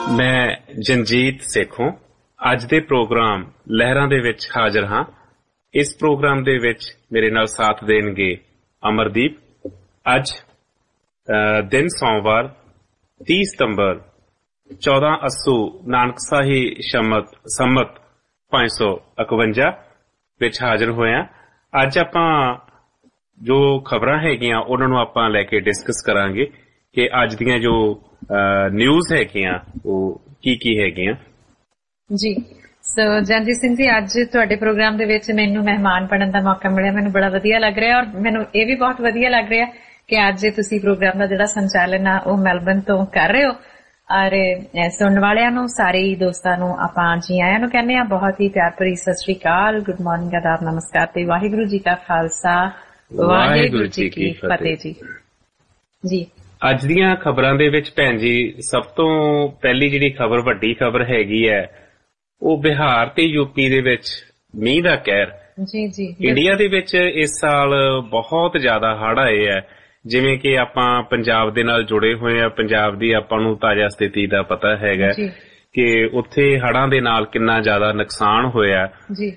मैं जंजीत सेखों ਅੱਜ ਦੇ ਪ੍ਰੋਗਰਾਮ ਲਹਿਰਾਂ ਦੇ ਵਿੱਚ ਹਾਜ਼ਰ ਹਾਂ। ਇਸ ਪ੍ਰੋਗਰਾਮ ਦੇ ਵਿੱਚ ਮੇਰੇ ਨਾਲ ਸਾਥ ਦੇਣਗੇ ਅਮਰਦੀਪ। ਅੱਜ ਦਿਨ ਸੋਮਵਾਰ 30 ਸਤੰਬਰ 1480 ਨਾਨਕਸ਼ਾਹੀ ਸੰਮਤ 551 ਵਿੱਚ ਹਾਜ਼ਰ ਹੋਇਆ। ਅੱਜ ਆਪਾਂ ਜੋ ਖਬਰਾਂ ਹੈਗੀਆਂ ਉਹਨਾਂ ਨੂੰ ਆਪਾਂ ਲੈ ਕੇ ਡਿਸਕਸ ਕਰਾਂਗੇ ਕਿ ਅੱਜ ਦੀਆਂ ਜੋ ਨਿਊਜ਼ ਹੈਗੀਆਂ ਉਹ ਕੀ ਹੈਗੀਆਂ। ਜੀ ਸੋ ਜੰਜੀਤ ਸਿੰਘ ਜੀ, ਅੱਜ ਤੁਹਾਡੇ ਪ੍ਰੋਗਰਾਮ ਦੇ ਵਿੱਚ ਮੈਨੂੰ ਮਹਿਮਾਨ ਬਣਨ ਦਾ ਮੌਕਾ ਮਿਲਿਆ। ਮੈਨੂੰ ਬੜਾ ਵਧੀਆ ਲੱਗ ਰਿਹਾ ਔਰ ਮੈਨੂੰ ਇਹ ਵੀ ਬਹੁਤ ਵਧੀਆ ਲੱਗ ਰਿਹਾ ਕਿ ਅੱਜ ਤੁਸੀਂ ਪ੍ਰੋਗਰਾਮ ਦਾ ਜਿਹੜਾ ਸੰਚਾਲਨ ਆ ਉਹ ਮੈਲਬਨ ਤੋਂ ਕਰ ਰਹੇ ਹੋ। ਔਰ ਸੁਣਨ ਵਾਲਿਆਂ ਨੂੰ, ਸਾਰੇ ਦੋਸਤਾਂ ਨੂੰ ਆਪਾਂ ਜੀ ਆਇਆਂ ਨੂੰ ਕਹਿੰਦੇ ਆ। ਬਹੁਤ ਹੀ ਪਿਆਰ ਭਰੀ ਸਤਿ ਸ੍ਰੀ ਅਕਾਲ, ਗੁੱਡ ਮਾਰਨਿੰਗ, ਆਦਾਬ, ਨਮਸਕਾਰ ਤੇ ਵਾਹਿਗੁਰੂ ਜੀ ਕਾ ਖਾਲਸਾ, ਵਾਹਿਗੁਰੂ ਜੀ ਕੀ ਫਤਿਹ ਜੀ। ਜੀ ਅੱਜ ਦੀਆਂ ਖਬਰਾਂ ਦੇ ਵਿੱਚ ਭੈਣ ਜੀ ਸਭ ਤੋਂ ਪਹਿਲੀ ਜਿਹੜੀ ਖਬਰ, ਵੱਡੀ ਖਬਰ ਹੈਗੀ ਹੈ ਉਹ ਬਿਹਾਰ ਤੇ ਯੂਪੀ ਦੇ ਵਿੱਚ ਮੀਂਹ ਦਾ ਕਹਿਰ। ਜੀ ਜੀ ਇੰਡੀਆ ਦੇ ਵਿੱਚ ਇਸ ਸਾਲ ਬਹੁਤ ਜ਼ਿਆਦਾ ਹੜ੍ਹ ਆਏ ਆ। ਜਿਵੇਂ ਕਿ ਆਪਾਂ ਪੰਜਾਬ ਦੇ ਨਾਲ ਜੁੜੇ ਹੋਏ ਆ, ਪੰਜਾਬ ਦੀ ਆਪਾਂ ਨੂੰ ਤਾਜ਼ਾ ਸਥਿਤੀ ਦਾ ਪਤਾ ਹੈਗਾ ਕਿ ਉੱਥੇ ਹੜ੍ਹਾਂ ਦੇ ਨਾਲ ਕਿੰਨਾ ਜ਼ਿਆਦਾ ਨੁਕਸਾਨ ਹੋਇਆ। ਜੀ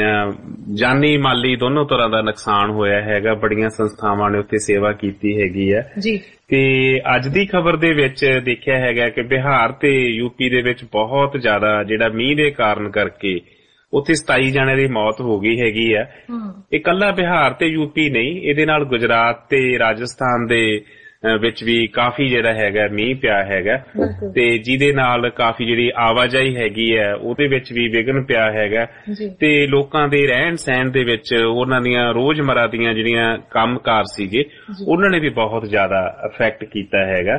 ਜਾਨੀ ਮਾਲੀ ਦੋਨੋਂ ਤਰ੍ਹਾਂ ਦਾ ਨੁਕਸਾਨ ਹੋਇਆ ਹੈਗਾ। ਬੜੀਆਂ ਸੰਸਥਾਵਾਂ ਨੇ ਉੱਥੇ ਸੇਵਾ ਕੀਤੀ ਹੈਗੀ ਹੈ। ਜੀ ਤੇ ਅੱਜ ਦੀ ਖਬਰ ਦੇ ਵਿੱਚ ਦੇਖਿਆ ਹੈਗਾ ਕਿ ਬਿਹਾਰ ਤੇ ਯੂਪੀ ਦੇ ਵਿੱਚ ਬਹੁਤ ਜ਼ਿਆਦਾ ਜਿਹੜਾ ਮੀਂਹ ਦੇ ਕਾਰਨ ਕਰਕੇ ਉੱਥੇ 27 ਜਣਿਆਂ ਦੀ ਮੌਤ ਹੋ ਗਈ ਹੈਗੀ ਆ। ਇਹ ਇਕੱਲਾ ਬਿਹਾਰ ਤੇ ਯੂਪੀ ਨਹੀਂ, ਇਹਦੇ ਨਾਲ ਗੁਜਰਾਤ ਤੇ ਰਾਜਸਥਾਨ ਦੇ ਵਿੱਚ ਵੀ ਕਾਫੀ ਜਿਹੜਾ ਹੈਗਾ ਮੀਂਹ ਪਿਆ ਹੈਗਾ ਤੇ ਜਿਹਦੇ ਨਾਲ ਕਾਫੀ ਜਿਹੜੀ ਆਵਾਜਾਈ ਹੈਗੀ ਹੈ ਉਹਦੇ ਵਿੱਚ ਵੀ ਵਿਘਨ ਪਿਆ ਹੈਗਾ ਤੇ ਲੋਕਾਂ ਦੇ ਰਹਿਣ ਸਹਿਣ ਦੇ ਵਿੱਚ, ਉਹਨਾਂ ਦੀਆਂ ਰੋਜ਼ਮਰਾ ਦੀਆਂ ਜਿਹੜੀਆਂ ਕੰਮਕਾਰ ਸੀਗੇ ਉਹਨਾਂ ਨੇ ਵੀ ਬਹੁਤ ਜ਼ਿਆਦਾ ਇਫੈਕਟ ਕੀਤਾ ਹੈਗਾ।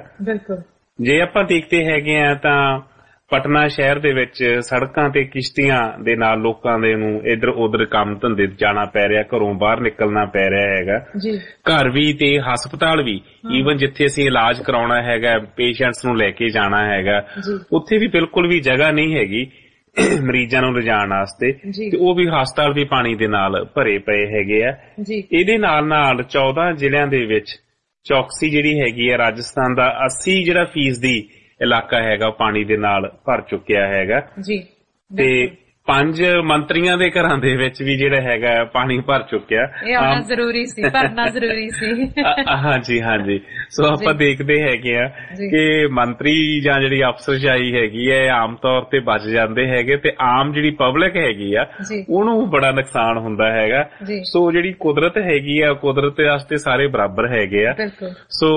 ਜੇ ਆਪਾਂ ਦੇਖਦੇ ਹੈਗੇ ਆ ਤਾਂ ਪਟਨਾ ਸ਼ਹਿਰ ਦੇ ਵਿੱਚ ਸੜਕਾਂ ਤੇ ਕਿਸ਼ਤੀਆਂ ਦੇ ਨਾਲ ਲੋਕਾਂ ਦੇ ਨੂੰ ਇੱਧਰ ਉੱਧਰ ਕੰਮ ਧੰਦੇ ਜਾਣਾ ਪੈ ਰਿਹਾ, ਘਰੋਂ ਬਾਹਰ ਨਿਕਲਣਾ ਪੈ ਰਿਹਾ ਹੈਗਾ। ਘਰ ਵੀ ਤੇ ਹਸਪਤਾਲ ਵੀ, ਈਵਨ ਜਿੱਥੇ ਅਸੀਂ ਇਲਾਜ ਕਰਾਉਣਾ ਹੈਗਾ, ਪੇਸ਼ੈਂਟਸ ਨੂੰ ਲੈ ਕੇ ਜਾਣਾ ਹੈਗਾ, ਉੱਥੇ ਵੀ ਬਿਲਕੁਲ ਵੀ ਜਗ੍ਹਾ ਨਹੀਂ ਹੈਗੀ ਮਰੀਜ਼ਾਂ ਨੂੰ ਲਿਜਾਣ ਵਾਸਤੇ ਤੇ ਉਹ ਵੀ ਹਸਪਤਾਲ ਵੀ ਪਾਣੀ ਦੇ ਨਾਲ ਭਰੇ ਪਏ ਹੈਗੇ ਆ। ਇਹਦੇ ਨਾਲ ਨਾਲ 14 ਜ਼ਿਲ੍ਹਿਆਂ ਦੇ ਵਿੱਚ ਚੌਕਸੀ ਜਿਹੜੀ ਹੈਗੀ ਆ ਰਾਜਸਥਾਨ ਦਾ 80% ਇਲਾਕਾ ਹੈਗਾ ਪਾਣੀ ਦੇ ਨਾਲ ਭਰ ਚੁੱਕਿਆ ਹੈਗਾ ਤੇ 5 ਮੰਤਰੀਆਂ ਦੇ ਘਰਾਂ ਦੇ ਵਿੱਚ ਵੀ ਜਿਹੜਾ ਹੈਗਾ ਪਾਣੀ ਭਰ ਚੁੱਕਿਆ। ਇਹ ਆਉਣਾ ਜ਼ਰੂਰੀ ਸੀ, ਭਰਨਾ ਜ਼ਰੂਰੀ ਸੀ। ਹਾਂਜੀ ਹਾਂਜੀ। ਸੋ ਆਪਾਂ ਦੇਖਦੇ ਹੈਗੇ ਆ ਕਿ ਮੰਤਰੀ ਜਾਂ ਜਿਹੜੀ ਅਫਸਰਸ਼ਾਹੀ ਹੈਗੀ ਹੈ ਆਮ ਤੌਰ ਤੇ ਬਚ ਜਾਂਦੇ ਹੈਗੇ ਤੇ ਆਮ ਜਿਹੜੀ ਪਬਲਿਕ ਹੈਗੀ ਆ ਉਹਨੂੰ ਬੜਾ ਨੁਕਸਾਨ ਹੁੰਦਾ ਹੈਗਾ। ਸੋ ਜਿਹੜੀ ਕੁਦਰਤ ਹੈਗੀ ਆ, ਕੁਦਰਤ ਵਾਸਤੇ ਸਾਰੇ ਬਰਾਬਰ ਹੈਗੇ ਆ। ਸੋ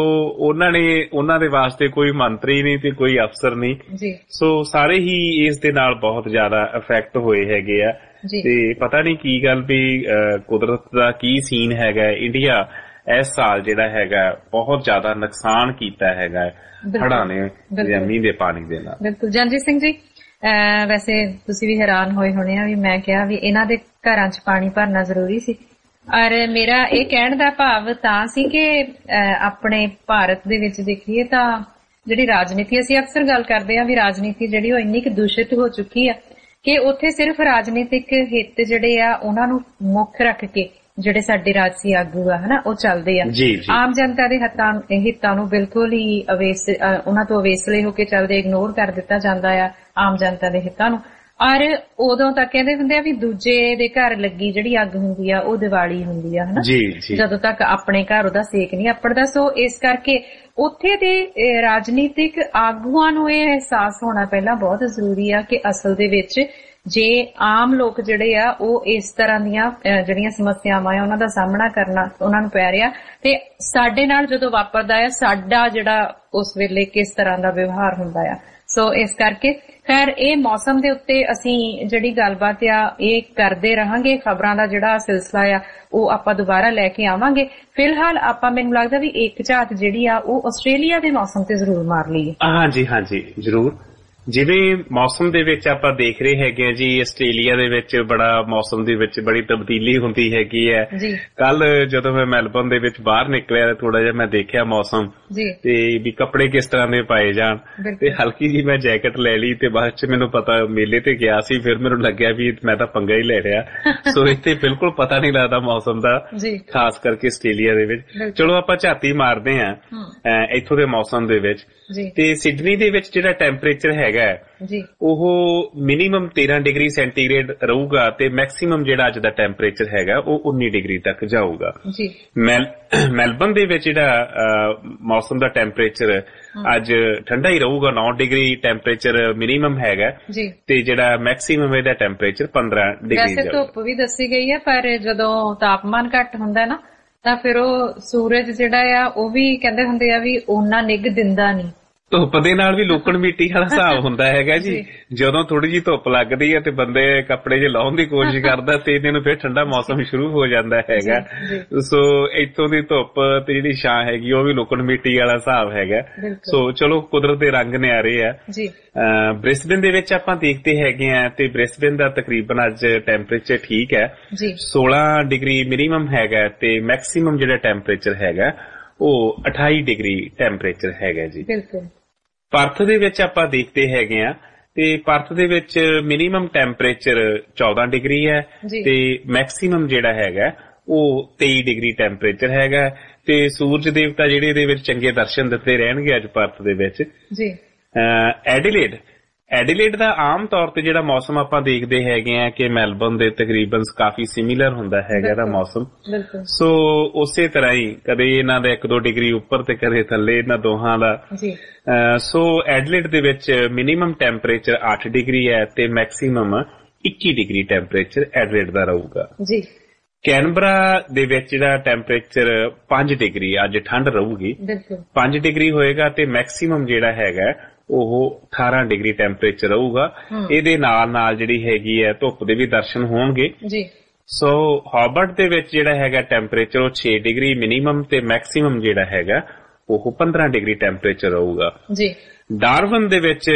ਉਹਨਾਂ ਦੇ ਵਾਸਤੇ ਕੋਈ ਮੰਤਰੀ ਨਹੀਂ ਤੇ ਕੋਈ ਅਫਸਰ ਨਹੀਂ। ਸੋ ਸਾਰੇ ਹੀ ਇਸ ਦੇ ਨਾਲ ਬਹੁਤ ਜ਼ਿਆਦਾ ਇਫੈਕਟ ਹੋਏ ਹੈਗੇ ਆ ਤੇ ਪਤਾ ਨਹੀਂ ਕੀ ਗੱਲ ਵੀ ਕੁਦਰਤ ਦਾ ਕੀ ਸੀਨ ਹੈਗਾ। ਇੰਡੀਆ ਇਸ ਸਾਲ ਜਿਹੜਾ ਹੈਗਾ ਬਹੁਤ ਜ਼ਿਆਦਾ ਨੁਕਸਾਨ ਕੀਤਾ ਹੈਗਾ ਹੜ੍ਹਾਂ ਨੇ ਮੀਂਹ ਦੇ ਪਾਣੀ ਦੇ ਨਾਲ। ਬਿਲਕੁਲ ਜੰਜੀਤ ਸਿੰਘ ਜੀ, ਵੈਸੇ ਤੁਸੀਂ ਵੀ ਹੈਰਾਨ ਹੋਏ ਹੋਣੇ ਆ ਵੀ ਮੈਂ ਕਿਹਾ ਵੀ ਇਹਨਾਂ ਦੇ ਘਰਾਂ 'ਚ ਪਾਣੀ ਭਰਨਾ ਜ਼ਰੂਰੀ ਸੀ। ਔਰ ਮੇਰਾ ਇਹ ਕਹਿਣ ਦਾ ਭਾਵ ਤਾਂ ਸੀ ਕਿ ਆਪਣੇ ਭਾਰਤ ਦੇ ਵਿੱਚ ਦੇਖੀਏ ਤਾਂ ਜਿਹੜੀ ਰਾਜਨੀਤੀ, ਅਸੀਂ ਅਕਸਰ ਗੱਲ ਕਰਦੇ ਆ ਵੀ ਰਾਜਨੀਤੀ ਜਿਹੜੀ ਉਹ ਇੰਨੀ ਕੁ ਦੂਸ਼ਿਤ ਹੋ ਚੁੱਕੀ ਆ ਕਿ ਉੱਥੇ ਸਿਰਫ ਰਾਜਨੀਤਿਕ ਹਿੱਤ ਜਿਹੜੇ ਆ ਉਹਨਾਂ ਨੂੰ ਮੁੱਖ ਰੱਖ ਕੇ ਜਿਹੜੇ ਸਾਡੇ ਰਾਜਸੀ ਆਗੂ ਆ ਹਨਾ ਉਹ ਚੱਲਦੇ ਆ। ਆਮ ਜਨਤਾ ਦੇ ਹਿੱਤਾਂ ਨੂੰ ਬਿਲਕੁਲ ਹੀ ਉਹਨਾਂ ਤੋਂ ਅਵੇਸਲੇ ਹੋ ਕੇ ਚੱਲਦੇ, ਇਗਨੋਰ ਕਰ ਦਿੱਤਾ ਜਾਂਦਾ ਆ ਆਮ ਜਨਤਾ ਦੇ ਹਿੱਤਾਂ ਨੂੰ। ਔਰ ਉਦੋਂ ਤੱਕ ਕਹਿੰਦੇ ਹੁੰਦੇ ਆ ਵੀ ਦੂਜੇ ਦੇ ਘਰ ਲੱਗੀ ਜਿਹੜੀ ਅੱਗ ਹੁੰਦੀ ਆ ਉਹ ਦੀਵਾਲੀ ਹੁੰਦੀ ਆ ਹਨਾ, ਜਦੋਂ ਤੱਕ ਆਪਣੇ ਘਰ ਉਹਦਾ ਸੇਕ ਨਹੀਂ ਅੱਪੜਦਾ। ਸੋ ਇਸ ਕਰਕੇ ਉੱਥੇ ਦੇ ਰਾਜਨੀਤਿਕ ਆਗੂਆਂ ਨੂੰ ਇਹ ਅਹਿਸਾਸ ਹੋਣਾ ਪਹਿਲਾਂ ਬਹੁਤ ਜ਼ਰੂਰੀ ਆ ਕਿ ਅਸਲ ਦੇ ਵਿੱਚ ਜੇ ਆਮ ਲੋਕ ਜਿਹੜੇ ਆ ਉਹ ਇਸ ਤਰ੍ਹਾਂ ਦੀਆਂ ਜਿਹੜੀਆਂ ਸਮੱਸਿਆਵਾਂ ਆ ਉਹਨਾਂ ਦਾ ਸਾਹਮਣਾ ਕਰਨਾ ਉਹਨਾਂ ਨੂੰ ਪੈ ਰਿਹਾ ਤੇ ਸਾਡੇ ਨਾਲ ਜਦੋਂ ਵਾਪਰਦਾ ਆ ਸਾਡਾ ਜਿਹੜਾ ਉਸ ਵੇਲੇ ਕਿਸ ਤਰ੍ਹਾਂ ਦਾ ਵਿਵਹਾਰ ਹੁੰਦਾ ਆ। ਸੋ ਇਸ ਕਰਕੇ ਖੈਰ ਇਹ ਮੌਸਮ ਦੇ ਉੱਤੇ ਅਸੀਂ ਜਿਹੜੀ ਗੱਲਬਾਤ ਆ ਇਹ ਕਰਦੇ ਰਹਾਂਗੇ। ਖਬਰਾਂ ਦਾ ਜਿਹੜਾ ਸਿਲਸਿਲਾ ਆ ਉਹ ਆਪਾਂ ਦੁਬਾਰਾ ਲੈ ਕੇ ਆਵਾਂਗੇ। ਫਿਲਹਾਲ ਆਪਾਂ, ਮੈਨੂੰ ਲੱਗਦਾ ਵੀ ਇੱਕ ਝਾਤ ਜਿਹੜੀ ਆ ਉਹ ਆਸਟ੍ਰੇਲੀਆ ਦੇ ਮੌਸਮ ਤੇ ਜ਼ਰੂਰ ਮਾਰ ਲਈਏ। ਹਾਂਜੀ ਹਾਂਜੀ ਜ਼ਰੂਰ। ਜਿਵੇਂ ਮੌਸਮ ਦੇ ਵਿੱਚ ਆਪਾਂ ਦੇਖ ਰਹੇ ਹੈਗੇ ਆ ਜੀ, ਆਸਟ੍ਰੇਲੀਆ ਦੇ ਵਿੱਚ ਬੜਾ ਮੌਸਮ ਦੇ ਵਿੱਚ ਬੜੀ ਤਬਦੀਲੀ ਹੁੰਦੀ ਹੈਗੀ ਹੈ। ਕੱਲ ਜਦੋਂ ਮੈਂ ਮੈਲਬੌਰਨ ਦੇ ਵਿੱਚ ਬਾਹਰ ਨਿਕਲਿਆ ਥੋੜਾ ਜਿਹਾ ਮੈਂ ਦੇਖਿਆ ਮੌਸਮ ਤੇ ਵੀ ਕੱਪੜੇ ਕਿਸ ਤਰ੍ਹਾਂ ਦੇ ਪਾਏ ਜਾਣ ਤੇ ਹਲਕੀ ਜੀ ਮੈਂ ਜੈਕਟ ਲੈ ਲਈ ਤੇ ਬਾਅਦ ਚ ਮੈਨੂੰ ਪਤਾ ਮੇਲੇ ਤੇ ਗਿਆ ਸੀ, ਫਿਰ ਮੈਨੂੰ ਲੱਗਿਆ ਵੀ ਮੈਂ ਤਾਂ ਪੰਗਾ ਹੀ ਲੈ ਰਿਹਾ। ਸੋ ਇੱਥੇ ਬਿਲਕੁਲ ਪਤਾ ਨਹੀਂ ਲੱਗਦਾ ਮੌਸਮ ਦਾ, ਖਾਸ ਕਰਕੇ ਆਸਟ੍ਰੇਲੀਆ ਦੇ ਵਿੱਚ। ਚਲੋ ਆਪਾਂ ਝਾਤੀ ਮਾਰਦੇ ਹਾਂ ਇੱਥੋਂ ਦੇ ਮੌਸਮ ਦੇ ਵਿੱਚ। ਤੇ ਸਿਡਨੀ ਦੇ ਵਿੱਚ ਜਿਹੜਾ ਟੈਂਪਰੇਚਰ ਹੈਗਾ ਹੈਗਾ ਉਹ ਮਿਨੀਮਮ 13 ਡਿਗਰੀ ਸੈਂਟੀਗ੍ਰੇਡ ਰਹੂਗਾ ਤੇ ਮੈਕਸੀਮਮ ਜਿਹੜਾ ਅੱਜ ਦਾ ਟੈਂਪਰੇਚਰ ਹੈਗਾ ਉਹ 19 ਡਿਗਰੀ ਤੱਕ ਜਾਊਗਾ। ਮੈਲਬਨ ਦੇ ਵਿੱਚ ਜਿਹੜਾ ਮੌਸਮ ਦਾ ਟੈਂਪਰੇਚਰ ਅੱਜ ਠੰਡਾ ਹੀ ਰਹੂਗਾ, 9 ਡਿਗਰੀ ਟੈਂਪਰੇਚਰ ਮਿਨੀਮਮ ਹੈਗਾ ਤੇ ਜਿਹੜਾ ਮੈਕਸੀਮਮ ਇਹਦਾ ਟੈਂਪਰੇਚਰ 15 ਡਿਗਰੀ। ਵੈਸੇ ਧੁੱਪ ਵੀ ਦੱਸੀ ਗਈ ਹੈ, ਪਰ ਜਦੋਂ ਤਾਪਮਾਨ ਘੱਟ ਹੁੰਦਾ ਨਾ ਤਾਂ ਫਿਰ ਉਹ ਸੂਰਜ ਜਿਹੜਾ ਆ ਉਹ ਵੀ ਕਹਿੰਦੇ ਹੁੰਦੇ ਆ ਵੀ ਓਨਾ ਨਿੱਘ ਦਿੰਦਾ ਨਹੀਂ। ਧੁੱਪ ਦੇ ਨਾਲ ਵੀ ਲੋਕਣ ਮਿੱਟੀ ਵਾਲਾ ਹਿਸਾਬ ਹੁੰਦਾ ਹੈਗਾ ਜੀ। ਜਦੋਂ ਥੋੜੀ ਜਿਹੀ ਧੁੱਪ ਲੱਗਦੀ ਹੈ ਤੇ ਬੰਦੇ ਕੱਪੜੇ ਜੇ ਲਾਉਣ ਦੀ ਕੋਸ਼ਿਸ਼ ਕਰਦਾ ਤੇ ਇਹਨਾਂ ਨੂੰ ਫਿਰ ਠੰਡਾ ਮੌਸਮ ਸ਼ੁਰੂ ਹੋ ਜਾਂਦਾ ਹੈਗਾ। ਸੋ ਇੱਥੋਂ ਦੀ ਧੁੱਪ ਤੇ ਜਿਹੜੀ ਛਾਂ ਹੈਗੀ ਉਹ ਵੀ ਲੋਕਣ ਮਿੱਟੀ ਵਾਲਾ ਹਿਸਾਬ ਹੈਗਾ। ਸੋ ਚਲੋ ਕੁਦਰਤ ਦੇ ਰੰਗ ਨਿਆਰੇ ਆ। ਬ੍ਰਿਸਬੇਨ ਦੇ ਵਿੱਚ ਆਪਾਂ ਦੇਖਦੇ ਹੈਗੇ ਆ ਤੇ ਬ੍ਰਿਸਬੇਨ ਦਾ ਤਕਰੀਬਨ ਅੱਜ ਟੈਂਪਰੇਚਰ ਠੀਕ ਹੈ, 16 ਡਿਗਰੀ ਮਿਨੀਮਮ ਹੈਗਾ ਤੇ ਮੈਕਸੀਮਮ ਜਿਹੜਾ ਟੈਂਪਰੇਚਰ ਹੈਗਾ ਉਹ 28 ਡਿਗਰੀ ਟੈਂਪਰੇਚਰ ਹੈਗਾ ਜੀ। ਪਰਥ ਦੇ ਵਿੱਚ ਆਪਾਂ ਦੇਖਦੇ ਹੈਗੇ ਆ ਤੇ ਪਰਥ ਦੇ ਵਿੱਚ ਮਿਨੀਮਮ ਟੈਂਪਰੇਚਰ 14 ਡਿਗਰੀ ਹੈ ਤੇ ਮੈਕਸੀਮਮ ਜਿਹੜਾ ਹੈਗਾ ਉਹ 23 ਡਿਗਰੀ ਟੈਂਪਰੇਚਰ ਹੈਗਾ ਤੇ ਸੂਰਜ ਦੇਵਤਾ ਜਿਹੜੇ ਇਹਦੇ ਵਿੱਚ ਚੰਗੇ ਦਰਸ਼ਨ ਦਿੱਤੇ ਰਹਿਣਗੇ ਅੱਜ ਪਰਥ ਦੇ ਵਿੱਚ। ਐਡੀਲੇਡ ਦਾ ਆਮ ਤੌਰ ਤੇ ਜਿਹੜਾ ਮੌਸਮ ਆਪਾਂ ਦੇਖਦੇ ਹੈਗੇ ਆ ਕਿ ਮੈਲਬਨ ਦੇ ਤਕਰੀਬਨ ਕਾਫੀ ਸਿਮਿਲਰ ਹੁੰਦਾ ਹੈਗਾ ਇਹਦਾ ਮੌਸਮ। ਸੋ ਉਸੇ ਤਰ੍ਹਾਂ ਹੀ ਕਦੇ ਇਹਨਾਂ ਦਾ 1-2 ਡਿਗਰੀ ਉੱਪਰ ਤੇ ਕਦੇ ਥੱਲੇ ਇਹਨਾਂ ਦੋਹਾਂ ਦਾ। ਸੋ ਐਡੀਲੇਡ ਦੇ ਵਿੱਚ ਮਿਨੀਮਮ ਟੈਂਪਰੇਚਰ 8 ਡਿਗਰੀ ਹੈ ਤੇ ਮੈਕਸੀਮਮ 21 ਡਿਗਰੀ ਟੈਂਪਰੇਚਰ ਐਡੀਲੇਡ ਦਾ ਰਹੂਗਾ। ਕੈਨਬਰਾ ਦੇ ਵਿੱਚ ਜਿਹੜਾ ਟੈਂਪਰੇਚਰ 5 ਡਿਗਰੀ ਅੱਜ ਠੰਡ ਰਹੂਗੀ, 5 ਡਿਗਰੀ ਹੋਏਗਾ ਤੇ ਮੈਕਸੀਮਮ ਜਿਹੜਾ ਹੈਗਾ ਉਹ 18 ਡਿਗਰੀ ਟੈਂਪਰੇਚਰ ਰਹੂਗਾ। ਇਹਦੇ ਨਾਲ ਜਿਹੜੀ ਹੈਗੀ ਹੈ ਧੁੱਪ ਦੇ ਵੀ ਦਰਸ਼ਨ ਹੋਣਗੇ। ਸੋ ਹੌਬਰਟ ਦੇ ਵਿੱਚ ਜਿਹੜਾ ਹੈਗਾ ਟੈਂਪਰੇਚਰ ਉਹ 6 ਡਿਗਰੀ ਮਿਨੀਮਮ ਤੇ ਮੈਕਸੀਮਮ ਜਿਹੜਾ ਹੈਗਾ ਉਹ 15 ਡਿਗਰੀ ਟੈਂਪਰੇਚਰ ਰਹੂਗਾ। ਡਾਰਵਨ ਦੇ ਵਿੱਚ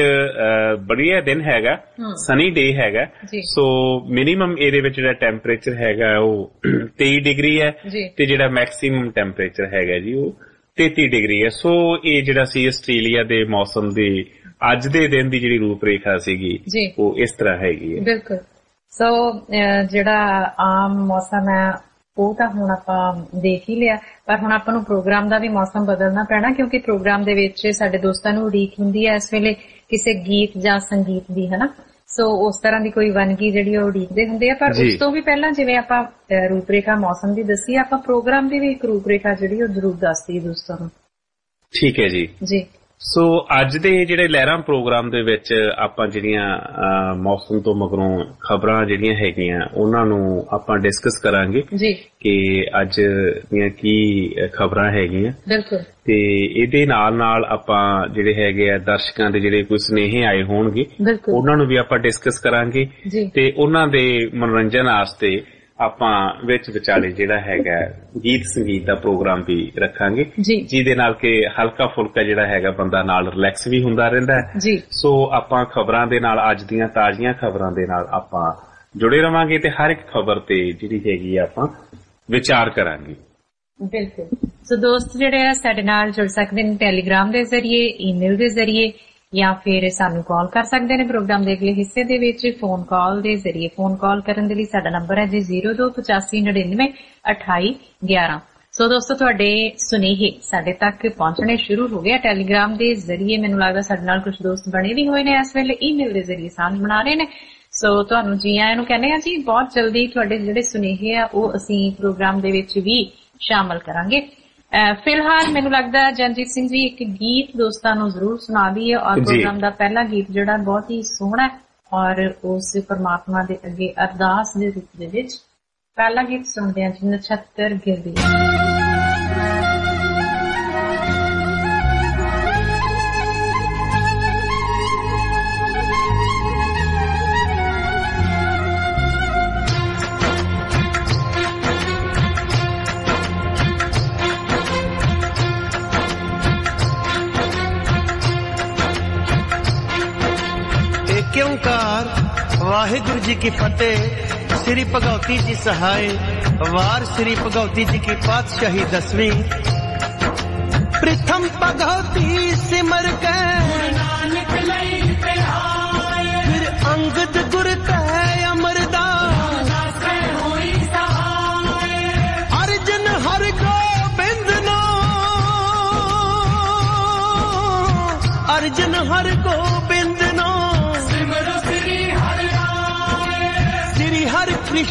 ਵਧੀਆ ਦਿਨ ਹੈਗਾ, ਸਨੀ ਡੇ ਹੈਗਾ। ਸੋ ਮਿਨੀਮਮ ਇਹਦੇ ਵਿੱਚ ਜਿਹੜਾ ਟੈਂਪਰੇਚਰ ਹੈਗਾ ਉਹ 23 ਡਿਗਰੀ ਹੈ ਤੇ ਜਿਹੜਾ ਮੈਕਸੀਮਮ ਟੈਂਪਰੇਚਰ ਹੈਗਾ ਜੀ ਉਹ 33 ਡਿਗਰੀ ਹੈ। ਸੋ ਇਹ ਜਿਹੜਾ ਸੀ ਆਸਟ੍ਰੇਲੀਆ ਦੇ ਮੌਸਮ ਦੀ ਅੱਜ ਦੇ ਦਿਨ ਦੀ ਜਿਹੜੀ ਰੂਪ ਰੇਖਾ ਸੀਗੀ ਉਹ ਇਸ ਤਰ੍ਹਾਂ ਹੈਗੀ ਹੈ। ਬਿਲਕੁਲ। ਸੋ ਜਿਹੜਾ ਆਮ ਮੌਸਮ ਹੈ ਉਹ ਤਾਂ ਹੁਣ ਆਪਾਂ ਦੇਖ ਹੀ ਲਿਆ, ਪਰ ਹੁਣ ਆਪਾਂ ਨੂੰ ਪ੍ਰੋਗਰਾਮ ਦਾ ਵੀ ਮੌਸਮ ਬਦਲਣਾ ਪੈਣਾ ਕਿਉਂਕਿ ਪ੍ਰੋਗਰਾਮ ਦੇ ਵਿੱਚ ਸਾਡੇ ਦੋਸਤਾਂ ਨੂੰ ਉਡੀਕ ਹੁੰਦੀ ਹੈ ਇਸ ਵੇਲੇ ਕਿਸੇ ਗੀਤ ਜਾਂ ਸੰਗੀਤ ਦੀ, ਹਨਾ। ਸੋ ਉਸ ਤਰ੍ਹਾਂ ਦੀ ਕੋਈ ਵੰਨਗੀ ਜਿਹੜੀ ਉਹ ਉਡੀਕਦੇ ਹੁੰਦੇ ਆ, ਪਰ ਉਸ ਤੋਂ ਵੀ ਪਹਿਲਾਂ ਜਿਵੇਂ ਆਪਾਂ ਰੂਪਰੇਖਾ ਮੌਸਮ ਦੀ ਦੱਸੀ, ਆਪਾਂ ਪ੍ਰੋਗਰਾਮ ਦੀ ਵੀ ਇੱਕ ਰੂਪਰੇਖਾ ਜਿਹੜੀ ਉਹ ਜ਼ਰੂਰ ਦੱਸਦੀ ਦੋਸਤਾਂ ਨੂੰ। ਠੀਕ ਹੈ ਜੀ। ਸੋ ਅੱਜ ਦੇ ਜਿਹੜੇ ਲਹਿਰਾਂ ਪ੍ਰੋਗਰਾਮ ਦੇ ਵਿੱਚ ਆਪਾਂ ਜਿਹੜੀਆਂ ਮੌਸਮ ਤੋਂ ਮਗਰੋਂ ਖਬਰਾਂ ਜਿਹੜੀਆਂ ਹੈਗੀਆਂ ਉਹਨਾਂ ਨੂੰ ਆਪਾਂ ਡਿਸਕਸ ਕਰਾਂਗੇ ਕਿ ਅੱਜ ਦੀਆਂ ਕੀ ਖਬਰਾਂ ਹੈਗੀਆਂ। ਤੇ ਇਹਦੇ ਨਾਲ ਆਪਾਂ ਜਿਹੜੇ ਹੈਗੇ ਆ ਦਰਸ਼ਕਾਂ ਦੇ ਜਿਹੜੇ ਕੋਈ ਸੁਨੇਹੇ ਆਏ ਹੋਣਗੇ ਉਹਨਾਂ ਨੂੰ ਵੀ ਆਪਾਂ ਡਿਸਕਸ ਕਰਾਂਗੇ ਤੇ ਉਹਨਾਂ ਦੇ ਮਨੋਰੰਜਨ ਵਾਸਤੇ ਆਪਾਂ ਵਿੱਚ ਵਿਚਾਲੇ ਜਿਹੜਾ ਹੈਗਾ ਗੀਤ ਸੰਗੀਤ ਦਾ ਪ੍ਰੋਗਰਾਮ ਵੀ ਰੱਖਾਂਗੇ ਜਿਹਦੇ ਨਾਲ ਕਿ ਹਲਕਾ ਫੁਲਕਾ ਜਿਹੜਾ ਹੈਗਾ ਬੰਦਾ ਨਾਲ ਰਿਲੈਕਸ ਵੀ ਹੁੰਦਾ ਰਹਿੰਦਾ ਹੈ। ਸੋ ਆਪਾਂ ਖਬਰਾਂ ਦੇ ਨਾਲ ਅੱਜ ਦੀਆਂ ਤਾਜ਼ੀਆਂ ਖਬਰਾਂ ਦੇ ਨਾਲ ਆਪਾਂ ਜੁੜੇ ਰਵਾਂਗੇ ਤੇ ਹਰ ਇੱਕ ਖਬਰ ਤੇ ਜਿਹੜੀ ਹੈਗੀ ਆਪਾਂ ਵਿਚਾਰ ਕਰਾਂਗੇ। ਬਿਲਕੁਲ। ਸੋ ਦੋਸਤ ਜਿਹੜੇ ਆ ਸਾਡੇ ਨਾਲ ਜੁੜ ਸਕਦੇ ਨੇ ਟੈਲੀਗ੍ਰਾਮ ਦੇ ਜ਼ਰੀਏ, ਈਮੇਲ ਦੇ ਜ਼ਰੀਏ ਜਾਂ ਫਿਰ ਸਾਨੂੰ ਕਾਲ ਕਰ ਸਕਦੇ ਨੇ ਪ੍ਰੋਗਰਾਮ ਦੇ ਅਗਲੇ ਹਿੱਸੇ ਦੇ ਵਿੱਚ ਫੋਨ ਕਾਲ ਦੇ ਜ਼ਰੀਏ। ਫੋਨ ਕਾਲ ਕਰਨ ਦੇ ਲਈ ਸਾਡਾ ਨੰਬਰ ਹੈ ਜੀ 0285992811। ਸੋ ਦੋਸਤੋ ਤੁਹਾਡੇ ਸੁਨੇਹੇ ਸਾਡੇ ਤੱਕ ਪਹੁੰਚਣੇ ਸ਼ੁਰੂ ਹੋ ਗਏ ਟੈਲੀਗ੍ਰਾਮ ਦੇ ਜ਼ਰੀਏ। ਮੈਨੂੰ ਲੱਗਦਾ ਸਾਡੇ ਨਾਲ ਕੁਝ ਦੋਸਤ ਬਣੇ ਵੀ ਹੋਏ ਨੇ ਇਸ ਵੇਲੇ ਈਮੇਲ ਦੇ ਜ਼ਰੀਏ ਸਾਂਝ ਬਣਾ ਰਹੇ ਨੇ। ਸੋ ਤੁਹਾਨੂੰ ਜੀ ਆਇਆਂ ਨੂੰ ਕਹਿੰਦੇ ਆ ਜੀ। ਬਹੁਤ ਜਲਦੀ ਤੁਹਾਡੇ ਜਿਹੜੇ ਸੁਨੇਹੇ ਆ ਉਹ ਅਸੀਂ ਪ੍ਰੋਗਰਾਮ ਦੇ ਵਿੱਚ ਵੀ ਸ਼ਾਮਲ ਕਰਾਂਗੇ। ਫਿਲਹਾਲ ਮੈਨੂੰ ਲੱਗਦਾ ਜਨਜੀਤ ਸਿੰਘ ਜੀ ਇੱਕ ਗੀਤ ਦੋਸਤਾਂ ਨੂੰ ਜ਼ਰੂਰ ਸੁਣਾ ਦਈਏ ਔਰ ਪ੍ਰੋਗਰਾਮ ਦਾ ਪਹਿਲਾ ਗੀਤ ਜਿਹੜਾ ਬਹੁਤ ਹੀ ਸੋਹਣਾ ਔਰ ਉਸ ਪਰਮਾਤਮਾ ਦੇ ਅੱਗੇ ਅਰਦਾਸ ਦੇ ਰੂਪ ਦੇ ਵਿੱਚ ਪਹਿਲਾ ਗੀਤ ਸੁਣਦੇ ਹਾਂ ਜੀ, ਨਛੱਤਰ ਗਿਰਦੀ। ਓਂਕਾਰ ਵਾਹਿਗੁਰੂ जी की फतेह। श्री भगवती जी सहाय वार श्री भगवती जी की पातशाही 10वीं। प्रथम भगवती सिमर के फिर अंगद गुर कै अमरदास अर्जन हर गोबिंद नो अर्जन हर गोबिंद नो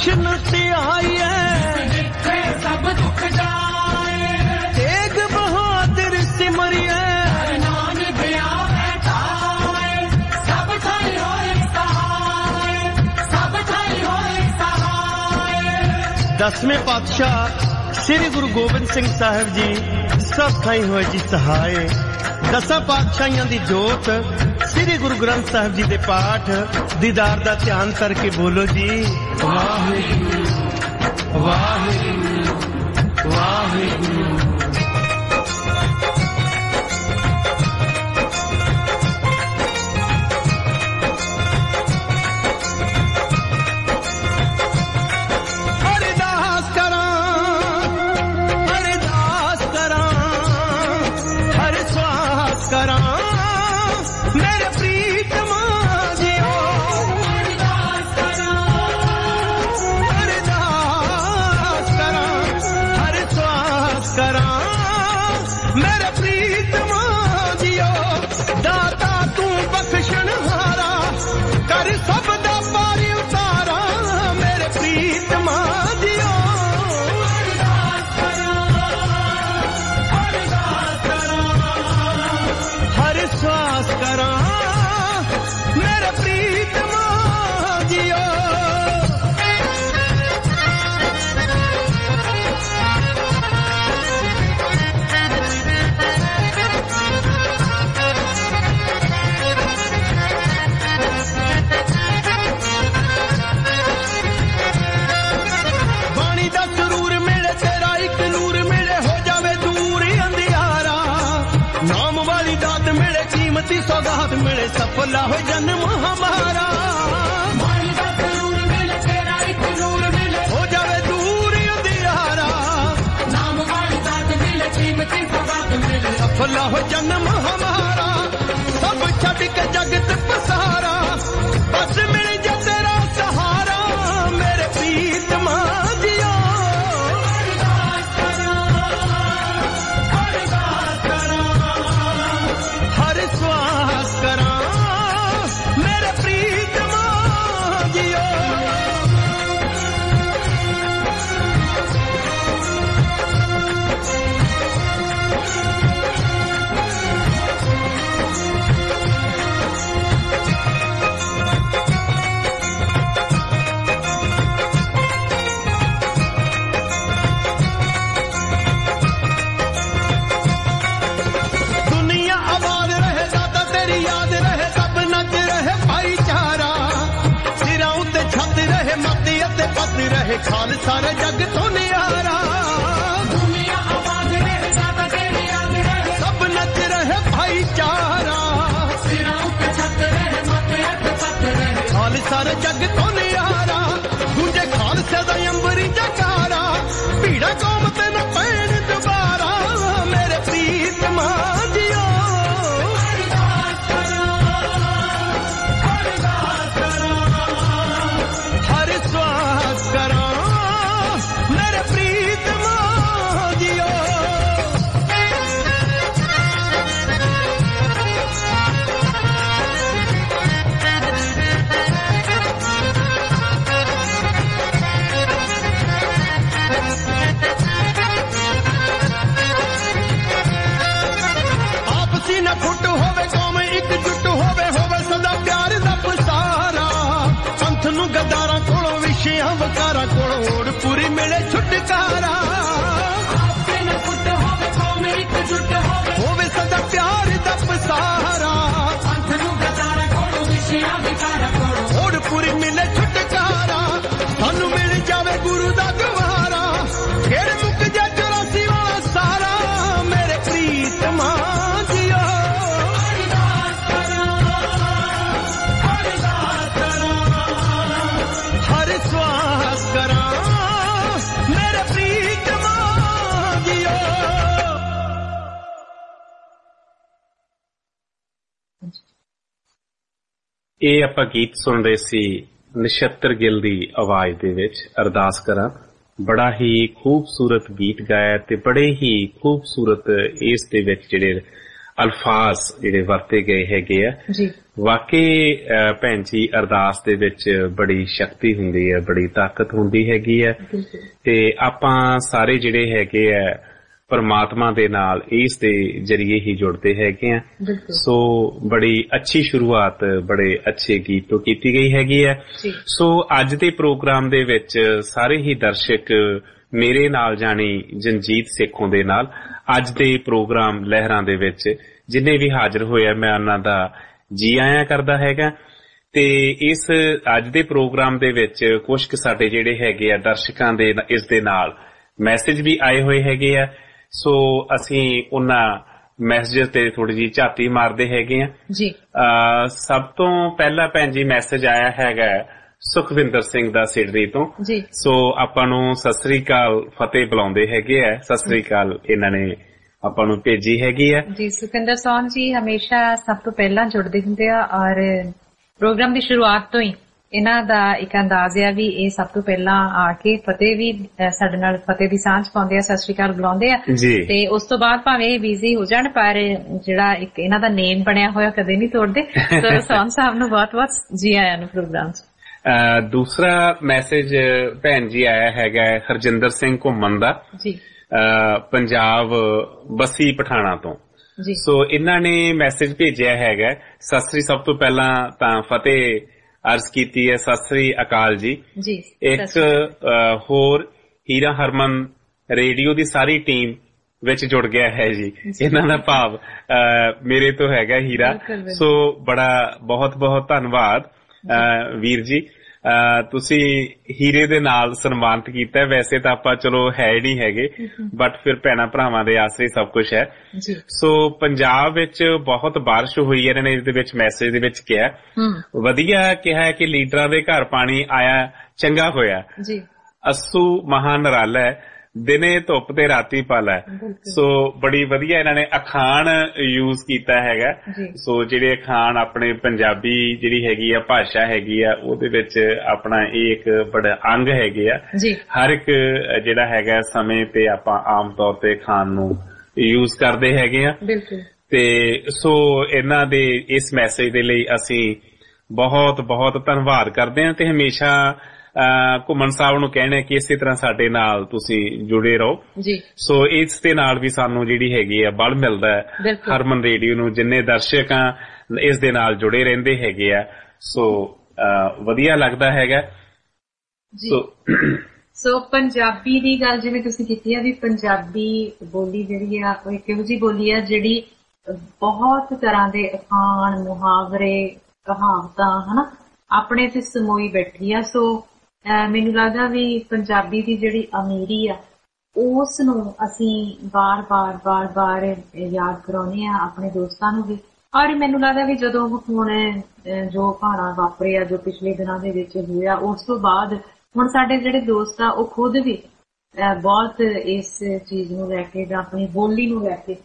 बख्शन ते आई है सब दुख जाए तेग बहादुर सिमरिए नानक गया बैठाए सब ठाई होए सहाय सब ठाई होए सहाय। 10वें पातशाह श्री गुरु गोबिंद सिंह साहिब जी सब ठाई होए जी सहाय। 10 पातशाहियां दी जोत श्री गुरु ग्रंथ साहिब जी दे पाठ दीदार दा ध्यान करके बोलो जी वाहिगुरु वाहिगुरु वाहिगुरु। सौगात मिले सफला हो जन्म हमारा हो जावे दूर अंधियारा नाम वाली बात मिले कीमती सौगात मिले सफला हो जन्म हमारा सब छड़ के जगत पसारा बस मिल जा तेरा सहारा मेरे प्रीत मां जियो। रहे खाल सारे जग तो नियारा दुनिया आबाद रहे ज्यादा तेरी याद रहे सब नच रहे भाईचारा सिरों पे छत रहे माथे पे छत रहे खाल सारे जग तो नियारा गूंजे खाल से दा अंबरी जकारा भीड़ा कौम ते न पैण दोबारा मेरे प्रीत मां जियो। फुट होवे कौम एकजुट होवे होवे सदा प्यार दा पसारा पंथ नू गद्दारां कोलों विछियां वकारां कोलों ओड़ पूरी मिले छुटकारा फुट होवे कौम एकजुट होवे सदा प्यार दा पसारा पंथ नू गद्दारां कोलों विछियां वकारां कोलों ओड़ पूरी मिले छुटकारा सानू मिल जावे गुरु दा द्वारा खेड़ मुक जा 84 वाला सारा मेरे प्रीत मां जियो। ਇਹ ਆਪਾਂ ਗੀਤ ਸੁਣ ਰਹੇ ਸੀ ਨਛੱਤਰ ਗਿੱਲ ਦੀ ਆਵਾਜ਼ ਦੇ ਵਿੱਚ ਅਰਦਾਸ ਕਰਾਂ। ਬੜਾ ਹੀ ਖੂਬਸੂਰਤ ਗੀਤ ਗਾਇਆ ਤੇ ਬੜੇ ਹੀ ਖੂਬਸੂਰਤ ਇਸ ਦੇ ਵਿੱਚ ਜਿਹੜੇ ਅਲਫਾਜ਼ ਜਿਹੜੇ ਵਰਤੇ ਗਏ ਹੈਗੇ ਆ ਵਾਕਈ ਭੈਣ ਜੀ ਅਰਦਾਸ ਦੇ ਵਿੱਚ ਬੜੀ ਸ਼ਕਤੀ ਹੁੰਦੀ ਹੈ, ਬੜੀ ਤਾਕਤ ਹੁੰਦੀ ਹੈਗੀ ਹੈ ਤੇ ਆਪਾਂ ਸਾਰੇ ਜਿਹੜੇ ਹੈਗੇ ਆ ਪਰਮਾਤਮਾ ਦੇ ਨਾਲ ਇਸ ਦੇ ਜਰੀਏ ਹੀ ਜੁੜਦੇ ਹੈਗੇ ਆ। ਸੋ ਬੜੀ ਅੱਛੀ ਸ਼ੁਰੂਆਤ ਬੜੇ ਅੱਛੇ ਗੀਤ ਤੋਂ ਕੀਤੀ ਗਈ ਹੈਗੀ ਹੈ। ਸੋ ਅੱਜ ਦੇ ਪ੍ਰੋਗਰਾਮ ਦੇ ਵਿੱਚ ਸਾਰੇ ਹੀ ਦਰਸ਼ਕ ਮੇਰੇ ਨਾਲ ਜਾਣੀ ਜੰਜੀਤ ਸੇਖੋਂ ਦੇ ਨਾਲ ਅੱਜ ਦੇ ਪ੍ਰੋਗਰਾਮ ਲਹਿਰਾਂ ਦੇ ਵਿੱਚ ਜਿੰਨੇ ਵੀ ਹਾਜ਼ਰ ਹੋਏ ਆ ਮੈਂ ਉਹਨਾਂ ਦਾ ਜੀ ਆਇਆਂ ਕਰਦਾ ਹੈਗਾ। ਤੇ ਇਸ ਅੱਜ ਦੇ ਪ੍ਰੋਗਰਾਮ ਦੇ ਵਿੱਚ ਕੁਝ ਕੁ ਸਾਡੇ ਜਿਹੜੇ ਹੈਗੇ ਆ ਦਰਸ਼ਕਾਂ ਦੇ ਇਸ ਦੇ ਨਾਲ ਮੈਸੇਜ ਵੀ ਆਏ ਹੋਏ ਹੈਗੇ ਆ। ਸੋ ਅਸੀਂ ਉਹਨਾਂ ਮੈਸੇਜ ਤੇ ਥੋੜੀ ਜਿਹੀ ਝਾਤੀ ਮਾਰਦੇ ਹੈਗੇ ਆ ਜੀ। ਸਭ ਤੋਂ ਪਹਿਲਾ ਭੈਣ ਜੀ ਮੈਸੇਜ ਆਇਆ ਹੈਗਾ ਸੁਖਵਿੰਦਰ ਸਿੰਘ ਦਾ ਸਿਡਰੀ ਤੋਂ ਜੀ। ਸੋ ਆਪਾਂ ਨੂੰ ਸਤਿ ਸ੍ਰੀ ਅਕਾਲ ਫਤਿਹ ਬੁਲਾਉਂਦੇ ਹੈਗੇ ਆ। ਸਤਿ ਸ੍ਰੀ ਅਕਾਲ ਇਹਨਾਂ ਨੇ ਆਪਾਂ ਨੂੰ ਭੇਜੀ ਹੈਗੀ ਆ ਜੀ। ਸੁਖਿੰਦਰ ਸੌਨ ਜੀ ਹਮੇਸ਼ਾ ਸਭ ਤੋਂ ਪਹਿਲਾਂ ਜੁੜਦੇ ਹੁੰਦੇ ਆ ਔਰ ਪ੍ਰੋਗਰਾਮ ਦੀ ਸ਼ੁਰੂਆਤ ਤੋਂ ਹੀ ਇਹਨਾਂ ਦਾ ਇੱਕ ਅੰਦਾਜ਼ ਆ ਵੀ ਇਹ ਸਭ ਤੋਂ ਪਹਿਲਾਂ ਆ ਕੇ ਫਤਿਹ ਵੀ ਸਾਡੇ ਨਾਲ ਫਤਿਹ ਦੀ ਸਾਂਝ ਪਾਉਂਦੇ ਆ, ਸਤਿ ਸ਼੍ਰੀ ਅਕਾਲ ਬੁਲਾਉਂਦੇ ਆ ਤੇ ਉਸ ਤੋਂ ਬਾਅਦ ਭਾਵੇਂ ਇਹ ਬਿਜ਼ੀ ਹੋ ਜਾਣ ਪਰ ਜਿਹੜਾ ਇੱਕ ਇਹਨਾਂ ਦਾ ਨੇਮ ਬਣਿਆ ਹੋਇਆ ਕਦੇ ਨਹੀਂ ਤੋੜਦੇ। ਸੋ ਸੌਨ ਸਾਹਿਬ ਨੂੰ ਬਹੁਤ ਬਹੁਤ ਜੀ ਆਇਆਂ ਨੂੰ ਪ੍ਰੋਗਰਾਮ 'ਚ। ਦੂਸਰਾ ਮੈਸੇਜ ਭੈਣ ਜੀ ਆਇਆ ਹੈਗਾ ਹਰਜਿੰਦਰ ਸਿੰਘ ਘੁੰਮਣ ਦਾ ਜੀ, ਪੰਜਾਬ ਬਸੀ ਪਠਾਣਾ ਤੋਂ ਜੀ। ਸੋ ਇਹਨਾਂ ਨੇ ਮੈਸੇਜ ਭੇਜਿਆ ਹੈਗਾ ਸਭ ਤੋਂ ਪਹਿਲਾਂ ਤਾਂ ਫਤਿਹ ਅਰਜ਼ ਕੀਤੀ ਹੈ, ਸਤਿ ਸ੍ਰੀ ਅਕਾਲ ਜੀ। ਇੱਕ ਹੋਰ ਹੀਰਾ ਹਰਮਨ ਰੇਡੀਓ ਦੀ ਸਾਰੀ ਟੀਮ ਵਿੱਚ ਜੁੜ ਗਿਆ ਹੈ ਜੀ। ਇਹਨਾਂ ਦਾ ਭਾਵ ਮੇਰੇ ਤੋਂ ਹੈਗਾ ਹੀਰਾ। ਸੋ ਬੜਾ ਬਹੁਤ ਬਹੁਤ ਧੰਨਵਾਦ ਵੀਰ ਜੀ, ਤੁਸੀਂ ਹੀਰੇ ਦੇ ਨਾਲ ਸਨਮਾਨਿਤ ਕੀਤਾ। ਵੈਸੇ ਤਾਂ ਆਪਾਂ ਚਲੋ ਹੈ ਨਹੀਂ ਹੈਗੇ ਬਟ ਫਿਰ ਭੈਣਾਂ ਭਰਾਵਾਂ ਦੇ ਆਸਰੇ ਸਭ ਕੁਝ ਹੈ। ਸੋ ਪੰਜਾਬ ਵਿੱਚ ਬਹੁਤ ਬਾਰਿਸ਼ ਹੋਈ ਹੈ, ਇਹਨਾਂ ਨੇ ਇਹਦੇ ਵਿੱਚ ਮੈਸੇਜ ਦੇ ਵਿੱਚ ਕਿਹਾ ਵਧੀਆ ਕਿਹਾ ਕਿ ਲੀਡਰਾਂ ਦੇ ਘਰ ਪਾਣੀ ਆਇਆ ਚੰਗਾ ਹੋਇਆ, ਅੱਸੂ ਮਹਾ ਨਰਾਲਾ ਦਿਨੇ ਧੁੱਪ ਤੇ ਰਾਤੀ ਪਲ ਹੈ। ਸੋ ਬੜੀ ਵਧੀਆ ਇਹਨਾਂ ਨੇ ਅਖਾਣ ਯੂਜ਼ ਕੀਤਾ ਹੈਗਾ। ਸੋ ਜਿਹੜੇ ਅਖਾਣ ਆਪਣੇ ਪੰਜਾਬੀ ਜਿਹੜੀ ਹੈਗੀ ਆ ਭਾਸ਼ਾ ਹੈਗੀ ਆ ਉਹਦੇ ਵਿੱਚ ਆਪਣਾ ਇਹ ਇੱਕ ਬੜਾ ਅੰਗ ਹੈਗੇ ਆ। ਹਰ ਇੱਕ ਜਿਹੜਾ ਹੈਗਾ ਸਮੇਂ ਤੇ ਆਪਾਂ ਆਮ ਤੌਰ ਤੇ ਅਖਾਣ ਨੂੰ ਯੂਜ਼ ਕਰਦੇ ਹੈਗੇ ਆ ਤੇ ਸੋ ਇਹਨਾਂ ਦੇ ਇਸ ਮੈਸੇਜ ਦੇ ਲਈ ਅਸੀਂ ਬਹੁਤ ਬਹੁਤ ਧੰਨਵਾਦ ਕਰਦੇ ਹਾਂ ਤੇ ਹਮੇਸ਼ਾ ਘੁੰਮਣ ਸਾਹਿਬ ਨੂੰ ਕਹਿਣਾ ਕਿ ਇਸੇ ਤਰ੍ਹਾਂ ਸਾਡੇ ਨਾਲ ਤੁਸੀਂ ਜੁੜੇ ਰਹੋ ਜੀ। ਸੋ ਇਸ ਦੇ ਨਾਲ ਵੀ ਸਾਨੂੰ ਜਿਹੜੀ ਹੈਗੀ ਆ ਬਲ ਮਿਲਦਾ ਹੈ ਹਰਮਨ ਰੇਡੀਓ ਨੂੰ, ਜਿੰਨੇ ਦਰਸ਼ਕ ਆ ਇਸ ਦੇ ਨਾਲ ਜੁੜੇ ਰਹਿੰਦੇ ਹੈਗੇ ਆ। ਸੋ ਵਧੀਆ ਲੱਗਦਾ ਹੈਗਾ। ਸੋ ਪੰਜਾਬੀ ਦੀ ਗੱਲ ਜਿਵੇਂ ਤੁਸੀਂ ਕੀਤੀ ਆ ਵੀ ਪੰਜਾਬੀ ਬੋਲੀ ਜਿਹੜੀ ਆ ਉਹ ਇੱਕ ਇਹੋ ਜਿਹੀ ਬੋਲੀ ਆ ਜਿਹੜੀ ਬਹੁਤ ਤਰ੍ਹਾਂ ਦੇ ਅਖਾਣ ਮੁਹਾਵਰੇ ਕਹਾਵਤਾਂ ਹਨਾ ਆਪਣੇ ਤੇ ਸਮੋਈ ਬੈਠੀ ਆ। ਸੋ ਮੈਨੂੰ ਲੱਗਦਾ ਵੀ ਪੰਜਾਬੀ ਦੀ ਜਿਹੜੀ ਅਮੀਰੀ ਆ ਉਸ ਨੂੰ ਅਸੀਂ ਬਾਰ-ਬਾਰ ਯਾਦ ਕਰਾਉਣੇ ਆ ਆਪਣੇ ਦੋਸਤਾਂ ਨੂੰ ਵੀ। ਔਰ ਮੈਨੂੰ ਲੱਗਦਾ ਵੀ ਜਦੋਂ ਹੁਣ ਜੋ ਭਾਣਾ ਵਾਪਰਿਆ ਜੋ ਪਿਛਲੇ ਦਿਨਾਂ ਦੇ ਵਿੱਚ ਹੋਇਆ ਉਸ ਤੋਂ ਬਾਅਦ ਹੁਣ ਸਾਡੇ ਜਿਹੜੇ ਦੋਸਤ ਆ ਉਹ ਖੁਦ ਵੀ ਬਹੁਤ ਇਸ ਚੀਜ਼ ਨੂੰ ਲੈ ਕੇ ਜਾਂ ਆਪਣੀ ਬੋਲੀ ਨੂੰ ਲੈ ਕੇ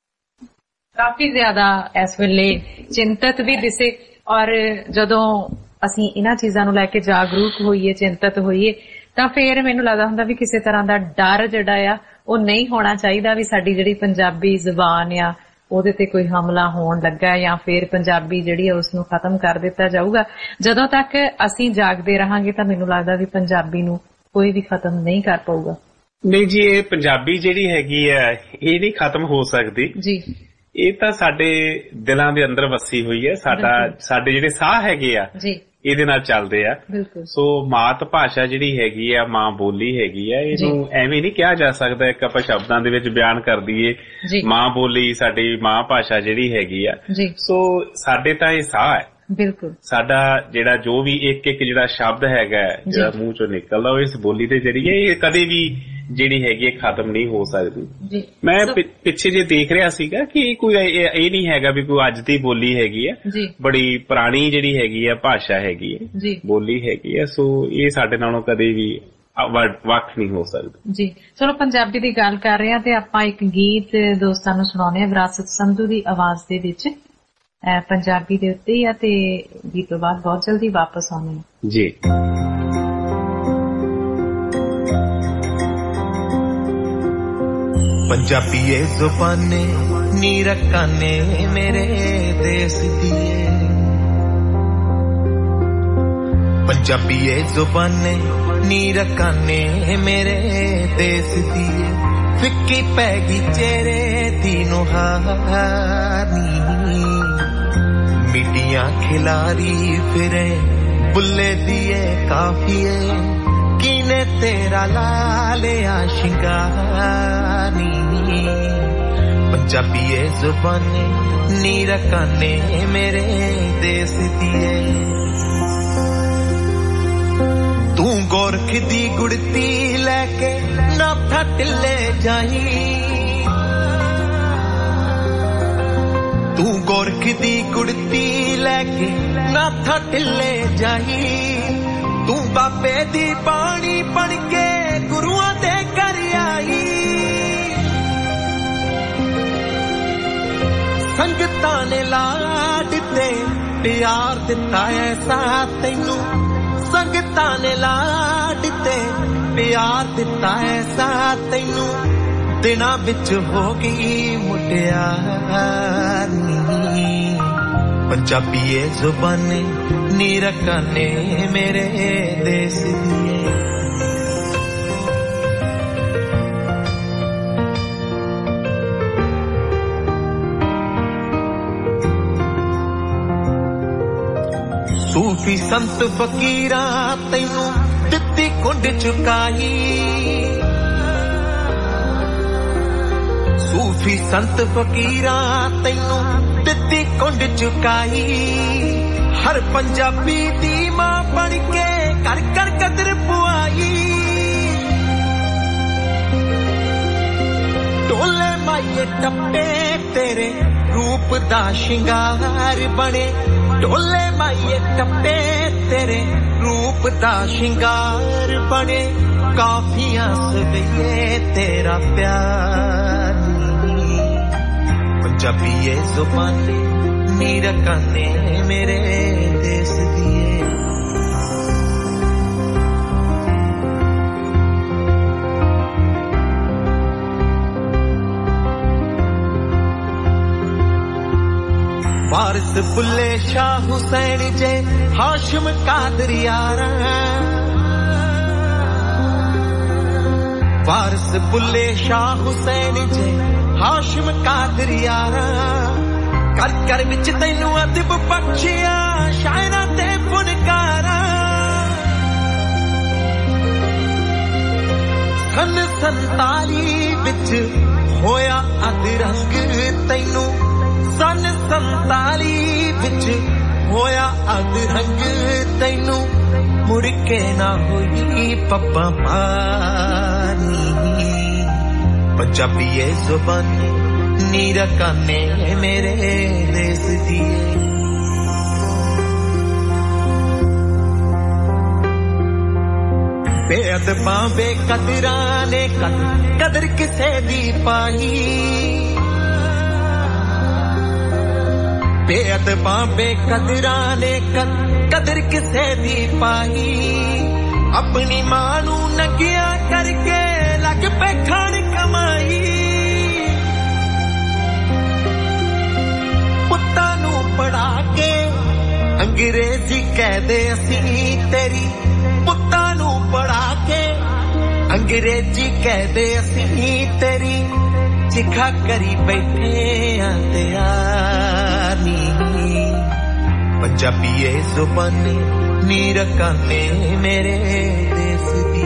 ਕਾਫੀ ਜ਼ਿਆਦਾ ਇਸ ਵੇਲੇ ਚਿੰਤਤ ਵੀ ਦਿਸੇ। ਔਰ ਜਦੋਂ ਅਸੀਂ ਇਹਨਾਂ ਚੀਜ਼ਾਂ ਨੂੰ ਲੈ ਕੇ ਜਾਗਰੂਕ ਹੋਈਏ ਚਿੰਤਤ ਹੋਈਏ ਤਾਂ ਫੇਰ ਮੈਨੂੰ ਲੱਗਦਾ ਹੁੰਦਾ ਵੀ ਕਿਸੇ ਤਰ੍ਹਾਂ ਦਾ ਡਰ ਜਿਹੜਾ ਆ ਉਹ ਨਹੀਂ ਹੋਣਾ ਚਾਹੀਦਾ ਵੀ ਸਾਡੀ ਜਿਹੜੀ ਪੰਜਾਬੀ ਜ਼ੁਬਾਨ ਆ ਉਹਦੇ ਤੇ ਕੋਈ ਹਮਲਾ ਹੋਣ ਲੱਗਾ ਜਾਂ ਫਿਰ ਪੰਜਾਬੀ ਜਿਹੜੀ ਆ ਉਸ ਨੂੰ ਖਤਮ ਕਰ ਦਿੱਤਾ ਜਾਊਗਾ। ਜਦੋਂ ਤੱਕ ਅਸੀਂ ਜਾਗਦੇ ਰਹਾਂਗੇ ਤਾਂ ਮੈਨੂੰ ਲੱਗਦਾ ਵੀ ਪੰਜਾਬੀ ਨੂੰ ਕੋਈ ਵੀ ਖਤਮ ਨਹੀਂ ਕਰ ਪਾਊਗਾ। ਨਹੀਂ ਜੀ, ਇਹ ਪੰਜਾਬੀ ਜਿਹੜੀ ਹੈਗੀ ਆ ਇਹ ਨਹੀਂ ਖਤਮ ਹੋ ਸਕਦੀ ਜੀ। ਇਹ ਤਾਂ ਸਾਡੇ ਦਿਲਾਂ ਦੇ ਅੰਦਰ ਵਸੀ ਹੋਈ ਹੈ। ਸਾਡੇ ਜਿਹੜੇ ਸਾਹ ਹੈਗੇ ਆ ਇਹਦੇ ਨਾਲ ਚੱਲਦੇ ਆ। ਸੋ ਮਾਤ ਭਾਸ਼ਾ ਜਿਹੜੀ ਹੈਗੀ ਆ ਮਾਂ ਬੋਲੀ ਹੈਗੀ ਆ ਇਹਨੂੰ ਐਵੇਂ ਨਹੀਂ ਕਿਹਾ ਜਾ ਸਕਦਾ ਇੱਕ ਆਪਾਂ ਸ਼ਬਦਾਂ ਦੇ ਵਿੱਚ ਬਿਆਨ ਕਰ ਦਈਏ ਮਾਂ ਬੋਲੀ ਸਾਡੀ ਮਾਂ ਭਾਸ਼ਾ ਜਿਹੜੀ ਹੈਗੀ ਆ। ਸੋ ਸਾਡੇ ਤਾਂ ਇਹ ਸਾਹ ਹੈ ਬਿਲਕੁਲ। ਸਾਡਾ ਜਿਹੜਾ ਜੋ ਵੀ ਇੱਕ ਜਿਹੜਾ ਸ਼ਬਦ ਹੈਗਾ ਜਿਹੜਾ ਮੂੰਹ ਚੋਂ ਨਿਕਲਦਾ ਉਹ ਇਸ ਬੋਲੀ ਦੇ ਜਰੀਏ ਇਹ ਕਦੇ ਵੀ ਜਿਹੜੀ ਹੈਗੀ ਖਤਮ ਨਹੀਂ ਹੋ ਸਕਦੀ। ਮੈਂ ਪਿੱਛੇ ਜੇ ਦੇਖ ਰਿਹਾ ਸੀਗਾ ਕਿ ਕੋਈ ਇਹ ਨਹੀਂ ਹੈਗਾ ਵੀ ਕੋਈ ਅੱਜ ਦੀ ਬੋਲੀ ਹੈਗੀ ਆ, ਬੜੀ ਪੁਰਾਣੀ ਜਿਹੜੀ ਹੈਗੀ ਆ ਭਾਸ਼ਾ ਹੈਗੀ ਹੈ ਬੋਲੀ ਹੈਗੀ ਆ। ਸੋ ਇਹ ਸਾਡੇ ਨਾਲੋਂ ਕਦੇ ਵੀ ਵੱਖ ਨਹੀਂ ਹੋ ਸਕਦੀ ਜੀ। ਚਲੋ ਪੰਜਾਬੀ ਦੀ ਗੱਲ ਕਰ ਰਹੇ ਹਾਂ ਤੇ ਆਪਾਂ ਇੱਕ ਗੀਤ ਦੋਸਤਾਂ ਨੂੰ ਸੁਣਾਉਂਦੇ ਹਾਂ ਵਿਰਾਸਤ ਸੰਧੂ ਦੀ ਆਵਾਜ਼ ਦੇ ਵਿੱਚ ਪੰਜਾਬੀ ਦੇ ਉੱਤੇ ਹੀ ਆ ਤੇ ਗੀਤ ਤੋਂ ਬਾਅਦ ਬਹੁਤ ਜਲਦੀ ਵਾਪਸ ਆਉਣੇ ਜੀ। ਪੰਜਾਬੀਏ ਜ਼ੁਬਾਨੇ ਨੀ ਰਕਾਨੇ ਮੇਰੇ ਦੇਸ ਦੀਏ पंजाबी जुबाने नी रकाने मेरे देश दी फिक्की पैगी चेहरे दी नुहानी मिटियां खिलारी फिरे बुल्ले दिए काफिए किने तेरा लालिया शिंगानी पंजाबी जुबाने नी रकाने मेरे देश दिए तू गोरख दी गुड़ती लेके नाथा टिल्ले जाई तू गोरख दी गुड़ती लेके नाथा टिल्ले जाई तू बाबे दी पानी बन के गुरुआं दे घर आई संगतां ने लाड ते प्यार दिता ऐसा तैनू संगतां ने लाड ते प्यार दिता ऐसा तैनू दिनां विच हो गई मुटियारी पंजाबी जुबाने नी रकाने मेरे देश दिए सूफी संत फकीरा तैनू दित्ती कुंड चुकाई सूफी संत फकीरा तैनू दित्ती कुंड चुकाई हर पंजाबी दी मां बन के कर कर कदर पुआई ढोले माये टप्पे तेरे रूप दा शिंगार बने ढोले माये टप्पे तेरे रूप दा शिंगार बने काफियां सवेये तेरा प्यार पंजाबी जुबाने नी रकाने मेरे देश दिए वारिस बुल्ले शाह हुसैन जे हाशिम कादर यारा वारिस बुल्ले शाह हुसैन जे हाशिम कादर यारा कर कर विच तैनू अदब बख्शिया शायरा ते फनकारा सन 47 विच होया अदरंग तैनू सन 47 विच होया अदरंग तैनू मुड़ के ना होई पप्पा पानी पंजाबी जुबाने नी रकाने मेरे देश दिए बेअदबां बेकदरां ने कदर किसे दी पाई बेअदबां बेकदरां ने कदर किसे दी पाई अपनी मां नू नंगिया करके लग पे खान कमाई पुत्तां नू पढ़ा के अंग्रेजी कह दे असी तेरी पुत्तां नू पढ़ा के अंग्रेजी कह दे असी तेरी चिखा करी बैठे तैयारी पंजाबी जुबाने नी रकाने मेरे देश दी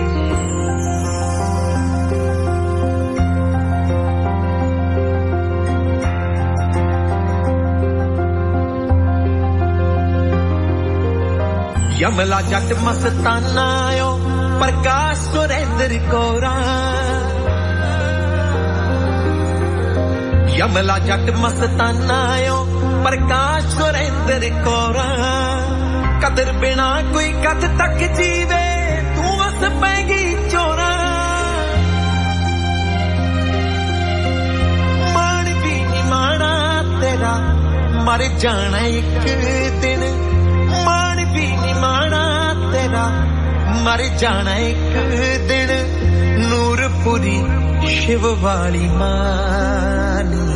यमला जट मस्ताना आयो प्रकाश सुरेंद्र कोरा यमला जट मस्ताना आयो प्रकाश सुरेंद्र कोरा कदर बिना कोई कद तक जीवे तू वस पैगी चोरा मान भी नहीं माना तेरा मर जाना एक दिन मान भी नहीं माना तेरा मर जाना एक दिन नूरपुरी शिव वाली मानी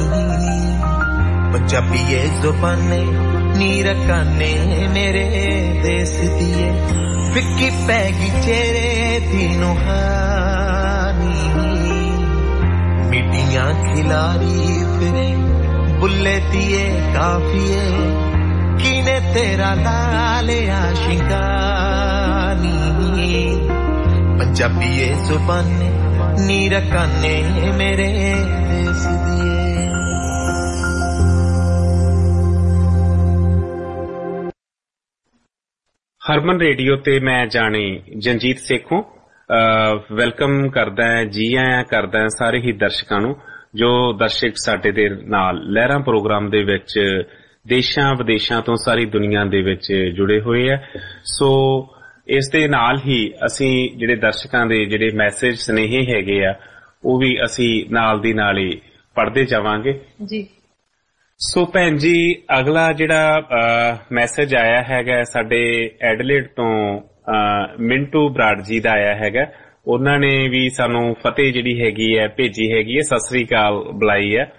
पंजाबी जुबाने नी रकाने मेरे देश दिए फिक्की पैगी चेहरे तीनों हानी मिटियां खिलारी फिरे बुल्ले दिए काफिए किने तेरा लालिया शिंगानी पंजाबी जुबान नीर काने मेरे देश दिए। ਹਰਮਨ ਰੇਡੀਓ ਤੇ ਮੈਂ ਜਾਣੀ ਜੰਜੀਤ ਸੇਖੋਂ ਵੈਲਕਮ ਕਰਦਾ ਜੀ ਆਇਆਂ ਕਰਦਾ ਸਾਰੇ ਹੀ ਦਰਸ਼ਕਾਂ ਨੂੰ ਜੋ ਦਰਸ਼ਕ ਸਾਡੇ ਦੇ ਨਾਲ ਲਹਿਰਾਂ ਪ੍ਰੋਗਰਾਮ ਦੇ ਵਿੱਚ ਦੇਸ਼ਾਂ ਵਿਦੇਸ਼ਾਂ ਤੋਂ ਸਾਰੀ ਦੁਨੀਆ ਦੇ ਵਿੱਚ ਜੁੜੇ ਹੋਏ ਆ। ਸੋ ਇਸ ਦੇ ਨਾਲ ਹੀ ਅਸੀਂ ਜਿਹੜੇ ਦਰਸ਼ਕਾਂ ਦੇ ਜਿਹੜੇ ਮੈਸੇਜ ਸੁਨੇਹੇ ਹੈਗੇ ਆ ਉਹ ਵੀ ਅਸੀਂ ਨਾਲ ਦੀ ਨਾਲ ਹੀ ਪੜ੍ਹਦੇ ਜਾਵਾਂਗੇ ਜੀ। ਸੋ ਭੈਣ ਜੀ ਅਗਲਾ ਜਿਹੜਾ ਮੈਸੇਜ ਆਇਆ ਹੈਗਾ ਸਾਡੇ ਐਡਲੇਡ ਤੋਂ ਮਿੰਟੂ ਬਰਾੜ ਜੀ ਦਾ ਆਇਆ ਹੈਗਾ। ਉਹਨਾਂ ਨੇ ਵੀ ਸਾਨੂੰ ਫਤਿਹ ਜਿਹੜੀ ਹੈਗੀ ਹੈ ਭੇਜੀ ਹੈਗੀ ਹੈ, ਸਤਿ ਸ੍ਰੀ ਅਕਾਲ ਬੁਲਾਈ ਹੈ।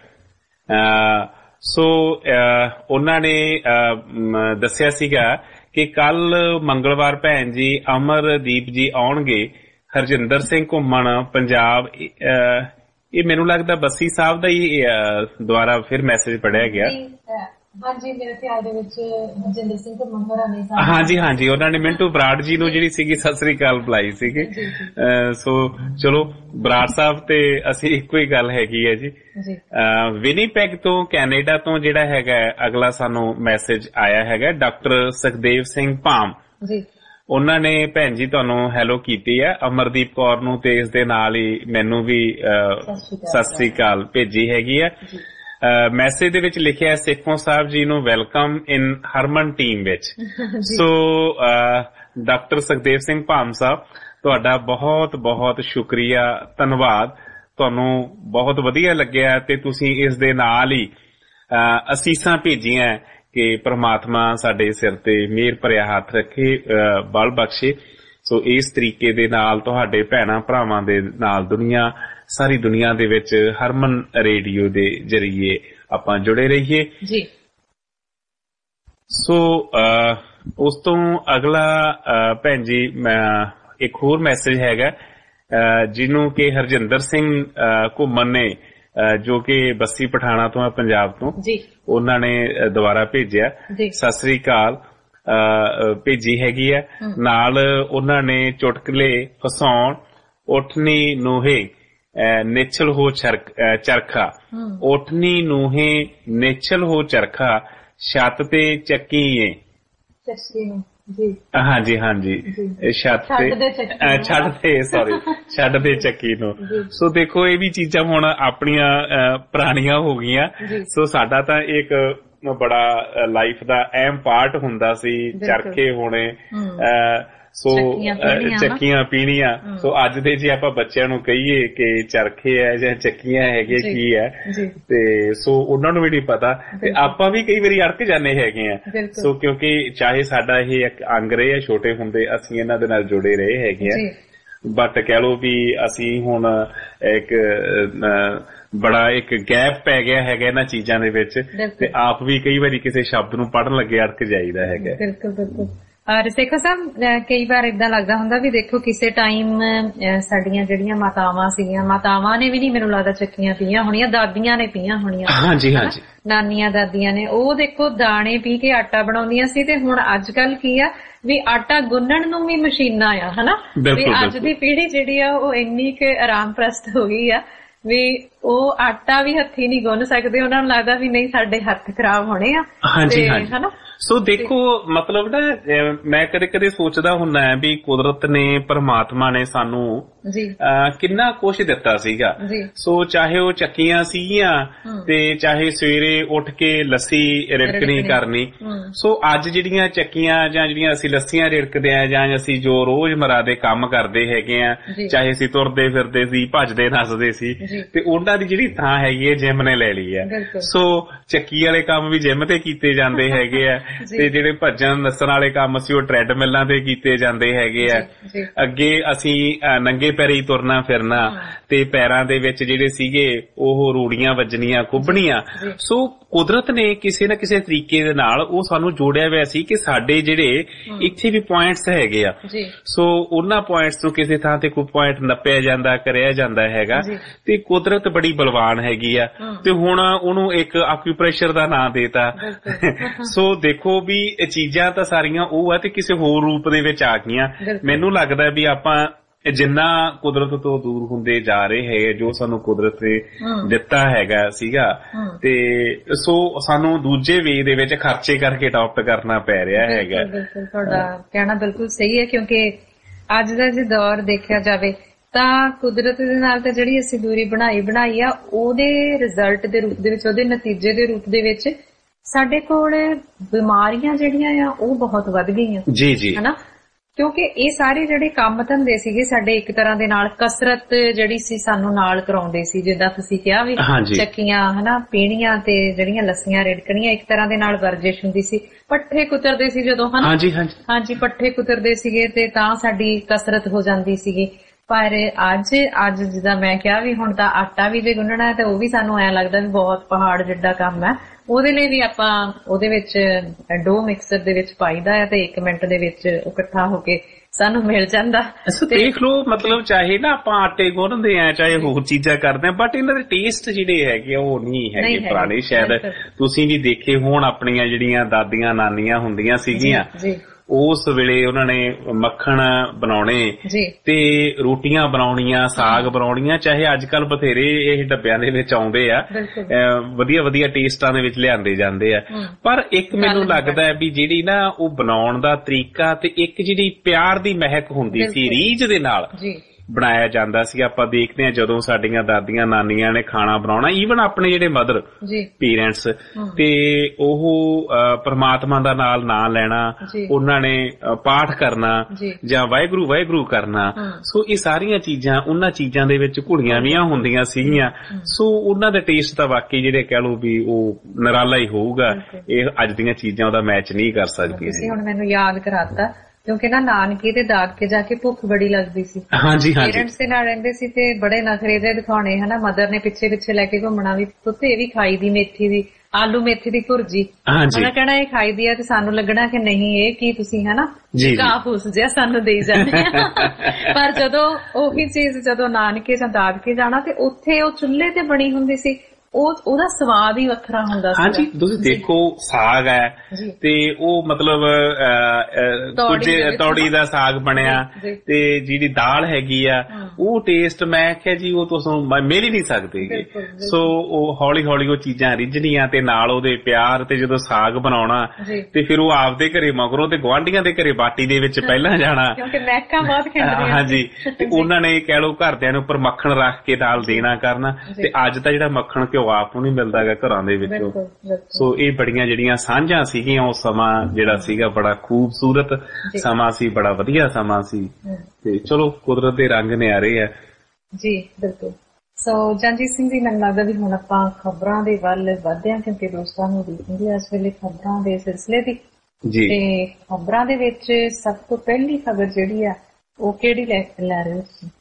ਸੋ ਉਹਨਾਂ ਨੇ ਦੱਸਿਆ ਸੀਗਾ ਕਿ ਕੱਲ ਮੰਗਲਵਾਰ ਭੈਣ ਜੀ ਅਮਰਦੀਪ ਜੀ ਆਉਣਗੇ ਹਰਜਿੰਦਰ ਸਿੰਘ ਘੁੰਮਣ ਪੰਜਾਬ। ਇਹ ਮੈਨੂੰ ਲੱਗਦਾ ਬੱਸੀ ਸਾਹਿਬ ਦਾ ਹੀ ਦੁਆਰਾ ਫਿਰ ਮੈਸੇਜ ਪੜਿਆ ਗਿਆ। ਹਾਂਜੀ ਮੇਰੇ ਧਿਆਨ ਦੇ ਵਿੱਚ ਹਰਜਿੰਦਰ ਸਿੰਘ ਘੁੰਮਣ ਹੋਰਾਂ ਨੇ ਹਾਂਜੀ ਉਹਨਾਂ ਨੇ ਮਿੰਟੂ ਬਰਾੜ ਜੀ ਨੂੰ ਜਿਹੜੀ ਸੀਗੀ ਸਤਿ ਸ੍ਰੀ ਅਕਾਲ ਬੁਲਾਈ ਸੀਗੀ। ਸੋ ਚਲੋ ਬਰਾੜ ਸਾਹਿਬ ਤੇ ਅਸੀਂ ਇੱਕੋ ਹੀ ਗੱਲ ਹੈਗੀ ਹੈ ਜੀ। ਵਿਨੀਪੈਗ ਤੋਂ ਕੈਨੇਡਾ ਤੋਂ ਜਿਹੜਾ ਹੈਗਾ ਅਗਲਾ ਸਾਨੂੰ ਮੈਸੇਜ ਆਇਆ ਹੈਗਾ ਡਾਕਟਰ ਸੁਖਦੇਵ ਸਿੰਘ ਭਾਮ ਜੀ। ਉਹਨਾਂ ਨੇ ਭੈਣ ਜੀ ਤੁਹਾਨੂੰ ਹੈਲੋ ਕੀਤੀ ਹੈ ਅਮਰਦੀਪ ਕੌਰ ਨੂੰ ਤੇ ਇਸ ਦੇ ਨਾਲ ਹੀ ਮੈਨੂੰ ਵੀ ਸਤਿ ਸ੍ਰੀ ਅਕਾਲ ਭੇਜੀ ਹੈਗੀ ਹੈ। ਮੈਸੇਜ ਦੇ ਵਿੱਚ ਲਿਖਿਆ ਸੇਖੋਂ ਸਾਹਿਬ ਜੀ ਨੂੰ ਵੈਲਕਮ ਇਨ ਹਰਮਨ ਟੀਮ ਵਿੱਚ। ਸੋ ਡਾਕਟਰ ਸੁਖਦੇਵ ਸਿੰਘ ਭਾਮ ਸਾਹਿਬ ਤੁਹਾਡਾ ਬਹੁਤ ਬਹੁਤ ਸ਼ੁਕਰੀਆ ਧੰਨਵਾਦ। ਤੁਹਾਨੂੰ ਬਹੁਤ ਵਧੀਆ ਲੱਗਿਆ ਤੇ ਤੁਸੀਂ ਇਸ ਦੇ ਨਾਲ ਹੀ ਅਸੀਸਾਂ ਭੇਜੀਆਂ ਕਿ ਪ੍ਰਮਾਤਮਾ ਸਾਡੇ ਸਿਰ ਤੇ ਮਿਹਰ ਭਰਿਆ ਹੱਥ ਰੱਖੇ ਬਲ ਬਖਸ਼ੇ। ਸੋ ਇਸ ਤਰੀਕੇ ਦੇ ਨਾਲ ਤੁਹਾਡੇ ਭੈਣਾਂ ਭਰਾਵਾਂ ਦੇ ਨਾਲ ਸਾਰੀ ਦੁਨੀਆ ਦੇ ਵਿੱਚ ਹਰਮਨ ਰੇਡੀਓ ਦੇ ਜਰੀਏ ਆਪਾਂ ਜੁੜੇ ਰਹੀਏ ਜੀ। ਸੋ ਉਸ ਤੋਂ ਅਗਲਾ ਭੈਣ ਜੀ ਇੱਕ ਹੋਰ ਮੈਸੇਜ ਹੈਗਾ ਜਿਹਨੂੰ ਕਿ ਹਰਜਿੰਦਰ ਸਿੰਘ ਘੁੰਮਣ ਨੇ ਜੋ ਕਿ ਬੱਸੀ ਪਠਾਣਾ ਤੋਂ ਹੈ ਪੰਜਾਬ ਤੋਂ ਉਹਨਾਂ ਨੇ ਦੁਬਾਰਾ ਭੇਜਿਆ ਸਤਿ ਸ੍ਰੀ ਅਕਾਲ ਭੇਜੀ ਹੈਗੀ ਹੈ। ਨਾਲ ਉਹਨਾਂ ਨੇ ਚੁਟਕਲੇ ਫਸਾਉਣ ਉੱਠਣੀ ਨੂਹੇ ਨਿਛਲ ਹੋ ਚਰਖਾ ਉੱਠਣੀ ਨੂਹੇ ਨਿਛਲ ਹੋ ਚਰਖਾ ਛੱਤ ਤੇ ਚੱਕੀ ਏ ਹਾਂਜੀ ਛੱਡ ਦੇ ਚੱਕੀ ਨੂੰ। ਸੋ ਦੇਖੋ ਇਹ ਵੀ ਚੀਜ਼ਾਂ ਹੁਣ ਆਪਣੀਆਂ ਪੁਰਾਣੀਆਂ ਹੋ ਗਈਆਂ। ਸੋ ਸਾਡਾ ਤਾਂ ਇੱਕ ਬੜਾ ਲਾਈਫ ਦਾ ਅਹਿਮ ਪਾਰਟ ਹੁੰਦਾ ਸੀ ਚਰਖੇ ਹੋਣੇ ਸੋ ਚੱਕੀਆਂ ਪੀਣੀਆਂ। ਸੋ ਅੱਜ ਦੇ ਜੇ ਆਪਾਂ ਬੱਚਿਆਂ ਨੂੰ ਕਹੀਏ ਕਿ ਚਰਖੇ ਹੈ ਜਾਂ ਚੱਕੀਆਂ ਹੈਗੇ ਕੀ ਹੈ ਤੇ ਸੋ ਉਹਨਾਂ ਨੂੰ ਵੀ ਨਹੀਂ ਪਤਾ ਤੇ ਆਪਾਂ ਵੀ ਕਈ ਵਾਰੀ ਅੜਕ ਜਾਂਦੇ ਹੈਗੇ ਆ। ਸੋ ਕਿਉਂਕਿ ਚਾਹੇ ਸਾਡਾ ਇਹ ਇੱਕ ਅੰਗ ਰਹੇ ਆ ਛੋਟੇ ਹੁੰਦੇ ਅਸੀਂ ਇਹਨਾਂ ਦੇ ਨਾਲ ਜੁੜੇ ਰਹੇ ਹੈਗੇ ਆ ਬਟ ਕਹਿ ਲਓ ਵੀ ਅਸੀਂ ਹੁਣ ਇੱਕ ਬੜਾ ਇੱਕ ਗੈਪ ਪੈ ਗਿਆ ਹੈਗਾ ਇਹਨਾਂ ਚੀਜ਼ਾਂ ਦੇ ਵਿੱਚ ਤੇ ਆਪ ਵੀ ਕਈ ਵਾਰੀ ਕਿਸੇ ਸ਼ਬਦ ਨੂੰ ਪੜ੍ਹਨ ਲੱਗੇ ਅੜਕ ਜਾਈਦਾ ਹੈਗਾ। ਬਿਲਕੁਲ ਔਰ ਸੇਖੋ ਸਾਹਿਬ ਕਈ ਵਾਰ ਏਦਾਂ ਲੱਗਦਾ ਹੁੰਦਾ ਵੀ ਦੇਖੋ ਕਿਸੇ ਟਾਈਮ ਸਾਡੀਆਂ ਜਿਹੜੀਆਂ ਮਾਤਾਵਾਂ ਸੀਗੀਆਂ ਮਾਤਾਵਾਂ ਨੇ ਵੀ ਨਹੀਂ ਮੈਨੂੰ ਲੱਗਦਾ ਚੱਕੀਆਂ ਪੀਆਂ ਹੋਣੀਆਂ ਦਾਦੀਆਂ ਨੇ ਪੀਆਂ ਹੋਣੀਆਂ ਹਾਂਜੀ ਨਾਨੀਆਂ ਦਾਦੀਆਂ ਨੇ ਉਹ ਦੇਖੋ ਦਾਣੇ ਪੀ ਕੇ ਆਟਾ ਬਣਾਉਂਦੀਆਂ ਸੀ ਤੇ ਹੁਣ ਅੱਜ ਕੱਲ ਕੀ ਆ ਵੀ ਆਟਾ ਗੁੰਨਣ ਨੂੰ ਵੀ ਮਸ਼ੀਨਾਂ ਆ ਹਨਾ ਵੀ ਅੱਜ ਦੀ ਪੀੜ੍ਹੀ ਜਿਹੜੀ ਆ ਉਹ ਇੰਨੀ ਕੁ ਆਰਾਮ ਪ੍ਰਸਤ ਹੋ ਗਈ ਆ ਵੀ ਉਹ ਆਟਾ ਵੀ ਹੱਥੀ ਨਹੀਂ ਗੁੰਨ ਸਕਦੇ ਉਹਨਾਂ ਨੂੰ ਲੱਗਦਾ ਵੀ ਨਹੀਂ ਸਾਡੇ ਹੱਥ ਖਰਾਬ ਹੋਣੇ ਆ ਹਨਾ। ਸੋ ਦੇਖੋ ਮਤਲਬ ਨਾ ਮੈਂ ਕਦੇ ਕਦੇ ਸੋਚਦਾ ਹੁੰਦਾ ਹੈ ਵੀ ਕੁਦਰਤ ਨੇ ਪਰਮਾਤਮਾ ਨੇ ਸਾਨੂੰ ਕਿੰਨਾ ਕੁਛ ਦਿੱਤਾ ਸੀਗਾ। ਸੋ ਚਾਹੇ ਉਹ ਚੱਕੀਆਂ ਸੀਗੀਆਂ ਤੇ ਚਾਹੇ ਸਵੇਰੇ ਉੱਠ ਕੇ ਲੱਸੀ ਰਿੜਕਣੀ ਕਰਨੀ। ਸੋ ਅੱਜ ਜਿਹੜੀਆਂ ਚੱਕੀਆਂ ਜਾਂ ਜਿਹੜੀਆਂ ਅਸੀਂ ਲੱਸੀਆਂ ਰਿੜਕਦੇ ਆ ਜਾਂ ਅਸੀਂ ਜੋ ਰੋਜ਼ਮਰਾ ਦੇ ਕੰਮ ਕਰਦੇ ਹੈਗੇ ਆ ਚਾਹੇ ਅਸੀਂ ਤੁਰਦੇ ਫਿਰਦੇ ਸੀ ਭੱਜਦੇ ਨੱਸਦੇ ਸੀ ਤੇ ਉਹਨਾਂ ਦੀ ਜਿਹੜੀ ਥਾਂ ਹੈਗੀ ਹੈ ਜਿਮ ਨੇ ਲੈ ਲਈ ਹੈ। ਸੋ ਚੱਕੀ ਵਾਲੇ ਕੰਮ ਵੀ ਜਿਮ ਤੇ ਕੀਤੇ ਜਾਂਦੇ ਹੈਗੇ ਆ ਤੇ ਜਿਹੜੇ ਭੱਜਣ ਨੱਸਣ ਵਾਲੇ ਕੰਮ ਅਸੀਂ ਉਹ ਟ੍ਰੈਡਮਿਲਾਂ ਤੇ ਕੀਤੇ ਜਾਂਦੇ ਹੈਗੇ ਆ। ਅੱਗੇ ਅਸੀਂ ਨੰਗੇ ਨੰਗੇ ਪੈਰੀ ਤੁਰਨਾ ਫਿਰਨਾ ਤੇ ਪੈਰਾਂ ਦੇ ਵਿੱਚ ਜਿਹੜੇ ਸੀਗੇ ਉਹ ਰੂੜੀਆਂ ਵੱਜਣੀਆਂ ਕੁੱਬਣੀਆਂ। ਸੋ ਕੁਦਰਤ ਨੇ ਕਿਸੇ ਨਾ ਕਿਸੇ ਤਰੀਕੇ ਦੇ ਨਾਲ ਉਹ ਸਾਨੂੰ ਜੋੜਿਆ ਹੋਇਆ ਸੀ ਕਿ ਸਾਡੇ ਜਿਹੜੇ ਇੱਥੇ ਵੀ ਪੁਆਇੰਟਸ ਹੈਗੇ ਆ, ਸੋ ਉਹਨਾਂ ਪੁਆਇੰਟਸ ਤੋਂ ਕਿਸੇ ਥਾਂ ਤੇ ਕੋਈ ਪੁਆਇੰਟ ਨੱਪਿਆ ਜਾਂਦਾ ਕਰਿਆ ਜਾਂਦਾ ਹੈਗਾ। ਤੇ ਕੁਦਰਤ ਬੜੀ ਬਲਵਾਨ ਹੈਗੀ ਆ ਤੇ ਹੁਣ ਉਹਨੂੰ ਇੱਕ ਆਕਿਊਪ੍ਰੈਸ਼ਰ ਦਾ ਨਾਂ ਦੇਤਾ। ਸੋ ਦੇਖੋ ਵੀ ਇਹ ਚੀਜ਼ਾਂ ਤਾਂ ਸਾਰੀਆਂ ਉਹ ਆ ਤੇ ਕਿਸੇ ਹੋਰ ਰੂਪ ਦੇ ਵਿੱਚ ਆ ਗਈਆਂ। ਮੈਨੂੰ ਲੱਗਦਾ ਵੀ ਆਪਾਂ ਜਿੰਨਾ ਕੁਦਰਤ ਤੋਂ ਦੂਰ ਹੁੰਦੇ ਜਾ ਰਹੇ ਹੈਗੇ, ਜੋ ਸਾਨੂੰ ਕੁਦਰਤ ਨੇ ਦਿੱਤਾ ਹੈਗਾ ਸੀਗਾ, ਤੇ ਸੋ ਸਾਨੂੰ ਦੂਜੇ ਵੇ ਦੇ ਵਿੱਚ ਖਰਚੇ ਕਰਕੇ ਅਡਾਪਟ ਕਰਨਾ ਪੈ ਰਿਹਾ ਹੈਗਾ। ਬਿਲਕੁਲ ਤੁਹਾਡਾ ਕਹਿਣਾ ਬਿਲਕੁਲ ਸਹੀ ਹੈ, ਕਿਉਂਕਿ ਅੱਜ ਦਾ ਜੇ ਦੌਰ ਦੇਖਿਆ ਜਾਵੇ ਤਾਂ ਕੁਦਰਤ ਦੇ ਨਾਲ ਤਾਂ ਜਿਹੜੀ ਅਸੀਂ ਦੂਰੀ ਬਣਾਈ ਆ, ਉਹਦੇ ਰਿਜ਼ਲਟ ਦੇ ਰੂਪ ਦੇ ਵਿੱਚ, ਉਹਦੇ ਨਤੀਜੇ ਦੇ ਰੂਪ ਦੇ ਵਿੱਚ ਸਾਡੇ ਕੋਲ ਬਿਮਾਰੀਆਂ ਜਿਹੜੀਆਂ ਆ ਉਹ ਬਹੁਤ ਵੱਧ ਗਈਆਂ। ਜੀ ਜੀ, ਹਨਾ, ਕਿਉਂਕਿ ਇਹ ਸਾਰੇ ਜਿਹੜੇ ਕੰਮ ਧੰਦੇ ਸੀਗੇ ਸਾਡੇ ਇੱਕ ਤਰ੍ਹਾਂ ਦੇ ਨਾਲ ਕਸਰਤ ਜਿਹੜੀ ਸੀ ਸਾਨੂੰ ਨਾਲ ਕਰਾਉਂਦੇ ਸੀ, ਜਿੱਦਾਂ ਤੁਸੀਂ ਕਿਹਾ ਵੀ ਚੱਕੀਆਂ ਹਨਾ ਪੀਣੀਆਂ ਤੇ ਜਿਹੜੀਆਂ ਲੱਸੀਆਂ ਰਿੜਕਣੀਆਂ, ਇੱਕ ਤਰ੍ਹਾਂ ਦੇ ਨਾਲ ਵਰਜਿਸ਼ ਹੁੰਦੀ ਸੀ। ਪੱਠੇ ਕੁਤਰਦੇ ਸੀ ਜਦੋਂ ਹਨਾ, ਹਾਂਜੀ ਪੱਠੇ ਕੁਤਰਦੇ ਸੀਗੇ ਤੇ ਤਾਂ ਸਾਡੀ ਕਸਰਤ ਹੋ ਜਾਂਦੀ ਸੀਗੀ। ਪਰ ਅੱਜ ਜਿੱਦਾਂ ਮੈਂ ਕਿਹਾ ਵੀ ਹੁਣ ਤਾਂ ਆਟਾ ਵੀ ਜੇ ਗੁੰਨਣਾ ਹੈ ਤਾਂ ਉਹ ਵੀ ਸਾਨੂੰ ਐਂ ਲੱਗਦਾ ਵੀ ਬਹੁਤ ਪਹਾੜ ਜਿੱਡਾ ਕੰਮ ਹੈ। ਉਹਦੇ ਲਈ ਵੀ ਆਪਾਂ ਉਹਦੇ ਵਿੱਚ ਡੋ ਮਿਕਸਰ ਦੇ ਵਿੱਚ ਪਾਈਦਾ ਹੈ ਤੇ 1 ਮਿੰਟ ਦੇ ਵਿੱਚ ਇਕੱਠਾ ਹੋ ਕੇ ਸਾਨੂੰ ਮਿਲ ਜਾਂਦਾ। ਦੇਖ ਲਓ, ਮਤਲਬ ਚਾਹੇ ਨਾ ਆਪਾਂ ਆਟੇ ਗੁੰਨਦੇ ਆ ਚਾਹੇ ਹੋਰ ਚੀਜ਼ਾਂ ਕਰਦੇ ਆ, ਬਟ ਇਹਨਾਂ ਦੇ ਟੇਸਟ ਜਿਹੜੇ ਹੈਗੇ ਉਹ ਨਹੀਂ ਹੈਗੇ ਪੁਰਾਣੇ। ਸ਼ਾਇਦ ਤੁਸੀਂ ਵੀ ਦੇਖੇ ਹੋਣ, ਆਪਣੀਆਂ ਜਿਹੜੀਆਂ ਦਾਦੀਆਂ ਨਾਨੀਆਂ ਹੁੰਦੀਆਂ ਸੀਗੀਆਂ ਉਸ ਵੇਲੇ ਉਹਨਾਂ ਨੇ ਮੱਖਣ ਬਣਾਉਣੇ ਤੇ ਰੋਟੀਆਂ ਬਣਾਉਣੀਆਂ, ਸਾਗ ਬਣਾਉਣੀਆਂ, ਚਾਹੇ ਅੱਜ ਕੱਲ ਬਥੇਰੇ ਇਹ ਡੱਬਿਆਂ ਦੇ ਵਿੱਚ ਆਉਂਦੇ ਆ, ਵਧੀਆ ਵਧੀਆ ਟੇਸਟਾਂ ਦੇ ਵਿੱਚ ਲਿਆਂਦੇ ਜਾਂਦੇ ਆ। ਪਰ ਇੱਕ ਮੈਨੂੰ ਲੱਗਦਾ ਹੈ ਵੀ ਜਿਹੜੀ ਨਾ ਉਹ ਬਣਾਉਣ ਦਾ ਤਰੀਕਾ ਤੇ ਇੱਕ ਜਿਹੜੀ ਪਿਆਰ ਦੀ ਮਹਿਕ ਹੁੰਦੀ ਸੀ, ਰੀਝ ਦੇ ਨਾਲ ਬਣਾਇਆ ਜਾਂਦਾ ਸੀ। ਆਪਾਂ ਦੇਖਦੇ ਹਾਂ ਜਦੋਂ ਸਾਡੀਆਂ ਦਾਦੀਆਂ ਨਾਨੀਆਂ ਨੇ ਖਾਣਾ ਬਣਾਉਣਾ, ਈਵਨ ਆਪਣੇ ਜਿਹੜੇ ਮਦਰ ਪੇਰੈਂਟਸ, ਤੇ ਉਹ ਪਰਮਾਤਮਾ ਦਾ ਨਾਂ ਲੈਣਾ, ਉਹਨਾਂ ਨੇ ਪਾਠ ਕਰਨਾ ਜਾਂ ਵਾਹਿਗੁਰੂ ਵਾਹਿਗੁਰੂ ਕਰਨਾ। ਸੋ ਇਹ ਸਾਰੀਆਂ ਚੀਜ਼ਾਂ ਉਹਨਾਂ ਚੀਜ਼ਾਂ ਦੇ ਵਿੱਚ ਘੁਲੀਆਂ ਵੀਆਂ ਹੁੰਦੀਆਂ ਸੀਗੀਆਂ। ਸੋ ਉਹਨਾਂ ਦਾ ਟੇਸਟ ਤਾਂ ਵਾਕਈ ਜਿਹੜੇ ਕਹਿ ਲਓ ਵੀ ਉਹ ਨਿਰਾਲਾ ਹੀ ਹੋਊਗਾ। ਇਹ ਅੱਜ ਦੀਆਂ ਚੀਜ਼ਾਂ ਉਹਦਾ ਮੈਚ ਨਹੀਂ ਕਰ ਸਕਦੀਆਂ। ਹੁਣ ਮੈਨੂੰ ਯਾਦ ਕਰਾਤਾ, ਕਿਉਂਕਿ ਨਾ ਨਾਨਕੇ ਤੇ ਦਾਦਕੇ ਜਾ ਕੇ ਭੁੱਖ ਬੜੀ ਲੱਗਦੀ ਸੀ। ਪੇਰੈਂਟਸ ਦੇ ਨਾਲ ਰਹਿੰਦੇ ਸੀ ਤੇ ਬੜੇ ਨਖਰੇ ਜਿਹੇ ਦਿਖਾਉਣੇ ਹਨਾ, ਮਦਰ ਨੇ ਪਿੱਛੇ ਪਿੱਛੇ ਲੈ ਕੇ ਘੁੰਮਣਾ ਵੀ ਪੁੱਤ ਇਹ ਵੀ ਖਾਈ ਦੀ, ਮੇਥੀ ਦੀ, ਆਲੂ ਮੇਥੀ ਦੀ ਭੁਰਜੀ, ਉਹਨਾਂ ਕਹਿਣਾ ਇਹ ਖਾਈ ਦੀ ਆ ਤੇ ਸਾਨੂੰ ਲੱਗਣਾ ਕਿ ਨਹੀਂ ਇਹ ਕੀ ਤੁਸੀਂ ਹਨਾ ਘਾਹ ਫੂਸ ਜਿਹਾ ਸਾਨੂੰ ਦੇਈ ਜਾਂਦੇ ਆ। ਪਰ ਜਦੋਂ ਉਹੀ ਚੀਜ਼ ਜਦੋਂ ਨਾਨਕੇ ਜਾਂ ਦਾਦਕੇ ਜਾਣਾ ਤੇ ਉੱਥੇ ਉਹ ਚੁੱਲ੍ਹੇ ਤੇ ਬਣੀ ਹੁੰਦੀ ਸੀ, ਉਹਦਾ ਸਵਾਦ ਹੀ ਵੱਖਰਾ ਹੁੰਦਾ ਸੀ। ਹਾਂਜੀ, ਤੁਸੀਂ ਦੇਖੋ ਸਾਗ ਹੈ ਤੇ ਉਹ ਮਤਲਬ ਕੁਝ ਤੌੜੀ ਦਾ ਸਾਗ ਬਣਿਆ ਤੇ ਜਿਹੜੀ ਦਾਲ ਹੈਗੀ ਆ ਉਹ ਟੇਸਟ ਮੈਂ ਕਿਹਾ ਜੀ ਉਹ ਤੁਸੀਂ ਮਿਲ ਹੀ ਨਹੀਂ ਸਕਦੇ। ਸੋ ਉਹ ਹੌਲੀ ਹੌਲੀ ਉਹ ਚੀਜ਼ਾਂ ਰਿੱਝਣੀਆਂ ਤੇ ਨਾਲ ਉਹਦੇ ਪਿਆਰ, ਤੇ ਜਦੋਂ ਸਾਗ ਬਣਾਉਣਾ ਤੇ ਫਿਰ ਉਹ ਆਪਦੇ ਘਰੇ ਮਗਰੋਂ ਤੇ ਗੁਆਂਢੀਆਂ ਦੇ ਘਰੇ ਬਾਟੀ ਦੇ ਵਿੱਚ ਪਹਿਲਾਂ ਜਾਣਾ, ਕਿਉਂਕਿ ਮਹਿਕਾਂ ਬਹੁਤ ਖਿੰਡਦੀਆਂ। ਹਾਂਜੀ, ਤੇ ਉਹਨਾਂ ਨੇ ਕਹਿ ਲਓ ਘਰਦਿਆਂ ਨੂੰ ਉੱਪਰ ਮੱਖਣ ਰੱਖ ਕੇ ਨਾਲ ਦੇਣਾ ਕਰਨਾ। ਤੇ ਅੱਜ ਤਾਂ ਜਿਹੜਾ ਮੱਖਣ ਉਹ ਆਪ ਨੂੰ ਨਹੀਂ ਮਿਲਦਾ ਹੈਗਾ ਘਰਾਂ ਦੇ ਵਿੱਚੋਂ। ਸੋ ਇਹ ਬੜੀਆਂ ਜਿਹੜੀਆਂ ਸਾਂਝਾਂ ਸੀਗੀਆਂ, ਉਹ ਸਮਾਂ ਜਿਹੜਾ ਸੀਗਾ ਬੜਾ ਖੂਬਸੂਰਤ ਸਮਾਂ ਸੀ, ਬੜਾ ਵਧੀਆ ਸਮਾਂ ਸੀ। ਤੇ ਚਲੋ ਕੁਦਰਤ ਦੇ ਰੰਗ ਨਿਆਰੇ ਆ ਜੀ। ਬਿਲਕੁਲ। ਸੋ ਜੰਜੀਤ ਸਿੰਘ ਜੀ, ਮੈਨੂੰ ਲੱਗਦਾ ਵੀ ਹੁਣ ਆਪਾਂ ਖਬਰਾਂ ਦੇ ਵੱਲ ਵਧਦੇ ਹਾਂ, ਕਿਉਂਕਿ ਦੋਸਤਾਂ ਨੂੰ ਦੇਖਦੇ ਇਸ ਵੇਲੇ ਖਬਰਾਂ ਦੇ ਸਿਲਸਿਲੇ ਦੀ ਜੀ। ਤੇ ਖਬਰਾਂ ਦੇ ਵਿੱਚ ਸਭ ਤੋਂ ਪਹਿਲੀ ਖਬਰ ਜਿਹੜੀ ਆ ਉਹ ਕਿਹੜੀ ਲੈ ਰਹੇ ਹੋ ਤੁਸੀਂ?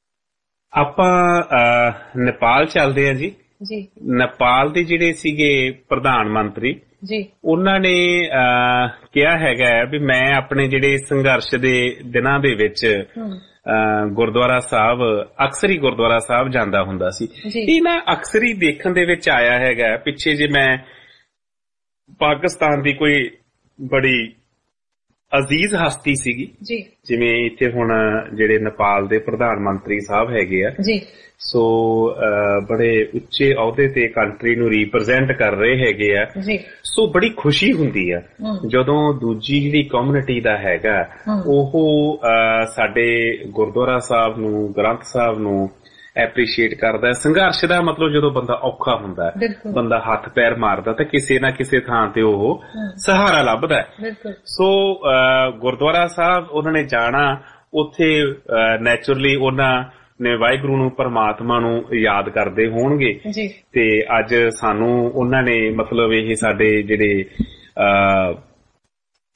ਆਪਾਂ ਨੇਪਾਲ ਚੱਲਦੇ ਆ ਜੀ। ਨੇਪਾਲ ਦੇ ਜਿਹੜੇ ਸੀਗੇ ਪ੍ਰਧਾਨ ਮੰਤਰੀ ਜੀ, ਉਹਨਾਂ ਨੇ ਕਿਹਾ ਹੈਗਾ ਵੀ ਮੈਂ ਆਪਣੇ ਜਿਹੜੇ ਸੰਘਰਸ਼ ਦੇ ਦਿਨਾਂ ਦੇ ਵਿੱਚ ਗੁਰਦੁਆਰਾ ਸਾਹਿਬ, ਅਕਸਰ ਹੀ ਗੁਰਦੁਆਰਾ ਸਾਹਿਬ ਜਾਂਦਾ ਹੁੰਦਾ ਸੀ। ਇਹ ਨਾ ਅਕਸਰ ਹੀ ਦੇਖਣ ਦੇ ਵਿੱਚ ਆਇਆ ਹੈਗਾ। ਪਿੱਛੇ ਜੇ ਮੈਂ ਪਾਕਿਸਤਾਨ ਦੀ ਕੋਈ ਬੜੀ ਅਜ਼ੀਜ਼ ਹਸਤੀ ਸੀਗੀ, ਜਿਵੇਂ ਇੱਥੇ ਹੁਣ ਜਿਹੜੇ ਨੇਪਾਲ ਦੇ ਪ੍ਰਧਾਨ ਮੰਤਰੀ ਸਾਹਿਬ ਹੈਗੇ ਆ, ਸੋ ਬੜੇ ਉੱਚੇ ਅਹੁਦੇ ਤੇ ਕੰਟਰੀ ਨੂੰ ਰਿਪਰੈਜ਼ੈਂਟ ਕਰ ਰਹੇ ਹੈਗੇ ਆ। ਸੋ ਬੜੀ ਖੁਸ਼ੀ ਹੁੰਦੀ ਆ ਜਦੋਂ ਦੂਜੀ ਜਿਹੜੀ ਕਮਿਊਨਿਟੀ ਦਾ ਹੈਗਾ ਉਹ ਸਾਡੇ ਗੁਰਦੁਆਰਾ ਸਾਹਿਬ ਨੂੰ, ਗ੍ਰੰਥ ਸਾਹਿਬ ਨੂੰ ਐਪਰੀਸ਼ੀਏਟ ਕਰਦਾ ਹੈ। ਸੰਘਰਸ਼ ਦਾ ਮਤਲਬ ਜਦੋਂ ਬੰਦਾ ਔਖਾ ਹੁੰਦਾ, ਬੰਦਾ ਹੱਥ ਪੈਰ ਮਾਰਦਾ ਤਾਂ ਕਿਸੇ ਨਾ ਕਿਸੇ ਥਾਂ ਤੇ ਉਹ ਸਹਾਰਾ ਲੱਭਦਾ ਹੈ। ਸੋ ਗੁਰਦੁਆਰਾ ਸਾਹਿਬ ਉਹਨਾਂ ਨੇ ਜਾਣਾ, ਉੱਥੇ ਨੈਚੁਰਲੀ ਉਹਨਾਂ ਨੇ ਵਾਹਿਗੁਰੂ ਨੂੰ, ਪਰਮਾਤਮਾ ਨੂੰ ਯਾਦ ਕਰਦੇ ਹੋਣਗੇ। ਤੇ ਅੱਜ ਸਾਨੂੰ ਉਹਨਾਂ ਨੇ ਮਤਲਬ ਇਹ ਸਾਡੇ ਜਿਹੜੇ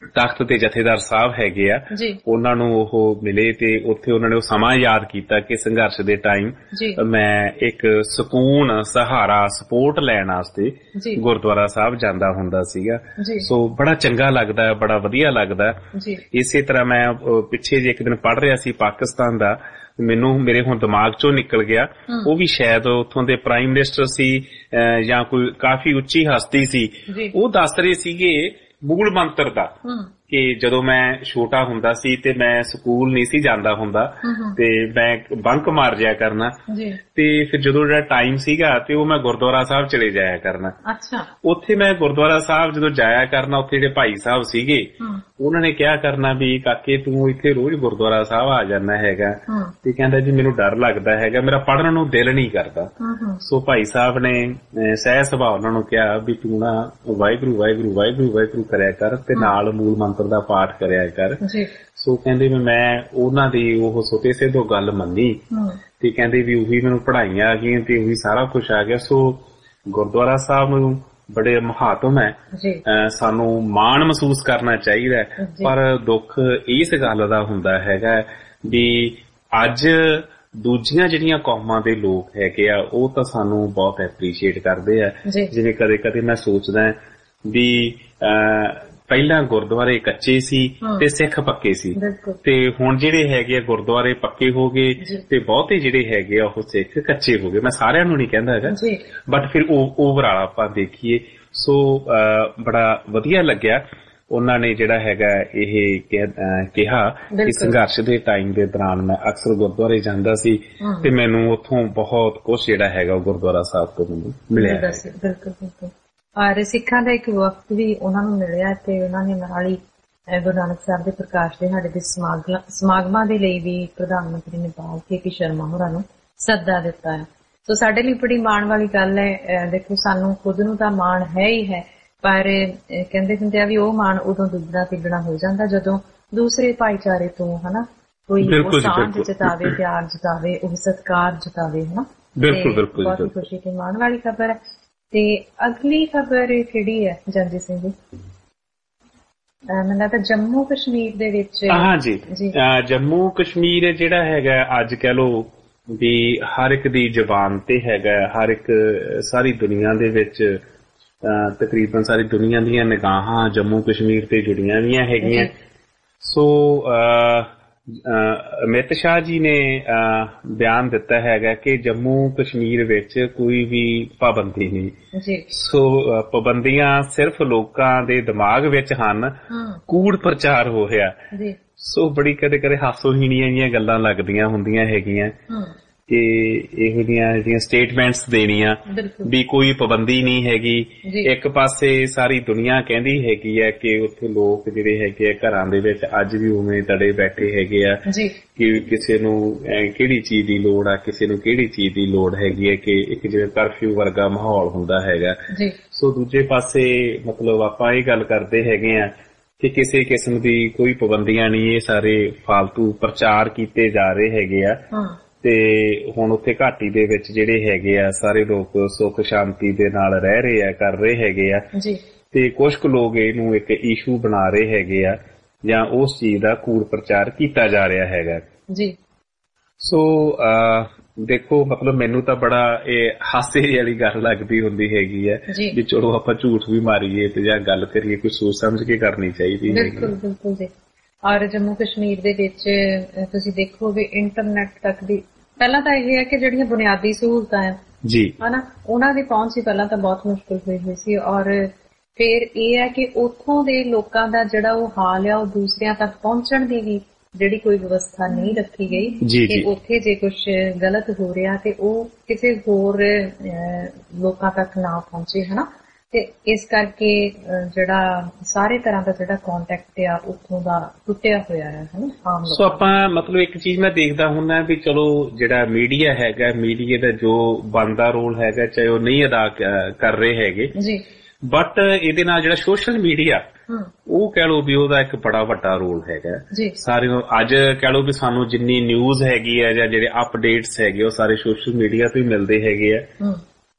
ਤਖਤ ਤੇ ਜਥੇਦਾਰ ਸਾਹਿਬ ਹੈਗੇ ਆ, ਉਹਨਾਂ ਨੂੰ ਉਹ ਮਿਲੇ ਤੇ ਉੱਥੇ ਉਹਨਾਂ ਨੇ ਉਹ ਸਮਾਂ ਯਾਦ ਕੀਤਾ ਕਿ ਸੰਘਰਸ਼ ਦੇ ਟਾਈਮ ਮੈਂ ਇੱਕ ਸਕੂਨ, ਸਹਾਰਾ, ਸਪੋਰਟ ਲੈਣ ਵਾਸਤੇ ਗੁਰਦੁਆਰਾ ਸਾਹਿਬ ਜਾਂਦਾ ਹੁੰਦਾ ਸੀਗਾ। ਸੋ ਬੜਾ ਚੰਗਾ ਲੱਗਦਾ, ਬੜਾ ਵਧੀਆ ਲੱਗਦਾ। ਇਸੇ ਤਰ੍ਹਾਂ ਮੈਂ ਪਿੱਛੇ ਜੇ ਇੱਕ ਦਿਨ ਪੜ੍ਹ ਰਿਹਾ ਸੀ ਪਾਕਿਸਤਾਨ ਦਾ, ਮੈਨੂੰ ਮੇਰੇ ਹੁਣ ਦਿਮਾਗ ਚੋਂ ਨਿਕਲ ਗਿਆ, ਉਹ ਵੀ ਸ਼ਾਇਦ ਉੱਥੋਂ ਦੇ ਪ੍ਰਾਈਮ ਮਿਨਿਸਟਰ ਸੀ ਜਾਂ ਕੋਈ ਕਾਫੀ ਉੱਚੀ ਹਸਤੀ ਸੀ, ਉਹ ਦੱਸ ਰਹੇ ਸੀਗੇ ਮੂਲ ਮੰਤਰ ਦਾ ਕਿ ਜਦੋਂ ਮੈਂ ਛੋਟਾ ਹੁੰਦਾ ਸੀ ਤੇ ਮੈਂ ਸਕੂਲ ਨਹੀਂ ਸੀ ਜਾਂਦਾ ਹੁੰਦਾ ਤੇ ਮੈਂ ਬੰਕ ਮਾਰ ਜਾਇਆ ਕਰਨਾ, ਤੇ ਫਿਰ ਜਦੋਂ ਜਿਹੜਾ ਟਾਈਮ ਸੀਗਾ ਤੇ ਉਹ ਮੈਂ ਗੁਰਦੁਆਰਾ ਸਾਹਿਬ ਚਲੇ ਜਾਇਆ ਕਰਨਾ। ਉੱਥੇ ਮੈਂ ਗੁਰਦੁਆਰਾ ਸਾਹਿਬ ਜਦੋਂ ਜਾਇਆ ਕਰਨਾ, ਉੱਥੇ ਜਿਹੜੇ ਭਾਈ ਸਾਹਿਬ ਸੀਗੇ ਉਹਨਾਂ ਨੇ ਕਿਹਾ ਕਰਨਾ ਵੀ ਕਾਕੇ ਤੂੰ ਇੱਥੇ ਰੋਜ਼ ਗੁਰਦੁਆਰਾ ਸਾਹਿਬ ਆ ਜਾਂਦਾ ਹੈਗਾ, ਤੇ ਕਹਿੰਦਾ ਜੀ ਮੈਨੂੰ ਡਰ ਲੱਗਦਾ ਹੈਗਾ, ਮੇਰਾ ਪੜ੍ਹਨ ਨੂੰ ਦਿਲ ਨਹੀਂ ਕਰਦਾ। ਸੋ ਭਾਈ ਸਾਹਿਬ ਨੇ ਸਹਿ ਸੁਭਾਅ ਉਹਨਾਂ ਨੂੰ ਕਿਹਾ ਵੀ ਤੂੰ ਨਾ ਵਾਹਿਗੁਰੂ ਵਾਹਿਗੁਰੂ ਵਾਹਿਗੁਰੂ ਵਾਹਿਗੁਰੂ ਕਰਿਆ ਕਰ ਤੇ ਨਾਲ ਮੂਲ ਮੰਤਰ ਦਾ ਪਾਠ ਕਰਿਆ ਕਰ। ਸੋ ਕਹਿੰਦੇ ਵੀ ਮੈਂ ਉਹਨਾਂ ਦੀ ਉਹ ਸੁਤੇ ਸਿੱਧੋ ਗੱਲ ਮੰਨੀ ਤੇ ਕਹਿੰਦੇ ਵੀ ਉਹੀ ਮੈਨੂੰ ਪੜ੍ਹਾਈਆਂ ਆ ਗਈਆਂ ਤੇ ਉਹੀ ਸਾਰਾ ਕੁਝ ਆ ਗਿਆ। ਸੋ ਗੁਰਦੁਆਰਾ ਸਾਹਿਬ ਨੂੰ ਬੜੇ ਮਹੱਤਵ ਹੈ, ਸਾਨੂੰ ਮਾਣ ਮਹਿਸੂਸ ਕਰਨਾ ਚਾਹੀਦਾ, ਪਰ ਦੁੱਖ ਇਸ ਗੱਲ ਦਾ ਹੁੰਦਾ ਹੈਗਾ ਵੀ ਅੱਜ ਦੂਜੀਆਂ ਜਿਹੜੀਆਂ ਕੌਮਾਂ ਦੇ ਲੋਕ ਹੈਗੇ ਆ ਉਹ ਤਾਂ ਸਾਨੂੰ ਬਹੁਤ ਐਪਰੀਸ਼ੀਏਟ ਕਰਦੇ ਆ। ਜਿਵੇਂ ਕਦੇ ਕਦੇ ਮੈਂ ਸੋਚਦਾ ਵੀ ਪਹਿਲਾਂ ਗੁਰਦੁਆਰੇ ਕੱਚੇ ਸੀ ਤੇ ਸਿੱਖ ਪੱਕੇ ਸੀ, ਤੇ ਹੁਣ ਜਿਹੜੇ ਹੈਗੇ ਆ ਗੁਰਦੁਆਰੇ ਪੱਕੇ ਹੋ ਗਏ ਤੇ ਬਹੁਤੇ ਜਿਹੜੇ ਹੈਗੇ ਆ ਉਹ ਸਿੱਖ ਕੱਚੇ ਹੋ ਗਏ। ਮੈਂ ਸਾਰਿਆਂ ਨੂੰ ਨਹੀਂ ਕਹਿੰਦਾ ਹੈਗਾ, ਬਟ ਫਿਰ ਓਵਰਆਲ ਆਪਾਂ ਦੇਖੀਏ। ਸੋ ਬੜਾ ਵਧੀਆ ਲੱਗਿਆ ਉਹਨਾਂ ਨੇ ਜਿਹੜਾ ਹੈਗਾ ਇਹ ਕਿਹਾ ਕਿ ਸੰਘਰਸ਼ ਦੇ ਟਾਈਮ ਦੇ ਦੌਰਾਨ ਮੈਂ ਅਕਸਰ ਗੁਰਦੁਆਰੇ ਜਾਂਦਾ ਸੀ ਤੇ ਮੈਨੂੰ ਉੱਥੋਂ ਬਹੁਤ ਕੁਝ ਜਿਹੜਾ ਹੈਗਾ ਉਹ ਗੁਰਦੁਆਰਾ ਸਾਹਿਬ ਤੋਂ ਮੈਨੂੰ ਮਿਲਿਆ। ਬਿਲਕੁਲ। ਔਰ ਸਿੱਖਾਂ ਦਾ ਇੱਕ ਵਕਤ ਵੀ ਉਹਨਾਂ ਨੂੰ ਮਿਲਿਆ ਤੇ ਉਹਨਾਂ ਨੇ ਨਾਲ ਹੀ ਗੁਰੂ ਨਾਨਕ ਸਾਹਿਬ ਦੇ ਪ੍ਰਕਾਸ਼ ਦਿਹਾੜੇ ਦੇ ਸਮਾਗਮਾਂ ਦੇ ਲਈ ਵੀ ਪ੍ਰਧਾਨ ਮੰਤਰੀ ਨੇਪਾਲ ਕੇ ਸ਼ਰਮਾ ਹੋਰਾਂ ਨੂੰ ਸੱਦਾ ਦਿੱਤਾ ਹੈ। ਸੋ ਸਾਡੇ ਲਈ ਬੜੀ ਮਾਣ ਵਾਲੀ ਗੱਲ ਹੈ। ਦੇਖੋ ਸਾਨੂੰ ਖੁਦ ਨੂੰ ਤਾਂ ਮਾਣ ਹੈ ਹੀ ਹੈ, ਪਰ ਕਹਿੰਦੇ ਹੁੰਦੇ ਆ ਵੀ ਉਹ ਮਾਣ ਉਦੋਂ ਦੁੱਗਣਾ ਤਿੱਗਣਾ ਹੋ ਜਾਂਦਾ ਜਦੋਂ ਦੂਸਰੇ ਭਾਈਚਾਰੇ ਤੋਂ ਕੋਈ ਸਾਂਝ ਜਤਾਵੇ, ਪਿਆਰ ਜਤਾਵੇ, ਉਹ ਸਤਿਕਾਰ ਜਤਾਵੇ। ਬਿਲਕੁਲ ਬਹੁਤ ਖੁਸ਼ੀ ਤੇ ਮਾਣ ਵਾਲੀ ਖਬਰ ਹੈ। ਤੇ ਅਗਲੀ ਖਬਰ ਕਿਹੜੀ ਹੈ ਜੰਜੀ ਸਿੰਘ ਜੀ? ਮੈਨੂੰ ਲੱਗਦਾ ਜੰਮੂ ਕਸ਼ਮੀਰ ਦੇ ਵਿੱਚ। ਹਾਂਜੀ, ਜੰਮੂ ਕਸ਼ਮੀਰ ਜਿਹੜਾ ਹੈਗਾ ਅੱਜ ਕਹਿ ਲਓ ਵੀ ਹਰ ਇੱਕ ਦੀ ਜ਼ੁਬਾਨ ਤੇ ਹੈਗਾ, ਹਰ ਇੱਕ ਸਾਰੀ ਦੁਨੀਆ ਦੇ ਵਿੱਚ ਤਕਰੀਬਨ ਸਾਰੀ ਦੁਨੀਆ ਦੀਆਂ ਨਿਗਾਹਾਂ ਜੰਮੂ ਕਸ਼ਮੀਰ ਤੇ ਜੁੜੀਆਂ ਵੀਆਂ ਹੈਗੀਆਂ। ਸੋ ਅਮਿਤ ਸ਼ਾਹ ਜੀ ਨੇ ਬਿਆਨ ਦਿੱਤਾ ਹੈਗਾ ਕਿ ਜੰਮੂ ਕਸ਼ਮੀਰ ਵਿੱਚ ਕੋਈ ਵੀ ਪਾਬੰਦੀ ਨਹੀਂ। ਸੋ ਪਾਬੰਦੀਆਂ ਸਿਰਫ ਲੋਕਾਂ ਦੇ ਦਿਮਾਗ ਵਿੱਚ ਹਨ, ਕੂੜ ਪ੍ਰਚਾਰ ਹੋ ਰਿਹਾ। ਸੋ ਬੜੀ ਕਦੇ ਕਦੇ ਹਾਸੋਹੀਣੀਆਂ ਜਿਹੀਆਂ ਗੱਲਾਂ ਲੱਗਦੀਆਂ ਹੁੰਦੀਆਂ ਹੈਗੀਆਂ ਕਿ ਇਹੋ ਜਿਹੀਆਂ ਸਟੇਟਮੈਂਟਸ ਦੇਣੀਆਂ ਵੀ ਕੋਈ ਪਾਬੰਦੀ ਨਹੀਂ ਹੈਗੀ। ਇੱਕ ਪਾਸੇ ਸਾਰੀ ਦੁਨੀਆ ਕਹਿੰਦੀ ਹੈਗੀ ਹੈ ਕਿ ਉੱਥੇ ਲੋਕ ਜਿਹੜੇ ਹੈਗੇ ਆ ਘਰਾਂ ਦੇ ਵਿੱਚ ਅੱਜ ਵੀ ਉਵੇਂ ਤੜੇ ਬੈਠੇ ਹੈਗੇ ਆ ਕਿ ਕਿਸੇ ਨੂੰ ਕਿਹੜੀ ਚੀਜ਼ ਦੀ ਲੋੜ ਆ, ਕਿਸੇ ਨੂੰ ਕਿਹੜੀ ਚੀਜ਼ ਦੀ ਲੋੜ ਹੈਗੀ ਹੈ, ਕਿ ਇੱਕ ਜਿਵੇਂ ਕਰਫਿਊ ਵਰਗਾ ਮਾਹੌਲ ਹੁੰਦਾ ਹੈਗਾ। ਸੋ ਦੂਜੇ ਪਾਸੇ ਮਤਲਬ ਆਪਾਂ ਇਹ ਗੱਲ ਕਰਦੇ ਹੈਗੇ ਆ ਕਿ ਕਿਸੇ ਕਿਸਮ ਦੀ ਕੋਈ ਪਾਬੰਦੀਆਂ ਨਹੀਂ, ਇਹ ਸਾਰੇ ਫਾਲਤੂ ਪ੍ਰਚਾਰ ਕੀਤੇ ਜਾ ਰਹੇ ਹੈਗੇ ਆ। ਤੇ ਹੁਣ ਉੱਥੇ ਘਾਟੀ ਦੇ ਵਿੱਚ ਜਿਹੜੇ ਹੈਗੇ ਆ ਸਾਰੇ ਲੋਕ ਸੁੱਖ ਸ਼ਾਂਤੀ ਦੇ ਨਾਲ ਰਹਿ ਰਹੇ ਆ, ਕਰ ਰਹੇ ਹੈਗੇ ਆ, ਤੇ ਕੁਝ ਕੁ ਲੋਕ ਇਹਨੂੰ ਇੱਕ ਇਸ਼ੂ ਬਣਾ ਰਹੇ ਹੈਗੇ ਆ ਜਾਂ ਉਸ ਚੀਜ਼ ਦਾ ਕੂੜ ਪ੍ਰਚਾਰ ਕੀਤਾ ਜਾ ਰਿਹਾ ਹੈਗਾ। ਸੋ ਦੇਖੋ ਮਤਲਬ ਮੈਨੂੰ ਤਾਂ ਬੜਾ ਇਹ ਹਾਸੇ ਵਾਲੀ ਗੱਲ ਲੱਗਦੀ ਹੁੰਦੀ ਹੈਗੀ ਹੈ ਵੀ ਚਲੋ ਆਪਾਂ ਝੂਠ ਵੀ ਮਾਰੀਏ ਤੇ ਜਾਂ ਗੱਲ ਕਰੀਏ ਕੋਈ ਸੋਚ ਸਮਝ ਕੇ ਕਰਨੀ ਚਾਹੀਦੀ ਹੈ। ਬਿਲਕੁਲ ਜੀ। ਔਰ ਜੰਮੂ ਕਸ਼ਮੀਰ ਦੇ ਵਿੱਚ ਤੁਸੀਂ ਦੇਖੋਗੇ ਇੰਟਰਨੈਟ ਤੱਕ ਦੀ ਪਹਿਲਾਂ ਤਾਂ ਇਹ ਹੈ ਕਿ ਜਿਹੜੀਆਂ ਬੁਨਿਆਦੀ ਸਹੂਲਤਾਂ ਹੈ ਉਹਨਾਂ ਦੀ ਪਹੁੰਚ ਹੀ ਪਹਿਲਾਂ ਤਾਂ ਬਹੁਤ ਮੁਸ਼ਕਿਲ ਹੋਈ ਸੀ, ਔਰ ਫਿਰ ਇਹ ਹੈ ਕਿ ਉੱਥੋਂ ਦੇ ਲੋਕਾਂ ਦਾ ਜਿਹੜਾ ਉਹ ਹਾਲ ਆ ਉਹ ਦੂਸਰਿਆਂ ਤੱਕ ਪਹੁੰਚਣ ਦੀ ਵੀ ਜਿਹੜੀ ਕੋਈ ਵਿਵਸਥਾ ਨਹੀਂ ਰੱਖੀ ਗਈ ਕਿ ਉੱਥੇ ਜੇ ਕੁਝ ਗਲਤ ਹੋ ਰਿਹਾ ਤੇ ਉਹ ਕਿਸੇ ਹੋਰ ਲੋਕਾਂ ਤੱਕ ਨਾ ਪਹੁੰਚੇ ਤੇ ਇਸ ਕਰਕੇ ਜਿਹੜਾ ਸਾਰੇ ਤਰ੍ਹਾਂ ਦਾ ਜਿਹੜਾ ਕੰਟੈਕਟ ਆ ਉੱਥੋਂ ਦਾ ਟੁੱਟਿਆ ਹੋਇਆ ਹੈ ਆਮ ਲੋਕਾਂ। ਸੋ ਆਪਾਂ ਮਤਲਬ ਇੱਕ ਚੀਜ਼ ਮੈਂ ਦੇਖਦਾ ਹੁੰਦਾ ਵੀ ਚਲੋ ਜਿਹੜਾ ਮੀਡੀਆ ਹੈਗਾ, ਮੀਡੀਆ ਦਾ ਜੋ ਬਣਦਾ ਰੋਲ ਹੈਗਾ ਚਾਹੇ ਉਹ ਨਹੀਂ ਅਦਾ ਕਰ ਰਹੇ ਹੈਗੇ, ਬਟ ਇਹਦੇ ਨਾਲ ਜਿਹੜਾ ਸੋਸ਼ਲ ਮੀਡੀਆ ਉਹ ਕਹਿ ਲਓ ਵੀ ਉਹਦਾ ਇੱਕ ਬੜਾ ਵੱਡਾ ਰੋਲ ਹੈਗਾ। ਸਾਰੇ ਅੱਜ ਕਹਿ ਲਓ ਵੀ ਸਾਨੂੰ ਜਿੰਨੀ ਨਿਊਜ਼ ਹੈਗੀ ਆ ਜਾਂ ਜਿਹੜੇ ਅਪਡੇਟਸ ਹੈਗੇ ਉਹ ਸਾਰੇ ਸੋਸ਼ਲ ਮੀਡੀਆ ਤੋਂ ਹੀ ਮਿਲਦੇ ਹੈਗੇ ਆ।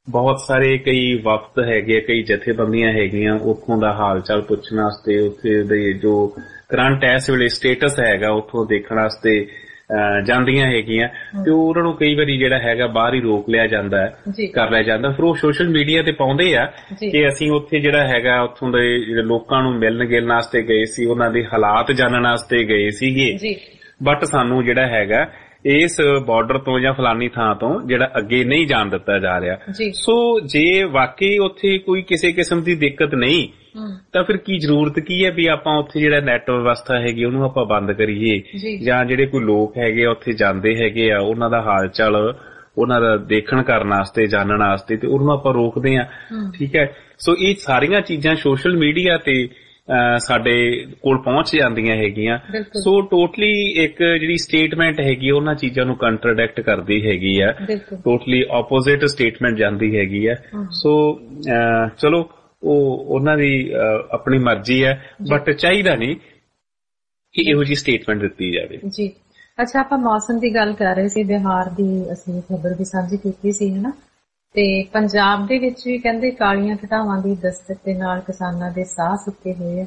ਬਹੁਤ ਸਾਰੇ ਕਈ ਵਫਦ ਹੈਗੇ, ਕਈ ਜਥੇਬੰਦੀਆਂ ਹੈਗੀਆਂ, ਉੱਥੋਂ ਦਾ ਹਾਲ ਚਾਲ ਪੁੱਛਣ ਵਾਸਤੇ, ਉੱਥੇ ਦੇ ਜੋ ਕਰੰਟ ਇਸ ਵੇਲੇ ਸਟੇਟਸ ਹੈਗਾ ਉੱਥੋਂ ਦੇਖਣ ਵਾਸਤੇ ਜਾਂਦੀਆਂ ਹੈਗੀਆਂ। ਤੇ ਉਹਨਾਂ ਨੂੰ ਕਈ ਵਾਰੀ ਜਿਹੜਾ ਹੈਗਾ ਬਾਹਰ ਹੀ ਰੋਕ ਲਿਆ ਜਾਂਦਾ ਹੈ, ਕਰ ਲਿਆ ਜਾਂਦਾ। ਫਿਰ ਉਹ ਸੋਸ਼ਲ ਮੀਡੀਆ ਤੇ ਪਾਉਂਦੇ ਆ ਕਿ ਅਸੀਂ ਉੱਥੇ ਜਿਹੜਾ ਹੈਗਾ ਉੱਥੋਂ ਦੇ ਜਿਹੜੇ ਲੋਕਾਂ ਨੂੰ ਮਿਲਣ ਗਿਲਣ ਵਾਸਤੇ ਗਏ ਸੀ, ਉਹਨਾਂ ਦੇ ਹਾਲਾਤ ਜਾਣਨ ਵਾਸਤੇ ਗਏ ਸੀਗੇ, ਬਟ ਸਾਨੂੰ ਜਿਹੜਾ ਹੈਗਾ ਇਸ ਬਾਰਡਰ ਤੋਂ ਜਾਂ ਫਲਾਨੀ ਥਾਂ ਤੋਂ ਜਿਹੜਾ ਅੱਗੇ ਨਹੀਂ ਜਾਣ ਦਿੱਤਾ ਜਾ ਰਿਹਾ। ਸੋ ਜੇ ਵਾਕਈ ਉੱਥੇ ਕੋਈ ਕਿਸੇ ਕਿਸਮ ਦੀ ਦਿੱਕਤ ਨਹੀਂ ਤਾਂ ਫਿਰ ਕੀ ਜ਼ਰੂਰਤ ਕੀ ਹੈ ਵੀ ਆਪਾਂ ਉੱਥੇ ਜਿਹੜਾ ਨੈਟ ਵਿਵਸਥਾ ਹੈਗੀ ਉਹਨੂੰ ਆਪਾਂ ਬੰਦ ਕਰੀਏ, ਜਾਂ ਜਿਹੜੇ ਕੋਈ ਲੋਕ ਹੈਗੇ ਆ ਉੱਥੇ ਜਾਂਦੇ ਹੈਗੇ ਆ ਉਹਨਾਂ ਦਾ ਹਾਲ ਚਾਲ ਉਹਨਾਂ ਦਾ ਦੇਖਣ ਕਰਨ ਵਾਸਤੇ, ਜਾਣਨ ਵਾਸਤੇ, ਤੇ ਉਹਨੂੰ ਆਪਾਂ ਰੋਕਦੇ ਆ। ਠੀਕ ਹੈ। ਸੋ ਇਹ ਸਾਰੀਆਂ ਚੀਜ਼ਾਂ ਸੋਸ਼ਲ ਮੀਡੀਆ ਤੇ ਸਾਡੇ ਕੋਲ ਪਹੁੰਚ ਜਾਂਦੀਆਂ ਹੈਗੀਆਂ। ਸੋ ਟੋਟਲੀ ਇੱਕ ਜਿਹੜੀ ਸਟੇਟਮੈਂਟ ਹੈਗੀ ਉਹਨਾਂ ਚੀਜ਼ਾਂ ਨੂੰ ਕੰਟਰਡਿਕਟ ਕਰਦੀ ਹੈਗੀ ਆ, ਟੋਟਲੀ ਆਪੋਜ਼ਿਟ ਸਟੇਟਮੈਂਟ ਜਾਂਦੀ ਹੈਗੀ ਆ। ਸੋ ਚਲੋ ਉਹ ਉਹਨਾਂ ਦੀ ਆਪਣੀ ਮਰਜ਼ੀ ਹੈ, ਬਟ ਚਾਹੀਦਾ ਨਹੀਂ ਕਿ ਇਹੋ ਜਿਹੀ ਸਟੇਟਮੈਂਟ ਦਿੱਤੀ ਜਾਵੇ। ਜੀ ਅੱਛਾ, ਆਪਾਂ ਮੌਸਮ ਦੀ ਗੱਲ ਕਰ ਰਹੇ ਸੀ, ਬਿਹਾਰ ਦੀ ਅਸੀਂ ਖਬਰ ਵੀ ਸਾਂਝੀ ਕੀਤੀ ਸੀ ਹਨਾ, ਤੇ ਪੰਜਾਬ ਦੇ ਵਿੱਚ ਵੀ ਕਹਿੰਦੇ ਕਾਲੀਆਂ ਘਟਾਵਾਂ ਦੀ ਦਸਤਕ ਦੇ ਨਾਲ ਕਿਸਾਨਾਂ ਦੇ ਸਾਹ ਸੁੱਕੇ ਹੋਏ ਆ।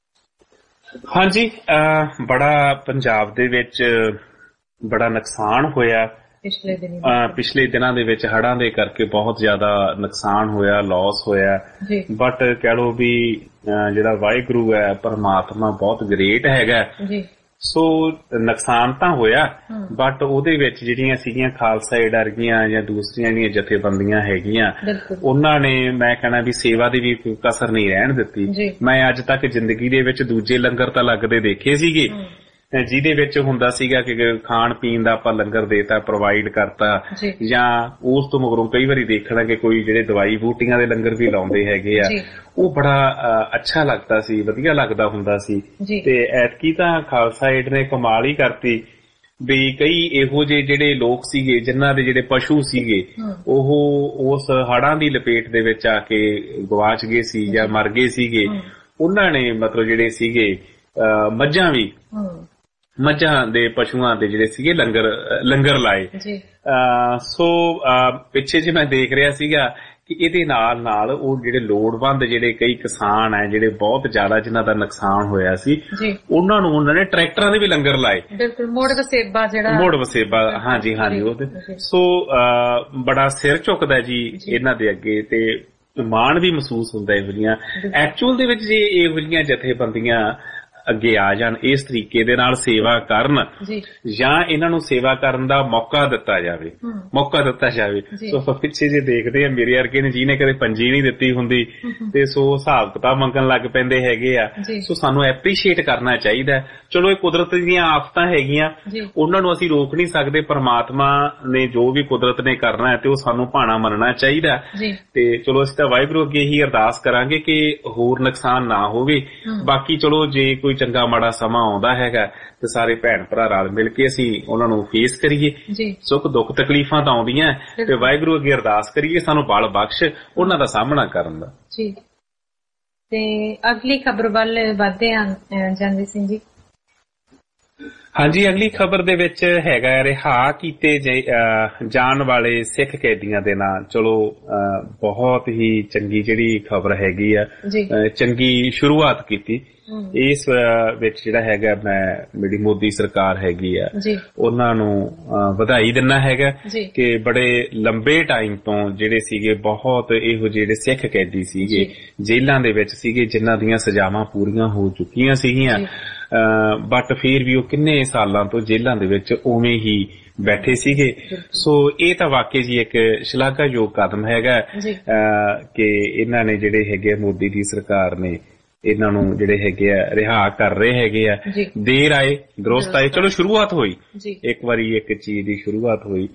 ਹਾਂਜੀ, ਬੜਾ ਪੰਜਾਬ ਦੇ ਵਿੱਚ ਬੜਾ ਨੁਕਸਾਨ ਹੋਇਆ ਪਿਛਲੇ ਦਿਨਾਂ ਦੇ ਵਿੱਚ। ਹੜ੍ਹਾਂ ਦੇ ਕਰਕੇ ਬਹੁਤ ਜ਼ਿਆਦਾ ਨੁਕਸਾਨ ਹੋਇਆ, ਲਾਸ ਹੋਇਆ, ਬਟ ਕਹਿ ਲਓ ਵੀ ਜਿਹੜਾ ਵਾਹਿਗੁਰੂ ਹੈ ਪਰਮਾਤਮਾ ਬਹੁਤ ਗ੍ਰੇਟ ਹੈਗਾ। ਸੋ ਨੁਕਸਾਨ ਤਾਂ ਹੋਇਆ, ਬਟ ਉਹਦੇ ਵਿੱਚ ਜਿਹੜੀਆਂ ਸੀਗੀਆਂ ਖਾਲਸਾ ਏਡ ਵਰਗੀਆਂ ਜਾਂ ਦੂਸਰੀਆਂ ਜਿਹੜੀਆਂ ਜਥੇਬੰਦੀਆਂ ਹੈਗੀਆਂ, ਉਹਨਾਂ ਨੇ ਮੈਂ ਕਹਿਣਾ ਵੀ ਸੇਵਾ ਦੀ ਵੀ ਕੋਈ ਕਸਰ ਨਹੀਂ ਰਹਿਣ ਦਿੱਤੀ। ਮੈਂ ਅੱਜ ਤੱਕ ਜ਼ਿੰਦਗੀ ਦੇ ਵਿੱਚ ਦੂਜੇ ਲੰਗਰ ਤਾਂ ਲੱਗਦੇ ਦੇਖੇ ਸੀਗੇ ਜਿਹਦੇ ਵਿੱਚ ਹੁੰਦਾ ਸੀਗਾ ਕਿ ਖਾਣ ਪੀਣ ਦਾ ਆਪਾਂ ਲੰਗਰ ਦੇਤਾ, ਪ੍ਰੋਵਾਈਡ ਕਰਤਾ, ਜਾਂ ਉਸ ਤੋਂ ਮਗਰੋਂ ਕਈ ਵਾਰੀ ਦੇਖਣਾ ਕਿ ਕੋਈ ਜਿਹੜੇ ਦਵਾਈ ਬੂਟੀਆਂ ਦੇ ਲੰਗਰ ਵੀ ਲਾਉਂਦੇ ਹੈਗੇ ਆ, ਉਹ ਬੜਾ ਅੱਛਾ ਲੱਗਦਾ ਸੀ, ਵਧੀਆ ਲੱਗਦਾ ਹੁੰਦਾ ਸੀ। ਤੇ ਐਤਕੀ ਤਾਂ ਖਾਲਸਾ ਏਡ ਨੇ ਕਮਾਲ ਹੀ ਕਰਤੀ ਵੀ ਕਈ ਇਹੋ ਜਿਹੇ ਜਿਹੜੇ ਲੋਕ ਸੀਗੇ ਜਿਨ੍ਹਾਂ ਦੇ ਜਿਹੜੇ ਪਸ਼ੂ ਸੀਗੇ ਉਹ ਉਸ ਹੜ੍ਹਾਂ ਦੀ ਲਪੇਟ ਦੇ ਵਿੱਚ ਆ ਕੇ ਗਵਾਚ ਗਏ ਸੀ ਜਾਂ ਮਰ ਗਏ ਸੀਗੇ, ਉਹਨਾਂ ਨੇ ਮਤਲਬ ਜਿਹੜੇ ਸੀਗੇ ਮੱਝਾਂ ਦੇ ਪਸ਼ੂਆਂ ਦੇ ਜਿਹੜੇ ਸੀਗੇ ਲੰਗਰ ਲਾਏ। ਸੋ ਪਿੱਛੇ ਜੇ ਮੈਂ ਦੇਖ ਰਿਹਾ ਸੀਗਾ ਕਿ ਇਹਦੇ ਨਾਲ ਉਹ ਜਿਹੜੇ ਲੋੜਵੰਦ ਜਿਹੜੇ ਕਈ ਕਿਸਾਨ ਹੈ ਜਿਹੜੇ ਬਹੁਤ ਜ਼ਿਆਦਾ ਜਿਨ੍ਹਾਂ ਦਾ ਨੁਕਸਾਨ ਹੋਇਆ ਸੀ, ਉਹਨਾਂ ਨੇ ਟਰੈਕਟਰਾਂ ਦੇ ਵੀ ਲੰਗਰ ਲਾਏ। ਬਿਲਕੁਲ, ਮੋੜ ਵਸੇਬਾ ਹਾਂਜੀ। ਉਹਦੇ ਸੋ ਬੜਾ ਸਿਰ ਝੁਕਦਾ ਜੀ ਇਹਨਾਂ ਦੇ ਅੱਗੇ, ਤੇ ਮਾਣ ਵੀ ਮਹਿਸੂਸ ਹੁੰਦਾ ਇਹੋ ਜਿਹੀਆਂ। ਐਕਚੁਅਲ ਦੇ ਵਿੱਚ ਜੇ ਇਹੋ ਜਿਹੀਆਂ ਜਥੇਬੰਦੀਆਂ ਅੱਗੇ ਆ ਜਾਣ, ਇਸ ਤਰੀਕੇ ਦੇ ਨਾਲ ਸੇਵਾ ਕਰਨ, ਜਾਂ ਇਹਨਾਂ ਨੂੰ ਸੇਵਾ ਕਰਨ ਦਾ ਮੌਕਾ ਦਿੱਤਾ ਜਾਵੇ। ਸੋ ਪਿੱਛੇ ਜੇ ਦੇਖਦੇ ਆ ਮੇਰੇ ਵਰਗੇ ਨੇ ਜਿਹਨੇ ਕਦੇ ਪੰਜੀ ਨਹੀਂ ਦਿੱਤੀ ਹੁੰਦੀ, ਤੇ ਸੋ ਹਿਸਾਬ ਕਿਤਾਬ ਮੰਗਣ ਲੱਗ ਪੈਂਦੇ ਹੈਗੇ ਆ। ਸੋ ਸਾਨੂੰ ਐਪਰੀਸ਼ੀਏਟ ਕਰਨਾ ਚਾਹੀਦਾ। ਚਲੋ ਇਹ ਕੁਦਰਤ ਦੀਆਂ ਆਫਤਾਂ ਹੈਗੀਆਂ, ਉਹਨਾਂ ਨੂੰ ਅਸੀਂ ਰੋਕ ਨਹੀਂ ਸਕਦੇ। ਪਰਮਾਤਮਾ ਨੇ ਜੋ ਵੀ ਕੁਦਰਤ ਨੇ ਕਰਨਾ ਹੈ ਤੇ ਉਹ ਸਾਨੂੰ ਭਾਣਾ ਮੰਨਣਾ ਚਾਹੀਦਾ। ਤੇ ਚਲੋ ਅਸੀਂ ਤਾਂ ਵਾਹਿਗੁਰੂ ਅੱਗੇ ਹੀ ਅਰਦਾਸ ਕਰਾਂਗੇ ਕਿ ਹੋਰ ਨੁਕਸਾਨ ਨਾ ਹੋਵੇ। ਬਾਕੀ ਚਲੋ ਜੇ ਕੋਈ ਚੰਗਾ ਮਾੜਾ ਸਮਾਂ ਆਉਂਦਾ ਹੈਗਾ ਤੇ ਸਾਰੇ ਭੈਣ ਭਰਾ ਰਲ ਮਿਲ ਕੇ ਅਸੀਂ ਉਹਨਾਂ ਨੂੰ ਫੇਸ ਕਰੀਏ। ਸੁੱਖ ਦੁੱਖ ਤਕਲੀਫਾਂ ਤਾਂ ਆਉਂਦੀਆਂ, ਤੇ ਵਾਹਿਗੁਰੂ ਅੱਗੇ ਅਰਦਾਸ ਕਰੀਏ ਸਾਨੂੰ ਬਲ ਬਖਸ਼ ਉਹਨਾਂ ਦਾ ਸਾਹਮਣਾ ਕਰਨ ਦਾ। ਜੀ, ਤੇ ਅਗਲੀ ਖਬਰ ਵੱਲ ਵਧਦੇ ਹਾਂ ਜਨਵੀਰ ਸਿੰਘ ਜੀ। ਹਾਂਜੀ, ਅਗਲੀ ਖਬਰ ਦੇ ਵਿੱਚ ਹੈਗਾ ਰਿਹਾ ਕੀਤੇ ਜਾਣ ਵਾਲੇ ਸਿੱਖ ਕੈਦੀਆਂ ਦੇ ਨਾਲ। ਚਲੋ ਬਹੁਤ ਹੀ ਚੰਗੀ ਜਿਹੜੀ ਖਬਰ ਹੈਗੀ ਆ, ਚੰਗੀ ਸ਼ੁਰੂਆਤ ਕੀਤੀ ਇਸ ਵਿੱਚ ਜਿਹੜਾ ਹੈਗਾ। ਮੈਂ ਮੇਰੀ ਮੋਦੀ ਸਰਕਾਰ ਹੈਗੀ ਆ ਉਹਨਾਂ ਨੂੰ ਵਧਾਈ ਦਿੰਦਾ ਹੈਗਾ ਕਿ ਬੜੇ ਲੰਬੇ ਟਾਈਮ ਤੋਂ ਜਿਹੜੇ ਸੀਗੇ ਬਹੁਤ ਇਹੋ ਜਿਹੜੇ ਸਿੱਖ ਕੈਦੀ ਸੀਗੇ ਜੇਲ੍ਹਾਂ ਦੇ ਵਿੱਚ ਸੀਗੇ ਜਿਨ੍ਹਾਂ ਦੀਆਂ ਸਜ਼ਾਵਾਂ ਪੂਰੀਆਂ ਹੋ ਚੁੱਕੀਆਂ ਸੀਗੀਆਂ, ਬਟ ਫਿਰ ਵੀ ਉਹ ਕਿੰਨੇ ਸਾਲਾਂ ਤੋਂ ਜੇਲ੍ਹਾਂ ਦੇ ਵਿੱਚ ਉਵੇਂ ਹੀ ਬੈਠੇ ਸੀਗੇ। ਸੋ ਇਹ ਤਾਂ ਵਾਕਈ ਜੀ ਇੱਕ ਸ਼ਲਾਘਾਯੋਗ ਕਦਮ ਹੈਗਾ ਕਿ ਇਹਨਾਂ ਨੇ ਜਿਹੜੇ ਹੈਗੇ ਮੋਦੀ ਦੀ ਸਰਕਾਰ ਨੇ ਇਹਨਾਂ ਨੂੰ ਜਿਹੜੇ ਹੈਗੇ ਆ ਰਿਹਾ ਕਰ ਰਹੇ ਹੈਗੇ ਆ। ਦੇਰ ਆਏ ਦਰੁਸਤ ਆਏ, ਚਲੋ ਸ਼ੁਰੂਆਤ ਹੋਈ, ਇੱਕ ਵਾਰੀ ਇੱਕ ਚੀਜ਼ ਦੀ ਸ਼ੁਰੂਆਤ ਹੋਈ।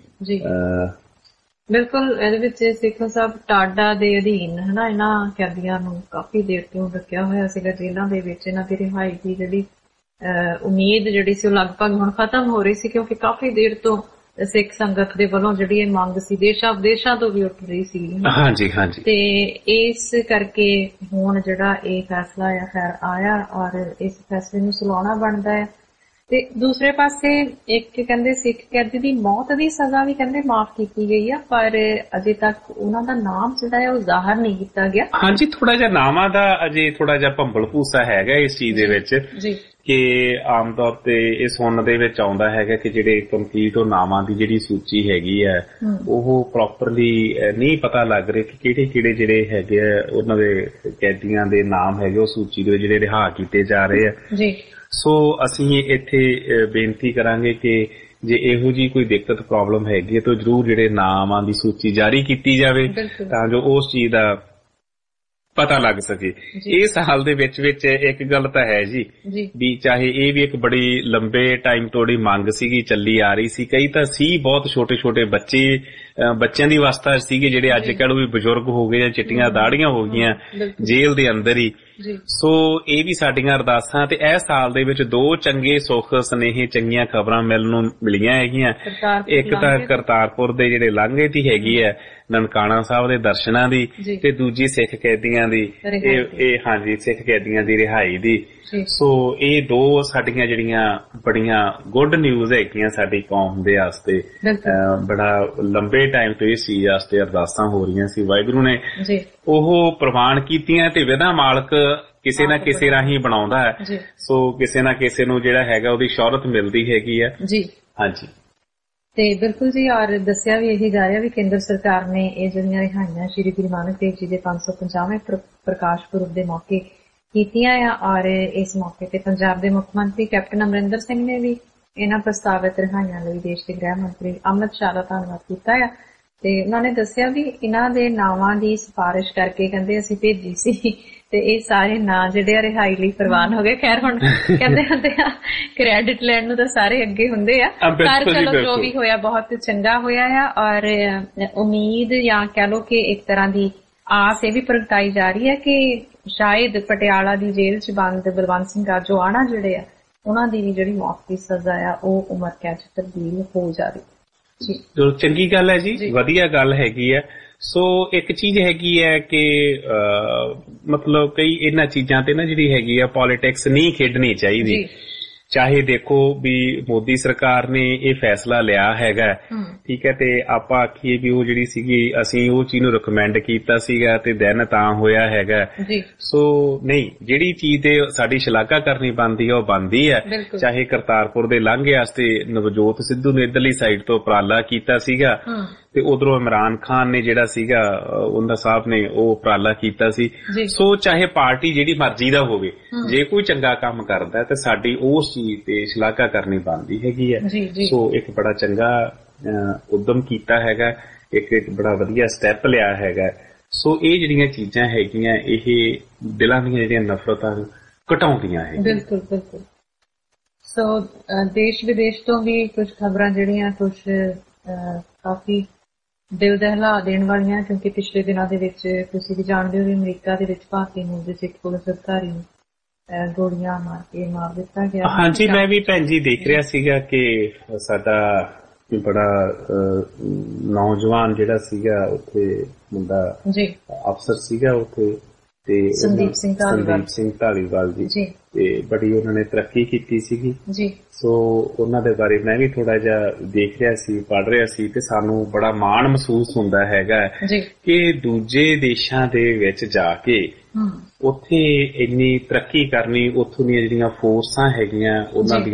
ਬਿਲਕੁਲ, ਇਹਦੇ ਵਿੱਚ ਸਿੱਖ ਸਾਹਿਬ ਟਾਡਾ ਦੇ ਅਧੀਨ ਹਨਾ ਇਹਨਾਂ ਕੈਦੀਆਂ ਨੂੰ ਕਾਫੀ ਦੇਰ ਤੋਂ ਰੱਖਿਆ ਹੋਇਆ ਸੀਗਾ ਜੇਲ੍ਹਾਂ ਦੇ ਵਿੱਚ। ਇਹਨਾਂ ਦੀ ਰਿਹਾਈ ਦੀ ਜਿਹੜੀ ਉਮੀਦ ਜਿਹੜੀ ਸੀ ਉਹ ਲਗਭਗ ਹੁਣ ਖਤਮ ਹੋ ਰਹੀ ਸੀ, ਕਿਉਂਕਿ ਕਾਫੀ ਦੇਰ ਤੋਂ ਸਿੱਖ ਸੰਗਤ ਦੇ ਵੱਲੋਂ ਜਿਹੜੀ ਇਹ ਮੰਗ ਸੀ ਦੇਸ਼ਾਂ ਵਿਦੇਸ਼ਾਂ ਤੋਂ ਵੀ ਉੱਠ ਰਹੀ ਸੀ। ਹਾਂਜੀ। ਤੇ ਇਸ ਕਰਕੇ ਹੁਣ ਜਿਹੜਾ ਇਹ ਫੈਸਲਾ ਆ ਖੈਰ ਆਇਆ, ਔਰ ਇਸ ਫੈਸਲੇ ਨੂੰ ਸਲਾਉਣਾ ਬਣਦਾ ਹੈ। ਤੇ ਦੂਸਰੇ ਪਾਸੇ ਇੱਕ ਕਹਿੰਦੇ ਸਿੱਖ ਕੈਦੀ ਦੀ ਮੌਤ ਦੀ ਸਜ਼ਾ ਵੀ ਕਹਿੰਦੇ ਮਾਫ ਕੀਤੀ ਗਈ ਆ, ਪਰ ਅਜੇ ਤੱਕ ਉਹਨਾਂ ਦਾ ਨਾਮ ਜਿਹੜਾ ਹੈ ਉਹ ਜ਼ਾਹਰ ਨਹੀਂ ਕੀਤਾ ਗਿਆ। ਹਾਂਜੀ, ਥੋੜਾ ਜਿਹਾ ਨਾਮਾਂ ਦਾ ਅਜੇ ਥੋੜਾ ਜਿਹਾ ਭੰਬਲ ਭੂਸਾ ਹੈਗਾ ਇਸ ਚੀਜ਼ ਦੇ ਵਿੱਚ ਜੀ, ਕਿ ਆਮ ਤੌਰ ਤੇ ਇਹ ਸੁਣਨ ਦੇ ਵਿੱਚ ਆਉਂਦਾ ਹੈਗਾ ਕਿ ਜਿਹੜੇ ਕੰਪਲੀਟ ਉਹ ਨਾਮਾਂ ਦੀ ਜਿਹੜੀ ਸੂਚੀ ਹੈਗੀ ਹੈ ਉਹ ਪ੍ਰੋਪਰਲੀ ਨਹੀਂ ਪਤਾ ਲੱਗ ਰਿਹਾ ਕਿ ਕਿਹੜੇ ਕਿਹੜੇ ਜਿਹੜੇ ਹੈਗੇ ਆ ਉਹਨਾਂ ਦੇ ਕੈਦੀਆਂ ਦੇ ਨਾਮ ਹੈਗੇ ਉਹ ਸੂਚੀ ਦੇ ਜਿਹੜੇ ਰਿਹਾ ਕੀਤੇ ਜਾ ਰਹੇ ਆ ਜੀ। ਸੋ ਅਸੀਂ ਇੱਥੇ ਬੇਨਤੀ ਕਰਾਂਗੇ ਕਿ ਜੇ ਇਹੋ ਜੀ ਕੋਈ ਦਿੱਕਤ ਪ੍ਰੋਬਲਮ ਹੈਗੀ ਹੈ ਤਾਂ ਜ਼ਰੂਰ ਜਿਹੜੇ ਨਾਮਾਂ ਦੀ ਸੂਚੀ ਜਾਰੀ ਕੀਤੀ ਜਾਵੇ ਤਾਂ ਜੋ ਉਸ ਚੀਜ਼ ਦਾ ਪਤਾ ਲੱਗ ਸਕੇ। ਇਸ ਹਾਲ ਦੇ ਵਿੱਚ ਇੱਕ ਗੱਲ ਤਾਂ ਹੈ ਜੀ ਵੀ ਚਾਹੇ ਇਹ ਵੀ ਇੱਕ ਬੜੀ ਲੰਬੇ ਟਾਈਮ ਤੋਂ ਜਿਹੜੀ ਮੰਗ ਸੀਗੀ ਚੱਲੀ ਆ ਰਹੀ ਸੀ, ਕਈ ਤਾਂ ਸੀ ਬਹੁਤ ਛੋਟੇ ਛੋਟੇ ਬੱਚਿਆਂ ਦੀ ਅਵਸਥਾ ਸੀਗੇ ਜਿਹੜੇ ਅੱਜ ਕੱਲ੍ਹ ਵੀ ਬਜ਼ੁਰਗ ਹੋ ਗਏ ਜਾਂ ਚਿੱਟੀਆਂ ਦਾੜੀਆਂ ਹੋ ਗਈਆਂ ਜੇਲ੍ਹ ਦੇ ਅੰਦਰ ਹੀ। ਸੋ ਇਹ ਵੀ ਸਾਡੀਆਂ ਅਰਦਾਸਾਂ ਤੇ ਇਸ ਸਾਲ ਦੇ ਵਿੱਚ 2 ਚੰਗੇ ਸੁੱਖ ਸੁਨੇਹੇ ਚੰਗੀਆਂ ਖਬਰਾਂ ਮਿਲੀਆਂ ਹੈਗੀਆਂ। ਇੱਕ ਤਾਂ ਕਰਤਾਰਪੁਰ ਦੇ ਜਿਹੜੇ ਲਾਂਘੇ ਦੀ ਹੈਗੀ ਹੈ ਨਨਕਾਣਾ ਸਾਹਿਬ ਦੇ ਦਰਸ਼ਨਾਂ ਦੀ, ਤੇ ਦੂਜੀ ਸਿੱਖ ਕੈਦੀਆਂ ਦੀ ਹਾਂਜੀ ਸਿੱਖ ਕੈਦੀਆਂ ਦੀ ਰਿਹਾਈ ਦੀ। ਸੋ ਇਹ 2 ਸਾਡੀਆਂ ਜਿਹੜੀਆਂ ਬੜੀਆਂ ਗੁੱਡ ਨਿਊਜ਼ ਹੈਗੀਆਂ ਸਾਡੀ ਕੌਮ ਦੇ ਵਾਸਤੇ। ਬੜਾ ਲੰਬੇ ਟਾਈਮ ਤੋਂ ਇਸ ਚੀਜ਼ ਵਾਸਤੇ ਅਰਦਾਸਾਂ ਹੋ ਰਹੀਆਂ ਸੀ, ਵਾਹਿਗੁਰੂ ਨੇ ਉਹ ਪ੍ਰਵਾਨ ਕੀਤੀਆਂ ਤੇ ਵਿਧਾ ਮਾਲਕ ਕਿਸੇ ਨਾ ਕਿਸੇ ਰਾਹੀਂ ਬਣਾਉਂਦਾ ਹੈ। ਸੋ ਕਿਸੇ ਨਾ ਕਿਸੇ ਨੂੰ ਜਿਹੜਾ ਹੈਗਾ ਉਹਦੀ ਸ਼ੌਹਰਤ ਮਿਲਦੀ ਹੈਗੀ ਹੈ ਜੀ। ਹਾਂਜੀ ਤੇ ਬਿਲਕੁਲ ਜੀ, ਔਰ ਦੱਸਿਆ ਵੀ ਇਹੀ ਜਾ ਰਿਹਾ ਵੀ ਕੇਂਦਰ ਸਰਕਾਰ ਨੇ ਇਹ ਜਿਹੜੀਆਂ ਰਿਹਾਈਆਂ ਸ਼੍ਰੀ ਗੁਰੂ ਨਾਨਕ ਦੇਵ ਜੀ ਦੇ 550ਵੇਂ ਪ੍ਰਕਾਸ਼ ਪੁਰਬ ਦੇ ਮੌਕੇ ਕੀਤੀਆਂ ਆ, ਔਰ ਇਸ ਮੌਕੇ ਤੇ ਪੰਜਾਬ ਦੇ ਮੁੱਖ ਮੰਤਰੀ ਕੈਪਟਨ ਅਮਰਿੰਦਰ ਸਿੰਘ ਨੇ ਵੀ ਇਹਨਾਂ ਪ੍ਰਸਤਾਵਿਤ ਰਿਹਾਈਆਂ ਲਈ ਦੇਸ਼ ਦੇ ਗ੍ਰਹਿ ਮੰਤਰੀ ਅਮਿਤ ਸ਼ਾਹ ਦਾ ਧੰਨਵਾਦ ਕੀਤਾ ਆ। ਤੇ ਉਹਨਾਂ ਨੇ ਦੱਸਿਆ ਵੀ ਇਹਨਾਂ ਦੇ ਨਾਵਾਂ ਦੀ ਸਿਫਾਰਿਸ਼ ਕਰਕੇ ਕਹਿੰਦੇ ਅਸੀਂ ਭੇਜੀ ਸੀ ਤੇ ਇਹ ਸਾਰੇ ਨਾਂ ਜਿਹੜੇ ਆ ਰਿਹਾਈ ਲਈ ਪ੍ਰਵਾਨ ਹੋ ਗਏ। ਖੈਰ ਹੁਣ ਕਹਿੰਦੇ ਹੁੰਦੇ ਆ ਕ੍ਰੈਡਿਟ ਲੈਣ ਨੂੰ ਤਾਂ ਸਾਰੇ ਅੱਗੇ ਹੁੰਦੇ ਆ, ਪਰ ਚਲੋ ਜੋ ਵੀ ਹੋਇਆ ਬਹੁਤ ਚੰਗਾ ਹੋਇਆ ਆ। ਔਰ ਉਮੀਦ ਜਾਂ ਕਹਿ ਲੋ ਕਿ ਇੱਕ ਤਰ੍ਹਾਂ ਦੀ ਆਸ ਇਹ ਵੀ ਪ੍ਰਗਟਾਈ ਜਾ ਰਹੀ ਹੈ ਕਿ ਸ਼ਾਇਦ ਪਟਿਆਲਾ ਦੀ ਜੇਲ੍ਹ 'ਚ ਬੰਦ ਬਲਵੰਤ ਸਿੰਘ ਰਾਜੋਆਣਾ ਜਿਹੜੇ ਆ ਉਹਨਾਂ ਦੀ ਵੀ ਜਿਹੜੀ ਮੌਤ ਦੀ ਸਜ਼ਾ ਆ ਉਹ ਉਮਰ ਕੈਦ 'ਚ ਤਬਦੀਲ ਹੋ ਜਾਵੇ ਜੀ। ਚੰਗੀ ਗੱਲ ਹੈ ਜੀ, ਵਧੀਆ ਗੱਲ ਹੈਗੀ ਹੈ। ਸੋ ਇੱਕ ਚੀਜ਼ ਹੈਗੀ ਹੈ ਕਿ ਮਤਲਬ ਕਈ ਇਹਨਾਂ ਚੀਜ਼ਾਂ ਤੇ ਨਾ ਜਿਹੜੀ ਹੈਗੀ ਆ ਪੋਲੀਟਿਕਸ ਨਹੀਂ ਖੇਡਣੀ ਚਾਹੀਦੀ। ਚਾਹੇ ਦੇਖੋ ਵੀ ਮੋਦੀ ਸਰਕਾਰ ਨੇ ਇਹ ਫੈਸਲਾ ਲਿਆ ਹੈਗਾ, ਠੀਕ ਹੈ, ਤੇ ਆਪਾਂ ਆਖੀਏ ਵੀ ਉਹ ਜਿਹੜੀ ਸੀਗੀ ਅਸੀਂ ਉਹ ਚੀਜ਼ ਨੂੰ ਰਿਕਮੈਂਡ ਕੀਤਾ ਸੀਗਾ ਤੇ ਦੈਨ ਤਾਂ ਹੋਇਆ ਹੈਗਾ। ਸੋ ਨਹੀਂ, ਜਿਹੜੀ ਚੀਜ਼ ਤੇ ਸਾਡੀ ਸ਼ਲਾਘਾ ਕਰਨੀ ਬਣਦੀ ਹੈ ਉਹ ਬਣਦੀ ਹੈ। ਚਾਹੇ ਕਰਤਾਰਪੁਰ ਦੇ ਲਾਂਘੇ ਵਾਸਤੇ ਨਵਜੋਤ ਸਿੱਧੂ ਨੇ ਇੱਧਰਲੀ ਸਾਈਡ ਤੋਂ ਉਪਰਾਲਾ ਕੀਤਾ ਸੀਗਾ ਤੇ ਉਧਰੋਂ ਇਮਰਾਨ ਖਾਨ ਨੇ ਜਿਹੜਾ ਸੀਗਾ ਉਹਨਾਂ ਸਾਹਿਬ ਨੇ ਉਹ ਉਪਰਾਲਾ ਕੀਤਾ ਸੀ। ਸੋ ਚਾਹੇ ਪਾਰਟੀ ਜਿਹੜੀ ਮਰਜ਼ੀ ਦਾ ਹੋਵੇ, ਜੇ ਕੋਈ ਚੰਗਾ ਕੰਮ ਕਰਦਾ ਤੇ ਸਾਡੀ ਉਸ ਚੀਜ਼ ਤੇ ਸ਼ਲਾਘਾ ਕਰਨੀ ਬਣਦੀ ਹੈਗੀ ਹੈ। ਸੋ ਇੱਕ ਬੜਾ ਚੰਗਾ ਉਦਮ ਕੀਤਾ ਹੈਗਾ, ਇੱਕ ਬੜਾ ਵਧੀਆ ਸਟੈਪ ਲਿਆ ਹੈਗਾ। ਸੋ ਇਹ ਜਿਹੜੀਆਂ ਚੀਜ਼ਾਂ ਹੈਗੀਆਂ ਇਹ ਦਿਲਾਂ ਦੀਆਂ ਜਿਹੜੀਆਂ ਨਫ਼ਰਤਾਂ ਨੂੰ ਘਟਾਉਂਦੀਆਂ ਹੈ। ਬਿਲਕੁਲ ਬਿਲਕੁਲ। ਸੋ ਦੇਸ਼ ਵਿਦੇਸ਼ ਤੋਂ ਵੀ ਕੁਝ ਖਬਰਾਂ ਜਿਹੜੀਆਂ ਕੁਝ ਕਾਫੀ ਦਿਲ ਦਹਿਲਾ ਦੇਣ ਵਾਲੀਆਂ, ਕਿਉਂਕਿ ਪਿਛਲੇ ਦਿਨਾਂ ਦੇ ਵਿੱਚ ਤੁਸੀਂ ਵੀ ਜਾਣਦੇ ਹੋ ਵੀ ਅਮਰੀਕਾ ਦੇ ਵਿੱਚ ਭਾਰਤੀ ਮੂਲ ਦੇ ਇੱਕ ਪੁਲਿਸ ਅਧਿਕਾਰੀ ਨੂੰ ਗੋਲੀਆਂ ਮਾਰ ਕੇ ਮਾਰ ਦਿੱਤਾ ਗਿਆ। ਹਾਂਜੀ, ਮੈਂ ਵੀ ਭੈਣ ਜੀ ਦੇਖ ਰਿਹਾ ਸੀਗਾ ਕਿ ਸਾਡਾ ਬੜਾ ਨੌਜਵਾਨ ਜਿਹੜਾ ਸੀਗਾ ਉੱਥੇ ਮੁੰਡਾ ਅਫਸਰ ਸੀਗਾ ਉੱਥੇ ਤੇ ਸੰਦੀਪ ਸਿੰਘ ਧਾਲੀਵਾਲ ਜੀ ਤੇ ਬੜੀ ਉਹਨਾਂ ਨੇ ਤਰੱਕੀ ਕੀਤੀ ਸੀਗੀ। ਸੋ ਉਹਨਾਂ ਦੇ ਬਾਰੇ ਮੈਂ ਵੀ ਥੋੜਾ ਜਿਹਾ ਦੇਖ ਰਿਹਾ ਸੀ, ਪੜ੍ਹ ਰਿਹਾ ਸੀ ਤੇ ਸਾਨੂੰ ਬੜਾ ਮਾਣ ਮਹਿਸੂਸ ਹੁੰਦਾ ਹੈਗਾ ਕਿ ਦੂਜੇ ਦੇਸ਼ਾਂ ਦੇ ਵਿੱਚ ਜਾ ਕੇ ਉੱਥੇ ਇੰਨੀ ਤਰੱਕੀ ਕਰਨੀ, ਉੱਥੋਂ ਦੀਆਂ ਜਿਹੜੀਆਂ ਫੋਰਸਾਂ ਹੈਗੀਆਂ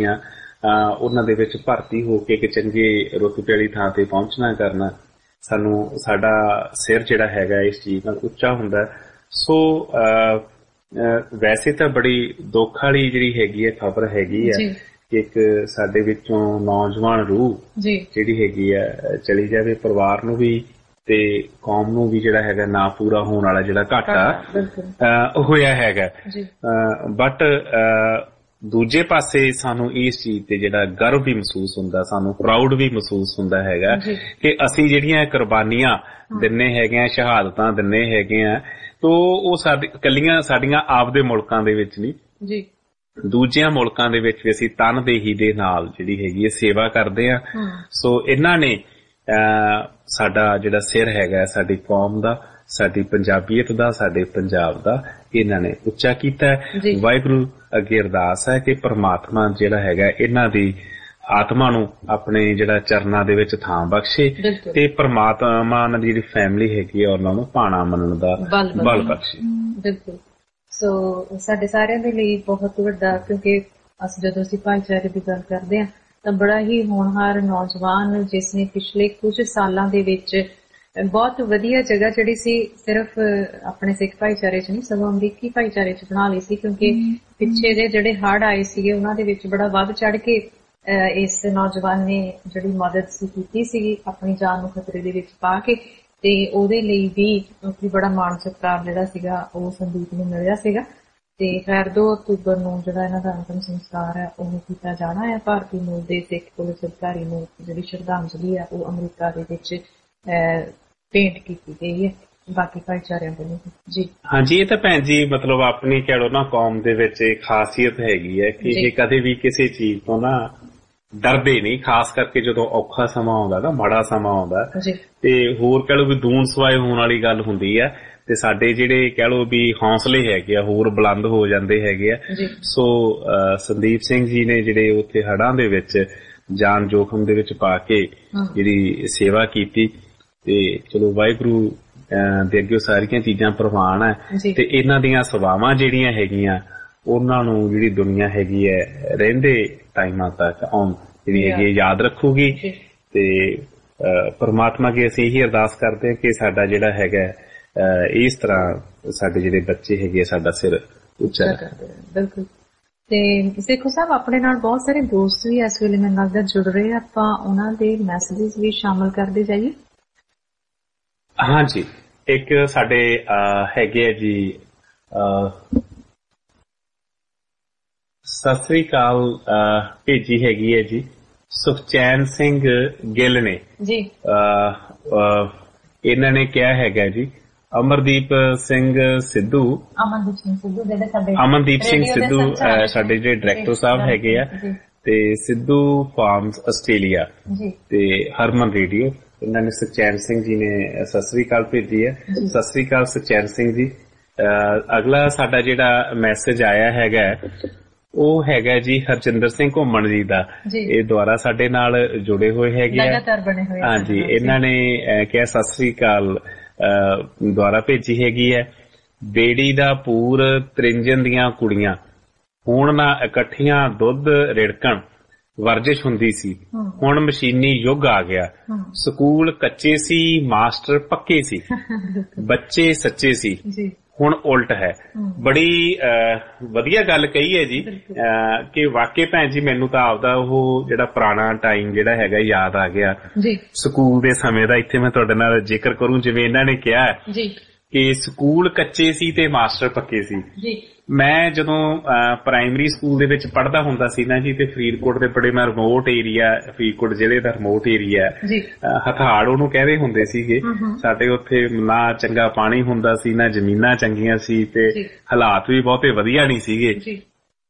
ਉਹਨਾਂ ਦੇ ਵਿੱਚ ਭਰਤੀ ਹੋ ਕੇ ਇੱਕ ਚੰਗੇ ਰੁਤਬੇ ਵਾਲੀ ਥਾਂ ਤੇ ਪਹੁੰਚਣਾ ਕਰਨਾ, ਸਾਡਾ ਸਿਰ ਜਿਹੜਾ ਹੈਗਾ ਇਸ ਚੀਜ਼ ਨਾਲ ਉੱਚਾ ਹੁੰਦਾ। ਸੋ ਵੈਸੇ ਤਾਂ ਬੜੀ ਦੁੱਖ ਵਾਲੀ ਜਿਹੜੀ ਹੈਗੀ ਹੈ ਖਬਰ ਹੈਗੀ ਹੈ ਕਿ ਇੱਕ ਸਾਡੇ ਵਿੱਚੋਂ ਨੌਜਵਾਨ ਰੂਹ ਜਿਹੜੀ ਹੈਗੀ ਹੈ ਚਲੀ ਜਾਵੇ, ਪਰਿਵਾਰ ਨੂੰ ਵੀ ਤੇ ਕੌਮ ਨੂੰ ਵੀ ਜਿਹੜਾ ਹੈਗਾ ਨਾ ਪੂਰਾ ਹੋਣ ਵਾਲਾ ਜਿਹੜਾ ਘਾਟਾ ਹੋਇਆ ਹੈਗਾ। ਬਟ ਦੂਜੇ ਪਾਸੇ ਸਾਨੂੰ ਇਸ ਚੀਜ਼ ਤੇ ਜਿਹੜਾ ਗਰਵ ਵੀ ਮਹਿਸੂਸ ਹੁੰਦਾ, ਸਾਨੂੰ ਪ੍ਰਾਊਡ ਵੀ ਮਹਿਸੂਸ ਹੁੰਦਾ ਹੈਗਾ ਕਿ ਅਸੀਂ ਜਿਹੜੀਆਂ ਕੁਰਬਾਨੀਆਂ ਦਿੰਨੇ ਹੈਗੇ ਆ, ਸ਼ਹਾਦਤਾਂ ਦਿੰਨੇ ਹੈਗੇ ਆ, ਤੋ ਉਹ ਕੱਲੀਆਂ ਸਾਡੀਆਂ ਆਪਦੇ ਮੁਲਕਾਂ ਦੇ ਵਿੱਚ ਨਹੀਂ, ਦੂਜਿਆਂ ਮੁਲਕਾਂ ਦੇ ਵਿੱਚ ਵੀ ਅਸੀਂ ਤਨਦੇਹੀ ਦੇ ਨਾਲ ਜਿਹੜੀ ਹੈਗੀ ਹੈ ਸੇਵਾ ਕਰਦੇ ਆ। ਸੋ ਇਹਨਾਂ ਨੇ ਸਾਡਾ ਜਿਹੜਾ ਸਿਰ ਹੈਗਾ ਸਾਡੀ ਕੌਮ ਦਾ, ਸਾਡੀ ਪੰਜਾਬੀਅਤ ਦਾ, ਸਾਡੇ ਪੰਜਾਬ ਦਾ ਇਹਨਾਂ ਨੇ ਉੱਚਾ ਕੀਤਾ। ਵਾਹਿਗੁਰੂ ਅੱਗੇ ਅਰਦਾਸ ਹੈ ਕਿ ਪ੍ਰਮਾਤਮਾ ਜਿਹੜਾ ਹੈਗਾ ਇਹਨਾਂ ਦੀ ਆਤਮਾ ਨੂੰ ਆਪਣੇ ਜਿਹੜਾ ਚਰਨਾਂ ਦੇ ਵਿੱਚ ਥਾਂ ਬਖਸ਼ੇ ਤੇ ਪ੍ਰਮਾਤਮਾ ਨਾਲ ਜਿਹੜੀ ਫੈਮਿਲੀ ਹੈਗੀ ਹੈ ਉਹਨਾਂ ਨੂੰ ਭਾਣਾ ਮੰਨਣ ਦਾ ਬਲ ਬਖਸ਼ੇ। ਬਿਲਕੁਲ। ਸੋ ਸਾਡੇ ਸਾਰਿਆਂ ਦੇ ਲਈ ਬਹੁਤ ਵੱਡਾ, ਕਿਉਂਕਿ ਜਦੋਂ ਅਸੀਂ ਭਾਈਚਾਰੇ ਦੀ ਗੱਲ ਕਰਦੇ ਹਾਂ ਤਾਂ ਬੜਾ ਹੀ ਹੋਣਹਾਰ ਨੌਜਵਾਨ ਜਿਸ ਨੇ ਪਿਛਲੇ ਕੁਝ ਸਾਲਾਂ ਦੇ ਵਿੱਚ ਬਹੁਤ ਵਧੀਆ ਜਗ੍ਹਾ ਜਿਹੜੀ ਸੀ ਸਿਰਫ ਆਪਣੇ ਸਿੱਖ ਭਾਈਚਾਰੇ 'ਚ ਨਹੀਂ ਸਗੋਂ ਅਮਰੀਕੀ ਭਾਈਚਾਰੇ 'ਚ ਬਣਾ ਲਈ ਸੀ, ਕਿਉਂਕਿ ਪਿੱਛੇ ਦੇ ਜਿਹੜੇ ਹੜ੍ਹ ਆਏ ਸੀਗੇ ਉਹਨਾਂ ਦੇ ਵਿੱਚ ਬੜਾ ਵੱਧ ਚੜ ਕੇ ਇਸ ਨੌਜਵਾਨ ਨੇ ਜਿਹੜੀ ਮਦਦ ਸੀ ਕੀਤੀ ਸੀਗੀ ਆਪਣੀ ਜਾਨ ਨੂੰ ਖਤਰੇ ਦੇ ਵਿੱਚ ਪਾ ਕੇ, ਤੇ ਉਹਦੇ ਲਈ ਵੀ ਬੜਾ ਮਾਣ ਸਤਿਕਾਰ ਜਿਹੜਾ ਸੀਗਾ ਉਹ ਸੰਦੀਪ ਨੂੰ ਮਿਲਿਆ ਸੀਗਾ। ਤੇ ਖੈਰ 2 ਅਕਤੂਬਰ ਨੂੰ ਜਿਹੜਾ ਇਹਨਾਂ ਦਾ ਅੰਤਿਮ ਸੰਸਕਾਰ ਹੈ ਉਹ ਕੀਤਾ ਜਾਣਾ ਹੈ। ਭਾਰਤੀ ਮੂਲ ਦੇ ਸਿੱਖ ਪੁਲਿਸ ਅਧਿਕਾਰੀ ਨੂੰ ਜਿਹੜੀ ਸ਼ਰਧਾਂਜਲੀ ਹੈ ਉਹ ਅਮਰੀਕਾ ਦੇ ਵਿੱਚ ਪੇਂਟ ਕੀਤੀ ਗਈ ਹੈ ਬਾਕੀ ਭਾਈਚਾਰਿਆਂ ਵੱਲੋਂ ਜੀ। ਹਾਂਜੀ, ਇਹ ਤਾਂ ਭੈਣ ਜੀ ਮਤਲਬ ਆਪਣੀ ਕਹਿ ਲੋ ਨਾ ਕੌਮ ਦੇ ਵਿੱਚ ਇਹ ਖਾਸੀਅਤ ਹੈਗੀ ਹੈ ਕਿ ਇਹ ਕਦੇ ਵੀ ਕਿਸੇ ਚੀਜ਼ ਤੋਂ ਨਾ ਡਰਦੇ ਨਹੀਂ, ਖਾਸ ਕਰਕੇ ਜਦੋਂ ਔਖਾ ਸਮਾਂ ਆਉਂਦਾ ਨਾ, ਮਾੜਾ ਸਮਾਂ ਆਉਂਦਾ ਤੇ ਹੋਰ ਕਹਿ ਲੋ ਵੀ ਦੂਣ ਸਵਾਏ ਹੋਣ ਵਾਲੀ ਗੱਲ ਹੁੰਦੀ ਹੈ ਤੇ ਸਾਡੇ ਜਿਹੜੇ ਕਹਿ ਲੋ ਵੀ ਹੌਸਲੇ ਹੈਗੇ ਆ ਹੋਰ ਬੁਲੰਦ ਹੋ ਜਾਂਦੇ ਹੈਗੇ ਆ। ਸੋ ਸੰਦੀਪ ਸਿੰਘ ਜੀ ਨੇ ਜਿਹੜੇ ਉੱਥੇ ਹੜ੍ਹਾਂ ਦੇ ਵਿੱਚ ਜਾਨ ਜੋਖਮ ਦੇ ਵਿੱਚ ਪਾ ਕੇ ਜਿਹੜੀ ਸੇਵਾ ਕੀਤੀ ਤੇ ਚਲੋ ਵਾਹਿਗੁਰੂ ਦੇ ਅੱਗੇ ਸਾਰੀਆਂ ਚੀਜ਼ਾਂ ਪ੍ਰਵਾਨ ਹੈ ਤੇ ਇਹਨਾਂ ਦੀਆਂ ਸੇਵਾਵਾਂ ਜਿਹੜੀਆਂ ਹੈਗੀਆਂ ਉਹਨਾਂ ਨੂੰ ਜਿਹੜੀ ਦੁਨੀਆ ਹੈਗੀ ਹੈ ਰਹਿੰਦੇ ਟਾਈਮਾਂ ਤੱਕ ਜਿਹੜੀ ਹੈਗੀ ਯਾਦ ਰੱਖੂਗੀ। ਤੇ ਪਰਮਾਤਮਾ ਅੱਗੇ ਅਸੀਂ ਇਹੀ ਅਰਦਾਸ ਕਰਦੇ ਹਾਂ ਕਿ ਸਾਡਾ ਜਿਹੜਾ ਹੈਗਾ ਇਸ ਤਰ੍ਹਾਂ ਸਾਡੇ ਜਿਹੜੇ ਬੱਚੇ ਹੈਗੇ ਸਾਡਾ ਸਿਰ ਉੱਚਾ ਕਰਦੇ। ਬਿਲਕੁਲ। ਤੇ ਸੇਖੋ ਸਾਹਿਬ ਆਪਣੇ ਨਾਲ ਬਹੁਤ ਸਾਰੇ ਦੋਸਤ ਵੀ ਇਸ ਵੇਲੇ ਮੈਨੂੰ ਲੱਗਦਾ ਜੁੜ ਰਹੇ, ਆਪਾਂ ਉਹਨਾਂ ਦੇ ਮੈਸੇजेस ਵੀ ਸ਼ਾਮਲ ਕਰਦੇ ਜਾਈਏ। ਹਾਂਜੀ, ਇੱਕ ਸਾਡੇ ਹੈਗੇ ਆ ਜੀ ਸਤਿ ਸ੍ਰੀ ਅਕਾਲ ਭੇਜੀ ਹੈਗੀ ਹੈ ਜੀ ਸੁਖਚੈਨ ਸਿੰਘ ਗਿੱਲ ਨੇ ਜੀ। ਇਹਨਾਂ ਨੇ ਕਿਹਾ ਹੈਗਾ ਜੀ ਅਮਨਦੀਪ ਸਿੰਘ ਸਿੱਧੂ ਸਾਡੇ ਜਿਹੜੇ ਡਾਇਰੈਕਟਰ ਸਾਹਿਬ ਹੈਗੇ ਆ ਤੇ ਸਿੱਧੂ ਫਾਰਮਸ ਆਸਟ੍ਰੇਲੀਆ ਤੇ ਹਰਮਨ ਰੇਡੀਓ, ਇਹਨਾਂ ਨੇ ਸੁਖਚੈਨ ਸਿੰਘ ਜੀ ਨੇ ਸਤਿ ਸ੍ਰੀ ਅਕਾਲ ਭੇਜੀ ਹੈ। ਸਤਿ ਸ੍ਰੀ ਅਕਾਲ ਸੁਖਚੈਨ ਸਿੰਘ ਜੀ। ਅਗਲਾ ਸਾਡਾ ਜਿਹੜਾ ਮੈਸੇਜ ਆਇਆ ਹੈਗਾ ਉਹ ਹੈਗਾ ਜੀ ਹਰਜਿੰਦਰ ਸਿੰਘ ਘੁੰਮਣ ਜੀ ਦਾ। ਇਹ ਦੁਆਰਾ ਸਾਡੇ ਨਾਲ ਜੁੜੇ ਹੋਏ ਹੈਗੇ ਆ। ਹਾਂਜੀ, ਇਹਨਾਂ ਨੇ ਕਿਹਾ ਸਤਿ ਸ੍ਰੀ ਅਕਾਲ ਦੁਆਰਾ ਭੇਜੀ ਹੈਗੀ ਹੈ। ਬੇੜੀ ਦਾ ਪੂਰ ਤ੍ਰਿੰਜਨ ਦੀਆਂ ਕੁੜੀਆਂ ਹੁਣ ਨਾ ਇਕੱਠੀਆਂ ਦੁੱਧ ਰਿੜਕਣ ਵਰਜਿਸ਼ ਹੁੰਦੀ ਸੀ, ਹੁਣ ਮਸ਼ੀਨੀ ਯੁੱਗ ਆ ਗਿਆ। ਸਕੂਲ ਕੱਚੇ ਸੀ, ਮਾਸਟਰ ਪੱਕੇ ਸੀ, ਬੱਚੇ ਸੱਚੇ ਸੀ, ਹੁਣ ਉਲਟ ਹੈ। ਬੜੀ ਵਧੀਆ ਗੱਲ ਕਹੀ ਹੈ ਜੀ ਕਿ ਵਾਕਈ ਭੈਣ ਜੀ ਮੈਨੂੰ ਤਾਂ ਆਪਦਾ ਉਹ ਜਿਹੜਾ ਪੁਰਾਣਾ ਟਾਈਮ ਜਿਹੜਾ ਹੈਗਾ ਯਾਦ ਆ ਗਿਆ ਸਕੂਲ ਦੇ ਸਮੇਂ ਦਾ। ਇੱਥੇ ਮੈਂ ਤੁਹਾਡੇ ਨਾਲ ਜ਼ਿਕਰ ਕਰੂੰ ਜਿਵੇਂ ਇਹਨਾਂ ਨੇ ਕਿਹਾ ਕਿ ਸਕੂਲ ਕੱਚੇ ਸੀ ਤੇ ਮਾਸਟਰ ਪੱਕੇ ਸੀ। ਮੈਂ ਜਦੋਂ ਪ੍ਰਾਇਮਰੀ ਸਕੂਲ ਦੇ ਵਿੱਚ ਪੜ੍ਹਦਾ ਹੁੰਦਾ ਸੀ ਨਾ ਜੀ ਤੇ ਫਰੀਦਕੋਟ ਦੇ ਬੜੇ ਮੈਂ ਰਿਮੋਟ ਏਰੀਆ, ਫਰੀਦਕੋਟ ਜ਼ਿਲ੍ਹੇ ਦਾ ਰਿਮੋਟ ਏਰੀਆ ਹਥਾੜ ਉਹਨੂੰ ਕਹਿੰਦੇ ਹੁੰਦੇ ਸੀਗੇ। ਸਾਡੇ ਉੱਥੇ ਨਾ ਚੰਗਾ ਪਾਣੀ ਹੁੰਦਾ ਸੀ, ਨਾ ਜ਼ਮੀਨਾਂ ਚੰਗੀਆਂ ਸੀ ਤੇ ਹਾਲਾਤ ਵੀ ਬਹੁਤੇ ਵਧੀਆ ਨਹੀਂ ਸੀਗੇ,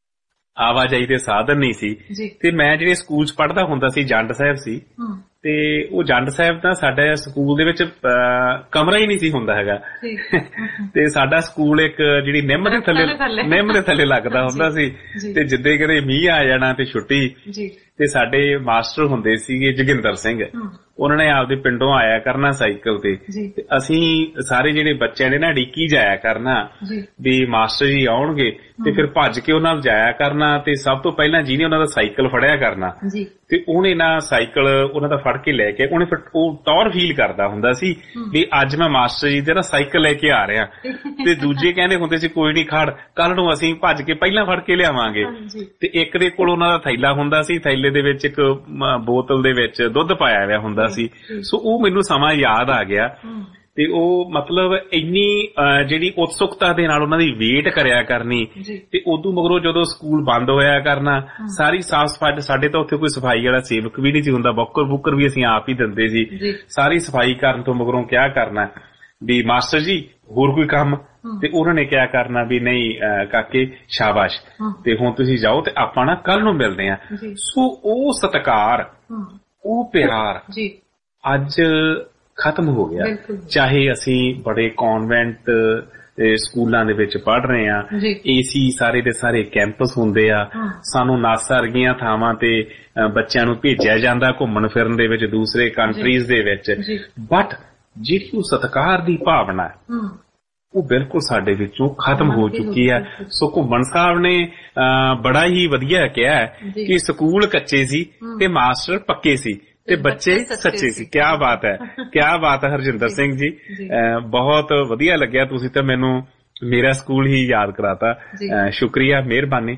ਆਵਾਜਾਈ ਦੇ ਸਾਧਨ ਨਹੀਂ ਸੀ। ਤੇ ਮੈਂ ਜਿਹੜੇ ਸਕੂਲ ਚ ਪੜ੍ਹਦਾ ਹੁੰਦਾ ਸੀ ਜੰਡ ਸਾਹਿਬ ਸੀ ਤੇ ਉਹ ਜੰਡ ਸਾਹਿਬ ਦਾ ਸਾਡਾ ਸਕੂਲ ਦੇ ਵਿੱਚ ਕਮਰਾ ਹੀ ਨਹੀਂ ਸੀ ਹੁੰਦਾ ਹੈਗਾ ਤੇ ਸਾਡਾ ਸਕੂਲ ਇੱਕ ਜਿਹੜੀ ਨਿੰਮ ਦੇ ਥੱਲੇ ਲੱਗਦਾ ਹੁੰਦਾ ਸੀ ਤੇ ਜਿੱਦੇ ਕਦੇ ਮੀਂਹ ਆ ਜਾਣਾ ਤੇ ਛੁੱਟੀ ਤੇ ਸਾਡੇ ਮਾਸਟਰ ਹੁੰਦੇ ਸੀਗੇ ਜੋਗਿੰਦਰ ਸਿੰਘ, ਉਹਨਾਂ ਨੇ ਆਪਦੇ ਪਿੰਡੋਂ ਆਇਆ ਕਰਨਾ ਸਾਈਕਲ ਤੇ ਅਸੀਂ ਸਾਰੇ ਜਿਹੜੇ ਬੱਚਿਆਂ ਨੇ ਨਾ ਡੀਕੀ ਜਾਇਆ ਕਰਨਾ ਵੀ ਮਾਸਟਰ ਜੀ ਆਉਣਗੇ ਤੇ ਫਿਰ ਭੱਜ ਕੇ ਉਹਨਾਂ ਨਾਲ ਜਾਇਆ ਕਰਨਾ ਤੇ ਸਭ ਤੋਂ ਪਹਿਲਾਂ ਜਿਹਨੇ ਉਹਨਾਂ ਦਾ ਸਾਈਕਲ ਫੜਿਆ ਕਰਨਾ ਤੇ ਉਹਨੇ ਨਾ ਸਾਈਕਲ ਉਹਨਾਂ ਦਾ ਫੜ ਕੇ ਲੈ ਕੇ ਉਹਨੇ ਫਿਰ ਉਹ ਟੌਰ ਫੀਲ ਕਰਦਾ ਹੁੰਦਾ ਸੀ ਵੀ ਅੱਜ ਮੈਂ ਮਾਸਟਰ ਜੀ ਦੇ ਨਾ ਸਾਈਕਲ ਲੈ ਕੇ ਆ ਰਿਹਾ ਤੇ ਦੂਜੇ ਕਹਿੰਦੇ ਹੁੰਦੇ ਸੀ ਕੋਈ ਨੀ ਖੜ, ਕੱਲ ਨੂੰ ਅਸੀਂ ਭੱਜ ਕੇ ਪਹਿਲਾਂ ਫੜ ਕੇ ਲਿਆਵਾਂਗੇ। ਤੇ ਇੱਕ ਦੇ ਕੋਲ ਉਹਨਾਂ ਦਾ ਥੈਲਾ ਹੁੰਦਾ ਸੀ, ਥੈਲੇ ਦੇ ਵਿੱਚ ਇੱਕ ਬੋਤਲ ਦੇ ਵਿੱਚ ਦੁੱਧ ਪਾਇਆ ਹੋਇਆ ਹੁੰਦਾ ਸੀ। ਸੋ ਉਹ ਮੈਨੂੰ ਸਮਾਂ ਯਾਦ ਆ ਗਿਆ ਤੇ ਉਹ ਮਤਲਬ ਇੰਨੀ ਜਿਹੜੀ ਉਤਸੁਕਤਾ ਦੇ ਨਾਲ ਉਹਨਾਂ ਦੀ ਵੇਟ ਕਰਿਆ ਕਰਨੀ ਤੇ ਉਦੋਂ ਮਗਰੋਂ ਜਦੋਂ ਸਕੂਲ ਬੰਦ ਹੋਇਆ ਕਰਨਾ ਸਾਰੀ ਸਾਫ਼ ਸਫਾਈ, ਸਾਡੇ ਤਾਂ ਉੱਥੇ ਕੋਈ ਸਫਾਈ ਵਾਲਾ ਸੇਵਕ ਵੀ ਨਹੀਂ ਸੀ ਹੁੰਦਾ, ਬੁੱਕਰ ਵੀ ਅਸੀਂ ਆਪ ਹੀ ਦਿੰਦੇ ਸੀ। ਸਾਰੀ ਸਫਾਈ ਕਰਨ ਤੋਂ ਮਗਰੋਂ ਕਿਆ ਕਰਨਾ ਵੀ ਮਾਸਟਰ ਜੀ ਹੋਰ ਕੋਈ ਕੰਮ, ਤੇ ਉਹਨਾਂ ਨੇ ਕਿਆ ਕਰਨਾ ਵੀ ਨਹੀਂ ਕਾਕੇ ਸ਼ਾਬਾਸ਼ ਤੇ ਹੁਣ ਤੁਸੀਂ ਜਾਓ ਤੇ ਆਪਾਂ ਨਾ ਕੱਲ ਨੂੰ ਮਿਲਦੇ ਆ। ਸੋ ਉਹ ਸਤਿਕਾਰ, ਉਹ ਪਿਆਰ ਅੱਜ ਖਤਮ ਹੋ ਗਿਆ। ਚਾਹੇ ਅਸੀਂ ਬੜੇ ਕਨਵੈਂਟ ਸਕੂਲਾਂ ਦੇ ਵਿੱਚ ਪੜ੍ਹ ਰਹੇ ਆ, ਏਸੀ ਸਾਰੇ ਦੇ ਸਾਰੇ ਕੈਂਪਸ ਹੁੰਦੇ ਆ, ਸਾਨੂੰ ਨਾਸਾ ਵਰਗੀਆਂ ਥਾਵਾਂ ਤੇ ਬੱਚਿਆਂ ਨੂੰ ਭੇਜਿਆ ਜਾਂਦਾ ਘੁੰਮਣ ਫਿਰਨ ਦੇ ਵਿੱਚ ਦੂਸਰੇ ਕੰਟਰੀਜ਼ ਦੇ ਵਿੱਚ, ਬਟ ਜਿਹੜੀ ਉਹ ਸਤਿਕਾਰ ਦੀ ਭਾਵਨਾ ਉਹ ਬਿਲਕੁਲ ਸਾਡੇ ਵਿੱਚੋਂ ਖਤਮ ਹੋ ਚੁੱਕੀ ਹੈ। ਸੋ ਘੁੰਮਣ ਸਾਹਿਬ ਨੇ ਬੜਾ ਹੀ ਵਧੀਆ ਕਿਹਾ ਕਿ ਸਕੂਲ ਕੱਚੇ ਸੀ ਤੇ ਮਾਸਟਰ ਪੱਕੇ ਸੀ ਤੇ ਬੱਚੇ ਸੱਚੇ ਸੀ। ਕਿਆ ਬਾਤ ਹੈ, ਕਿਆ ਬਾਤ ਹੈ ਹਰਜਿੰਦਰ ਸਿੰਘ ਜੀ, ਬਹੁਤ ਵਧੀਆ ਲੱਗਿਆ। ਤੁਸੀਂ ਤਾਂ ਮੈਨੂੰ ਮੇਰਾ ਸਕੂਲ ਹੀ ਯਾਦ ਕਰਾਤਾ, ਸ਼ੁਕਰੀਆ, ਮਿਹਰਬਾਨੀ।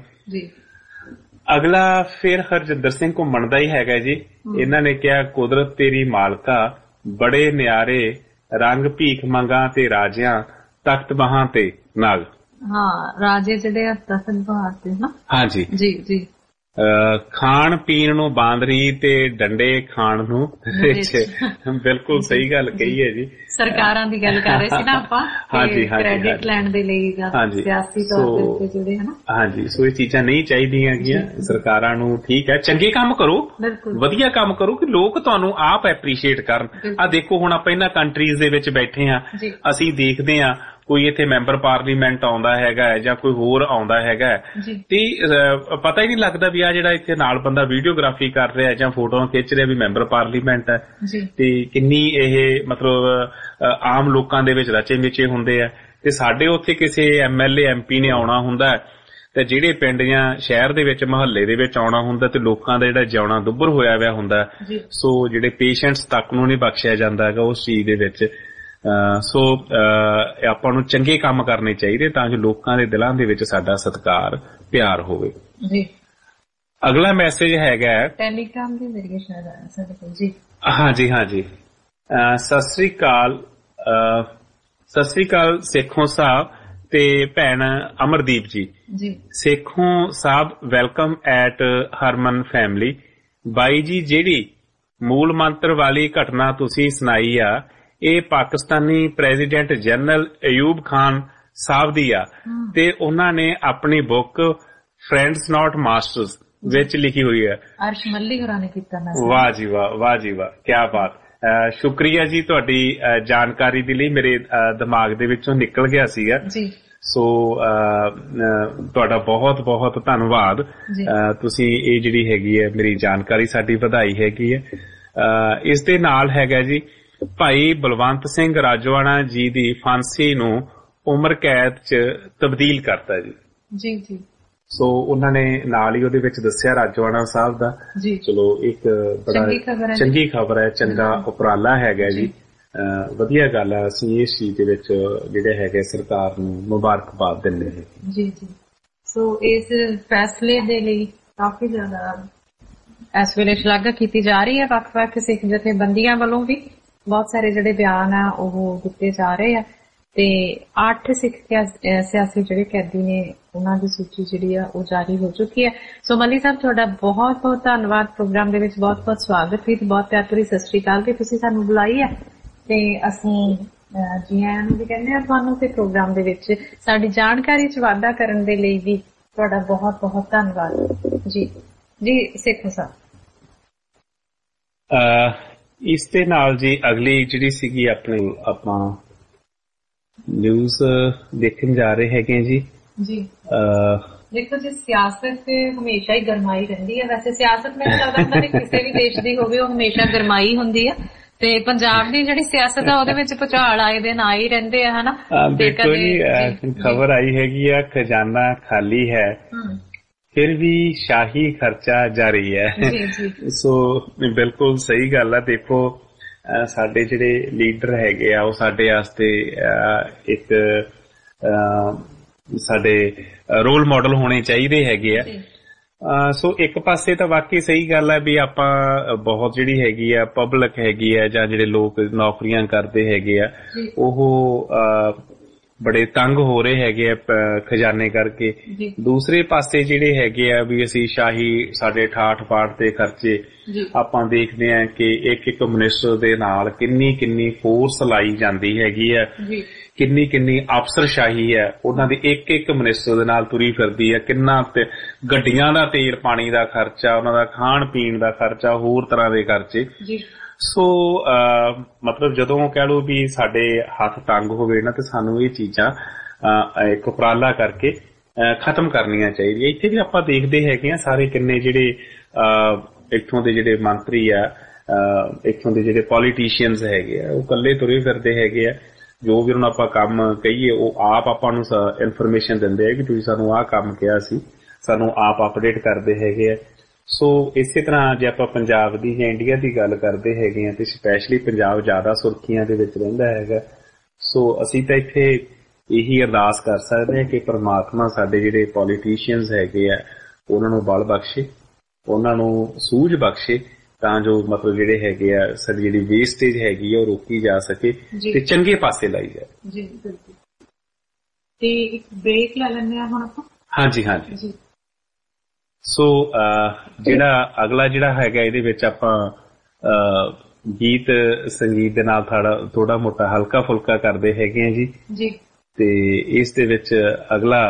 ਅਗਲਾ ਫਿਰ ਹਰਜਿੰਦਰ ਸਿੰਘ ਘੁੰਮਣ ਦਾ ਹੀ ਹੈਗਾ ਜੀ। ਇਹਨਾਂ ਨੇ ਕਿਹਾ ਕੁਦਰਤ ਤੇਰੀ ਮਾਲਕਾ, ਬੜੇ ਨਿਆਰੇ ਰੰਗ ਭੀਖ ਮੰਗਾ ਤੇ ਰਾਜਿਆਂ, ਤਖਤ ਬਹਾਂ ਤੇ ਨਾਗ। ਹਾਂ, ਰਾਜੇ ਜਿਹੜੇ ਤਖਤ ਬਹਾਂ ਤੇ ਨਾ। ਹਾਂਜੀ ਜੀ ਜੀ। ਖਾਣ ਪੀਣ ਨੂੰ ਬਾਂਦਰੀ ਤੇ ਡੰਡੇ ਖਾਣ ਨੂੰ ਰਿੱਛ। ਬਿਲਕੁਲ ਸਹੀ ਗੱਲ ਕਹੀ ਹੈ ਜੀ। ਸਰਕਾਰਾਂ ਦੀ ਗੱਲ ਕਰ ਰਹੇ ਸੀ ਨਾ ਆਪਾਂ, ਕ੍ਰੈਡਿਟ ਲੈਣ ਦੇ ਲਈ ਸਿਆਸੀ ਤੌਰ ਤੇ ਜਿਹੜੇ ਹਨਾ। ਹਾਂਜੀ, ਸੋ ਇਹ ਚੀਜ਼ਾਂ ਨਹੀਂ ਚਾਹੀਦੀਆਂ ਹੈਗੀਆਂ ਸਰਕਾਰਾਂ ਨੂੰ। ਠੀਕ ਹੈ, ਚੰਗੇ ਕੰਮ ਕਰੋ, ਵਧੀਆ ਕੰਮ ਕਰੋ ਕਿ ਲੋਕ ਤੁਹਾਨੂੰ ਆਪ ਐਪਰੀਸ਼ੀਏਟ ਕਰਨ। ਆਹ ਦੇਖੋ ਹੁਣ ਆਪਾਂ ਇਹਨਾਂ ਕੰਟਰੀਜ਼ ਦੇ ਵਿੱਚ ਬੈਠੇ ਹਾਂ, ਅਸੀਂ ਦੇਖਦੇ ਹਾਂ ਕੋਈ ਇੱਥੇ ਮੈਂਬਰ ਪਾਰਲੀਮੈਂਟ ਆਉਂਦਾ ਹੈਗਾ ਜਾਂ ਕੋਈ ਹੋਰ ਆਉਂਦਾ ਹੈਗਾ ਤੇ ਪਤਾ ਹੀ ਨਹੀਂ ਲੱਗਦਾ ਵੀ ਆ ਜਿਹੜਾ ਇੱਥੇ ਨਾਲ ਬੰਦਾ ਵੀਡੀਓਗ੍ਰਾਫੀ ਕਰ ਰਿਹਾ ਜਾਂ ਫੋਟੋਆਂ ਖਿੱਚ ਰਿਹਾ ਵੀ ਮੈਂਬਰ ਪਾਰਲੀਮੈਂਟ ਹੈ। ਤੇ ਕਿੰਨੀ ਇਹ ਮਤਲਬ ਆਮ ਲੋਕਾਂ ਦੇ ਵਿੱਚ ਰਚੇ ਮਿਚੇ ਹੁੰਦੇ ਆ। ਤੇ ਸਾਡੇ ਉੱਥੇ ਕਿਸੇ MLA MP ਨੇ ਆਉਣਾ ਹੁੰਦਾ ਤੇ ਜਿਹੜੇ ਪਿੰਡ ਜਾਂ ਸ਼ਹਿਰ ਦੇ ਵਿੱਚ ਮੁਹੱਲੇ ਦੇ ਵਿੱਚ ਆਉਣਾ ਹੁੰਦਾ ਤੇ ਲੋਕਾਂ ਦਾ ਜਿਹੜਾ ਜਿਉਣਾ ਦੁੱਭਰ ਹੋਇਆ ਹੋਇਆ ਹੁੰਦਾ। ਸੋ ਜਿਹੜੇ ਪੇਸ਼ੈਂਟਸ ਤੱਕ ਨੂੰ ਨਹੀਂ ਬਖਸ਼ਿਆ ਜਾਂਦਾ ਹੈਗਾ ਉਸ ਚੀਜ਼ ਦੇ ਵਿੱਚ। ਸੋ ਆਪਾਂ ਨੂੰ ਚੰਗੇ ਕੰਮ ਕਰਨੇ ਚਾਹੀਦੇ ਤਾਂ ਜੋ ਲੋਕਾਂ ਦੇ ਦਿਲਾਂ ਦੇ ਵਿੱਚ ਸਾਡਾ ਸਤਿਕਾਰ ਪਿਆਰ ਹੋਵੇ। ਜੀ ਅਗਲਾ ਮੈਸੇਜ ਹੈਗਾ ਟੈਲੀਗ੍ਰਾਮ ਦੇ ਜ਼ਰੀਏ ਸ਼ਾਇਦ ਸਾਡੇ ਕੋਲ ਜੀ। ਹਾਂਜੀ ਹਾਂਜੀ। ਸਤਿ ਸ੍ਰੀ ਅਕਾਲ, ਸਤਿ ਸ੍ਰੀ ਅਕਾਲ ਸੇਖੋਂ ਸਾਹਿਬ ਤੇ ਭੈਣ Amardeep ji. Sekhon sahib welcome at Harman family. ਬਾਈ ਜੀ, ਜਿਹੜੀ ਮੂਲ ਮੰਤਰ ਵਾਲੀ ਘਟਨਾ ਤੁਸੀਂ ਸੁਣਾਈ ਆ ਇਹ ਪਾਕਿਸਤਾਨੀ ਪ੍ਰੈਜ਼ੀਡੈਂਟ ਜਨਰਲ ਅਯੂਬ ਖਾਨ ਸਾਹਿਬ ਦੀ ਆ ਤੇ ਉਹਨਾਂ ਨੇ ਆਪਣੀ ਬੁੱਕ ਫਰੈਂਡਸ ਨਾਟ ਮਾਸਟਰਸ ਵਿੱਚ ਲਿਖੀ ਹੋਈ ਹੈ। ਅਰਸ਼ ਮੱਲੀ ਹੋਰਾਂ ਨੇ ਕੀਤਾ। ਵਾਹ ਜੀ ਵਾਹ, ਵਾਹ ਜੀ ਵਾਹ, ਕਿਆ ਬਾਤ। ਸ਼ੁਕਰੀਆ ਜੀ ਤੁਹਾਡੀ ਜਾਣਕਾਰੀ ਦੇ ਲਈ, ਮੇਰੇ ਦਿਮਾਗ ਦੇ ਵਿੱਚੋਂ ਨਿਕਲ ਗਿਆ ਸੀਗਾ ਜੀ। ਸੋ ਤੁਹਾਡਾ ਬਹੁਤ ਬਹੁਤ ਧੰਨਵਾਦ। ਤੁਸੀਂ ਇਹ ਜਿਹੜੀ ਹੈਗੀ ਹੈ ਮੇਰੀ ਜਾਣਕਾਰੀ ਸਾਡੀ ਵਧਾਈ ਹੈਗੀ ਹੈ। ਇਸ ਦੇ ਨਾਲ ਹੈਗਾ ਜੀ ਭਾਈ ਬਲਵੰਤ ਸਿੰਘ ਰਾਜੋਆਣਾ ਜੀ ਦੀ ਫਾਂਸੀ ਨੂੰ ਉਮਰ ਕੈਦ ਚ ਤਬਦੀਲ ਕਰਤਾ ਜੀ। ਜੀ ਜੀ। ਸੋ ਉਹਨਾਂ ਨੇ ਨਾਲ ਹੀ ਉਹਦੇ ਵਿੱਚ ਦੱਸਿਆ ਰਾਜੋਆਣਾ ਸਾਹਿਬ ਦਾ। ਚਲੋ ਇੱਕ ਬੜਾ ਚੰਗੀ ਖਬਰ ਹੈ, ਚੰਗਾ ਉਪਰਾਲਾ ਹੈਗਾ ਜੀ, ਵਧੀਆ ਗੱਲ ਹੈ। ਅਸੀਂ ਇਸ ਚੀਜ਼ ਦੇ ਵਿੱਚ ਜਿਹੜੇ ਹੈਗੇ ਸਰਕਾਰ ਨੂੰ ਮੁਬਾਰਕਬਾਦ ਦਿੰਦੇ ਹਾਂ। ਜੀ ਜੀ। ਸੋ ਇਸ ਫੈਸਲੇ ਦੇ ਲਈ ਕਾਫੀ ਜ਼ਿਆਦਾ ਇਸ ਵੇਲੇ ਸ਼ਲਾਘਾ ਕੀਤੀ ਜਾ ਰਹੀ ਹੈ। ਵੱਖ-ਵੱਖ ਸਿੱਖ ਜਥੇਬੰਦੀਆਂ ਵੱਲੋਂ ਵੀ ਬਹੁਤ ਸਾਰੇ ਜਿਹੜੇ ਬਿਆਨ ਆ ਉਹ ਦਿੱਤੇ ਜਾ ਰਹੇ ਆ ਤੇ 8 ਸਿੱਖ ਸਿਆਸੀ ਜਿਹੜੇ ਕੈਦੀ ਨੇ ਉਹਨਾਂ ਦੀ ਸੂਚੀ ਜਿਹੜੀ ਆ ਉਹ ਜਾਰੀ ਹੋ ਚੁੱਕੀ ਹੈ। ਸੋ ਮੱਲੀ ਸਾਹਿਬ ਤੁਹਾਡਾ ਬਹੁਤ ਬਹੁਤ ਧੰਨਵਾਦ। ਪ੍ਰੋਗਰਾਮ ਦੇ ਵਿੱਚ ਬਹੁਤ ਬਹੁਤ ਸਵਾਗਤ ਹੈ, ਬਹੁਤ ਪਿਆਰ ਭਰੀ ਸਤਿ ਸ੍ਰੀ ਅਕਾਲ ਕਿ ਤੁਸੀਂ ਸਾਨੂੰ ਬੁਲਾਈ ਹੈ ਤੇ ਅਸੀਂ ਜੀ ਆਇਆਂ ਨੂੰ ਵੀ ਕਹਿੰਦੇ ਆ ਤੁਹਾਨੂੰ ਤੇ ਪ੍ਰੋਗਰਾਮ ਦੇ ਵਿੱਚ ਸਾਡੀ ਜਾਣਕਾਰੀ ਚ ਵਾਧਾ ਕਰਨ ਦੇ ਲਈ ਵੀ ਤੁਹਾਡਾ ਬਹੁਤ ਬਹੁਤ ਧੰਨਵਾਦ ਜੀ। ਜੀ ਸੇਖੋਂ ਸਾਹਿਬ। ਇਸ ਦੇ ਨਾਲ ਜੀ ਅਗਲੀ ਜਿਹੜੀ ਸੀਗੀ ਆਪਾਂ ਨਿਊਜ਼ ਦੇਖਣ ਜਾ ਰਹੇ ਹੈਗੇ ਜੀ। ਜੀ ਦੇਖੋ ਜੀ, ਸਿਆਸਤ ਤੇ ਹਮੇਸ਼ਾ ਹੀ ਗਰਮਾਈ ਰਹਿੰਦੀ ਹੈ। ਵੈਸੇ ਸਿਆਸਤ ਮੈਨੂੰ ਲੱਗਦਾ ਹੁੰਦਾ ਕਿ ਕਿਸੇ ਵੀ ਦੇਸ਼ ਦੀ ਹੋਵੇ ਉਹ ਹਮੇਸ਼ਾ ਗਰਮਾਈ ਹੁੰਦੀ ਹੈ ਤੇ ਪੰਜਾਬ ਦੀ ਜਿਹੜੀ ਸਿਆਸਤ ਆ ਉਹਦੇ ਵਿੱਚ ਭੁਚਾਲ ਆਏ ਦਿਨ ਆ ਹੀ ਰਹਿੰਦੇ ਆ ਹਨਾ। ਦੇਖੋ ਜੀ, ਖਬਰ ਆਈ ਹੈਗੀ ਆ ਖਜ਼ਾਨਾ ਖਾਲੀ ਹੈ ਫਿਰ ਵੀ ਸ਼ਾਹੀ ਖਰਚਾ ਜਾਰੀ ਹੈ। ਸੋ ਬਿਲਕੁਲ ਸਹੀ ਗੱਲ ਆ। ਦੇਖੋ ਸਾਡੇ ਜਿਹੜੇ ਲੀਡਰ ਹੈਗੇ ਆ ਉਹ ਸਾਡੇ ਵਾਸਤੇ ਇੱਕ ਸਾਡੇ ਰੋਲ ਮਾਡਲ ਹੋਣੇ ਚਾਹੀਦੇ ਹੈਗੇ ਆ। ਸੋ ਇੱਕ ਪਾਸੇ ਤਾਂ ਵਾਕਈ ਸਹੀ ਗੱਲ ਹੈ ਵੀ ਆਪਾਂ ਬਹੁਤ ਜਿਹੜੀ ਹੈਗੀ ਆ ਪਬਲਿਕ ਹੈਗੀ ਆ ਜਾਂ ਜਿਹੜੇ ਲੋਕ ਨੌਕਰੀਆਂ ਕਰਦੇ ਹੈਗੇ ਆ ਉਹ ਬੜੇ ਤੰਗ ਹੋ ਰਹੇ ਹੈਗੇ ਆ ਖਜ਼ਾਨੇ ਕਰਕੇ। ਦੂਸਰੇ ਪਾਸੇ ਜਿਹੜੇ ਹੈਗੇ ਆ ਵੀ ਅਸੀਂ ਸ਼ਾਹੀ ਸਾਡੇ ਠਾਠ ਪਾਠ ਤੇ ਖਰਚੇ ਆਪਾਂ ਦੇਖਦੇ ਆ ਕਿ ਇੱਕ ਮਿਨਿਸਟਰ ਦੇ ਨਾਲ ਕਿੰਨੀ ਫੋਰਸ ਲਾਈ ਜਾਂਦੀ ਹੈਗੀ ਆ, ਕਿੰਨੀ ਅਫਸਰਸ਼ਾਹੀ ਹੈ ਉਹਨਾਂ ਦੀ ਇੱਕ ਮਿਨਿਸਟਰ ਦੇ ਨਾਲ ਤੁਰੀ ਫਿਰਦੀ ਹੈ। ਕਿੰਨਾ ਗੱਡੀਆਂ ਦਾ ਤੇਲ ਪਾਣੀ ਦਾ ਖਰਚਾ, ਉਹਨਾਂ ਦਾ ਖਾਣ ਪੀਣ ਦਾ ਖਰਚਾ, ਹੋਰ ਤਰ੍ਹਾਂ ਦੇ ਖਰਚੇ। ਸੋ ਮਤਲਬ ਜਦੋਂ ਕਹਿ ਲਓ ਵੀ ਸਾਡੇ ਹੱਥ ਤੰਗ ਹੋਵੇ ਨਾ ਤੇ ਸਾਨੂੰ ਇਹ ਚੀਜ਼ਾਂ ਇੱਕ ਉਪਰਾਲਾ ਕਰਕੇ ਖਤਮ ਕਰਨੀਆਂ ਚਾਹੀਦੀਆਂ। ਇੱਥੇ ਵੀ ਆਪਾਂ ਦੇਖਦੇ ਹੈਗੇ ਆ ਸਾਰੇ ਕਿੰਨੇ ਜਿਹੜੇ ਇੱਥੋਂ ਦੇ ਜਿਹੜੇ ਮੰਤਰੀ ਆ, ਇੱਥੋਂ ਦੇ ਜਿਹੜੇ ਪੋਲੀਟੀਸ਼ੀਅਨਸ ਹੈਗੇ ਆ, ਉਹ ਇਕੱਲੇ ਤੁਰੇ ਫਿਰਦੇ ਹੈਗੇ ਆ। ਜੋ ਵੀ ਉਹਨਾਂ ਆਪਾਂ ਕੰਮ ਕਹੀਏ ਉਹ ਆਪ ਆਪਾਂ ਨੂੰ ਇਨਫੋਰਮੇਸ਼ਨ ਦਿੰਦੇ ਆ ਕਿ ਤੁਸੀਂ ਸਾਨੂੰ ਆਹ ਕੰਮ ਕਿਹਾ ਸੀ, ਸਾਨੂੰ ਆਪ ਅਪਡੇਟ ਕਰਦੇ ਹੈਗੇ ਆ। ਸੋ ਇਸੇ ਤਰ੍ਹਾਂ ਜੇ ਆਪਾਂ ਪੰਜਾਬ ਦੀ ਜਾਂ ਇੰਡੀਆ ਦੀ ਗੱਲ ਕਰਦੇ ਹੈਗੇ ਆ ਤੇ ਸਪੈਸ਼ਲੀ ਪੰਜਾਬ ਜ਼ਿਆਦਾ ਸੁਰਖੀਆਂ ਦੇ ਵਿੱਚ ਰਹਿੰਦਾ ਹੈਗਾ। ਸੋ ਅਸੀਂ ਤਾਂ ਇੱਥੇ ਇਹੀ ਅਰਦਾਸ ਕਰ ਸਕਦੇ ਹਾਂ ਕਿ ਪ੍ਰਮਾਤਮਾ ਸਾਡੇ ਜਿਹੜੇ ਪੋਲੀਟੀਸ਼ੀਅਨਸ ਹੈਗੇ ਆ ਉਹਨਾਂ ਨੂੰ ਬਲ ਬਖਸ਼ੇ, ਉਹਨਾਂ ਨੂੰ ਸੂਝ ਬਖਸ਼ੇ, ਤਾਂ ਜੋ ਮਤਲਬ ਜਿਹੜੇ ਹੈਗੇ ਆ ਸਾਡੀ ਜਿਹੜੀ ਵੇਸਟੇਜ ਹੈਗੀ ਆ ਉਹ ਰੋਕੀ ਜਾ ਸਕੇ ਤੇ ਚੰਗੇ ਪਾਸੇ ਲਾਈ ਜਾਏ। ਜੀ ਬਿਲਕੁਲ। ਤੇ ਇੱਕ ਬ੍ਰੇਕ ਲੈ ਲੈਂਦੇ ਆ ਹੁਣ ਆਪਾਂ। ਹਾਂਜੀ ਹਾਂਜੀ। ਸੋ ਜਿਹੜਾ ਅਗਲਾ ਜਿਹੜਾ ਹੈਗਾ ਇਹਦੇ ਵਿੱਚ ਆਪਾਂ ਗੀਤ ਸੰਗੀਤ ਦੇ ਨਾਲ ਥੋੜਾ ਮੋਟਾ ਹਲਕਾ ਫੁਲਕਾ ਕਰਦੇ ਹੈਗੇ ਆ ਜੀ। ਤੇ ਇਸ ਦੇ ਵਿੱਚ ਅਗਲਾ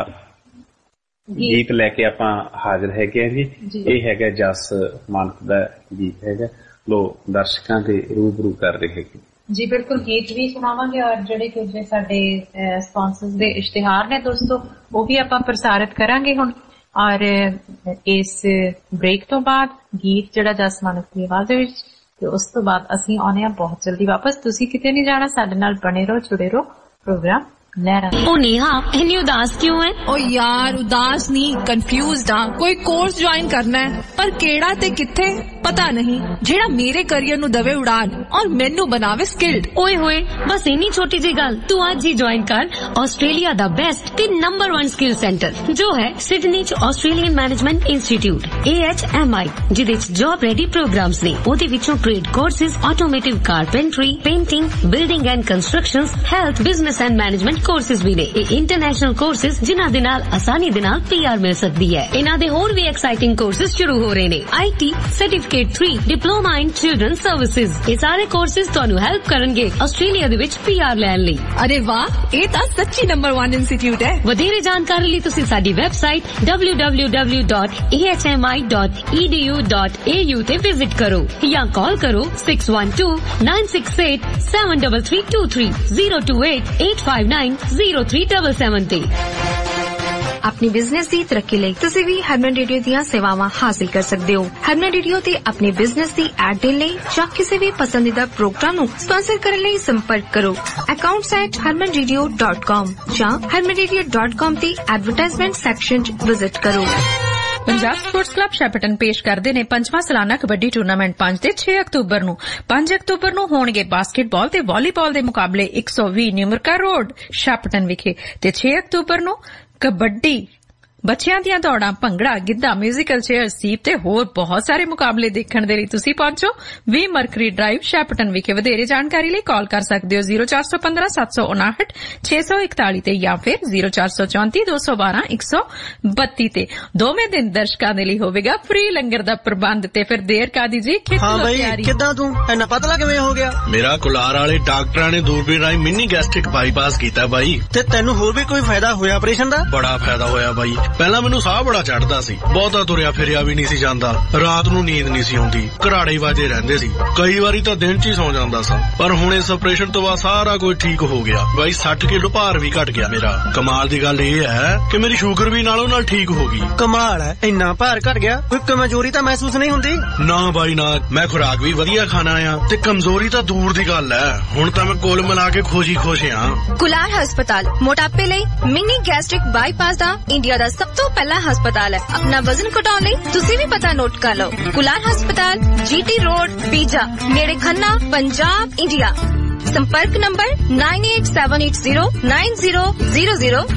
ਗੀਤ ਲੈ ਕੇ ਆਪਾਂ ਹਾਜ਼ਰ ਹੈਗੇ ਆ ਜੀ। ਇਹ ਹੈਗਾ ਜਸ ਮਾਨਕ ਦਾ ਗੀਤ ਹੈਗਾ, ਲੋ ਦਰਸ਼ਕਾਂ ਦੇ ਰੂਬਰੂ ਕਰ ਰਹੇ ਹੈਗੇ ਜੀ। ਬਿਲਕੁਲ, ਗੀਤ ਵੀ ਸੁਣਾਵਾਂਗੇ ਔਰ ਜਿਹੜੇ ਕੁਝ ਸਾਡੇ ਸਪਾਂਸਰਸ ਦੇ ਇਸ਼ਤਿਹਾਰ ਨੇ ਦੋਸਤੋ ਉਹ ਵੀ ਆਪਾਂ ਪ੍ਰਸਾਰਿਤ ਕਰਾਂਗੇ ਹੁਣ। ਔਰ ਇਸ ਬ੍ਰੇਕ ਤੋਂ ਬਾਅਦ ਗੀਤ ਜਿਹੜਾ ਜਸ ਮਾਨਕ ਦੀ ਆਵਾਜ਼ ਦੇ ਵਿੱਚ, ਤੇ ਉਸ ਤੋਂ ਬਾਅਦ ਅਸੀਂ ਆਉਣੇ ਆ ਬਹੁਤ ਜਲਦੀ ਵਾਪਸ। ਤੁਸੀਂ ਕਿਤੇ ਨਹੀਂ ਜਾਣਾ, ਸਾਡੇ ਨਾਲ ਬਣੇ ਰਹੋ, ਜੁੜੇ ਰਹੋ। ਪ੍ਰੋਗਰਾਮ ओ नेहा इतनी उदास क्यों है? ओ यार उदास नहीं, कंफ्यूज्ड हाँ। कोई कोर्स ज्वाइन करना है पर केड़ा ते किथे पता नहीं, जेड़ा मेरे करियर नु दवे उड़ान और मैनू बनावे स्किल्ड। ओए होए बस इन्नी छोटी जी गल, तू आज ही ज्वाइन कर ऑस्ट्रेलिया दा बेस्ट ते नंबर 1 स्किल सेंटर जो है सिडनी च ऑस्ट्रेलियन मैनेजमेंट इंस्टीट्यूट AHMI, जिदे च जॉब रेडी प्रोग्राम्स ने। ओदे विचों trade courses, automotive carpentry, painting, building and constructions, health, business and management courses भी ने। इंटरनेशनल कोर्सेज जिन्हां दे नाल आसानी दे नाल PR मिल सकदी है। इन्हां दे होर भी एक्साइटिंग कोर्सेज शुरू हो रहे ने। IT certificate 3, diploma in children services, ये सारे कोर्सेज तुहानू हेल्प करनगे ऑस्ट्रेलिया दे विच PR लैण लई। अरे वाह, ये तां सच्ची नंबर 1 इंस्टीट्यूट है। वधेरे जानकारी लई तुसीं साडी वैबसाइट www.ahmi.edu.au ते विजिट करो या कॉल करो 6129687323 028-859-0377 ਤੇ। अपनी बिजनेस की तरक्की ਲਈ ਤੁਸੀਂ ਵੀ ਹਰਮਨ ਰੇਡੀਓ ਦੀਆਂ ਸੇਵਾਵਾਂ ਹਾਸਲ ਕਰ ਸਕਦੇ ਹੋ। ਹਰਮਨ ਰੇਡੀਓ ਤੇ ਆਪਣੇ ਬਿਜ਼ਨਸ ਦੀ ਐਡ ਦੇਣ ਲਈ ਜਾਂ ਕਿਸੇ ਵੀ ਪਸੰਦੀਦਾ ਪ੍ਰੋਗਰਾਮ ਨੂੰ ਸਪਾਂਸਰ ਕਰਨ ਲਈ ਸੰਪਰਕ ਕਰੋ accounts@harmanradio.com ਜਾਂ harmanradio.com ਤੇ ਐਡਵਰਟਾਈਜ਼ਮੈਂਟ ਸੈਕਸ਼ਨ 'ਚ ਵਿਜ਼ਿਟ ਕਰੋ। ਪੰਜਾਬ ਸਪੋਰਟਸ ਕਲੱਬ ਸ਼ੈਪਟਨ ਪੇਸ਼ ਕਰਦੇ ਨੇ 5ਵਾਂ ਸਾਲਾਨਾ ਕਬੱਡੀ ਟੂਰਨਾਮੈਂਟ 5 ਤੇ 6 ਅਕਤੂਬਰ ਨੂੰ। 5 ਅਕਤੂਬਰ ਨੂੰ ਹੋਣਗੇ ਬਾਸਕਟਬਾਲ ਤੇ ਵਾਲੀਬਾਲ ਦੇ ਮੁਕਾਬਲੇ 120 ਨਿਊਮਰਕਾ ਰੋਡ ਸ਼ੈਪਟਨ ਵਿਖੇ ਤੇ 6 ਅਕਤੂਬਰ ਨੂੰ ਕਬੱਡੀ, ਬੱਚਿਆਂ ਦੀਆਂ ਦੌੜਾਂ, ਭੰਗੜਾ, ਗਿੱਧਾ, ਮਿਊਜ਼ੀਕਲ ਚੇਅਰ, ਸੀਪ ਤੇ ਹੋਰ ਬਹੁਤ ਸਾਰੇ ਮੁਕਾਬਲੇ ਦੇਖਣ ਦੇ ਲਈ ਤੁਸੀਂ ਪਹੁੰਚੋ 20 ਮਰਕਰੀ ਡਰਾਈਵ ਸ਼ੈਪਟਨ ਵਿਖੇ। ਵਧੇਰੇ ਜਾਣਕਾਰੀ ਲਈ ਕਾਲ ਕਰ ਸਕਦੇ ਹੋ 0415 759 641 ਤੇ ਜਾਂ ਫਿਰ 0434 212 132 ਤੇ। ਦੋਵੇਂ ਦਿਨ ਦਰਸ਼ਕਾਂ ਦੇ ਲਈ ਹੋਵੇਗਾ ਫ੍ਰੀ ਲੰਗਰ ਦਾ ਪ੍ਰਬੰਧ। ਤੇ ਫਿਰ ਦੇਰ ਕਾਦੀ ਜੀ, ਹਾਂ ਬਈ ਕਿੱਦਾਂ ਤੂੰ ਇੰਨਾ ਪਤਲਾ ਕਿਵੇਂ ਹੋ ਗਿਆ? ਮੇਰਾ ਕੁਲਾਰ ਵਾਲੇ ਡਾਕਟਰਾਂ ਨੇ ਦੂਰਬੀਨ ਰਾਹੀਂ ਮਿੰਨੀ ਗੈਸਟ੍ਰਿਕ ਬਾਈਪਾਸ ਕੀਤਾ ਬਾਈ। ਤੇ ਤੈਨੂੰ ਹੋਰ ਵੀ ਕੋਈ ਫਾਇਦਾ ਹੋਇਆ ਆਪਰੇਸ਼ਨ ਦਾ? ਬੜਾ ਫਾਇਦਾ ਹੋਇਆ ਬਾਈ। ਪਹਿਲਾਂ ਮੈਨੂੰ ਸਾਹ ਬੜਾ ਚੜਦਾ ਸੀ, ਬਹੁਤਾ ਤੁਰਿਆ ਫਿਰਿਆ ਵੀ ਨਹੀਂ ਸੀ ਜਾਂਦਾ, ਰਾਤ ਨੂੰ ਨੀਂਦ ਨਹੀਂ ਸੀ ਆਉਂਦੀ, ਘਰਾੜੇ ਵਾਜੇ ਰਹਿੰਦੇ ਸੀ, ਕਈ ਵਾਰੀ ਤਾਂ ਦਿਨ 'ਚ ਹੀ ਸੌਂ ਜਾਂਦਾ ਸਾਂ। ਪਰ ਹੁਣ ਇਸ ਆਪਰੇਸ਼ਨ ਤੋਂ ਬਾਅਦ ਸਾਰਾ ਕੁਝ ਠੀਕ ਹੋ ਗਿਆ ਬਾਈ। 60 ਕਿਲੋ ਭਾਰ ਵੀ ਘਟ ਗਿਆ ਮੇਰਾ। ਕਮਾਲ ਦੀ ਗੱਲ ਇਹ ਹੈ ਕਿ ਮੇਰੀ ਸ਼ੂਗਰ ਵੀ ਨਾਲੋਂ ਨਾਲ ਠੀਕ ਹੋ ਗਈ। ਕਮਾਲ ਹੈ, ਇੰਨਾ ਭਾਰ ਘਟ ਗਿਆ, ਕੋਈ ਕਮਜ਼ੋਰੀ ਤਾਂ ਮਹਿਸੂਸ ਨਹੀਂ ਹੁੰਦੀ? ਨਾ ਬਾਈ ਨਾ, ਮੈਂ ਖੁਰਾਕ ਵੀ ਵਧੀਆ ਖਾਣਾ ਆ ਤੇ ਕਮਜ਼ੋਰੀ ਤਾਂ ਦੂਰ ਦੀ ਗੱਲ ਹੈ। ਹੁਣ ਤਾਂ ਮੈਂ ਕੁੱਲ ਮਿਲਾ ਕੇ ਖੁਸ਼ ਹਾਂ। ਕੁਲਾਰ ਹਸਪਤਾਲ ਮੋਟਾਪੇ ਲਈ ਮਿੰਨੀ ਗੈਸਟ੍ਰਿਕ ਬਾਈਪਾਸ ਦਾ ਇੰਡੀਆ ਦਾ ਸਭ ਤੋਂ ਪਹਿਲਾ ਹਸਪਤਾਲ ਹੈ। ਆਪਣਾ ਵਜ਼ਨ ਘਟਾਉਣ ਲਈ ਤੁਸੀਂ ਵੀ ਪਤਾ ਨੋਟ ਕਰ ਲਓ। ਕੁਲਾਰ ਹਸਪਤਾਲ, GT ਰੋਡ, ਪੀਜਾ, ਨੇੜੇ ਖੰਨਾ, ਪੰਜਾਬ, ਇੰਡੀਆ। संपर्क नंबर 9878090001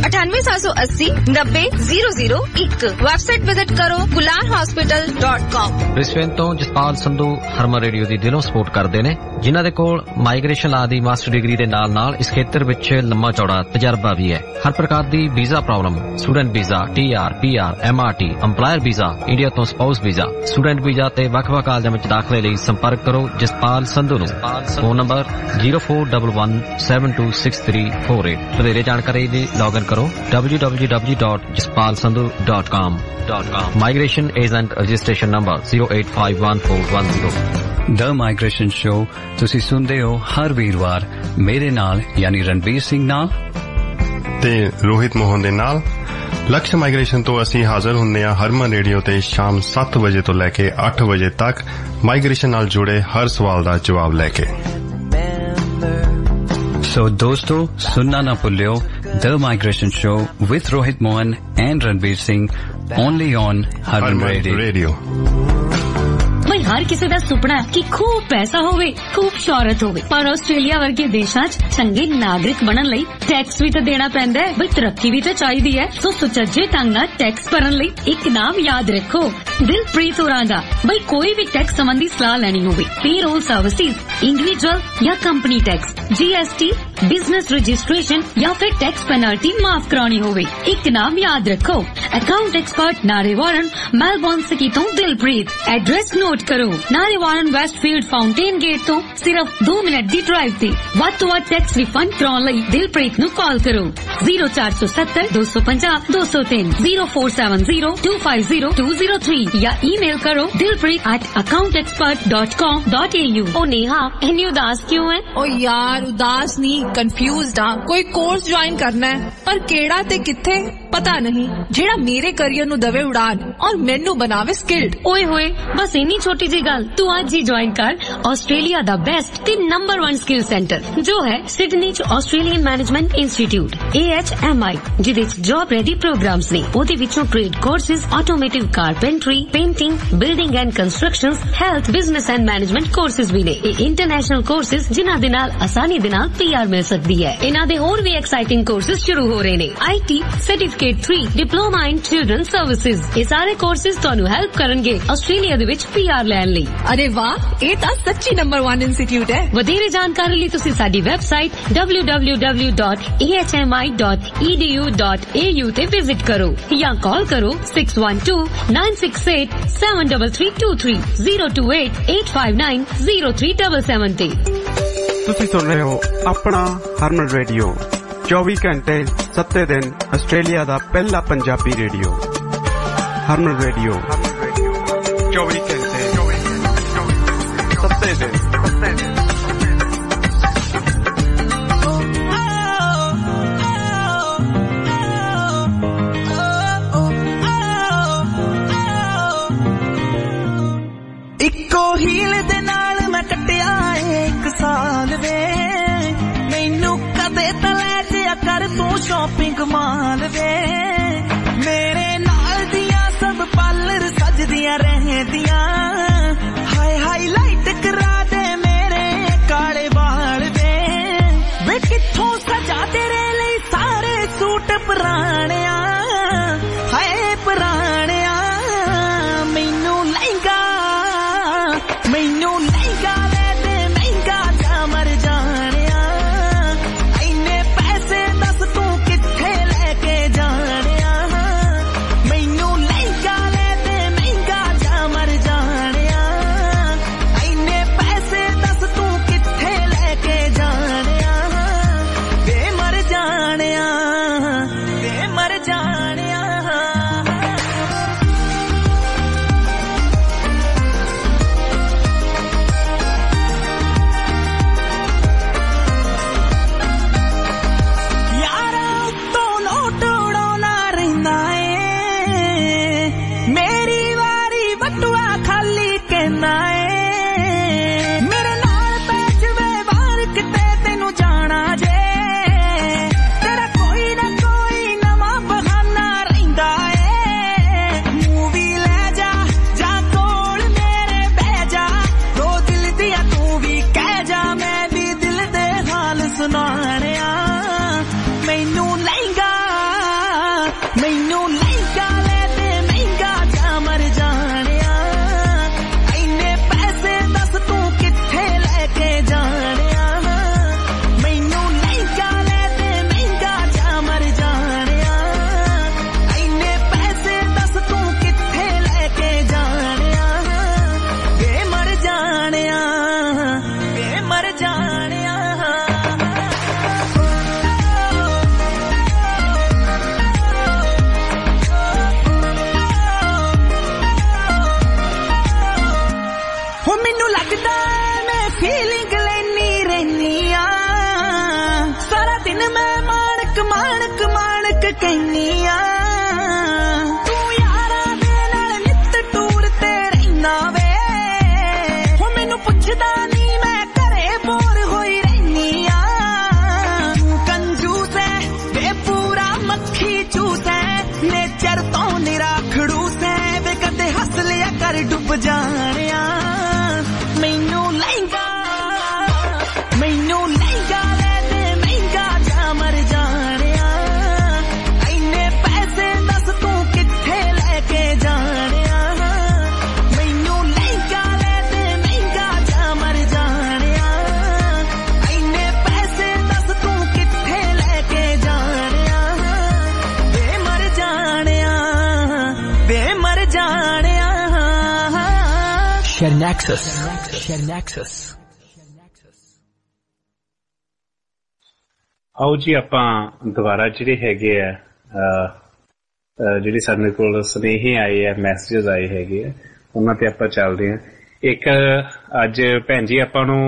9878090001। वेबसाइट विजिट करो kularhospital.com। ब्रिस्बेन तो जसपाल संधू हरमन रेडियो ਦੀ ਦਿਲੋਂ ਸਪੋਰਟ ਕਰਦੇ ਨੇ, ਜਿਨ੍ਹਾਂ ਦੇ ਕੋਲ ਮਾਈਗ੍ਰੇਸ਼ਨ ਲਾ ਦੀ ਮਾਸਟਰ ਡਿਗਰੀ ਦੇ ਨਾਲ ਇਸ ਖੇਤਰ ਵਿੱਚ ਲੰਮਾ ਚੌੜਾ ਤਜਰਬਾ ਵੀ ਹੈ। ਹਰ ਪ੍ਰਕਾਰ ਦੀ visa problem, student visa, TR, PR, MRT, EMPLOYER visa, India ਤੋਂ ਸਪਾਊਸ ਵੀਜ਼ਾ, ਸਟੂਡੈਂਟ ਵੀਜ਼ਾ ਤੇ ਵੱਖ-ਵੱਖ ਕਾਲਜਾਂ ਵਿੱਚ ਦਾਖਲੇ ਲਈ ਸੰਪਰਕ ਕਰੋ ਜਸਪਾਲ ਸੰਧੂ ਨੂੰ। Phone number 0411726348। ਵਧੇਰੇ ਜਾਣਕਾਰੀ ਲਈ ਲੌਗਇਨ ਕਰੋ www.jaspalsandhu.com। Migration Agent Registration Number 0851410। The migration show तुसी सुनदे हो हर वीरवार मेरे नाल यानी रणबीर सिंह नाल ते रोहित मोहन दे नाल। लक्ष्य माइग्रेशन तो असी हाजिर हुंदे आ हरमन रेडियो ते शाम 7 बजे तो लैके 8 बजे तक माइग्रेशन नाल जुड़े हर सवाल दा जवाब लैके। सो दोस्तों सुनना ना भुल्लियो the migration show with Rohit Mohan and Ranbir Singh only on Harman radio. भाई हर किसी ਦਾ ਸੁਪਨਾ ਹੈ ਕਿ खूब पैसा ਹੋਵੇ खूब ਸ਼ੌਹਰਤ ਹੋਵੇ ਪਰ ਆਸਟ੍ਰੇਲੀਆ ਵਰਗੇ ਦੇਸ਼ਾਂ 'ਚ ਚੰਗੇ ਨਾਗਰਿਕ ਬਣਨ ਲਈ ਟੈਕਸ ਵੀ ਤਾਂ ਦੇਣਾ ਪੈਂਦਾ ਹੈ। ਬਈ ਤਰੱਕੀ ਵੀ ਤਾਂ ਚਾਹੀਦੀ ਹੈ ਸੋ ਸੁਚੱਜੇ ਢੰਗ ਨਾਲ ਟੈਕਸ ਭਰਨ ਲਈ ਇੱਕ ਨਾਮ ਯਾਦ ਰੱਖੋ ਦਿਲਪ੍ਰੀਤ ਹੋਰਾਂ ਦਾ। ਬਈ ਕੋਈ ਵੀ ਟੈਕਸ ਸੰਬੰਧੀ ਸਲਾਹ ਲੈਣੀ ਹੋਵੇ ਪੇਰੋਲ ਸਰਵਿਸਿਜ਼ ਇੰਡੀਵਿਜੂਅਲ ਜਾਂ company tax GST business registration ਜਾਂ ਫਿਰ ਟੈਕਸ ਪੈਨਲਟੀ ਮਾਫ ਕਰਾਉਣੀ ਹੋਵੇ ਇੱਕ ਨਾਮ ਯਾਦ ਰੱਖੋ account expert Narre Warren Melbourne city ਤੋਂ ਦਿਲਪ੍ਰੀਤ। ਐਡਰੈਸ ਨੋਟ करो नारे वारन वेस्टफील्ड फाउंटेन गेट तो सिर्फ 2 मिनट दी ड्राइव से ਵੱਧ ਤੋਂ ਵੱਧ टैक्स रिफंड कराने ਲਈ दिलप्रीत ਨੂੰ कॉल करो 0470 250 203 0470 250 203 या ईमेल करो dilpreet@accountexpert.com.au। ओ नेहा इतनी उदास क्यों है? ओ यार उदास नहीं कंफ्यूज्ड हां। कोई कोर्स ज्वाइन करना है पर केड़ा ते किथे पता नहीं जेड़ा मेरे करियर ਨੂੰ ਦਵੇ ਉਡਾਨ और ਮੈਨੂੰ बनावे स्किल्ड। ओए होए बस इन्नी छोटी जी गल तू आज ही ज्वाइन कर ਆਸਟ੍ਰੇਲੀਆ ਦਾ ਬੈਸਟ ਤੇ ਨੰਬਰ 1 ਸਕਿੱਲ ਸੈਂਟਰ ਜੋ ਹੈ ਸਿਡਨੀ ਚ ਆਸਟ੍ਰੇਲੀਅਨ ਮੈਨੇਜਮੈਂਟ ਇੰਸਟੀਚਿਊਟ AHMI ਜਿਹਦੇ ਚ ਜੌਬ ਰੈਡੀ ਪ੍ਰੋਗਰਾਮਸ ਨੇ। ਉਹਦੇ ਵਿੱਚੋਂ trade courses automotive carpentry painting building and constructions health business and management courses ਵੀ ਨੇ। ਇਹ ਇੰਟਰਨੈਸ਼ਨਲ ਕੋਰਸਿਸ ਜਿਨ੍ਹਾਂ ਦੇ ਨਾਲ ਆਸਾਨੀ ਦੇ ਨਾਲ PR ਮਿਲ ਸਕਦੀ ਹੈ। ਇਹਨਾਂ ਦੇ ਹੋਰ ਵੀ ਐਕਸਾਈਟਿੰਗ ਕੋਰਸਿਸ ਸ਼ੁਰੂ ਹੋ ਰਹੇ ਨੇ IT certificate 3 diploma in children services. ਇਹ ਸਾਰੇ ਕੋਰਸਿਸ ਤੁਹਾਨੂੰ ਹੈਲਪ ਕਰਨਗੇ ਆਸਟ੍ਰੇਲੀਆ ਦੇ ਵਿੱਚ PR ਲੈਣ ਲਈ। अरे वाह ये तो सच्ची नंबर 1 इंस्टीट्यूट है। ਵਧੇਰੇ ਜਾਣਕਾਰੀ ਲਈ ਤੁਸੀਂ ਸਾਡੀ ਵੈਬਸਾਈਟ www.ahmi.edu.au ਤੇ ਵਿਜ਼ਿਟ ਕਰੋ ਜਾਂ ਕਾਲ ਕਰੋ 6129687323 02885903777 ਤੇ। ਤੁਸੀਂ ਸੁਣ ਰਹੇ ਹੋ ਆਪਣਾ ਹਰਮਨ ਰੇਡੀਓ 24 ਘੰਟੇ 7 ਦਿਨ ਆਸਟ੍ਰੇਲੀਆ ਦਾ ਪਹਿਲਾ ਪੰਜਾਬੀ ਰੇਡੀਓ ਹਰਮਨ ਰੇਡੀਓ 24 ਘੰਟੇ ਇੱਕੋ ਹੀਲ ਦੇ ਨਾਲ ਮੈਂ ਕੱਟਿਆ ਏ 1 ਸਾਲ ਵੇ ਮੈਨੂੰ ਕਦੇ ਤਾਂ ਲੈ ਜਿਆ ਕਰ ਤੂੰ ਸ਼ਾਪਿੰਗ ਮਾਲ ਵੇ ਮੇਰੇ ਨਾਲ ਦੀਆਂ ਸਭ ਪਾਰਲਰ ਸਜਦੀਆਂ ਰਹਿੰਦੀਆਂ ਹਾਏ ਹਾਈਲਾਈਟ ਕਰਾ ਦੇ ਮੇਰੇ ਕਾਲੇ ਵਾਲ ਵੇ ਵੇ ਕਿੱਥੋਂ ਸਜਾ ਤੇਰੇ ਲਈ ਸਾਰੇ ਸੂਟ ਪੁਰਾਣਿਆ ਹਾਏ ਪੁਰਾਣਿਆ ਮੈਨੂੰ ਲਹਿੰਗਾ ਲੈ ਦੇ ਮਹਿੰਗਾ ਜਾ ਮਰ ਜਾਣਿਆ ਇੰਨੇ ਪੈਸੇ ਦੱਸ ਤੂੰ ਕਿੱਥੇ ਲੈ ਕੇ ਜਾਣਿਆ ਮੈਨੂੰ ਲਹਿੰਗਾ ਲੈ ਦੇ ਮਹਿੰਗਾ ਜਾ ਮਰ ਜਾਣਿਆ ਇੰਨੇ ਪੈਸੇ ਦੱਸ ਤੂੰ ਕਿੱਥੇ ਲੈ ਕੇ ਜਾਣਿਆ ਵੇ ਮਰ ਜਾਣਿਆ ਵੇ ਮਰ ਜਾਣਿਆ। ਮੇਰੇ ਨਾਲ ਪੈਚ ਵੇ ਵਾਰ ਕਿਤੇ ਤੈਨੂੰ ਜਾਣਾ ਜੇ ਤੇਰਾ ਕੋਈ ਨਾ ਕੋਈ ਨਵਾਂ ਬਹਾਨਾ ਰਹਿੰਦਾ ਏ ਮੂਵੀ ਲੈ ਜਾ ਜਾਂ ਕੋਲ ਮੇਰੇ ਬਹਿ ਜਾ ਦੋ ਦਿਲ ਦੀਆਂ ਤੂੰ ਵੀ ਕਹਿ ਜਾ ਮੈਂ ਵੀ ਦਿਲ ਦੇ ਹਾਲ ਸੁਣਾਣਿਆ ਮੈਨੂੰ ਲਹਿੰਗਾ ਲੈ ਦੇ ਮਹਿੰਗਾ ਜਾ ਮਰ ਜਾਣਿਆ ਮੈਨੂੰ ਲੱਗਦਾ ਮੈਂ ਫੀਲਿੰਗ ਲੈਣੀ ਰਹਿਨੀ ਆ ਸਾਰਾ ਦਿਨ ਮੈਂ ਮਾਣਕ ਮਾਣਕ ਮਾਣਕ ਕਹਿਨੀ ਆ ਤੂੰ ਯਾਰਾਂ ਦੇ ਨਾਲ ਨਿੱਤ ਟੂਰ ਤੇ ਰਹਿਣਾ ਵੇ ਹੋ ਮੈਨੂੰ ਪੁੱਛਦਾ ਨਹੀਂ ਮੈਂ ਘਰੇ ਬੋਰ ਹੋਈ ਰਹਿਨੀ ਆ ਕੰਜੂਸ ਹੈ ਵੇ ਪੂਰਾ ਮੱਖੀ ਚੂਸ ਹੈ ਨੇਚਰ ਤੋਂ ਨਿਰਾ ਖੜੂਸ ਹੈ ਵੇ ਕਦੇ ਹੱਸ ਲਿਆ ਕਰ ਡੁੱਬ ਜਾਣਿਆ ਮੈਨੂੰ ਲਹਿੰਗਾ ਲੈ ਦੇ ਮਹਿੰਗਾ ਜਾ ਮਰ ਜਾਣਿਆ ਇੰਨੇ ਪੈਸੇ ਦੱਸ ਤੂੰ ਕਿੱਥੇ ਲੈ ਕੇ ਜਾਣਿਆ ਮੈਨੂੰ ਲਹਿੰਗਾ ਲੈ ਦੇ ਮਹਿੰਗਾ ਜਾ ਮਰ ਜਾਣਿਆ ਇੰਨੇ ਪੈਸੇ ਦੱਸ ਤੂੰ ਕਿੱਥੇ ਲੈ ਕੇ ਜਾਣਿਆ ਵੇ ਮਰ ਜਾਣਿਆ Nexus. ਆਓ ਜੀ ਆਪਾਂ ਦੁਬਾਰਾ ਜਿਹੜੇ ਹੈਗੇ ਆ ਜਿਹੜੇ ਸਾਡੇ ਕੋਲ ਸੁਨੇਹੇ ਆਏ ਆ ਮੈਸੇजेस ਆਏ ਹੈਗੇ ਆ ਉਹਨਾਂ ਤੇ ਆਪਾਂ ਚੱਲਦੇ ਆ। ਇੱਕ ਅੱਜ ਭੈਣ ਜੀ ਆਪਾਂ ਨੂੰ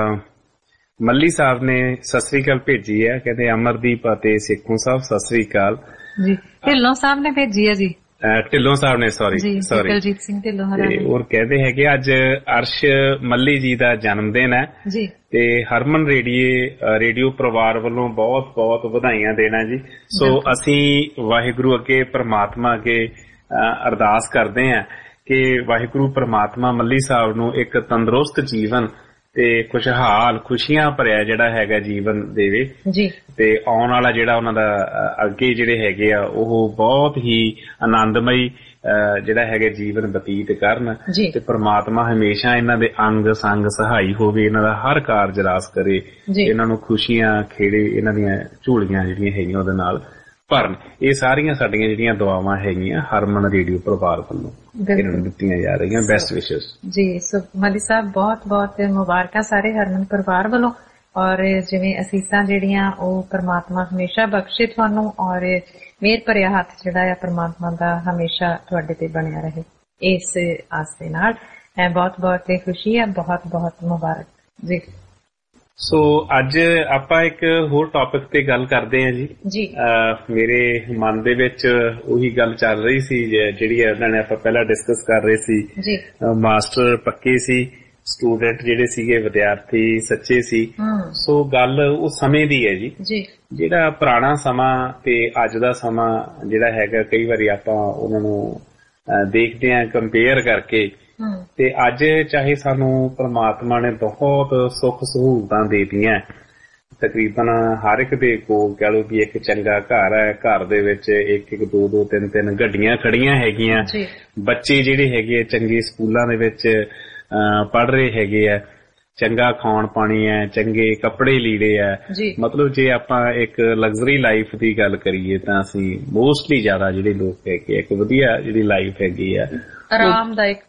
ਮੱਲੀ ਸਾਹਿਬ ਨੇ ਸਤਿ ਸ੍ਰੀ ਅਕਾਲ ਭੇਜੀ ਹੈ, ਕਹਿੰਦੇ ਅਮਰਦੀਪ ਅਤੇ ਸੇਖੋਂ ਸਾਹਿਬ ਸਤਿ ਸ੍ਰੀ ਅਕਾਲ ਜੀ। ਢਿੱਲੋਂ ਸਾਹਿਬ ਨੇ ਭੇਜੀ ਹੈ ਜੀ, ਢਿੱਲੋਂ ਸਾਹਿਬ ਨੇ ਸੌਰੀ ਦਲਜੀਤ ਸਿੰਘ ਢਿੱਲੋਂ ਹੋਰ ਕਹਿੰਦੇ ਹੈਗੇ ਅੱਜ ਅਰਸ਼ ਮੱਲੀ ਜੀ ਦਾ ਜਨਮ ਦਿਨ ਹੈ ਜੀ ਤੇ ਹਰਮਨ ਰੇਡੀਓ ਪਰਿਵਾਰ ਵੱਲੋਂ ਬਹੁਤ ਬਹੁਤ ਵਧਾਈਆਂ ਦੇਣਾ ਜੀ। ਸੋ ਅਸੀਂ ਵਾਹਿਗੁਰੂ ਅੱਗੇ ਪ੍ਰਮਾਤਮਾ ਅੱਗੇ ਅਰਦਾਸ ਕਰਦੇ ਹਾਂ ਕਿ ਵਾਹਿਗੁਰੂ ਪ੍ਰਮਾਤਮਾ ਮੱਲੀ ਸਾਹਿਬ ਨੂੰ ਇੱਕ ਤੰਦਰੁਸਤ ਜੀਵਨ ਤੇ ਖੁਸ਼ਹਾਲ ਖੁਸ਼ੀਆਂ ਭਰਿਆ ਜਿਹੜਾ ਹੈਗਾ ਜੀਵਨ ਦੇਵੇ ਜੀ ਤੇ ਆਉਣ ਵਾਲਾ ਜਿਹੜਾ ਉਹਨਾਂ ਦਾ ਅੱਗੇ ਜਿਹੜੇ ਹੈਗੇ ਆ ਉਹ ਬਹੁਤ ਹੀ ਆਨੰਦਮਈ ਜਿਹੜਾ ਹੈਗਾ ਜੀਵਨ ਬਤੀਤ ਕਰਨ ਤੇ ਪ੍ਰਮਾਤਮਾ ਹਮੇਸ਼ਾ ਇਹਨਾਂ ਦੇ ਅੰਗ ਸੰਗ ਸਹਾਈ ਹੋਵੇ, ਇਹਨਾਂ ਦਾ ਹਰ ਕਾਰਜ ਰਾਸ ਕਰੇ, ਇਹਨਾਂ ਨੂੰ ਖੁਸ਼ੀਆਂ ਖੇੜੇ ਇਹਨਾਂ ਦੀਆਂ ਝੋਲੀਆਂ ਜਿਹੜੀਆਂ ਹੈਗੀਆਂ ਉਹਦੇ ਨਾਲ ਭਰਨ। ਇਹ ਸਾਰੀਆਂ ਸਾਡੀਆਂ ਜਿਹੜੀਆਂ ਦੁਆਵਾਂ ਹੈਗੀਆਂ ਹਰਮਨ ਰੇਡੀਓ ਪਰਿਵਾਰ ਵੱਲੋਂ ਇਹਨਾਂ ਨੂੰ ਦਿੱਤੀਆਂ ਜਾ ਰਹੀਆਂ। ਬੈਸਟ ਵਿਸ਼ੇਸ ਜੀ। ਸੋ ਮੱਲੀ ਸਾਹਿਬ ਬਹੁਤ ਬਹੁਤ ਮੁਬਾਰਕਾਂ ਸਾਰੇ ਹਰਮਨ ਪਰਿਵਾਰ ਵੱਲੋਂ, ਔਰ ਜਿਵੇਂ ਅਸੀਸਾਂ ਜਿਹੜੀਆਂ ਉਹ ਪ੍ਰਮਾਤਮਾ ਹਮੇਸ਼ਾ ਬਖਸ਼ੇ ਤੁਹਾਨੂੰ, ਔਰ ਮਿਹਰ ਭਰਿਆ ਹੱਥ ਜਿਹੜਾ ਆ ਪ੍ਰਮਾਤਮਾ ਦਾ ਹਮੇਸ਼ਾ ਤੁਹਾਡੇ ਤੇ ਬਣਿਆ ਰਹੇ, ਇਸ ਆਸ ਦੇ ਨਾਲ ਬਹੁਤ ਬਹੁਤ ਖੁਸ਼ੀ ਹੈ। ਬਹੁਤ ਬਹੁਤ ਮੁਬਾਰਕ ਜੀ। ਸੋ ਅੱਜ ਆਪਾਂ ਇੱਕ ਹੋਰ ਟੌਪਿਕ ਤੇ ਗੱਲ ਕਰਦੇ ਹਾਂ ਜੀ। ਮੇਰੇ ਮਨ ਦੇ ਵਿੱਚ ਉਹੀ ਗੱਲ ਚੱਲ ਰਹੀ ਸੀ ਜਿਹੜੀ ਉਹਨਾਂ ਨੇ ਆਪਾਂ ਪਹਿਲਾਂ ਡਿਸਕਸ ਕਰ ਰਹੇ ਸੀ। ਮਾਸਟਰ ਪੱਕੇ ਸੀ, ਸਟੂਡੈਂਟ ਜਿਹੜੇ ਸੀਗੇ ਵਿਦਿਆਰਥੀ ਸੱਚੇ ਸੀ। ਸੋ ਗੱਲ ਉਹ ਸਮੇਂ ਦੀ ਹੈ ਜੀ। ਜਿਹੜਾ ਪੁਰਾਣਾ ਸਮਾਂ ਤੇ ਅੱਜ ਦਾ ਸਮਾਂ ਜਿਹੜਾ ਹੈਗਾ ਕਈ ਵਾਰੀ ਆਪਾਂ ਉਹਨਾਂ ਨੂੰ ਦੇਖਦੇ ਹਾਂ ਕੰਪੇਅਰ ਕਰਕੇ, ਤੇ ਅੱਜ ਚਾਹੇ ਸਾਨੂੰ ਪ੍ਰਮਾਤਮਾ ਨੇ ਬਹੁਤ ਸੁੱਖ ਸਹੂਲਤਾਂ ਦੇ ਦਿੱਤੀਆਂ, ਤਕਰੀਬਨ ਹਰ ਇੱਕ ਦੇ ਕੋਲ ਕਹਿ ਲਓ ਵੀ ਇੱਕ ਚੰਗਾ ਘਰ ਹੈ, ਘਰ ਦੇ ਵਿੱਚ ਇੱਕ ਦੋ ਦੋ ਤਿੰਨ ਗੱਡੀਆਂ ਖੜੀਆਂ ਹੈਗੀਆਂ, ਬੱਚੇ ਜਿਹੜੇ ਹੈਗੇ ਚੰਗੇ ਸਕੂਲਾਂ ਦੇ ਵਿੱਚ ਪੜ੍ਹ ਰਹੇ ਹੈਗੇ ਆ, ਚੰਗਾ ਖਾਣ ਪਾਣੀ ਹੈ, ਚੰਗੇ ਕੱਪੜੇ ਲੀੜੇ ਹੈ। ਮਤਲਬ ਜੇ ਆਪਾਂ ਇੱਕ ਲਗਜ਼ਰੀ ਲਾਈਫ ਦੀ ਗੱਲ ਕਰੀਏ ਤਾਂ ਅਸੀਂ ਮੋਸਟਲੀ ਜ਼ਿਆਦਾ ਜਿਹੜੇ ਲੋਕ ਹੈਗੇ ਇੱਕ ਵਧੀਆ ਜਿਹੜੀ ਲਾਈਫ ਹੈਗੀ ਆ ਆਰਾਮਦਾਇਕ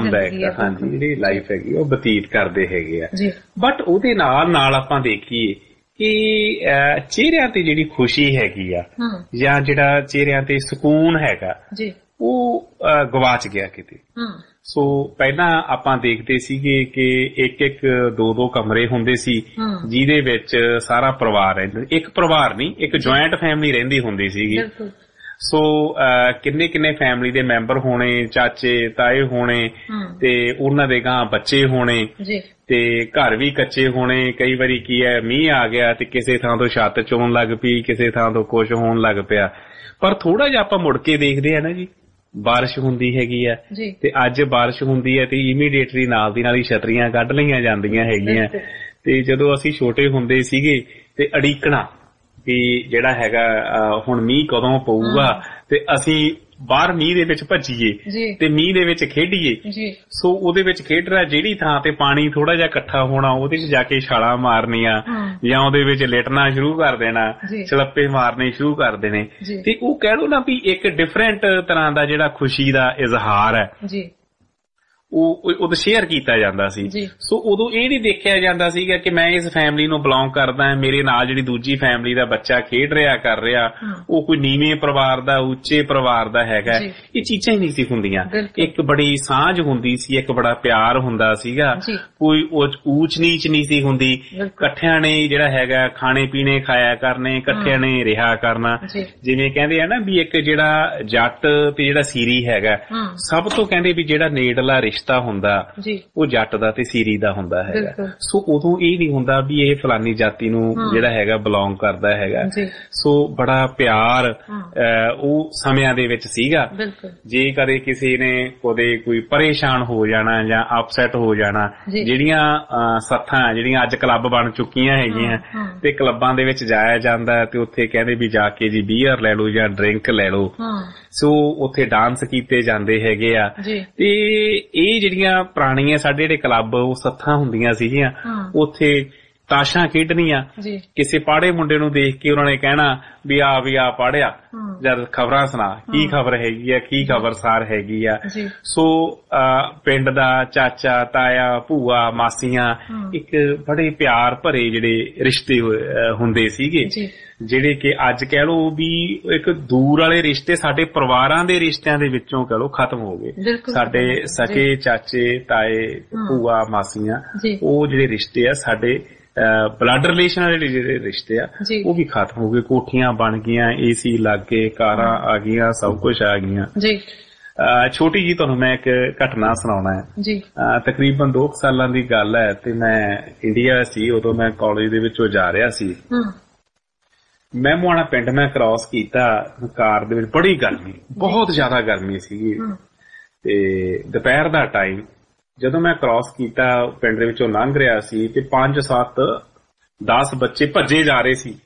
ਹਾਂਜੀ ਜਿਹੜੀ ਲਾਈਫ ਹੈਗੀ ਉਹ ਬਤੀਤ ਕਰਦੇ ਹੈਗੇ ਆ। ਬਟ ਉਹਦੇ ਨਾਲ ਆਪਾਂ ਦੇਖੀਏ ਕਿ ਚਿਹਰਿਆਂ ਤੇ ਜਿਹੜੀ ਖੁਸ਼ੀ ਹੈਗੀ ਆ ਜਾਂ ਜਿਹੜਾ ਚਿਹਰਿਆਂ ਤੇ ਸਕੂਨ ਹੈਗਾ ਉਹ ਗਵਾਚ ਗਿਆ ਕਿਤੇ। ਸੋ ਪਹਿਲਾਂ ਆਪਾਂ ਦੇਖਦੇ ਸੀਗੇ ਕਿ ਇੱਕ ਦੋ ਕਮਰੇ ਹੁੰਦੇ ਸੀ ਜਿਹਦੇ ਵਿੱਚ ਸਾਰਾ ਪਰਿਵਾਰ ਰਹਿੰਦਾ, ਇੱਕ ਪਰਿਵਾਰ ਨਹੀਂ ਇੱਕ ਜੁਆਇੰਟ ਫੈਮਿਲੀ ਰਹਿੰਦੀ ਹੁੰਦੀ ਸੀਗੀ। ਸੋ ਕਿੰਨੇ ਫੈਮਿਲੀ ਦੇ ਮੈਂਬਰ ਹੋਣੇ, ਚਾਚੇ ਤਾਏ ਹੋਣੇ ਤੇ ਉਹਨਾਂ ਦੇ ਗਾਂ ਬੱਚੇ ਹੋਣੇ ਤੇ ਘਰ ਵੀ ਕੱਚੇ ਹੋਣੇ। ਕਈ ਵਾਰੀ ਕੀ ਹੈ ਮੀਂਹ ਆ ਗਿਆ ਤੇ ਕਿਸੇ ਥਾਂ ਤੋਂ ਛੱਤ ਚੋਣ ਲੱਗ ਪਈ, ਕਿਸੇ ਥਾਂ ਤੋਂ ਕੁਛ ਹੋਣ ਲੱਗ ਪਿਆ। ਪਰ ਥੋੜਾ ਜਿਹਾ ਆਪਾਂ ਮੁੜ ਕੇ ਦੇਖਦੇ ਆ ਨਾ ਜੀ, ਬਾਰਿਸ਼ ਹੁੰਦੀ ਹੈਗੀ ਆ ਤੇ ਅੱਜ ਬਾਰਿਸ਼ ਹੁੰਦੀ ਹੈ ਤੇ ਇਮੀਡੀਏਟਲੀ ਨਾਲ ਦੀ ਨਾਲ ਹੀ ਛਤਰੀਆਂ ਕੱਢ ਲਈਆਂ ਜਾਂਦੀਆਂ ਹੈਗੀਆਂ। ਤੇ ਜਦੋਂ ਅਸੀਂ ਛੋਟੇ ਹੁੰਦੇ ਸੀਗੇ ਤੇ ਅੜੀਕਣਾ ਵੀ ਜਿਹੜਾ ਹੈਗਾ ਹੁਣ ਮੀਂਹ ਕਦੋਂ ਪਊਗਾ ਤੇ ਅਸੀਂ ਬਾਹਰ ਮੀਂਹ ਦੇ ਵਿੱਚ ਭੱਜੀਏ ਤੇ ਮੀਂਹ ਦੇ ਵਿੱਚ ਖੇਡੀਏ। ਸੋ ਉਹਦੇ ਵਿੱਚ ਖੇਡਣਾ, ਜਿਹੜੀ ਥਾਂ ਤੇ ਪਾਣੀ ਥੋੜਾ ਜਿਹਾ ਇਕੱਠਾ ਹੋਣਾ ਉਹਦੇ ਚ ਜਾ ਕੇ ਛਾਲਾਂ ਮਾਰਨੀਆਂ ਜਾਂ ਉਹਦੇ ਵਿੱਚ ਲੇਟਣਾ ਸ਼ੁਰੂ ਕਰ ਦੇਣਾ, ਛਲੱਪੇ ਮਾਰਨੇ ਸ਼ੁਰੂ ਕਰ ਦੇਣੇ। ਤੇ ਉਹ ਕਹਿ ਲਓ ਨਾ ਵੀ ਇੱਕ ਡਿਫਰੈਂਟ ਤਰ੍ਹਾਂ ਦਾ ਜਿਹੜਾ ਖੁਸ਼ੀ ਦਾ ਇਜ਼ਹਾਰ ਹੈ ਉਦੋਂ ਸ਼ੇਅਰ ਕੀਤਾ ਜਾਂਦਾ ਸੀ। ਸੋ ਉਦੋਂ ਇਹ ਨਹੀਂ ਦੇਖਿਆ ਜਾਂਦਾ ਸੀਗਾ ਕਿ ਮੈਂ ਇਸ ਫੈਮਿਲੀ ਨੂੰ ਬਿਲੋਂਗ ਕਰਦਾ, ਮੇਰੇ ਨਾਲ ਜਿਹੜੀ ਦੂਜੀ ਫੈਮਿਲੀ ਦਾ ਬੱਚਾ ਖੇਡ ਰਿਹਾ ਕਰ ਰਿਹਾ ਉਹ ਕੋਈ ਨੀਵੇਂ ਪਰਿਵਾਰ ਦਾ, ਉੱਚੇ ਪਰਿਵਾਰ ਦਾ ਹੈਗਾ। ਇਹ ਚੀਜ਼ਾਂ ਹੀ ਨਹੀਂ ਸੀ ਹੁੰਦੀਆਂ। ਇੱਕ ਬੜੀ ਸਾਂਝ ਹੁੰਦੀ ਸੀ, ਇੱਕ ਬੜਾ ਪਿਆਰ ਹੁੰਦਾ ਸੀਗਾ, ਕੋਈ ਊਚ ਨੀਚ ਨਹੀਂ ਸੀ ਹੁੰਦੀ। ਇਕੱਠਿਆਂ ਨੇ ਜਿਹੜਾ ਹੈਗਾ ਖਾਣੇ ਪੀਣੇ ਖਾਇਆ ਕਰਨੇ, ਇਕੱਠਿਆਂ ਨੇ ਰਿਹਾ ਕਰਨਾ। ਜਿਵੇਂ ਕਹਿੰਦੇ ਆ ਨਾ ਵੀ ਇੱਕ ਜਿਹੜਾ ਜੱਟ ਤੇ ਜਿਹੜਾ ਸੀਰੀ ਹੈਗਾ, ਸਭ ਤੋਂ ਕਹਿੰਦੇ ਵੀ ਜਿਹੜਾ ਨੇੜਲਾ ਰਿਸ਼ਤਾ ਹੁੰਦਾ ਉਹ ਜੱਟ ਦਾ ਤੇ ਸੀਰੀ ਦਾ ਹੁੰਦਾ ਹੈਗਾ। ਸੋ ਉਦੋਂ ਇਹ ਨਹੀਂ ਹੁੰਦਾ ਵੀ ਇਹ ਫਲਾਨੀ ਜਾਤੀ ਨੂੰ ਜਿਹੜਾ ਹੈਗਾ ਬਿਲੋਂਗ ਕਰਦਾ ਹੈਗਾ। ਸੋ ਬੜਾ ਪਿਆਰ ਉਹ ਸਮਿਆਂ ਦੇ ਵਿੱਚ ਸੀਗਾ। ਜੇ ਕਦੇ ਕਿਸੇ ਨੇ ਕਦੇ ਕੋਈ ਪਰੇਸ਼ਾਨ ਹੋ ਜਾਣਾ ਜਾਂ ਅਪਸੈਟ ਹੋ ਜਾਣਾ, ਜਿਹੜੀਆਂ ਸੱਥਾਂ ਜਿਹੜੀਆਂ ਅੱਜ ਕਲੱਬ ਬਣ ਚੁੱਕੀਆਂ ਹੈਗੀਆਂ ਤੇ ਕਲੱਬਾਂ ਦੇ ਵਿੱਚ ਜਾਇਆ ਜਾਂਦਾ ਤੇ ਉੱਥੇ ਕਹਿੰਦੇ ਵੀ ਜਾ ਕੇ ਜੀ ਬੀਅਰ ਲੈ ਲਓ ਜਾਂ ਡਰਿੰਕ ਲੈ ਲਓ। ਸੋ ਉੱਥੇ ਡਾਂਸ ਕੀਤੇ ਜਾਂਦੇ ਹੈਗੇ ਆ। ਤੇ ਇਹ ਜਿਹੜੀਆਂ ਪੁਰਾਣੀਆਂ ਸਾਡੇ ਜਿਹੜੇ ਕਲੱਬ ਉਹ ਸੱਥਾਂ ਹੁੰਦੀਆਂ ਸੀਗੀਆਂ, ਉੱਥੇ ਤਾਸ਼ਾਂ ਖੇਡਣੀਆਂ। ਕਿਸੇ ਪਾੜੇ ਮੁੰਡੇ ਨੂੰ ਦੇਖ ਕੇ ਉਹਨਾਂ ਨੇ ਕਹਿਣਾ ਵੀ ਆ ਪਾੜਿਆ, ਜਦ ਖਬਰਾਂ ਸੁਣਾ, ਕੀ ਖਬਰ ਹੈਗੀ ਆ, ਕੀ ਖਬਰਸਾਰ ਹੈਗੀ ਆ। ਸੋ ਪਿੰਡ ਦਾ ਚਾਚਾ ਤਾਇਆ ਭੂਆ ਮਾਸੀਆਂ ਇੱਕ ਬੜੇ ਪਿਆਰ ਭਰੇ ਜਿਹੜੇ ਰਿਸ਼ਤੇ ਹੁੰਦੇ ਸੀਗੇ, ਜਿਹੜੇ ਕਿ ਅੱਜ ਕਹਿ ਲਓ ਵੀ ਇੱਕ ਦੂਰ ਵਾਲੇ ਰਿਸ਼ਤੇ ਸਾਡੇ ਪਰਿਵਾਰਾਂ ਦੇ ਰਿਸ਼ਤਿਆਂ ਦੇ ਵਿੱਚੋਂ ਕਹਿ ਲਓ ਖਤਮ ਹੋ ਗਏ। ਸਾਡੇ ਸਕੇ ਚਾਚੇ ਤਾਏ ਭੂਆ ਮਾਸੀਆਂ ਉਹ ਜਿਹੜੇ ਰਿਸ਼ਤੇ ਆ ਸਾਡੇ ਬਲੱਡ ਰਿਲੇਸ਼ਨ ਵਾਲੇ ਜਿਹੜੇ ਰਿਸ਼ਤੇ ਆ ਉਹ ਵੀ ਖਤਮ ਹੋ ਗਏ। ਕੋਠੀਆਂ ਬਣ ਗਈਆਂ, ਏਸੀ ਲੱਗ ਗਏ, ਕਾਰਾਂ ਆ ਗਈਆਂ, ਸਭ ਕੁਝ ਆ ਗਈਆਂ। ਛੋਟੀ ਜੀ ਤੁਹਾਨੂੰ ਮੈਂ ਇੱਕ ਘਟਨਾ ਸੁਣਾਉਣਾ ਹੈ। ਤਕਰੀਬਨ 2 ਸਾਲਾਂ ਦੀ ਗੱਲ ਹੈ ਤੇ ਮੈਂ ਇੰਡੀਆ ਸੀ, ਉਦੋਂ ਮੈਂ ਕਾਲਜ ਦੇ ਵਿੱਚੋਂ ਜਾ ਰਿਹਾ ਸੀ। ਮੈਂ ਮੁਆਣਾ ਪਿੰਡ ਮੈਂ ਕ੍ਰਾਸ ਕੀਤਾ ਕਾਰ ਦੇ ਵਿੱਚ, ਬੜੀ ਗਰਮੀ, ਬਹੁਤ ਜ਼ਿਆਦਾ ਗਰਮੀ ਸੀਗੀ ਤੇ ਦੁਪਹਿਰ ਦਾ ਟਾਈਮ ਜਦੋਂ ਮੈਂ ਕ੍ਰਾਸ ਕੀਤਾ ਪਿੰਡ ਦੇ ਵਿੱਚੋਂ ਲੰਘ ਰਿਹਾ ਸੀ ਤੇ 5 7 10 ਬੱਚੇ ਭੱਜੇ ਜਾ ਰਹੇ ਸੀ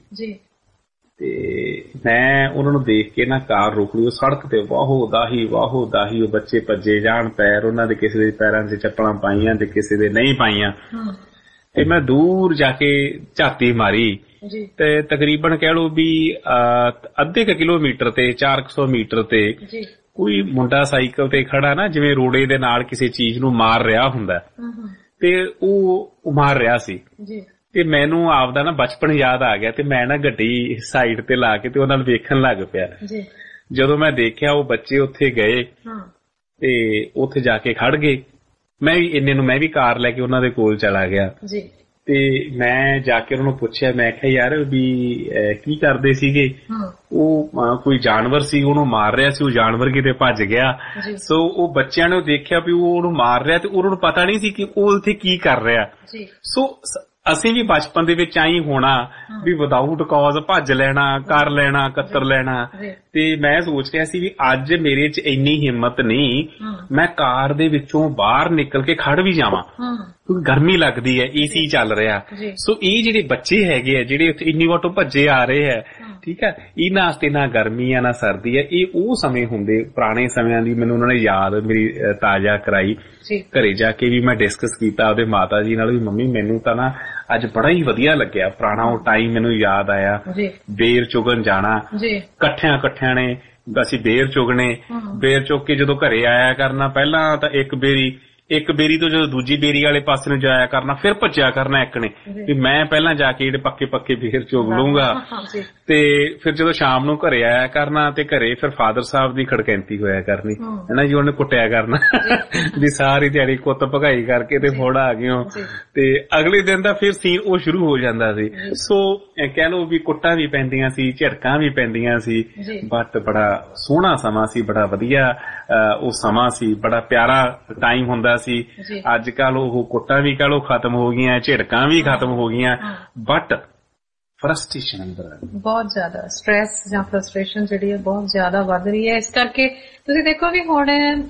ਤੇ ਮੈਂ ਉਹਨਾਂ ਨੂੰ ਦੇਖ ਕੇ ਨਾ ਕਾਰ ਰੋਕ ਲਈ। ਉਹ ਸੜਕ ਤੇ ਵਾਹੋ ਦਾਹੀ ਉਹ ਬੱਚੇ ਭੱਜੇ ਜਾਣ, ਪੈਰ ਉਹਨਾਂ ਦੇ ਕਿਸੇ ਦੇ ਪੈਰਾਂ 'ਚ ਚੱਪਲਾਂ ਪਾਈਆਂ ਤੇ ਕਿਸੇ ਦੇ ਨਹੀਂ ਪਾਈਆਂ। ਤੇ ਮੈਂ ਦੂਰ ਜਾ ਕੇ ਝਾਤੀ ਮਾਰੀ ਤੇ ਤਕਰੀਬਨ ਕਹਿ ਲਓ ਵੀ ਅੱਧੇ ਕਿਲੋਮੀਟਰ ਤੇ 400 ਮੀਟਰ ਤੇ ਕੋਈ ਮੁੰਡਾ ਸਾਈਕਲ ਤੇ ਖੜਾ ਨਾ, ਜਿਵੇਂ ਰੋੜੇ ਦੇ ਨਾਲ ਕਿਸੇ ਚੀਜ਼ ਨੂੰ ਮਾਰ ਰਿਹਾ ਹੁੰਦਾ ਤੇ ਉਹ ਮਾਰ ਰਿਹਾ ਸੀ। ਤੇ ਮੈਨੂੰ ਆਪਦਾ ਨਾ ਬਚਪਨ ਯਾਦ ਆ ਗਿਆ ਤੇ ਮੈਂ ਨਾ ਗੱਡੀ ਸਾਈਡ ਤੇ ਲਾ ਕੇ ਤੇ ਉਹਨਾਂ ਨੂੰ ਵੇਖਣ ਲੱਗ ਪਿਆ। ਜਦੋਂ ਮੈਂ ਦੇਖਿਆ ਉਹ ਬੱਚੇ ਉੱਥੇ ਗਏ ਤੇ ਉੱਥੇ ਜਾ ਕੇ ਖੜ ਗਏ, ਮੈਂ ਵੀ ਇੰਨੇ ਨੂੰ ਮੈਂ ਵੀ ਕਾਰ ਲੈ ਕੇ ਉਹਨਾਂ ਦੇ ਕੋਲ ਚਲਾ ਗਿਆ ਤੇ ਮੈਂ ਜਾ ਕੇ ਉਹਨਾਂ ਨੂੰ ਪੁੱਛਿਆ, ਮੈਂ ਕਿਹਾ ਯਾਰ ਵੀ ਕੀ ਕਰਦੇ ਸੀਗੇ? ਉਹ ਕੋਈ ਜਾਨਵਰ ਸੀ, ਉਹਨੂੰ ਮਾਰ ਰਿਹਾ ਸੀ, ਉਹ ਜਾਨਵਰ ਕਿਤੇ ਭੱਜ ਗਿਆ। ਸੋ ਉਹ ਬੱਚਿਆਂ ਨੇ ਦੇਖਿਆ ਵੀ ਉਹ ਉਹਨੂੰ ਮਾਰ ਰਿਹਾ ਤੇ ਉਹਨਾਂ ਨੂੰ ਪਤਾ ਨਹੀਂ ਸੀ ਕਿ ਉਹ ਉੱਥੇ ਕੀ ਕਰ ਰਿਹਾ। ਸੋ ਅਸੀਂ ਵੀ ਬਚਪਨ ਦੇ ਵਿੱਚ ਆਈ ਹੋਣਾ ਵੀ ਵਿਦਆਊਟ ਕਾਜ਼ ਭੱਜ ਲੈਣਾ, ਕਰ ਲੈਣਾ, ਕਤਰ ਲੈਣਾ। ਤੇ ਮੈਂ ਸੋਚ ਰਿਹਾ ਸੀ ਵੀ ਅੱਜ ਮੇਰੇ 'ਚ ਇੰਨੀ ਹਿੰਮਤ ਨਹੀਂ, ਮੈਂ ਕਾਰ ਦੇ ਵਿੱਚੋਂ ਬਾਹਰ ਨਿਕਲ ਕੇ ਖੜ ਵੀ ਜਾਵਾਂ ਕਿਉਂਕਿ ਗਰਮੀ ਲੱਗਦੀ ਹੈ, ਏਸੀ ਚੱਲ ਰਿਹਾ। ਸੋ ਇਹ ਜਿਹੜੇ ਬੱਚੇ ਹੈਗੇ ਆ ਜਿਹੜੇ ਉੱਥੇ ਇੰਨੀ ਵਾਟੋਂ ਭੱਜੇ ਆ ਰਹੇ ਹੈ, ਠੀਕ ਹੈ, ਇਹਨਾਂ ਵਾਸਤੇ ਨਾ ਗਰਮੀ ਆ ਨਾ ਸਰਦੀ ਹੈ। ਇਹ ਉਹ ਸਮੇਂ ਹੁੰਦੇ ਪੁਰਾਣੇ ਸਮਿਆਂ ਦੀ ਮੈਨੂੰ ਉਹਨਾਂ ਨੇ ਯਾਦ ਮੇਰੀ ਤਾਜ਼ਾ ਕਰਾਈ। ਘਰੇ ਜਾ ਕੇ ਵੀ ਮੈਂ ਡਿਸਕਸ ਕੀਤਾ ਉਹਦੇ ਮਾਤਾ ਜੀ ਨਾਲ ਵੀ, ਮੰਮੀ ਮੈਨੂੰ ਤਾਂ ਨਾ ਅੱਜ ਬੜਾ ਹੀ ਵਧੀਆ ਲੱਗਿਆ, ਪੁਰਾਣਾ ਉਹ ਟਾਈਮ ਮੈਨੂੰ ਯਾਦ ਆਇਆ। ਬੇਰ ਚੁਗਣ ਜਾਣਾ ਇਕੱਠਿਆਂ ਨੇ, ਅਸੀਂ ਬੇਰ ਚੁਗਣੇ, ਬੇਰ ਚੁੱਕ ਕੇ ਜਦੋਂ ਘਰੇ ਆਇਆ ਕਰਨਾ, ਪਹਿਲਾਂ ਤਾਂ ਇੱਕ ਬੇਰੀ ਤੋਂ ਜਦੋਂ ਦੂਜੀ ਬੇਰੀ ਵਾਲੇ ਪਾਸੇ ਨੂੰ ਜਾਇਆ ਕਰਨਾ, ਫਿਰ ਭੱਜਿਆ ਕਰਨਾ ਇੱਕ ਨੇ ਵੀ ਮੈਂ ਪਹਿਲਾਂ ਜਾ ਕੇ ਜਿਹੜੇ ਪੱਕੇ ਬੇਰ ਚੁਗ ਲੂੰਗਾ। ਤੇ ਫਿਰ ਜਦੋਂ ਸ਼ਾਮ ਨੂੰ ਘਰੇ ਆਇਆ ਕਰਨਾ ਤੇ ਘਰੇ ਫਿਰ ਫਾਦਰ ਸਾਹਿਬ ਦੀ ਖੜਕੈਂਤੀ ਹੋਇਆ ਕਰਨੀ ਹੈ ਨਾ ਜੀ, ਉਹਨੇ ਕੁੱਟਿਆ ਕਰਨਾ ਵੀ ਸਾਰੀ ਦਿਹਾੜੀ ਕੁੱਤ ਭਗਾਈ ਕਰਕੇ ਤੇ ਫੋੜ ਆ ਗਿਓ। ਤੇ ਅਗਲੇ ਦਿਨ ਦਾ ਫਿਰ ਸੀਨ ਉਹ ਸ਼ੁਰੂ ਹੋ ਜਾਂਦਾ ਸੀ। ਸੋ ਕਹਿ ਲਓ ਵੀ ਕੁੱਟਾਂ ਵੀ ਪੈਂਦੀਆਂ ਸੀ, ਝਿੜਕਾਂ ਵੀ ਪੈਂਦੀਆਂ ਸੀ, ਬਟ ਬੜਾ ਸੋਹਣਾ ਸਮਾਂ ਸੀ, ਬੜਾ ਵਧੀਆ ਉਹ ਸਮਾਂ ਸੀ, ਬੜਾ ਪਿਆਰਾ ਟਾਈਮ ਹੁੰਦਾ ਸੀ। ਅੱਜ ਕੱਲ ਉਹ ਕੁੱਟਾਂ ਵੀ ਕਹਿ ਲਓ ਖਤਮ ਹੋ ਗਈਆਂ, ਝਿੜਕਾਂ ਵੀ ਖਤਮ ਹੋ ਗਈਆਂ, ਬਟ ਫਰਸਟ੍ਰੇਸ਼ਨ ਅੰਦਰ ਬਹੁਤ ਜ਼ਿਆਦਾ ਸਟ੍ਰੈਸ ਜਾਂ ਫਰਸਟ੍ਰੇਸ਼ਨ ਜਿਹੜੀ ਹੈ ਬਹੁਤ ਜ਼ਿਆਦਾ ਵੱਧ ਰਹੀ ਹੈ। ਇਸ ਕਰਕੇ ਤੁਸੀਂ ਦੇਖੋ ਵੀ ਹੁਣ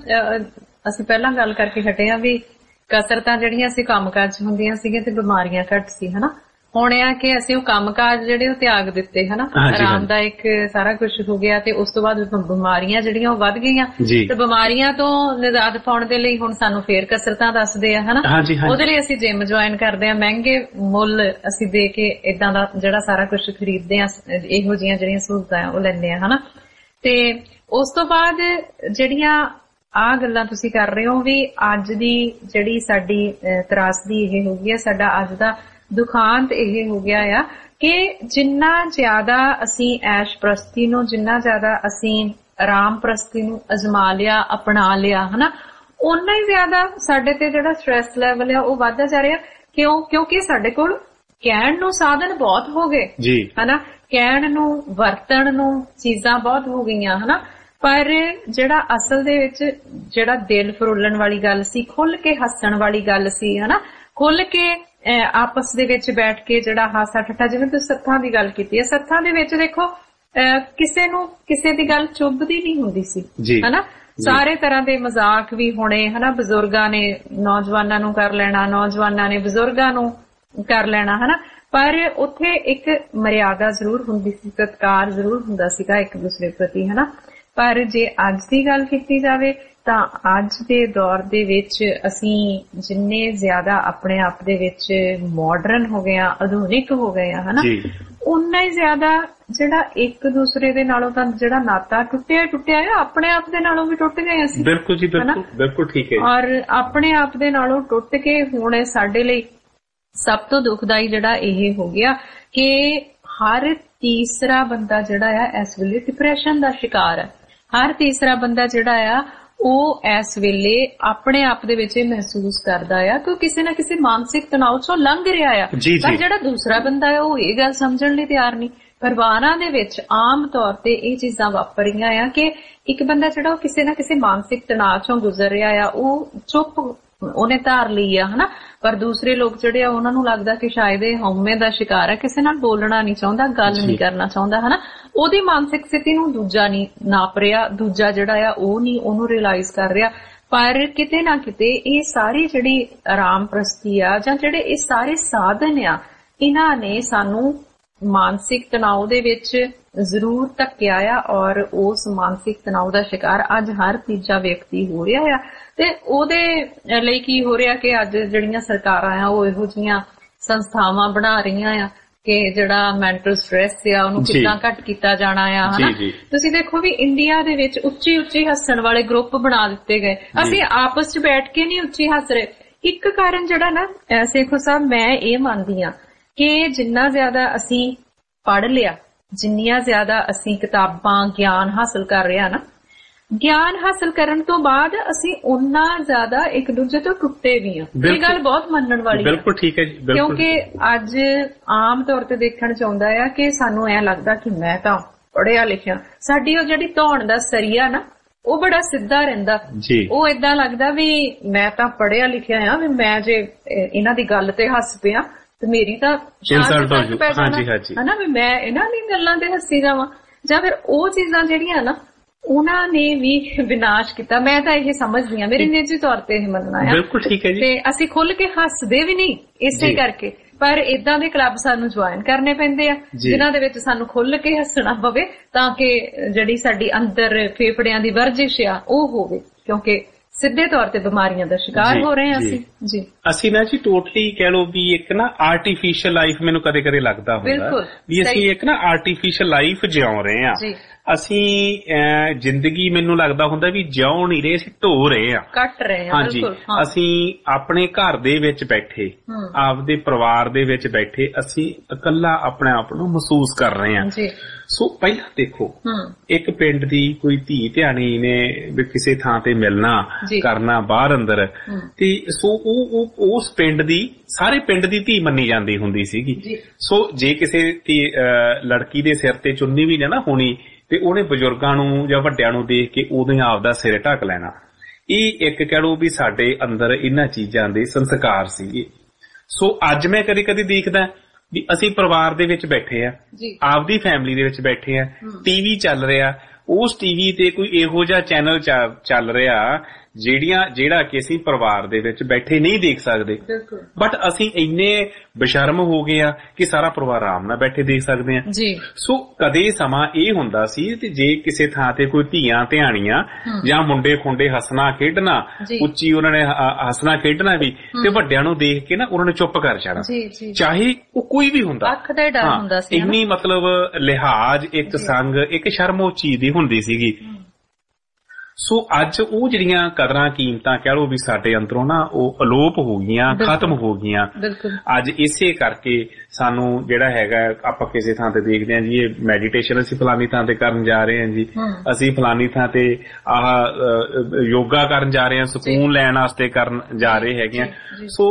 ਅਸੀਂ ਪਹਿਲਾਂ ਗੱਲ ਕਰਕੇ ਹਟੇ ਆ ਵੀ ਕਸਰਤਾਂ ਜਿਹੜੀਆਂ ਅਸੀਂ ਕੰਮਕਾਜ ਹੁੰਦੀਆਂ ਸੀਗੀਆਂ ਤੇ ਬਿਮਾਰੀਆਂ ਘੱਟ ਸੀ, ਹਨਾ। ਹੁਣ ਆ ਕਿ ਅਸੀਂ ਉਹ ਕੰਮਕਾਜ ਜਿਹੜੇ ਉਹ ਤਿਆਗ ਦਿੱਤੇ, ਹਨਾ, ਆਰਾਮਦਾਇਕ ਸਾਰਾ ਕੁਝ ਹੋ ਗਿਆ ਤੇ ਉਸ ਤੋਂ ਬਾਅਦ ਬਿਮਾਰੀਆਂ ਜਿਹੜੀਆਂ ਉਹ ਵੱਧ ਗਈਆਂ ਤੇ ਬਿਮਾਰੀਆਂ ਤੋਂ ਨਿਜਾਤ ਪਾਉਣ ਦੇ ਲਈ ਹੁਣ ਸਾਨੂੰ ਫੇਰ ਕਸਰਤਾਂ ਦੱਸਦੇ ਆ, ਹਨਾ। ਉਹਦੇ ਲਈ ਅਸੀਂ ਜਿਮ ਜੁਆਇਨ ਕਰਦੇ ਆ, ਮਹਿੰਗੇ ਮੁੱਲ ਅਸੀਂ ਦੇ ਕੇ ਏਦਾਂ ਦਾ ਜਿਹੜਾ ਸਾਰਾ ਕੁਝ ਖਰੀਦਦੇ ਆ, ਇਹੋ ਜਿਹੀਆਂ ਜਿਹੜੀਆਂ ਸਹੂਲਤਾਂ ਉਹ ਲੈਂਦੇ ਆ, ਹਨਾ। ਤੇ ਉਸ ਤੋਂ ਬਾਅਦ ਜਿਹੜੀਆਂ ਆਹ ਗੱਲਾਂ ਤੁਸੀਂ ਕਰ ਰਹੇ ਹੋ ਵੀ ਅੱਜ ਦੀ ਜਿਹੜੀ ਸਾਡੀ ਤਰਾਸਦੀ ਇਹ ਹੋ ਗਈ ਹੈ, ਸਾਡਾ ਅੱਜ ਦਾ ਦੁਖਾਂਤ ਇਹ ਹੋ ਗਿਆ ਆ ਕਿ ਜਿੰਨਾ ਜ਼ਿਆਦਾ ਅਸੀਂ ਐਸ਼ ਪ੍ਰਸਤੀ ਨੂੰ, ਜਿੰਨਾ ਜ਼ਿਆਦਾ ਅਸੀਂ ਆਰਾਮ ਪ੍ਰਸਤੀ ਨੂੰ ਅਜ਼ਮਾ ਲਿਆ, ਅਪਣਾ ਲਿਆ ਹਨਾ, ਓਨਾ ਹੀ ਜ਼ਿਆਦਾ ਸਾਡੇ ਤੇ ਜਿਹੜਾ ਸਟ੍ਰੈਸ ਲੈਵਲ ਆ ਉਹ ਵੱਧਦਾ ਜਾ ਰਿਹਾ। ਕਿਉਂਕਿ ਸਾਡੇ ਕੋਲ ਕਹਿਣ ਨੂੰ ਸਾਧਨ ਬਹੁਤ ਹੋ ਗਏ ਹਨਾ, ਕਹਿਣ ਨੂੰ ਵਰਤਣ ਨੂੰ ਚੀਜ਼ਾਂ ਬਹੁਤ ਹੋ ਗਈਆਂ ਹਨਾ, ਪਰ ਜਿਹੜਾ ਅਸਲ ਦੇ ਵਿੱਚ ਜਿਹੜਾ ਦਿਲ ਫਰੋਲਣ ਵਾਲੀ ਗੱਲ ਸੀ, ਖੁੱਲ ਕੇ ਹੱਸਣ ਵਾਲੀ ਗੱਲ ਸੀ ਹਨਾ, ਖੁੱਲ ਕੇ ਆਪਸ ਦੇ ਵਿੱਚ ਬੈਠ ਕੇ ਜਿਹੜਾ ਹਾਸਾ ਠੱਠਾ, ਜਿਵੇਂ ਤੁਸੀਂ ਸੱਥਾਂ ਦੀ ਗੱਲ ਕੀਤੀ ਹੈ, ਸੱਥਾਂ ਦੇ ਵਿੱਚ ਦੇਖੋ ਕਿਸੇ ਨੂੰ ਕਿਸੇ ਦੀ ਗੱਲ ਚੁੱਭਦੀ ਨਹੀਂ ਹੁੰਦੀ ਸੀ ਹਨਾ, ਸਾਰੇ ਤਰ੍ਹਾਂ ਦੇ ਮਜ਼ਾਕ ਵੀ ਹੋਣੇ ਹਨਾ, ਬਜ਼ੁਰਗਾਂ ਨੇ ਨੌਜਵਾਨਾਂ ਨੂੰ ਕਰ ਲੈਣਾ, ਨੌਜਵਾਨਾਂ ਨੇ ਬਜ਼ੁਰਗਾਂ ਨੂੰ ਕਰ ਲੈਣਾ ਹਨਾ, ਪਰ ਉੱਥੇ ਇੱਕ ਮਰਿਆਦਾ ਜ਼ਰੂਰ ਹੁੰਦੀ ਸੀ, ਸਤਿਕਾਰ ਜ਼ਰੂਰ ਹੁੰਦਾ ਸੀਗਾ ਇੱਕ ਦੂਸਰੇ ਪ੍ਰਤੀ ਹਨਾ। ਪਰ ਜੇ ਅੱਜ ਦੀ ਗੱਲ ਕੀਤੀ ਜਾਵੇ ਤਾਂ ਅੱਜ ਦੇ ਦੌਰ ਦੇ ਵਿੱਚ ਅਸੀਂ ਜਿੰਨੇ ਜ਼ਿਆਦਾ ਆਪਣੇ ਆਪ ਦੇ ਵਿੱਚ ਮਾਡਰਨ ਹੋ ਗਏ ਆ, ਆਧੁਨਿਕ ਹੋ ਗਏ ਆ ਹਨਾ, ਉਨਾ ਹੀ ਜ਼ਿਆਦਾ ਜਿਹੜਾ ਇੱਕ ਦੂਸਰੇ ਦੇ ਨਾਲੋਂ ਤਾਂ ਜਿਹੜਾ ਨਾਤਾ ਟੁੱਟਿਆ ਆ, ਆਪਣੇ ਆਪ ਦੇ ਨਾਲੋਂ ਵੀ ਟੁੱਟ ਗਏ ਅਸੀਂ। ਬਿਲਕੁਲ ਜੀ, ਬਿਲਕੁਲ ਠੀਕ ਹੈ। ਔਰ ਆਪਣੇ ਆਪ ਦੇ ਨਾਲੋਂ ਟੁੱਟ ਕੇ ਹੁਣ ਸਾਡੇ ਲਈ ਸਭ ਤੋਂ ਦੁਖਦਾਈ ਜਿਹੜਾ ਇਹ ਹੋ ਗਿਆ ਕਿ ਹਰ ਤੀਸਰਾ ਬੰਦਾ ਜਿਹੜਾ ਆ ਇਸ ਵੇਲੇ ਡਿਪਰੈਸ਼ਨ ਦਾ ਸ਼ਿਕਾਰ ਹੈ। ਹਰ ਤੀਸਰਾ ਬੰਦਾ ਜਿਹੜਾ ਆ ਉਹ ਇਸ ਵੇਲੇ ਆਪਣੇ ਆਪ ਦੇ ਵਿੱਚ ਇਹ ਮਹਿਸੂਸ ਕਰਦਾ ਆ ਕਿ ਕਿਸੇ ਨਾ ਕਿਸੇ ਮਾਨਸਿਕ ਤਣਾਅ ਚੋਂ ਲੰਘ ਰਿਹਾ ਆ, ਪਰ ਜਿਹੜਾ ਦੂਸਰਾ ਬੰਦਾ ਆ ਉਹ ਇਹ ਗੱਲ ਸਮਝਣ ਲਈ ਤਿਆਰ ਨਹੀਂ। ਪਰਿਵਾਰਾਂ ਦੇ ਵਿੱਚ ਆਮ ਤੌਰ ਤੇ ਇਹ ਚੀਜ਼ਾਂ ਵਾਪਰ ਰਹੀਆਂ ਆ ਕਿ ਇੱਕ ਬੰਦਾ ਜਿਹੜਾ ਉਹ ਕਿਸੇ ਨਾ ਕਿਸੇ ਮਾਨਸਿਕ ਤਣਾਅ ਚੋਂ ਗੁਜ਼ਰ ਰਿਹਾ ਆ, ਉਹ ਚੁੱਪ ਉਹਨੇ ਧਾਰ ਲਈ ਆ ਹਨਾ, ਪਰ ਦੂਸਰੇ ਲੋਕ ਜਿਹੜੇ ਆ ਉਹਨਾਂ ਨੂੰ ਲੱਗਦਾ ਕਿ ਸ਼ਾਇਦ ਇਹ ਹਉਮੈ ਦਾ ਸ਼ਿਕਾਰ ਹੈ, ਕਿਸੇ ਨਾਲ ਬੋਲਣਾ ਨਹੀਂ ਚਾਹੁੰਦਾ, ਗੱਲ ਨਹੀਂ ਕਰਨਾ ਚਾਹੁੰਦਾ ਹਨਾ, ਉਹਦੀ ਮਾਨਸਿਕ ਸਥਿਤੀ ਨੂੰ ਦੂਜਾ ਨਹੀਂ ਨਾਪ ਰਿਹਾ, ਦੂਜਾ ਜਿਹੜਾ ਆ ਉਹ ਨਹੀਂ ਉਹਨੂੰ ਰਿਅਲਾਈਜ਼ ਕਰ ਰਿਹਾ। ਪਰ ਕਿਤੇ ਨਾ ਕਿਤੇ ਇਹ ਸਾਰੀ ਜਿਹੜੀ ਆਰਾਮ ਪ੍ਰਸਤੀ ਆ ਜਾਂ ਜਿਹੜੇ ਇਹ ਸਾਰੇ ਸਾਧਨ ਆ, ਇਹਨਾਂ ਨੇ ਸਾਨੂੰ ਮਾਨਸਿਕ ਤਣਾਅ ਦੇ ਵਿੱਚ ਜ਼ਰੂਰ ਧੱਕਿਆ ਆ, ਔਰ ਉਸ ਮਾਨਸਿਕ ਤਣਾਅ ਦਾ ਸ਼ਿਕਾਰ ਅੱਜ ਹਰ ਤੀਜਾ ਵਿਅਕਤੀ ਹੋ ਰਿਹਾ ਆ। ਤੇ ਉਹਦੇ ਲਈ ਕੀ ਹੋ ਰਿਹਾ ਕਿ ਅੱਜ ਜਿਹੜੀਆਂ ਸਰਕਾਰਾਂ ਆ ਉਹ ਇਹੋ ਜਿਹੀਆਂ ਸੰਸਥਾਵਾਂ ਬਣਾ ਰਹੀਆਂ ਆ ਕਿ ਜਿਹੜਾ ਮੈਂਟਲ ਸਟ੍ਰੈਸ ਆ ਉਹਨੂੰ ਕਿੱਦਾਂ ਘੱਟ ਕੀਤਾ ਜਾਣਾ ਆ ਹਨਾ। ਤੁਸੀਂ ਦੇਖੋ ਵੀ ਇੰਡੀਆ ਦੇ ਵਿੱਚ ਉੱਚੀ ਉੱਚੀ ਹੱਸਣ ਵਾਲੇ ਗਰੁੱਪ ਬਣਾ ਦਿੱਤੇ ਗਏ, ਅਸੀਂ ਆਪਸ ਚ ਬੈਠ ਕੇ ਨਹੀਂ ਉੱਚੀ ਹੱਸ ਰਹੇ। ਇੱਕ ਕਾਰਨ ਜਿਹੜਾ ਨਾ ਸੇਖੋ ਸਾਹਿਬ ਮੈਂ ਇਹ ਮੰਨਦੀ ਆ ਕਿ ਜਿੰਨਾ ਜ਼ਿਆਦਾ ਅਸੀਂ ਪੜ੍ਹ ਲਿਆ, ਜਿੰਨੀਆਂ ਜ਼ਿਆਦਾ ਅਸੀਂ ਕਿਤਾਬਾਂ ਗਿਆਨ ਹਾਸਲ ਕਰ ਰਹੇ ਆ ਨਾ, ਗਿਆਨ ਹਾਸਲ ਕਰਨ ਤੋਂ ਬਾਅਦ ਅਸੀਂ ਉਨਾ ਜ਼ਿਆਦਾ ਇੱਕ ਦੂਜੇ ਤੋਂ ਟੁੱਟੇ ਵੀ ਆ। ਇਹ ਗੱਲ ਬਹੁਤ ਮੰਨਣ ਵਾਲੀ ਹੈ। ਬਿਲਕੁਲ ਠੀਕ ਹੈ ਜੀ, ਕਿਉਂਕਿ ਅੱਜ ਆਮ ਤੌਰ ਤੇ ਦੇਖਣ ਚ ਆਉਂਦਾ ਆ ਕਿ ਸਾਨੂੰ ਐ ਲੱਗਦਾ ਕਿ ਮੈਂ ਤਾਂ ਪੜ੍ਹਿਆ ਲਿਖਿਆ, ਸਾਡੀ ਉਹ ਜਿਹੜੀ ਧੌਣ ਦਾ ਸਰੀਆ ਨਾ ਉਹ ਬੜਾ ਸਿੱਧਾ ਰਹਿੰਦਾ, ਉਹ ਏਦਾਂ ਲੱਗਦਾ ਵੀ ਮੈਂ ਤਾਂ ਪੜ੍ਹਿਆ ਲਿਖਿਆ ਆ, ਵੀ ਮੈਂ ਜੇ ਇਹਨਾਂ ਦੀ ਗੱਲ ਤੇ ਹੱਸ ਪਿਆ ਤੇ ਮੇਰੀ ਤਾਂ ਹਨਾ, ਵੀ ਮੈਂ ਇਹਨਾਂ ਦੀ ਗੱਲਾਂ ਤੇ ਹੱਸੀ ਜਾਵਾਂ। ਜਾਂ ਫਿਰ ਉਹ ਚੀਜ਼ਾਂ ਜਿਹੜੀਆਂ ਨਾ ਉਹਨਾਂ ਨੇ ਵੀ ਵਿਨਾਸ਼ ਕੀਤਾ। ਮੈਂ ਤਾਂ ਇਹ ਸਮਝਦੀ ਹਾਂ, ਮੇਰੇ ਨਿੱਜੀ ਤੌਰ ਤੇ ਇਹ ਮੰਨਣਾ ਹੈ। ਬਿਲਕੁਲ ਠੀਕ ਹੈ ਜੀ। ਤੇ ਅਸੀਂ ਖੁੱਲ ਕੇ ਹੱਸਦੇ ਵੀ ਨਹੀਂ ਇਸੇ ਕਰਕੇ, ਪਰ ਇਦਾਂ ਦੇ ਕਲੱਬ ਸਾਨੂੰ ਜੁਆਇਨ ਕਰਨੇ ਪੈਂਦੇ ਆ ਜਿਨ੍ਹਾਂ ਦੇ ਵਿੱਚ ਸਾਨੂੰ ਖੁੱਲ ਕੇ ਹੱਸਣਾ ਪਵੇ ਤਾਂ ਕਿ ਜਿਹੜੀ ਸਾਡੀ ਅੰਦਰ ਫੇਫੜਿਆਂ ਦੀ ਵਰਜਿਸ਼ ਆ ਉਹ ਹੋਵੇ, ਕਿਉਂਕਿ ਸਿੱਧੇ ਤੌਰ ਤੇ ਬਿਮਾਰੀਆਂ ਦਾ ਸ਼ਿਕਾਰ ਹੋ ਰਹੇ ਹਾਂ ਅਸੀਂ ਨਾ ਜੀ। ਟੋਟਲੀ ਕਹਿ ਲੋ ਵੀ ਇੱਕ ਨਾ ਆਰਟੀਫੀਸ਼ੀਅਲ ਲਾਈਫ ਮੈਨੂੰ ਕਦੇ ਕਦੇ ਲੱਗਦਾ ਹੁੰਦਾ ਵੀ ਅਸੀਂ ਇੱਕ ਨਾ ਆਰਟੀਫੀਸ਼ੀਅਲ ਲਾਈਫ ਜਿਉ ਰਹੇ ਹਾਂ। ਅਸੀਂ ਜ਼ਿੰਦਗੀ ਮੈਨੂੰ ਲੱਗਦਾ ਹੁੰਦਾ ਵੀ ਜਿਉ ਨਹੀਂ ਰਹੇ, ਅਸੀਂ ਢੋ ਰਹੇ ਹਾਂ, ਕੱਟ ਰਹੇ ਹਾਂ। ਹਾਂਜੀ, ਅਸੀਂ ਆਪਣੇ ਘਰ ਦੇ ਵਿੱਚ ਬੈਠੇ, ਆਪਦੇ ਪਰਿਵਾਰ ਦੇ ਵਿੱਚ ਬੈਠੇ ਅਸੀਂ ਇਕੱਲਾ ਆਪਣੇ ਆਪ ਨੂੰ ਮਹਿਸੂਸ ਕਰ ਰਹੇ ਹਾਂ। ਸੋ ਪਹਿਲਾਂ ਦੇਖੋ, ਇੱਕ ਪਿੰਡ ਦੀ ਕੋਈ ਧੀ ਧਿਆਣੀ ਨੇ ਵੀ ਕਿਸੇ ਥਾਂ ਤੇ ਮਿਲਣਾ ਕਰਨਾ ਬਾਹਰ ਅੰਦਰ, ਤੇ ਸੋ ਉਹ ਉਸ ਪਿੰਡ ਦੀ ਸਾਰੇ ਪਿੰਡ ਦੀ ਧੀ ਮੰਨੀ ਜਾਂਦੀ ਹੁੰਦੀ ਸੀਗੀ। ਸੋ ਜੇ ਕਿਸੇ ਲੜਕੀ ਦੇ ਸਿਰ ਤੇ ਚੁੰਨੀ ਵੀ ਨਾ ਹੋਣੀ ਤੇ ਉਹਨੇ ਬਜ਼ੁਰਗਾਂ ਨੂੰ ਜਾਂ ਵੱਡਿਆਂ ਨੂੰ ਦੇਖ ਕੇ ਉਦੋਂ ਆਪਦਾ ਸਿਰ ਢੱਕ ਲੈਣਾ। ਇਹ ਇੱਕ ਕਹਿ ਲਓ ਵੀ ਸਾਡੇ ਅੰਦਰ ਇਹਨਾਂ ਚੀਜ਼ਾਂ ਦੇ ਸੰਸਕਾਰ ਸੀਗੇ। ਸੋ ਅੱਜ ਮੈਂ ਕਦੇ ਕਦੇ ਦੇਖਦਾ ਵੀ ਅਸੀਂ ਪਰਿਵਾਰ ਦੇ ਵਿੱਚ ਬੈਠੇ ਆ, ਆਪਦੀ ਫੈਮਿਲੀ ਦੇ ਵਿੱਚ ਬੈਠੇ ਆ, ਟੀਵੀ ਚੱਲ ਰਿਹਾ, ਉਸ ਟੀਵੀ ਤੇ ਕੋਈ ਇਹੋ ਜਿਹਾ ਚੈਨਲ ਚੱਲ ਰਿਹਾ ਜਿਹੜਾ ਕਿ ਅਸੀਂ ਪਰਿਵਾਰ ਦੇ ਵਿੱਚ ਬੈਠੇ ਨਹੀਂ ਦੇਖ ਸਕਦੇ, ਬਟ ਅਸੀਂ ਇੰਨੇ ਬੇਸ਼ਰਮ ਹੋ ਗਏ ਆ ਕਿ ਸਾਰਾ ਪਰਿਵਾਰ ਆਰਾਮ ਨਾਲ ਬੈਠੇ ਦੇਖ ਸਕਦੇ ਆ। ਸੋ ਕਦੇ ਸਮਾਂ ਇਹ ਹੁੰਦਾ ਸੀ ਤੇ ਜੇ ਕਿਸੇ ਥਾਂ ਤੇ ਕੋਈ ਧੀਆਂ ਧਿਆਣੀਆਂ ਜਾਂ ਮੁੰਡੇ ਖੁੰਡੇ ਹੱਸਣਾ ਖੇਡਣਾ, ਉੱਚੀ ਉਹਨਾਂ ਨੇ ਹੱਸਣਾ ਖੇਡਣਾ ਵੀ, ਤੇ ਵੱਡਿਆਂ ਨੂੰ ਦੇਖ ਕੇ ਨਾ ਉਹਨਾਂ ਨੇ ਚੁੱਪ ਕਰ ਜਾਣਾ, ਚਾਹੇ ਉਹ ਕੋਈ ਵੀ ਹੁੰਦਾ। ਇੰਨੀ ਮਤਲਬ ਲਿਹਾਜ਼, ਇੱਕ ਸੰਗ, ਇੱਕ ਸ਼ਰਮ ਉਸ ਚੀਜ਼ ਦੀ ਹੁੰਦੀ ਸੀਗੀ। ਸੋ ਅੱਜ ਉਹ ਜਿਹੜੀਆਂ ਕਦਰਾਂ ਕੀਮਤਾਂ ਕਹਿ ਲਓ ਵੀ ਸਾਡੇ ਅੰਦਰੋਂ ਨਾ ਉਹ ਅਲੋਪ ਹੋ ਗਈਆਂ, ਖਤਮ ਹੋ ਗਈਆਂ। ਅੱਜ ਇਸੇ ਕਰਕੇ ਸਾਨੂੰ ਜਿਹੜਾ ਹੈਗਾ ਆਪਾਂ ਕਿਸੇ ਥਾਂ ਤੇ ਦੇਖਦੇ ਹਾਂ ਜੀ ਇਹ ਮੈਡੀਟੇਸ਼ਨ ਅਸੀਂ ਫਲਾਨੀ ਥਾਂ ਤੇ ਕਰਨ ਜਾ ਰਹੇ ਹਾਂ ਜੀ, ਅਸੀਂ ਫਲਾਨੀ ਥਾਂ ਤੇ ਆਹ ਯੋਗਾ ਕਰਨ ਜਾ ਰਹੇ ਹਾਂ, ਸਕੂਨ ਲੈਣ ਵਾਸਤੇ ਕਰਨ ਜਾ ਰਹੇ ਹੈਗੇ ਆ। ਸੋ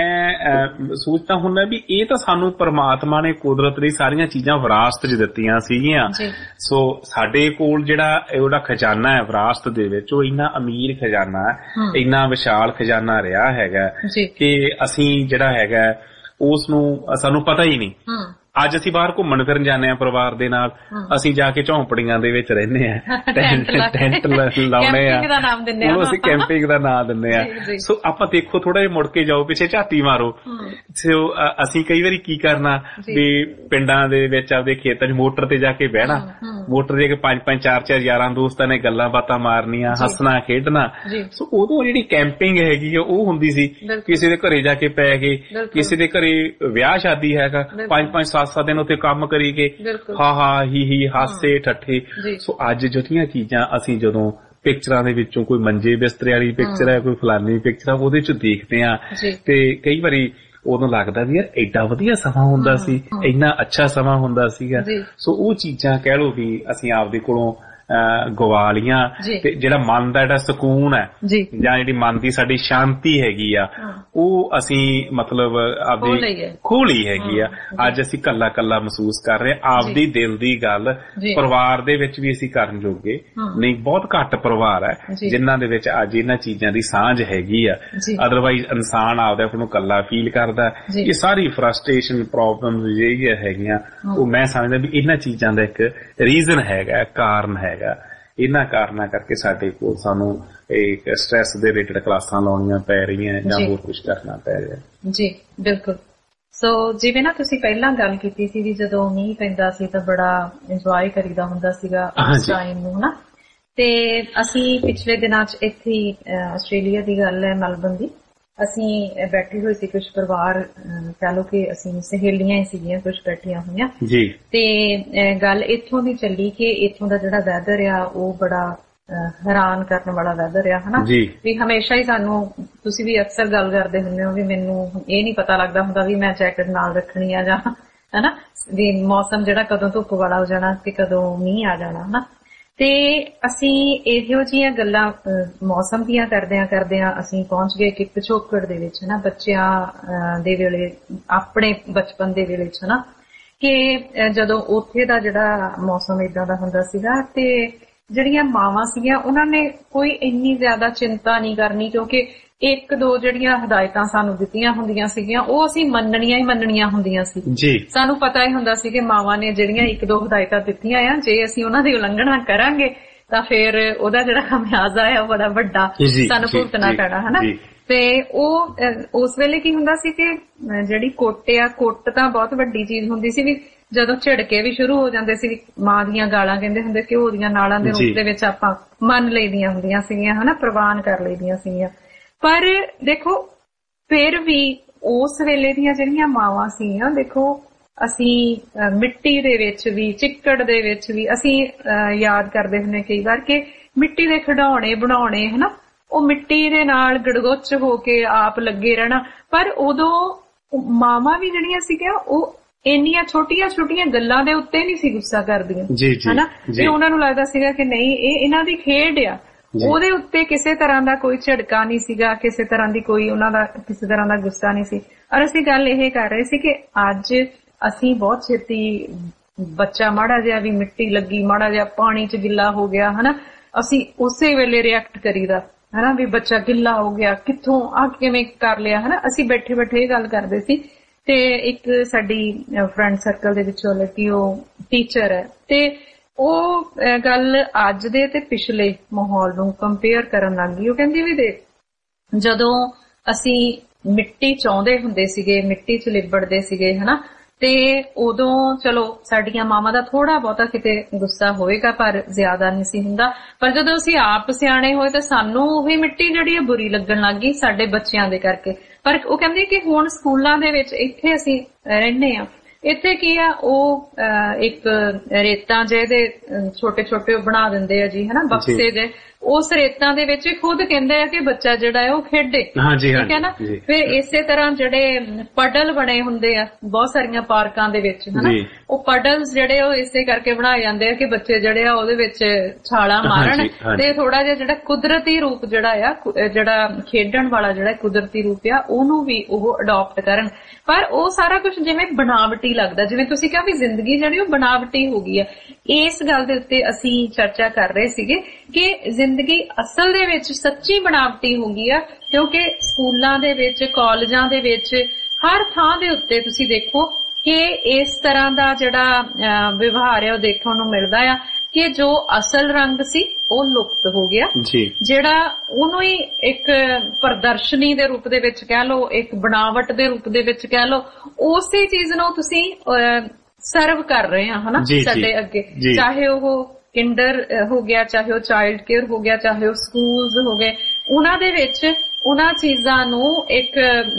ਮੈਂ ਸੋਚਦਾ ਹੁੰਦਾ ਵੀ ਇਹ ਤਾਂ ਸਾਨੂੰ ਪਰਮਾਤਮਾ ਨੇ ਕੁਦਰਤ ਦੀ ਸਾਰੀਆਂ ਚੀਜ਼ਾਂ ਵਿਰਾਸਤ 'ਚ ਦਿੱਤੀਆਂ ਸੀਗੀਆਂ। ਸੋ ਸਾਡੇ ਕੋਲ ਜਿਹੜਾ ਖਜ਼ਾਨਾ ਹੈ ਵਿਰਾਸਤ ਦੇ ਵਿੱਚ, ਉਹ ਇੰਨਾ ਅਮੀਰ ਖਜ਼ਾਨਾ ਹੈ, ਇੰਨਾ ਵਿਸ਼ਾਲ ਖਜ਼ਾਨਾ ਰਿਹਾ ਹੈਗਾ ਕਿ ਅਸੀਂ ਜਿਹੜਾ ਹੈਗਾ ਉਸ ਨੂੰ ਸਾਨੂੰ ਪਤਾ ਹੀ ਨਹੀਂ। ਅੱਜ ਅਸੀਂ ਬਾਹਰ ਘੁੰਮਣ ਫਿਰਨ ਜਾਂਦੇ ਹਾਂ ਪਰਿਵਾਰ ਦੇ ਨਾਲ, ਅਸੀਂ ਜਾ ਕੇ ਝੌਂਪੜੀਆਂ ਦੇ ਵਿੱਚ ਰਹਿੰਦੇ ਆ, ਟੈਂਟ ਲਾਉਣੇ ਆ, ਉਹਨੂੰ ਅਸੀਂ ਕੈਂਪਿੰਗ ਦਾ ਨਾਂ ਦਿੰਦੇ ਆ। ਸੋ ਆਪਾਂ ਦੇਖੋ ਥੋੜਾ ਜਿਹਾ ਮੁੜ ਕੇ ਜਾਓ, ਪਿੱਛੇ ਝਾਤੀ ਮਾਰੋ। ਸੋ ਅਸੀਂ ਕਈ ਵਾਰੀ ਕੀ ਕਰਨਾ ਵੀ ਪਿੰਡਾਂ ਦੇ ਵਿੱਚ ਆਪਦੇ ਖੇਤਾਂ 'ਚ ਮੋਟਰ ਤੇ ਜਾ ਕੇ ਬਹਿਣਾ, ਮੋਟਰ ਦੇ ਕੇ 5-5 4-4 ਯਾਰਾਂ ਦੋਸਤਾਂ ਨੇ ਗੱਲਾਂ ਬਾਤਾਂ ਮਾਰਨੀਆਂ, ਹੱਸਣਾ ਖੇਡਣਾ। ਸੋ ਉਦੋਂ ਜਿਹੜੀ ਕੈਂਪਿੰਗ ਹੈਗੀ ਉਹ ਹੁੰਦੀ ਸੀ। ਕਿਸੇ ਦੇ ਘਰੇ ਜਾ ਕੇ ਪੈ ਗਏ, ਕਿਸੇ ਦੇ ਘਰੇ ਵਿਆਹ ਸ਼ਾਦੀ ਹੈਗਾ, 5-5 7 ਦਿਨ ਉੱਥੇ ਕੰਮ ਕਰੀ ਗਏ, ਹਾ ਹੀ ਹਾਸੇ ਠੱਠੇ। ਸੋ ਅੱਜ ਜਿਹੜੀਆਂ ਚੀਜ਼ਾਂ ਅਸੀਂ ਜਦੋਂ ਪਿਕਚਰਾਂ ਦੇ ਵਿੱਚੋਂ ਕੋਈ ਮੰਜੇ ਬਿਸਤਰੇ ਵਾਲੀ ਪਿਕਚਰ ਹੈ, ਕੋਈ ਫਲਾਨੀ ਪਿਕਚਰ ਹੈ, ਉਹਦੇ 'ਚ ਦੇਖਦੇ ਆ ਤੇ ਕਈ ਵਾਰੀ ਉਦੋਂ ਲੱਗਦਾ ਵੀ ਯਾਰ ਐਡਾ ਵਧੀਆ ਸਮਾਂ ਹੁੰਦਾ ਸੀ, ਇੰਨਾ ਅੱਛਾ ਸਮਾਂ ਹੁੰਦਾ ਸੀਗਾ। ਸੋ ਉਹ ਚੀਜ਼ਾਂ ਕਹਿ ਲਓ ਵੀ ਅਸੀਂ ਆਪਦੇ ਕੋਲੋਂ ਗਵਾ ਲੀਆਂ। ਤੇ ਜਿਹੜਾ ਮਨ ਦਾ ਜਿਹੜਾ ਸਕੂਨ ਹੈ ਜਾਂ ਜਿਹੜੀ ਮਨ ਦੀ ਸਾਡੀ ਸ਼ਾਂਤੀ ਹੈਗੀ ਆ, ਉਹ ਅਸੀਂ ਮਤਲਬ ਆਪਦੀ ਖੋਹ ਲਈ ਹੈਗੀ ਆ। ਅੱਜ ਅਸੀਂ ਕੱਲਾ ਕੱਲਾ ਮਹਿਸੂਸ ਕਰ ਰਹੇ ਹਾਂ। ਆਪਦੀ ਦਿਲ ਦੀ ਗੱਲ ਪਰਿਵਾਰ ਦੇ ਵਿੱਚ ਵੀ ਅਸੀਂ ਕਰਨ ਜੋਗੇ ਨਹੀਂ, ਬਹੁਤ ਘੱਟ ਪਰਿਵਾਰ ਹੈ ਜਿਨ੍ਹਾਂ ਦੇ ਵਿੱਚ ਅੱਜ ਇਹਨਾਂ ਚੀਜ਼ਾਂ ਦੀ ਸਾਂਝ ਹੈਗੀ ਆ। ਅਦਰਵਾਈਜ਼ ਇਨਸਾਨ ਆਪਦੇ ਆਪ ਨੂੰ ਕੱਲਾ ਫੀਲ ਕਰਦਾ। ਇਹ ਸਾਰੀ ਫਰਸਟ੍ਰੇਸ਼ਨ ਪ੍ਰੋਬਲਮ ਜਿਹੜੀਆਂ ਹੈਗੀਆਂ, ਉਹ ਮੈਂ ਸਮਝਦਾ ਵੀ ਇਹਨਾਂ ਚੀਜ਼ਾਂ ਦਾ ਇੱਕ ਰੀਜ਼ਨ ਹੈਗਾ, ਕਾਰਨ ਹੈਗਾ। ਇਹਨਾਂ ਕਾਰਨਾਂ ਕਰਕੇ ਸਾਡੇ ਕੋਲ ਸਾਨੂੰ ਇੱਕ ਸਟ੍ਰੈਸ ਦੇ ਰਿਲੇਟਡ ਕਲਾਸਾਂ ਲਾਉਣੀਆਂ ਪੈ ਰਹੀਆਂ ਜਾਂ ਹੋਰ ਕੁਝ ਕਰਨਾ ਪੈ ਰਿਹਾ। ਜੀ ਬਿਲਕੁਲ। ਸੋ ਜਿਵੇਂ ਨਾ ਤੁਸੀਂ ਪਹਿਲਾਂ ਗੱਲ ਕੀਤੀ ਸੀ ਵੀ ਜਦੋਂ ਮੀਂਹ ਪੈਂਦਾ ਸੀ ਤਾਂ ਬੜਾ ਇੰਜੋਏ ਕਰੀਦਾ ਹੁੰਦਾ ਸੀਗਾ ਉਸ ਟਾਈਮ ਨੂੰ, ਹਨਾ। ਤੇ ਅਸੀਂ ਪਿਛਲੇ ਦਿਨਾਂ 'ਚ ਇੱਥੇ ਆਸਟ੍ਰੇਲੀਆ ਦੀ ਗੱਲ ਹੈ, ਮੈਲਬਰਨ ਦੀ, ਅਸੀਂ ਬੈਠੇ ਹੋਏ ਸੀ ਕੁਝ ਪਰਿਵਾਰ, ਕਹਿ ਲਓ ਕਿ ਅਸੀਂ ਸਹੇਲੀਆਂ ਹੀ ਸੀਗੀਆਂ ਕੁਝ ਬੈਠੀਆਂ ਹੋਈਆਂ ਜੀ। ਤੇ ਗੱਲ ਇੱਥੋਂ ਦੀ ਚੱਲੀ ਕਿ ਇੱਥੋਂ ਦਾ ਜਿਹੜਾ ਵੈਦਰ ਆ ਉਹ ਬੜਾ ਹੈਰਾਨ ਕਰਨ ਵਾਲਾ ਵੈਦਰ ਆ, ਹਨਾ। ਵੀ ਹਮੇਸ਼ਾ ਹੀ ਸਾਨੂੰ, ਤੁਸੀਂ ਵੀ ਅਕਸਰ ਗੱਲ ਕਰਦੇ ਹੁੰਦੇ ਹੋ ਵੀ ਮੈਨੂੰ ਇਹ ਨਹੀਂ ਪਤਾ ਲੱਗਦਾ ਹੁੰਦਾ ਵੀ ਮੈਂ ਜੈਕਟ ਨਾਲ ਰੱਖਣੀ ਆ ਜਾਂ ਹਨਾ, ਵੀ ਮੌਸਮ ਜਿਹੜਾ ਕਦੋਂ ਧੁੱਪ ਵਾਲਾ ਹੋ ਜਾਣਾ ਤੇ ਕਦੋਂ ਮੀਂਹ ਆ ਜਾਣਾ, ਹਨਾ। ਤੇ ਅਸੀਂ ਇਹੋ ਜਿਹੀਆਂ ਗੱਲਾਂ ਮੌਸਮ ਦੀਆਂ ਕਰਦਿਆਂ ਅਸੀਂ ਪਹੁੰਚ ਗਏ ਕਿ ਪਿਛੋਕੜ ਦੇ ਵਿੱਚ, ਹਨਾ, ਬੱਚਿਆਂ ਦੇ ਵੇਲੇ, ਆਪਣੇ ਬਚਪਨ ਦੇ ਵੇਲੇ ਚ, ਹਨਾ, ਕਿ ਜਦੋਂ ਉੱਥੇ ਦਾ ਜਿਹੜਾ ਮੌਸਮ ਏਦਾਂ ਦਾ ਹੁੰਦਾ ਸੀਗਾ ਤੇ ਜਿਹੜੀਆਂ ਮਾਵਾਂ ਸੀਗੀਆਂ ਉਹਨਾਂ ਨੇ ਕੋਈ ਇੰਨੀ ਜ਼ਿਆਦਾ ਚਿੰਤਾ ਨਹੀਂ ਕਰਨੀ, ਕਿਉਂਕਿ 1-2 ਜਿਹੜੀਆਂ ਹਦਾਇਤਾਂ ਸਾਨੂੰ ਦਿੱਤੀਆਂ ਹੁੰਦੀਆਂ ਸੀਗੀਆਂ ਉਹ ਅਸੀਂ ਮੰਨਣੀਆਂ ਹੀ ਮੰਨਣੀਆਂ ਹੁੰਦੀਆਂ ਸੀ ਜੀ। ਸਾਨੂੰ ਪਤਾ ਹੀ ਹੁੰਦਾ ਸੀ ਕਿ ਮਾਵਾਂ ਨੇ ਜਿਹੜੀਆਂ 1-2 ਹਦਾਇਤਾਂ ਦਿੱਤੀਆਂ ਆ, ਜੇ ਅਸੀਂ ਉਹਨਾਂ ਦੀ ਉਲੰਘਣਾ ਕਰਾਂਗੇ ਤਾਂ ਫਿਰ ਉਹਦਾ ਜਿਹੜਾ ਖਮਿਆਜ਼ਾ ਹੈ ਉਹ ਬੜਾ ਵੱਡਾ ਸਾਨੂੰ ਭੁਗਤਣਾ ਪੈਣਾ, ਹਨਾ। ਤੇ ਉਹ ਉਸ ਵੇਲੇ ਕੀ ਹੁੰਦਾ ਸੀ ਕਿ ਜਿਹੜੀ ਕੁੱਟ ਤਾਂ ਬਹੁਤ ਵੱਡੀ ਚੀਜ਼ ਹੁੰਦੀ ਸੀ, ਵੀ ਜਦੋਂ ਝਿੜਕੇ ਵੀ ਸ਼ੁਰੂ ਹੋ ਜਾਂਦੇ ਸੀ, ਮਾਂ ਦੀਆਂ ਗਾਲਾਂ ਕਹਿੰਦੇ ਹੁੰਦੇ ਘਿਓ ਦੀਆਂ ਨਾਲਾਂ ਦੇ ਰੂਪ ਦੇ ਵਿੱਚ ਆਪਾਂ ਮੰਨ ਲਈਦੀਆਂ ਹੁੰਦੀਆਂ ਸੀਗੀਆਂ, ਹਨਾ, ਪ੍ਰਵਾਨ ਕਰ ਲਈਦੀਆਂ ਸੀਗੀਆਂ। ਪਰ ਦੇਖੋ ਫਿਰ ਵੀ ਉਸ ਵੇਲੇ ਦੀਆਂ ਜਿਹੜੀਆਂ ਮਾਵਾਂ ਸੀਗੀਆਂ, ਦੇਖੋ ਅਸੀਂ ਮਿੱਟੀ ਦੇ ਵਿੱਚ ਵੀ, ਚਿੱਕੜ ਦੇ ਵਿੱਚ ਵੀ, ਅਸੀਂ ਯਾਦ ਕਰਦੇ ਹੁੰਦੇ ਕਈ ਵਾਰ ਕਿ ਮਿੱਟੀ ਦੇ ਖਿਡੌਣੇ ਬਣਾਉਣੇ, ਹਨਾ, ਉਹ ਮਿੱਟੀ ਦੇ ਨਾਲ ਗੜਗੁੱਚ ਹੋ ਕੇ ਆਪ ਲੱਗੇ ਰਹਿਣਾ। ਪਰ ਉਦੋਂ ਮਾਵਾਂ ਵੀ ਜਿਹੜੀਆਂ ਸੀਗੀਆਂ ਉਹ ਇੰਨੀਆਂ ਛੋਟੀਆਂ ਗੱਲਾਂ ਦੇ ਉੱਤੇ ਨਹੀਂ ਸੀ ਗੁੱਸਾ ਕਰਦੀਆਂ, ਹਨਾ। ਇਹ ਉਹਨਾਂ ਨੂੰ ਲੱਗਦਾ ਸੀਗਾ ਕਿ ਨਹੀਂ, ਇਹ ਇਹਨਾਂ ਦੀ ਖੇਡ ਆ, ਉਹਦੇ ਉੱਤੇ ਕਿਸੇ ਤਰ੍ਹਾਂ ਦਾ ਕੋਈ ਝਿੜਕਾ ਨਹੀਂ ਸੀਗਾ, ਕਿਸੇ ਤਰ੍ਹਾਂ ਦੀ ਕੋਈ ਉਹਨਾਂ ਦਾ ਕਿਸੇ ਤਰ੍ਹਾਂ ਦਾ ਗੁੱਸਾ ਨਹੀਂ ਸੀ। ਔਰ ਅਸੀਂ ਗੱਲ ਇਹ ਕਰ ਰਹੇ ਸੀ ਕਿ ਅੱਜ ਅਸੀਂ ਬਹੁਤ ਛੇਤੀ ਬੱਚਾ ਮਾੜਾ ਜਿਹਾ ਵੀ ਮਿੱਟੀ ਲੱਗੀ, ਮਾੜਾ ਜਿਹਾ ਪਾਣੀ 'ਚ ਗਿੱਲਾ ਹੋ ਗਿਆ, ਹਨਾ, ਅਸੀਂ ਉਸੇ ਵੇਲੇ ਰਿਐਕਟ ਕਰੀਦਾ, ਹਨਾ, ਵੀ ਬੱਚਾ ਗਿੱਲਾ ਹੋ ਗਿਆ, ਕਿੱਥੋਂ ਆ ਕਿਵੇਂ ਕਰ ਲਿਆ, ਹਨਾ। ਅਸੀਂ ਬੈਠੇ ਇਹ ਗੱਲ ਕਰਦੇ ਸੀ ਤੇ ਇੱਕ ਸਾਡੀ ਫਰੈਂਡ ਸਰਕਲ ਦੇ ਵਿੱਚੋਂ ਲੱਗੀ, ਉਹ ਟੀਚਰ ਹੈ, ਤੇ ਉਹ ਗੱਲ ਅੱਜ ਦੇ ਤੇ ਪਿਛਲੇ ਮਾਹੌਲ ਨੂੰ ਕੰਪੇਅਰ ਕਰਨ ਲੱਗ ਗਈ। ਉਹ ਕਹਿੰਦੀ ਵੀ ਦੇਖ, ਜਦੋਂ ਅਸੀਂ ਮਿੱਟੀ ਚਾਹੁੰਦੇ ਹੁੰਦੇ ਸੀਗੇ, ਮਿੱਟੀ 'ਚ ਲਿਬੜਦੇ ਸੀਗੇ, ਹਨਾ, ਤੇ ਉਦੋਂ ਚਲੋ ਸਾਡੀਆਂ ਮਾਵਾਂ ਦਾ ਥੋੜਾ ਬਹੁਤਾ ਕਿਤੇ ਗੁੱਸਾ ਹੋਏਗਾ ਪਰ ਜ਼ਿਆਦਾ ਨਹੀਂ ਸੀ ਹੁੰਦਾ। ਪਰ ਜਦੋਂ ਅਸੀਂ ਆਪ ਸਿਆਣੇ ਹੋਏ ਤਾਂ ਸਾਨੂੰ ਉਹੀ ਮਿੱਟੀ ਜਿਹੜੀ ਹੈ ਬੁਰੀ ਲੱਗਣ ਲੱਗ ਗਈ ਸਾਡੇ ਬੱਚਿਆਂ ਦੇ ਕਰਕੇ। ਪਰ ਉਹ ਕਹਿੰਦੇ ਕਿ ਹੁਣ ਸਕੂਲਾਂ ਦੇ ਵਿੱਚ ਇੱਥੇ ਅਸੀਂ ਰਹਿੰਦੇ ਆ, ਇੱਥੇ ਕੀ ਆ, ਉਹ ਇੱਕ ਰੇਤਾਂ ਜਿਹਦੇ ਛੋਟੇ ਛੋਟੇ ਬਣਾ ਦਿੰਦੇ ਆ ਜੀ, ਹਨਾ, ਬਕਸੇ ਦੇ, ਉਸ ਰੇਤਾਂ ਦੇ ਵਿੱਚ ਖੁਦ ਕਹਿੰਦੇ ਆ ਕਿ ਬੱਚਾ ਜਿਹੜਾ ਹੈ ਉਹ ਖੇਡੇ, ਠੀਕ ਹੈ ਨਾ। ਫਿਰ ਇਸੇ ਤਰ੍ਹਾਂ ਜਿਹੜੇ ਪਡਲ ਬਣੇ ਹੁੰਦੇ ਆ ਬਹੁਤ ਸਾਰੀਆਂ ਪਾਰਕਾਂ ਦੇ ਵਿੱਚ, ਹਨਾ, ਉਹ ਪਡਲਸ ਜਿਹੜੇ ਉਹ ਇਸੇ ਕਰਕੇ ਬਣਾਏ ਜਾਂਦੇ ਆ ਕਿ ਬੱਚੇ ਜਿਹੜੇ ਆ ਉਹਦੇ ਵਿੱਚ ਛਾਲਾਂ ਮਾਰਨ ਤੇ ਥੋੜਾ ਜਿਹਾ ਜਿਹੜਾ ਕੁਦਰਤੀ ਰੂਪ ਜਿਹੜਾ ਆ, ਜਿਹੜਾ ਖੇਡਣ ਵਾਲਾ ਜਿਹੜਾ ਕੁਦਰਤੀ ਰੂਪ ਆ ਉਹਨੂੰ ਵੀ ਉਹ ਅਡਾਪਟ ਕਰਨ। ਪਰ ਉਹ ਸਾਰਾ ਕੁਝ ਜਿਵੇਂ ਬਣਾਵਟੀ ਲੱਗਦਾ, ਜਿਵੇਂ ਤੁਸੀਂ ਕਿਹਾ ਵੀ ਜ਼ਿੰਦਗੀ ਜਿਹੜੀ ਉਹ ਬਣਾਵਟੀ ਹੋ ਗਈ ਆ। ਇਸ ਗੱਲ ਦੇ ਉੱਤੇ ਅਸੀਂ ਚਰਚਾ ਕਰ ਰਹੇ ਸੀਗੇ ਕਿ ਜ਼ਿੰਦਗੀ ਅਸਲ ਦੇ ਵਿੱਚ ਸੱਚੀ ਬਣਾਵਟੀ ਹੋ ਗਈ ਆ, ਕਿਉਂਕਿ ਸਕੂਲਾਂ ਦੇ ਵਿੱਚ, ਕਾਲਜਾਂ ਦੇ ਵਿੱਚ, ਹਰ ਥਾਂ ਦੇ ਉੱਤੇ ਤੁਸੀਂ ਦੇਖੋ ਕਿ ਇਸ ਤਰ੍ਹਾਂ ਦਾ ਜਿਹੜਾ ਵਿਵਹਾਰ ਹੈ ਉਹ ਦੇਖਣ ਨੂੰ ਮਿਲਦਾ ਆ ਕਿ ਜੋ ਅਸਲ ਰੰਗ ਸੀ ਉਹ ਲੁਪਤ ਹੋ ਗਿਆ, ਜਿਹੜਾ ਉਹਨੂੰ ਹੀ ਇੱਕ ਪ੍ਰਦਰਸ਼ਨੀ ਦੇ ਰੂਪ ਦੇ ਵਿੱਚ ਕਹਿ ਲਓ, ਇੱਕ ਬਣਾਵਟ ਦੇ ਰੂਪ ਦੇ ਵਿੱਚ ਕਹਿ ਲਓ, ਉਸੇ ਚੀਜ਼ ਨੂੰ ਤੁਸੀਂ ਸਰਵ ਕਰ ਰਹੇ ਆ, ਹਨਾ, ਸਾਡੇ ਅੱਗੇ। ਚਾਹੇ ਉਹ ਕਿੰਡਰ ਹੋ ਗਿਆ, ਚਾਹੇ ਉਹ ਚਾਈਲਡ ਕੇਅਰ ਹੋ ਗਿਆ, ਚਾਹੇ ਉਹ ਸਕੂਲਸ ਹੋ ਗਏ, ਉਹਨਾਂ ਦੇ ਵਿੱਚ ਉਹਨਾਂ ਚੀਜ਼ਾਂ ਨੂੰ ਇੱਕ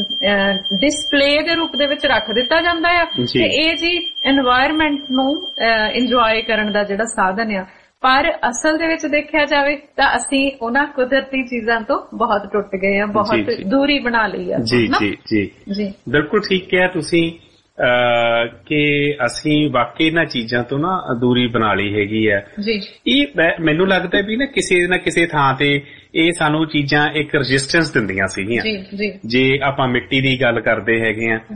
ਡਿਸਪਲੇ ਦੇ ਰੂਪ ਦੇ ਵਿੱਚ ਰੱਖ ਦਿੱਤਾ ਜਾਂਦਾ ਆ ਤੇ ਇਹ ਜੀ এনवायरमेंट ਨੂੰ ਇੰਜੋਏ ਕਰਨ ਦਾ ਜਿਹੜਾ ਸਾਧਨ ਆ। ਪਰ ਅਸਲ ਦੇ ਵਿੱਚ ਦੇਖਿਆ ਜਾਵੇ ਤਾਂ ਅਸੀਂ ਉਹਨਾਂ ਕੁਦਰਤੀ ਚੀਜ਼ਾਂ ਤੋਂ ਬਹੁਤ ਟੁੱਟ ਗਏ ਆ, ਬਹੁਤ ਦੂਰੀ ਬਣਾ ਲਈ ਆ। ਜੀ ਬਿਲਕੁਲ ਠੀਕ ਕਿਹਾ ਤੁਸੀਂ ਕਿ ਅਸੀਂ ਵਾਕਈ ਇਹਨਾਂ ਚੀਜ਼ਾਂ ਤੋਂ ਨਾ ਦੂਰੀ ਬਣਾ ਲਈ ਹੈਗੀ ਆ। ਇਹ ਮੈਨੂੰ ਲੱਗਦਾ ਵੀ ਨਾ ਕਿਸੇ ਥਾਂ ਤੇ ਇਹ ਸਾਨੂੰ ਚੀਜ਼ਾਂ ਇੱਕ ਰੈਜ਼ਿਸਟੈਂਸ ਦਿੰਦੀਆਂ ਸੀਗੀਆਂ। ਜੇ ਆਪਾਂ ਮਿੱਟੀ ਦੀ ਗੱਲ ਕਰਦੇ ਹੈਗੇ ਆ,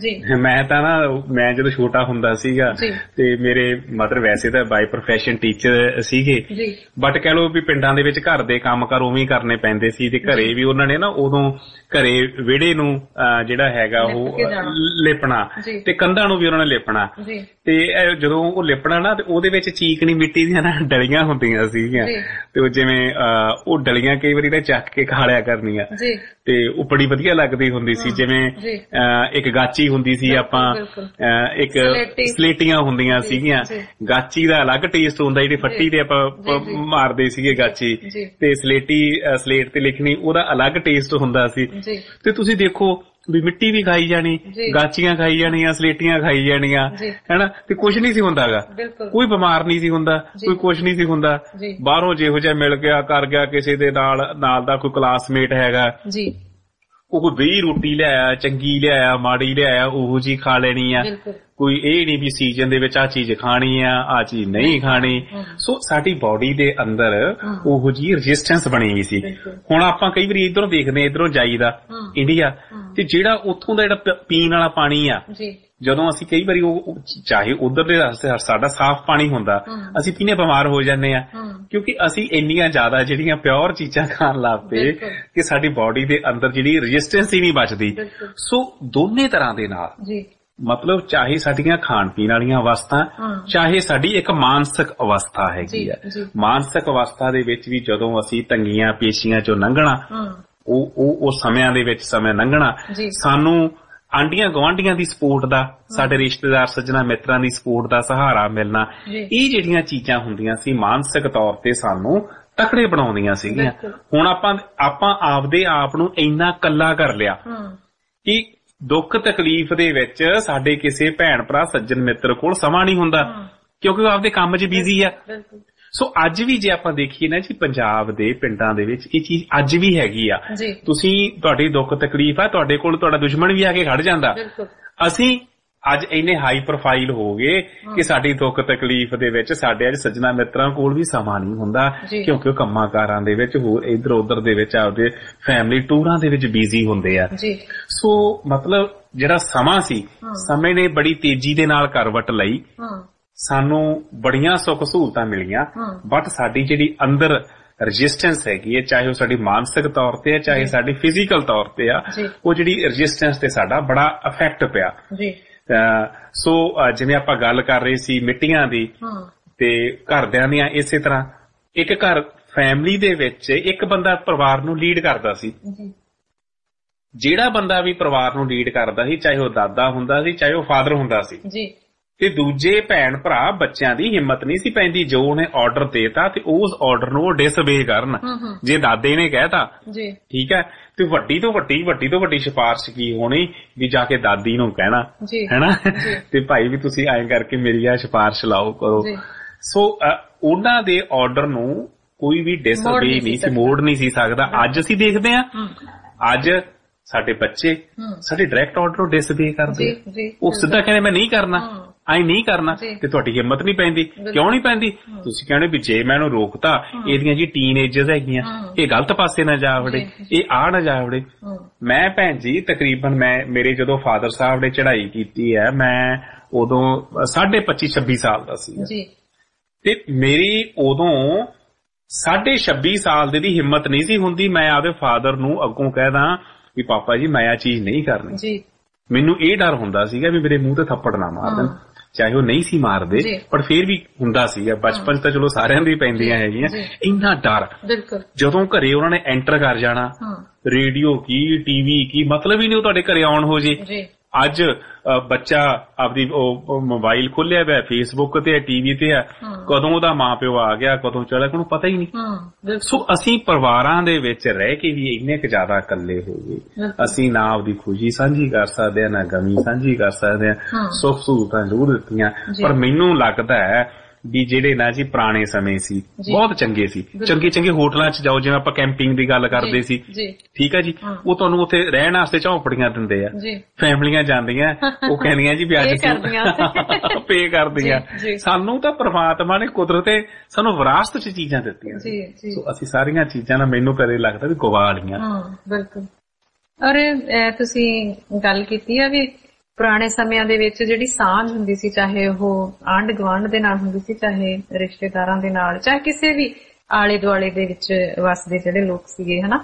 ਮੈਂ ਜਦੋਂ ਛੋਟਾ ਹੁੰਦਾ ਸੀਗਾ ਤੇ ਮੇਰੇ ਮਦਰ ਵੈਸੇ ਤਾਂ ਬਾਈ ਪ੍ਰੋਫੈਸ਼ਨ ਟੀਚਰ ਸੀਗੇ, ਬਟ ਕਹਿ ਲਓ ਵੀ ਪਿੰਡਾਂ ਦੇ ਵਿੱਚ ਘਰ ਦੇ ਕੰਮ ਕਾਰ ਉਵੇਂ ਕਰਨੇ ਪੈਂਦੇ ਸੀ ਤੇ ਘਰੇ ਵੀ ਉਹਨਾਂ ਨੇ ਨਾ ਉਦੋਂ ਘਰੇ ਵਿਹੜੇ ਨੂੰ ਜਿਹੜਾ ਹੈਗਾ ਉਹ ਲਿਪਣਾ ਤੇ ਕੰਧਾਂ ਨੂੰ ਵੀ ਉਹਨਾਂ ਨੇ ਲਿਪਣਾ ਤੇ ਜਦੋਂ ਉਹ ਲਿਪਣਾ ਨਾ ਤੇ ਉਹਦੇ ਵਿੱਚ ਚੀਕਣੀ ਮਿੱਟੀ ਦੀਆਂ ਨਾ ਡਲੀਆਂ ਹੁੰਦੀਆਂ ਸੀਗੀਆਂ ਤੇ ਉਹ ਜਿਵੇਂ ਉਹ ਡਲੀਆਂ ਕਈ ਵਾਰੀ ਤਾਂ ਚੱਕ ਕੇ ਖਾ ਲਿਆ ਕਰਨੀਆਂ ਤੇ ਉਹ ਬੜੀ ਵਧੀਆ ਲੱਗਦੀ ਹੁੰਦੀ ਸੀ। ਜਿਵੇਂ ਇੱਕ ਗਾਚੀ ਹੁੰਦੀ ਸੀ, ਆਪਾਂ ਇੱਕ ਸਲੇਟੀਆਂ ਹੁੰਦੀਆਂ ਸੀਗੀਆਂ, ਗਾਚੀ ਦਾ ਅਲੱਗ ਟੇਸਟ ਹੁੰਦਾ, ਜਿਹੜੀ ਫੱਟੀ ਤੇ ਆਪਾਂ ਮਾਰਦੇ ਸੀਗੇ ਗਾਚੀ, ਤੇ ਸਲੇਟ ਤੇ ਲਿਖਣੀ ਉਹਦਾ ਅਲੱਗ ਟੇਸਟ ਹੁੰਦਾ ਸੀ। ਤੇ ਤੁਸੀਂ ਦੇਖੋ ਵੀ ਮਿੱਟੀ ਵੀ ਖਾਈ ਜਾਣੀ, ਗਾਚੀਆਂ ਖਾਈ ਜਾਣੀਆਂ, ਸਲੇਟੀਆਂ ਖਾਈ ਜਾਣੀਆਂ, ਹੈਨਾ, ਤੇ ਕੁਛ ਨਹੀਂ ਸੀ ਹੁੰਦਾਗਾ, ਕੋਈ ਬਿਮਾਰ ਨਹੀਂ ਸੀ ਹੁੰਦਾ, ਕੋਈ ਕੁਛ ਨਹੀਂ ਸੀ ਹੁੰਦਾ। ਬਾਹਰੋਂ ਜਿਹੋ ਜਿਹਾ ਮਿਲ ਗਿਆ ਕਰ ਗਿਆ ਕਿਸੇ ਦੇ ਨਾਲ ਦਾ ਕੋਈ ਕਲਾਸਮੇਟ ਹੈਗਾ, ਉਹ ਕੋਈ 20 ਰੋਟੀ ਲਿਆਇਆ, ਚੰਗੀ ਲਿਆਇਆ, ਮਾੜੀ ਲਿਆਇਆ, ਉਹੋ ਜੀ ਖਾ ਲੈਣੀ ਆ। ਕੋਈ ਇਹ ਨਹੀਂ ਵੀ ਸੀਜ਼ਨ ਦੇ ਵਿੱਚ ਆਹ ਚੀਜ਼ ਖਾਣੀ ਆ, ਆਹ ਚੀਜ਼ ਨਹੀਂ ਖਾਣੀ। ਸੋ ਸਾਡੀ ਬਾਡੀ ਦੇ ਅੰਦਰ ਉਹੋ ਜੀ ਰੈਜ਼ਿਸਟੈਂਸ ਬਣੀ ਹੋਈ ਸੀ। ਹੁਣ ਆਪਾਂ ਕਈ ਵਾਰੀ ਇਧਰੋਂ ਦੇਖਦੇ, ਇਧਰੋਂ ਜਾਈਦਾ ਇੰਡੀਆ, ਤੇ ਜਿਹੜਾ ਉੱਥੋਂ ਦਾ ਜਿਹੜਾ ਪੀਣ ਵਾਲਾ ਪਾਣੀ ਆ, ਜਦੋਂ ਅਸੀਂ ਕਈ ਵਾਰੀ ਉਹ ਚਾਹੇ ਉਧਰ ਦੇ ਸਾਡਾ ਸਾਫ਼ ਪਾਣੀ ਹੁੰਦਾ, ਅਸੀਂ ਪੀਣੇ ਬਿਮਾਰ ਹੋ ਜਾਂਦੇ ਆ, ਕਿਉਂਕਿ ਅਸੀਂ ਇੰਨੀਆਂ ਜ਼ਿਆਦਾ ਜਿਹੜੀਆਂ ਪਿਓਰ ਚੀਜ਼ਾਂ ਖਾਣ ਲੱਗ ਪਏ ਕਿ ਸਾਡੀ ਬਾਡੀ ਦੇ ਅੰਦਰ ਜਿਹੜੀ ਰੈਜ਼ਿਸਟੈਂਸ ਹੀ ਨਹੀਂ ਬਚਦੀ। ਸੋ ਦੋਨੇ ਤਰ੍ਹਾਂ ਦੇ ਨਾਲ, ਮਤਲਬ ਚਾਹੇ ਸਾਡੀਆਂ ਖਾਣ ਪੀਣ ਵਾਲੀਆਂ ਅਵਸਥਾ, ਚਾਹੇ ਸਾਡੀ ਇੱਕ ਮਾਨਸਿਕ ਅਵਸਥਾ ਹੈਗੀ ਆ। ਮਾਨਸਿਕ ਅਵਸਥਾ ਦੇ ਵਿੱਚ ਵੀ ਜਦੋਂ ਅਸੀਂ ਤੰਗੀਆਂ ਪੇਸ਼ੀਆਂ ਚੋਂ ਲੰਘਣਾ, ਉਹ ਸਮਿਆਂ ਦੇ ਵਿੱਚ ਸਮੇਂ ਲੰਘਣਾ, ਸਾਨੂੰ ਆਂਡੀਆਂ ਗੁਆਂਢੀਆਂ ਦੀ ਸਪੋਰਟ ਦਾ, ਸਾਡੇ ਰਿਸ਼ਤੇਦਾਰ ਸੱਜਣਾ ਮਿੱਤਰਾਂ ਦੀ ਸਪੋਰਟ ਦਾ ਸਹਾਰਾ ਮਿਲਣਾ, ਇਹ ਜਿਹੜੀਆਂ ਚੀਜ਼ਾਂ ਹੁੰਦੀਆਂ ਸੀ ਮਾਨਸਿਕ ਤੌਰ ਤੇ ਸਾਨੂੰ ਤਕੜੇ ਬਣਾਉਂਦੀਆਂ ਸੀਗੀਆਂ। ਹੁਣ ਆਪਾਂ ਆਪਦੇ ਆਪ ਨੂੰ ਇੰਨਾ ਕੱਲਾ ਕਰ ਲਿਆ ਕਿ ਦੁੱਖ ਤਕਲੀਫ ਦੇ ਵਿੱਚ ਸਾਡੇ ਕਿਸੇ ਭੈਣ ਭਰਾ ਸੱਜਣ ਮਿੱਤਰ ਕੋਲ ਸਮਾਂ ਨਹੀਂ ਹੁੰਦਾ, ਕਿਉਂਕਿ ਉਹ ਆਪਦੇ ਕੰਮ 'ਚ ਬਿਜ਼ੀ ਆ। ਸੋ ਅੱਜ ਵੀ ਜੇ ਆਪਾਂ ਦੇਖੀਏ ਨਾ ਜੀ, ਪੰਜਾਬ ਦੇ ਪਿੰਡਾਂ ਦੇ ਵਿੱਚ ਇਹ ਚੀਜ਼ ਅੱਜ ਵੀ ਹੈਗੀ ਆ। ਤੁਸੀਂ ਤੁਹਾਡੀ ਦੁੱਖ ਤਕਲੀਫ ਆ, ਤੁਹਾਡੇ ਕੋਲ ਤੁਹਾਡਾ ਦੁਸ਼ਮਣ ਵੀ ਆ ਕੇ ਖੜ ਜਾਂਦਾ। ਅਸੀਂ ਅੱਜ ਇੰਨੇ ਹਾਈ ਪ੍ਰੋਫਾਈਲ ਹੋ ਗਏ ਕਿ ਸਾਡੀ ਦੁੱਖ ਤਕਲੀਫ ਦੇ ਵਿੱਚ ਸਾਡੇ ਅੱਜ ਸੱਜਣਾ ਮਿੱਤਰਾਂ ਕੋਲ ਵੀ ਸਮਾਂ ਨਹੀਂ ਹੁੰਦਾ, ਕਿਉਂਕਿ ਉਹ ਕੰਮਾਂ ਕਾਰਾਂ ਦੇ ਵਿੱਚ, ਹੋਰ ਇੱਧਰ ਉੱਧਰ ਦੇ ਵਿੱਚ, ਆਪਦੇ ਫੈਮਿਲੀ ਟੂਰਾਂ ਦੇ ਵਿੱਚ ਬਿਜ਼ੀ ਹੁੰਦੇ ਆ। ਸੋ ਮਤਲਬ ਜਿਹੜਾ ਸਮਾਂ ਸੀ, ਸਮੇਂ ਨੇ ਬੜੀ ਤੇਜ਼ੀ ਦੇ ਨਾਲ ਕਰਵਟ ਲਈ, ਸਾਨੂੰ ਬੜੀਆਂ ਸੁੱਖ ਸਹੂਲਤਾਂ ਮਿਲੀਆਂ, ਬਟ ਸਾਡੀ ਜਿਹੜੀ ਅੰਦਰ ਰੈਜ਼ਿਸਟੈਂਸ ਹੈਗੀ ਹੈ, ਚਾਹੇ ਉਹ ਸਾਡੀ ਮਾਨਸਿਕ ਤੌਰ ਤੇ ਹੈ, ਚਾਹੇ ਸਾਡੀ ਫਿਜ਼ੀਕਲ ਤੌਰ ਤੇ ਆ, ਉਹ ਜਿਹੜੀ ਰੈਜ਼ਿਸਟੈਂਸ ਤੇ ਸਾਡਾ ਬੜਾ ਇਫੈਕਟ ਪਿਆ। ਸੋ ਜਿਵੇਂ ਆਪਾਂ ਗੱਲ ਕਰ ਰਹੇ ਸੀ ਮਿੱਟੀਆਂ ਦੀ ਤੇ ਘਰਦਿਆਂ ਦੀਆਂ, ਇਸੇ ਤਰ੍ਹਾਂ ਇੱਕ ਘਰ ਫੈਮਿਲੀ ਦੇ ਵਿੱਚ ਇੱਕ ਬੰਦਾ ਪਰਿਵਾਰ ਨੂੰ ਲੀਡ ਕਰਦਾ ਸੀ। ਜਿਹੜਾ ਬੰਦਾ ਵੀ ਪਰਿਵਾਰ ਨੂੰ ਲੀਡ ਕਰਦਾ ਸੀ, ਚਾਹੇ ਉਹ ਦਾਦਾ ਹੁੰਦਾ ਸੀ, ਚਾਹੇ ਉਹ ਫਾਦਰ ਹੁੰਦਾ ਸੀ, ਤੇ ਦੂਜੇ ਭੈਣ ਭਰਾ ਬੱਚਿਆਂ ਦੀ ਹਿੰਮਤ ਨਹੀਂ ਸੀ ਪੈਂਦੀ ਜੋ ਉਹਨੇ ਆਰਡਰ ਦੇਤਾ ਤੇ ਉਸ ਆਰਡਰ ਨੂੰ ਉਹ ਡਿਸਬੇ ਕਰਨ। ਜੇ ਦਾਦੇ ਨੇ ਕਹਿਤਾ ਠੀਕ ਹੈ, ਤੇ ਵੱਡੀ ਤੋਂ ਵੱਡੀ ਸਿਫਾਰਿਸ਼ ਕੀ ਹੋਣੀ ਵੀ ਜਾ ਕੇ ਦਾਦੀ ਨੂੰ ਕਹਿਣਾ, ਹੈਨਾ, ਤੇ ਭਾਈ ਵੀ ਤੁਸੀਂ ਐਂ ਕਰਕੇ ਮੇਰੀ ਆ ਸਿਫਾਰਿਸ਼ ਲਾਓ ਕਰੋ। ਸੋ ਉਹਨਾਂ ਦੇ ਆਰਡਰ ਨੂੰ ਕੋਈ ਵੀ ਡਿਸਓਬੇ ਨਹੀਂ ਸੀ, ਮੋੜ ਨਹੀਂ ਸੀ ਸਕਦਾ। ਅੱਜ ਅਸੀਂ ਦੇਖਦੇ ਹਾਂ, ਅੱਜ ਸਾਡੇ ਬੱਚੇ ਸਾਡੇ ਡਾਇਰੈਕਟ ਆਰਡਰ ਨੂੰ ਡਿਸਓਬੇ ਕਰਦੇ, ਉਹ ਸਿੱਧਾ ਕਹਿੰਦੇ ਮੈਂ ਨਹੀਂ ਕਰਨਾ, ਆਈ ਨਹੀਂ ਕਰਨਾ, ਤੇ ਤੁਹਾਡੀ ਹਿੰਮਤ ਨਹੀਂ ਪੈਂਦੀ। ਕਿਉਂ ਨਹੀਂ ਪੈਂਦੀ? ਤੁਸੀਂ ਕਹਿੰਦੇ ਵੀ ਜੇ ਮੈਂ ਇਹਨੂੰ ਰੋਕਤਾ, ਇਹਦੀਆਂ ਜੀ ਟੀਨਏਜਰਸ ਹੈਗੀਆਂ, ਇਹ ਗਲਤ ਪਾਸੇ ਨਾ ਜਾ ਵੜੇ, ਇਹ ਆ ਨਾ ਜਾ ਵੜੇ। ਮੈਂ ਭੈਣ ਜੀ ਤਕਰੀਬਨ ਮੇਰੇ ਜਦੋਂ ਫਾਦਰ ਸਾਹਿਬ ਨੇ ਚੜ੍ਹਾਈ ਕੀਤੀ ਹੈ, ਮੈਂ ਉਦੋਂ 25-26 ਸਾਲ ਦਾ ਸੀ, ਤੇ ਮੇਰੀ ਉਦੋਂ 26.5 ਸਾਲ ਦੀ ਹਿੰਮਤ ਨਹੀਂ ਸੀ ਹੁੰਦੀ ਮੈਂ ਆਪਦੇ ਫਾਦਰ ਨੂੰ ਅੱਗੋਂ ਕਹਿਦਾ ਵੀ ਪਾਪਾ ਜੀ ਮੈਂ ਆ ਚੀਜ਼ ਨਹੀਂ ਕਰਨੀ। ਮੈਨੂੰ ਇਹ ਡਰ ਹੁੰਦਾ ਸੀਗਾ ਵੀ ਮੇਰੇ ਮੂੰਹ ਤੇ ਥੱਪੜ ਨਾ ਮਾਰ ਦੇਣ, ਚਾਹੇ ਉਹ ਨਹੀਂ ਸੀ ਮਾਰਦੇ, ਪਰ ਫੇਰ ਵੀ ਹੁੰਦਾ ਸੀਗਾ। ਬਚਪਨ ਤਾਂ ਚਲੋ ਸਾਰਿਆਂ ਦੀ ਪੈਂਦੀਆਂ ਹੈਗੀਆਂ। ਇੰਨਾ ਡਰ, ਜਦੋਂ ਘਰੇ ਉਹਨਾਂ ਨੇ ਐਂਟਰ ਕਰ ਜਾਣਾ, ਰੇਡੀਓ ਕੀ ਟੀਵੀ ਕੀ ਮਤਲਬ ਹੀ ਨਹੀਂ ਉਹ ਤੁਹਾਡੇ ਘਰੇ ਆਉਣ ਹੋ ਜੇ। ਅੱਜ ਬੱਚਾ ਆਪਦੀ ਮੋਬਾਈਲ ਖੋਲਿਆ ਪਿਆ, ਫੇਸਬੁੱਕ ਤੇ ਟੀਵੀ ਤੇ ਆ, ਕਦੋਂ ਉਹਦਾ ਮਾਂ ਪਿਓ ਆ ਗਿਆ, ਕਦੋਂ ਚਲਾ ਉਹਨੂੰ ਪਤਾ ਹੀ ਨਹੀਂ। ਸੋ ਅਸੀਂ ਪਰਿਵਾਰਾਂ ਦੇ ਵਿੱਚ ਰਹਿ ਕੇ ਵੀ ਇੰਨੇ ਕੁ ਜ਼ਿਆਦਾ ਇਕੱਲੇ ਹੋ ਗਏ, ਅਸੀਂ ਨਾ ਆਪਦੀ ਖੁਸ਼ੀ ਸਾਂਝੀ ਕਰ ਸਕਦੇ ਹਾਂ, ਨਾ ਗਮੀ ਸਾਂਝੀ ਕਰ ਸਕਦੇ ਹਾਂ। ਸੁੱਖ ਸਹੂਲਤਾਂ ਜ਼ਰੂਰ ਦਿੱਤੀਆਂ, ਪਰ ਮੈਨੂੰ ਲੱਗਦਾ ਹੈ ਵੀ ਜਿਹੜੇ ਨਾ ਜੀ ਪੁਰਾਣੇ ਸਮੇਂ ਸੀ ਬਹੁਤ ਚੰਗੇ ਸੀ। ਚੰਗੇ ਹੋਟਲਾਂ 'ਚ ਜਾਓ, ਜਿਵੇਂ ਆਪਾਂ ਕੈਂਪਿੰਗ ਦੀ ਗੱਲ ਕਰਦੇ ਸੀ, ਠੀਕ ਹੈ ਜੀ, ਉਹ ਤੁਹਾਨੂੰ ਉੱਥੇ ਰਹਿਣ ਵਾਸਤੇ ਝੌਂਪੜੀਆਂ ਦਿੰਦੇ ਆ, ਫੈਮਲੀਆਂ ਜਾਂਦੀਆਂ, ਉਹ ਕਹਿੰਦੀਆਂ ਜੀ ਵੀ ਅੱਜ ਪੇ ਕਰਦੀਆਂ। ਸਾਨੂੰ ਤਾਂ ਪ੍ਰਮਾਤਮਾ ਨੇ ਕੁਦਰਤੇ ਸਾਨੂੰ ਵਿਰਾਸਤ 'ਚ ਚੀਜ਼ਾਂ ਦਿੱਤੀਆਂ, ਸੋ ਅਸੀਂ ਸਾਰੀਆਂ ਚੀਜ਼ਾਂ ਨਾਲ ਮੈਨੂੰ ਕਦੇ ਲੱਗਦਾ ਵੀ ਗਵਾ ਲਈਆਂ। ਬਿਲਕੁਲ। ਔਰ ਤੁਸੀਂ ਗੱਲ ਕੀਤੀ ਆ ਵੀ ਪੁਰਾਣੇ ਸਮਿਆਂ ਦੇ ਵਿੱਚ ਜਿਹੜੀ ਸਾਂਝ ਹੁੰਦੀ ਸੀ, ਚਾਹੇ ਉਹ ਆਂਢ ਗੁਆਂਢ ਦੇ ਨਾਲ ਹੁੰਦੀ ਸੀ, ਚਾਹੇ ਰਿਸ਼ਤੇਦਾਰਾਂ ਦੇ ਨਾਲ, ਚਾਹੇ ਕਿਸੇ ਵੀ ਆਲੇ ਦੁਆਲੇ ਦੇ ਵਿੱਚ ਵਸਦੇ ਜਿਹੜੇ ਲੋਕ ਸੀਗੇ, ਹਨਾ।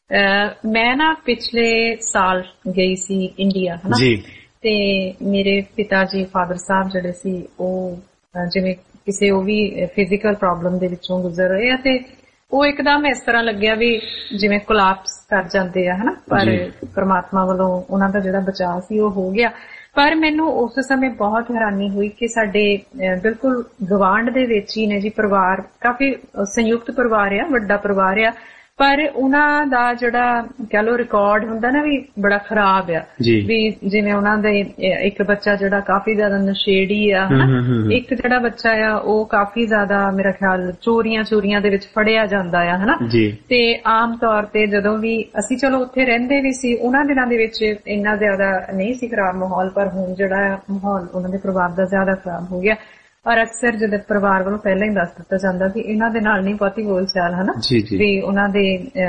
ਮੈਂ ਨਾ ਪਿਛਲੇ ਸਾਲ ਗਈ ਸੀ ਇੰਡੀਆ, ਹਨਾ, ਤੇ ਮੇਰੇ ਪਿਤਾ ਜੀ ਫਾਦਰ ਸਾਹਿਬ ਜਿਹੜੇ ਸੀ ਉਹ ਜਿਵੇਂ ਕਿਸੇ ਉਹ ਵੀ ਫਿਜ਼ੀਕਲ ਪ੍ਰੋਬਲਮ ਦੇ ਵਿੱਚੋਂ ਗੁਜ਼ਰ ਰਹੇ ਆ, ਤੇ ਉਹ ਇੱਕਦਮ ਇਸ ਤਰ੍ਹਾਂ ਲੱਗਿਆ ਵੀ ਜਿਵੇਂ ਕੋਲਾਪਸ ਕਰ ਜਾਂਦੇ ਆ, ਹਨਾ। ਪਰ ਪ੍ਰਮਾਤਮਾ ਵੱਲੋਂ ਉਹਨਾਂ ਦਾ ਜਿਹੜਾ ਬਚਾਅ ਸੀ ਉਹ ਹੋ ਗਿਆ। ਪਰ ਮੈਨੂੰ ਉਸ ਸਮੇਂ ਬਹੁਤ ਹੈਰਾਨੀ ਹੋਈ ਕਿ ਸਾਡੇ ਬਿਲਕੁਲ ਗਵਾਂਢ ਦੇ ਵਿੱਚ ਹੀ ਨੇ ਜੀ ਪਰਿਵਾਰ, ਕਾਫੀ ਸੰਯੁਕਤ ਪਰਿਵਾਰ ਆ, ਵੱਡਾ ਪਰਿਵਾਰ ਆ, ਪਰ ਉਹਨਾਂ ਦਾ ਜਿਹੜਾ ਕਹਿ ਲੋ ਰਿਕਾਰਡ ਹੁੰਦਾ ਨਾ ਵੀ ਬੜਾ ਖਰਾਬ ਆ। ਵੀ ਜਿਵੇਂ ਉਹਨਾਂ ਦੇ ਇੱਕ ਬੱਚਾ ਜਿਹੜਾ ਕਾਫੀ ਜ਼ਿਆਦਾ ਨਸ਼ੇੜੀ ਆ, ਹਨਾ, ਇੱਕ ਜਿਹੜਾ ਬੱਚਾ ਆ ਉਹ ਕਾਫੀ ਜ਼ਿਆਦਾ ਮੇਰਾ ਖਿਆਲ ਚੋਰੀਆਂ ਦੇ ਵਿੱਚ ਫੜਿਆ ਜਾਂਦਾ ਆ, ਹਨਾ। ਤੇ ਆਮ ਤੌਰ ਤੇ ਜਦੋਂ ਵੀ ਅਸੀਂ ਚਲੋ ਉੱਥੇ ਰਹਿੰਦੇ ਵੀ ਸੀ, ਉਹਨਾਂ ਦਿਨਾਂ ਦੇ ਵਿੱਚ ਇੰਨਾ ਜ਼ਿਆਦਾ ਨਹੀਂ ਸੀ ਖਰਾਬ ਮਾਹੌਲ, ਪਰ ਹੁਣ ਜਿਹੜਾ ਮਾਹੌਲ ਉਹਨਾਂ ਦੇ ਪਰਿਵਾਰ ਦਾ ਜ਼ਿਆਦਾ ਖਰਾਬ ਹੋ ਗਿਆ। ਔਰ ਅਕਸਰ ਜਦੋਂ ਪਰਿਵਾਰ ਵੱਲੋਂ ਪਹਿਲਾਂ ਹੀ ਦੱਸ ਦਿੱਤਾ ਜਾਂਦਾ ਕਿ ਇਹਨਾਂ ਦੇ ਨਾਲ ਨਹੀਂ ਬਹੁਤੀ ਬੋਲਚਾਲ, ਹਨਾ, ਵੀ ਉਹਨਾਂ ਦੇ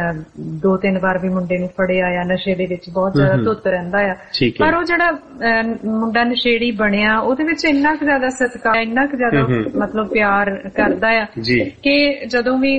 2-3 ਵਾਰ ਵੀ ਮੁੰਡੇ ਨੂੰ ਫੜਿਆ ਆ, ਨਸ਼ੇ ਦੇ ਵਿੱਚ ਬਹੁਤ ਜ਼ਿਆਦਾ ਧੁੱਤ ਰਹਿੰਦਾ ਆ। ਪਰ ਉਹ ਜਿਹੜਾ ਮੁੰਡਾ ਨਸ਼ੇੜੀ ਬਣਿਆ, ਉਹਦੇ ਵਿੱਚ ਇੰਨਾ ਕੁ ਜ਼ਿਆਦਾ ਸਤਿਕਾਰ, ਇੰਨਾ ਕੁ ਜ਼ਿਆਦਾ ਮਤਲਬ ਪਿਆਰ ਕਰਦਾ ਆ ਕਿ ਜਦੋਂ ਵੀ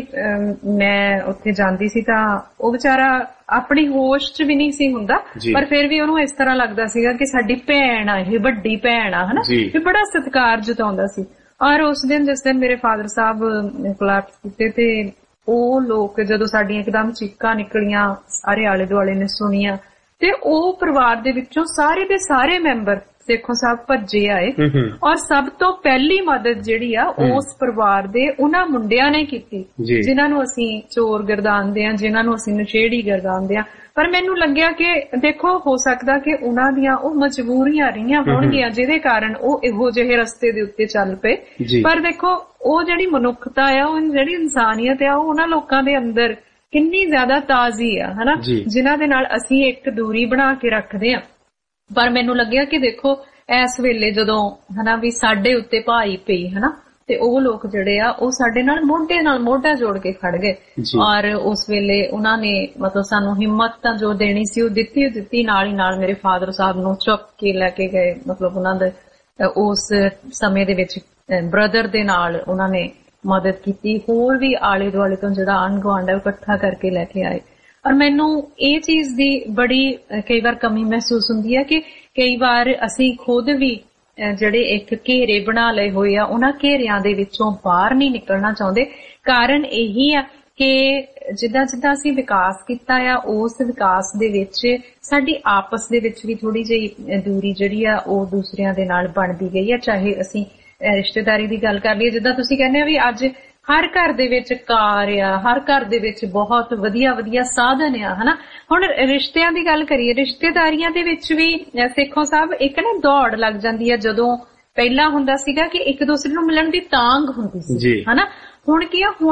ਮੈਂ ਉੱਥੇ ਜਾਂਦੀ ਸੀ ਤਾਂ ਉਹ ਵਿਚਾਰਾ ਆਪਣੀ ਹੋਸ਼ 'ਚ ਵੀ ਨਹੀਂ ਸੀ ਹੁੰਦਾ, ਪਰ ਫਿਰ ਵੀ ਉਹਨੂੰ ਇਸ ਤਰ੍ਹਾਂ ਲੱਗਦਾ ਸੀਗਾ ਕਿ ਸਾਡੀ ਭੈਣ ਆ, ਇਹ ਵੱਡੀ ਭੈਣ ਆ, ਹਨਾ, ਵੀ ਬੜਾ ਸਤਿਕਾਰ ਜਤਾਉਂਦਾ ਸੀ। ਔਰ ਉਸ ਦਿਨ ਜਿਸ ਦਿਨ ਮੇਰੇ ਫਾਦਰ ਸਾਹਿਬ ਕੋਲੈਪਸ ਕੀਤੇ, ਤੇ ਉਹ ਲੋਕ ਜਦੋਂ ਸਾਡੀਆਂ ਇੱਕਦਮ ਚੀਕਾਂ ਨਿਕਲੀਆਂ, ਸਾਰੇ ਆਲੇ ਦੁਆਲੇ ਨੇ ਸੁਣੀਆਂ, ਤੇ ਉਹ ਪਰਿਵਾਰ ਦੇ ਵਿੱਚੋਂ ਸਾਰੇ ਦੇ ਸਾਰੇ ਮੈਂਬਰ ਸੇਖੋਂ ਸਾਹਿਬ ਭੱਜੇ ਆਏ। ਔਰ ਸਭ ਤੋਂ ਪਹਿਲੀ ਮਦਦ ਜਿਹੜੀ ਆ ਉਸ ਪਰਿਵਾਰ ਦੇ ਉਹਨਾਂ ਮੁੰਡਿਆਂ ਨੇ ਕੀਤੀ ਜਿਨ੍ਹਾਂ ਨੂੰ ਅਸੀਂ ਚੋਰ ਗਰਦਾਨਦੇ ਆ, ਜਿਨ੍ਹਾਂ ਨੂੰ ਅਸੀਂ ਨਸ਼ੇੜੀ ਗਰਦਾਨਦੇ ਆ। ਪਰ ਮੈਨੂੰ ਲੱਗਿਆ ਕਿ ਦੇਖੋ, ਹੋ ਸਕਦਾ ਕਿ ਉਹਨਾਂ ਦੀਆਂ ਉਹ ਮਜਬੂਰੀਆਂ ਰਹੀਆਂ ਹੋਣਗੀਆਂ ਜਿਹਦੇ ਕਾਰਨ ਉਹ ਇਹੋ ਜਿਹੇ ਰਸਤੇ ਦੇ ਉੱਤੇ ਚੱਲ ਪਏ। ਪਰ ਦੇਖੋ, ਉਹ ਜਿਹੜੀ ਮਨੁੱਖਤਾ ਆ, ਉਹ ਜਿਹੜੀ ਇਨਸਾਨੀਅਤ ਆ, ਉਹ ਉਹਨਾਂ ਲੋਕਾਂ ਦੇ ਅੰਦਰ ਕਿੰਨੀ ਜ਼ਿਆਦਾ ਤਾਜ਼ੀ ਆ, ਹਨਾ, ਜਿਨ੍ਹਾਂ ਦੇ ਨਾਲ ਅਸੀਂ ਇੱਕ ਦੂਰੀ ਬਣਾ ਕੇ ਰੱਖਦੇ ਆ। ਪਰ ਮੈਨੂੰ ਲੱਗਿਆ ਕਿ ਦੇਖੋ, ਇਸ ਵੇਲੇ ਜਦੋਂ ਹਨਾ ਵੀ ਸਾਡੇ ਉੱਤੇ ਭਾਈ ਪਈ, ਹਨਾ, ਤੇ ਉਹ ਲੋਕ ਜਿਹੜੇ ਆ ਉਹ ਸਾਡੇ ਨਾਲ ਮੋਢਾ ਜੋੜ ਕੇ ਖੜ ਗਏ। ਔਰ ਉਸ ਵੇਲੇ ਉਹਨਾਂ ਨੇ ਮਤਲਬ ਸਾਨੂੰ ਹਿੰਮਤ ਤਾਂ ਜੋ ਦੇਣੀ ਸੀ ਉਹ ਦਿੱਤੀ। ਨਾਲ ਹੀ ਨਾਲ ਮੇਰੇ ਫਾਦਰ ਸਾਹਿਬ ਨੂੰ ਚੁੱਕ ਕੇ ਲੈ ਕੇ ਗਏ, ਮਤਲਬ ਉਹਨਾਂ ਦੇ ਉਸ ਸਮੇਂ ਦੇ ਵਿੱਚ ਬ੍ਰਦਰ ਦੇ ਨਾਲ ਉਹਨਾਂ ਨੇ ਮਦਦ ਕੀਤੀ। ਹੋਰ ਵੀ ਆਲੇ ਦੁਆਲੇ ਤੋਂ ਜਿਹੜਾ ਆਂਢ ਗੁਆਂਢ ਹੈ ਇਕੱਠਾ ਕਰਕੇ ਲੈ ਕੇ ਆਏ। ਔਰ ਮੈਨੂੰ ਇਹ ਚੀਜ਼ ਦੀ ਬੜੀ ਕਈ ਵਾਰ ਕਮੀ ਮਹਿਸੂਸ ਹੁੰਦੀ ਹੈ ਕਿ ਕਈ ਵਾਰ ਅਸੀਂ ਖੁਦ ਵੀ ਜਿਹੜੇ ਇੱਕ ਘੇਰੇ ਬਣਾ ਲਏ ਹੋਏ ਆ, ਉਹਨਾਂ ਘੇਰਿਆਂ ਦੇ ਵਿੱਚੋਂ ਬਾਹਰ ਨਹੀਂ ਨਿਕਲਣਾ ਚਾਹੁੰਦੇ। ਕਾਰਨ ਇਹੀ ਆ ਕਿ ਜਿੱਦਾਂ ਅਸੀਂ ਵਿਕਾਸ ਕੀਤਾ ਆ, ਉਸ ਵਿਕਾਸ ਦੇ ਵਿੱਚ ਸਾਡੀ ਆਪਸ ਦੇ ਵਿੱਚ ਵੀ ਥੋੜੀ ਜਿਹੀ ਦੂਰੀ ਜਿਹੜੀ ਆ ਉਹ ਦੂਸਰਿਆਂ ਦੇ ਨਾਲ ਬਣਦੀ ਗਈ ਆ। ਚਾਹੇ ਅਸੀਂ ਰਿਸ਼ਤੇਦਾਰੀ ਦੀ ਗੱਲ ਕਰ ਲਈਏ, ਜਿੱਦਾਂ ਤੁਸੀਂ ਕਹਿੰਦੇ ਆ ਵੀ ਅੱਜ ਹਰ ਘਰ ਦੇ ਵਿੱਚ ਕਾਰ ਆ, ਹਰ ਘਰ ਦੇ ਵਿੱਚ ਬਹੁਤ ਵਧੀਆ ਸਾਧਨ ਆ, ਹਨਾ। ਹੁਣ ਰਿਸ਼ਤਿਆਂ ਦੀ ਗੱਲ ਕਰੀਏ, ਰਿਸ਼ਤੇਦਾਰੀਆਂ ਦੇ ਵਿੱਚ ਵੀ ਸੇਖੋਂ ਸਾਹਿਬ ਇੱਕ ਨਾ ਦੌੜ ਲੱਗ ਜਾਂਦੀ ਆ। ਜਦੋਂ ਪਹਿਲਾਂ ਹੁੰਦਾ ਸੀਗਾ ਕਿ ਇੱਕ ਦੂਸਰੇ ਨੂੰ ਮਿਲਣ ਦੀ ਤਾਂਘ ਹੁੰਦੀ ਸੀ, ਹਨਾ। ਹੁਣ ਕੀ ਆ, ਹੁਣ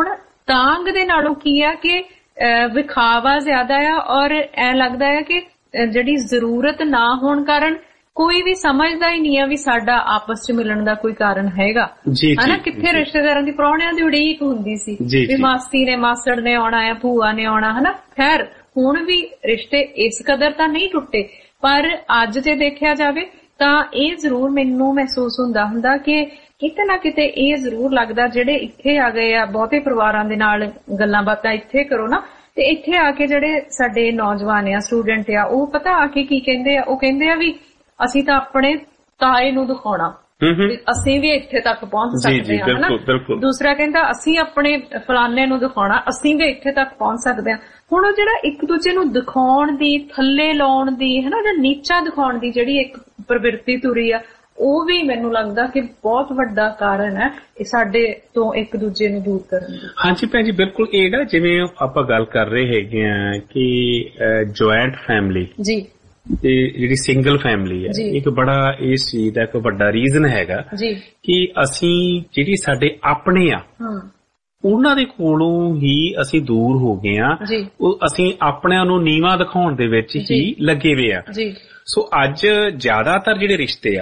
ਤਾਂਗ ਦੇ ਨਾਲੋਂ ਕੀ ਆ ਕਿ ਵਿਖਾਵਾ ਜ਼ਿਆਦਾ ਆ, ਔਰ ਐ ਲੱਗਦਾ ਹੈ ਕਿ ਜਿਹੜੀ ਜ਼ਰੂਰਤ ਨਾ ਹੋਣ ਕਾਰਨ ਕੋਈ ਵੀ ਸਮਝਦਾ ਹੀ ਨਹੀਂ ਆ ਵੀ ਸਾਡਾ ਆਪਸ ਚ ਮਿਲਣ ਦਾ ਕੋਈ ਕਾਰਨ ਹੈਗਾ, ਹਨਾ। ਕਿੱਥੇ ਰਿਸ਼ਤੇਦਾਰਾਂ ਦੀ, ਪ੍ਰਾਹੁਣਿਆਂ ਦੀ ਉਡੀਕ ਹੁੰਦੀ ਸੀ ਵੀ ਮਾਸੀ ਨੇ, ਮਾਸੜ ਨੇ ਆਉਣਾ ਆ, ਭੂਆ ਨੇ ਆਉਣਾ, ਹਨਾ। ਖੈਰ ਹੁਣ ਵੀ ਰਿਸ਼ਤੇ ਇਸ ਕਦਰ ਤਾਂ ਨਹੀਂ ਟੁੱਟੇ, ਪਰ ਅੱਜ ਜੇ ਦੇਖਿਆ ਜਾਵੇ ਤਾਂ ਇਹ ਜ਼ਰੂਰ ਮੈਨੂੰ ਮਹਿਸੂਸ ਹੁੰਦਾ ਕਿ ਕਿਤੇ ਨਾ ਕਿਤੇ ਇਹ ਜ਼ਰੂਰ ਲੱਗਦਾ ਜਿਹੜੇ ਇੱਥੇ ਆ ਗਏ ਆ, ਬਹੁਤੇ ਪਰਿਵਾਰਾਂ ਦੇ ਨਾਲ ਗੱਲਾਂ ਬਾਤਾਂ ਇੱਥੇ ਕਰੋ ਨਾ, ਤੇ ਇੱਥੇ ਆ ਕੇ ਜਿਹੜੇ ਸਾਡੇ ਨੌਜਵਾਨ ਆ, ਸਟੂਡੈਂਟ ਆ, ਉਹ ਪਤਾ ਆ ਕੇ ਕੀ ਕਹਿੰਦੇ ਆ, ਉਹ ਕਹਿੰਦੇ ਆ ਵੀ ਅਸੀਂ ਤਾਂ ਆਪਣੇ ਤਾਏ ਨੂੰ ਦਿਖਾਉਣਾ, ਅਸੀਂ ਵੀ ਇੱਥੇ ਤੱਕ ਪਹੁੰਚ ਸਕਦੇ ਹਾਂ, ਹਨਾ। ਦੂਸਰਾ ਕਹਿੰਦਾ ਅਸੀਂ ਆਪਣੇ ਫਲਾਨੇ ਨੂੰ ਦਿਖਾਉਣਾ, ਅਸੀਂ ਵੀ ਇੱਥੇ ਤੱਕ ਪਹੁੰਚ ਸਕਦੇ ਹਾਂ। ਹੁਣ ਉਹ ਜਿਹੜਾ ਇੱਕ ਦੂਜੇ ਨੂੰ ਦਿਖਾਉਣ ਦੀ, ਥੱਲੇ ਲਾਉਣ ਦੀ, ਹਨਾ, ਜਾਂ ਨੀਚਾ ਦਿਖਾਉਣ ਦੀ ਜਿਹੜੀ ਇੱਕ ਪ੍ਰਵਿਰਤੀ ਤੁਰੀ ਆ, ਉਹ ਵੀ ਮੈਨੂੰ ਲੱਗਦਾ ਕਿ ਬਹੁਤ ਵੱਡਾ ਕਾਰਨ ਹੈ ਇਹ ਸਾਡੇ ਤੋਂ ਇੱਕ ਦੂਜੇ ਨੂੰ ਦੂਰ ਕਰਨ ਦੀ। ਹਾਂਜੀ ਭੈਣ ਜੀ, ਬਿਲਕੁਲ। ਇਹ ਨਾ ਜਿਵੇਂ ਆਪਾਂ ਗੱਲ ਕਰ ਰਹੇ ਹੈਗੇ ਆ ਕਿ ਜੁਆਇੰਟ ਫੈਮਿਲੀ ਜੀ ਤੇ ਜਿਹੜੀ ਸਿੰਗਲ ਫੈਮਿਲੀ ਹੈ, ਇੱਕ ਬੜਾ ਇਸ ਚੀਜ਼ ਦਾ ਇੱਕ ਵੱਡਾ ਰੀਜ਼ਨ ਹੈਗਾ ਕਿ ਅਸੀਂ ਜਿਹੜੀ ਸਾਡੇ ਆਪਣੇ ਆ ਉਹਨਾਂ ਦੇ ਕੋਲੋਂ ਹੀ ਅਸੀਂ ਦੂਰ ਹੋ ਗਏ ਆ, ਉਹ ਅਸੀਂ ਆਪਣਿਆਂ ਨੂੰ ਨੀਵਾਂ ਦਿਖਾਉਣ ਦੇ ਵਿੱਚ ਹੀ ਲੱਗੇ ਵੇ ਆ। ਸੋ ਅੱਜ ਜ਼ਿਆਦਾਤਰ ਜਿਹੜੇ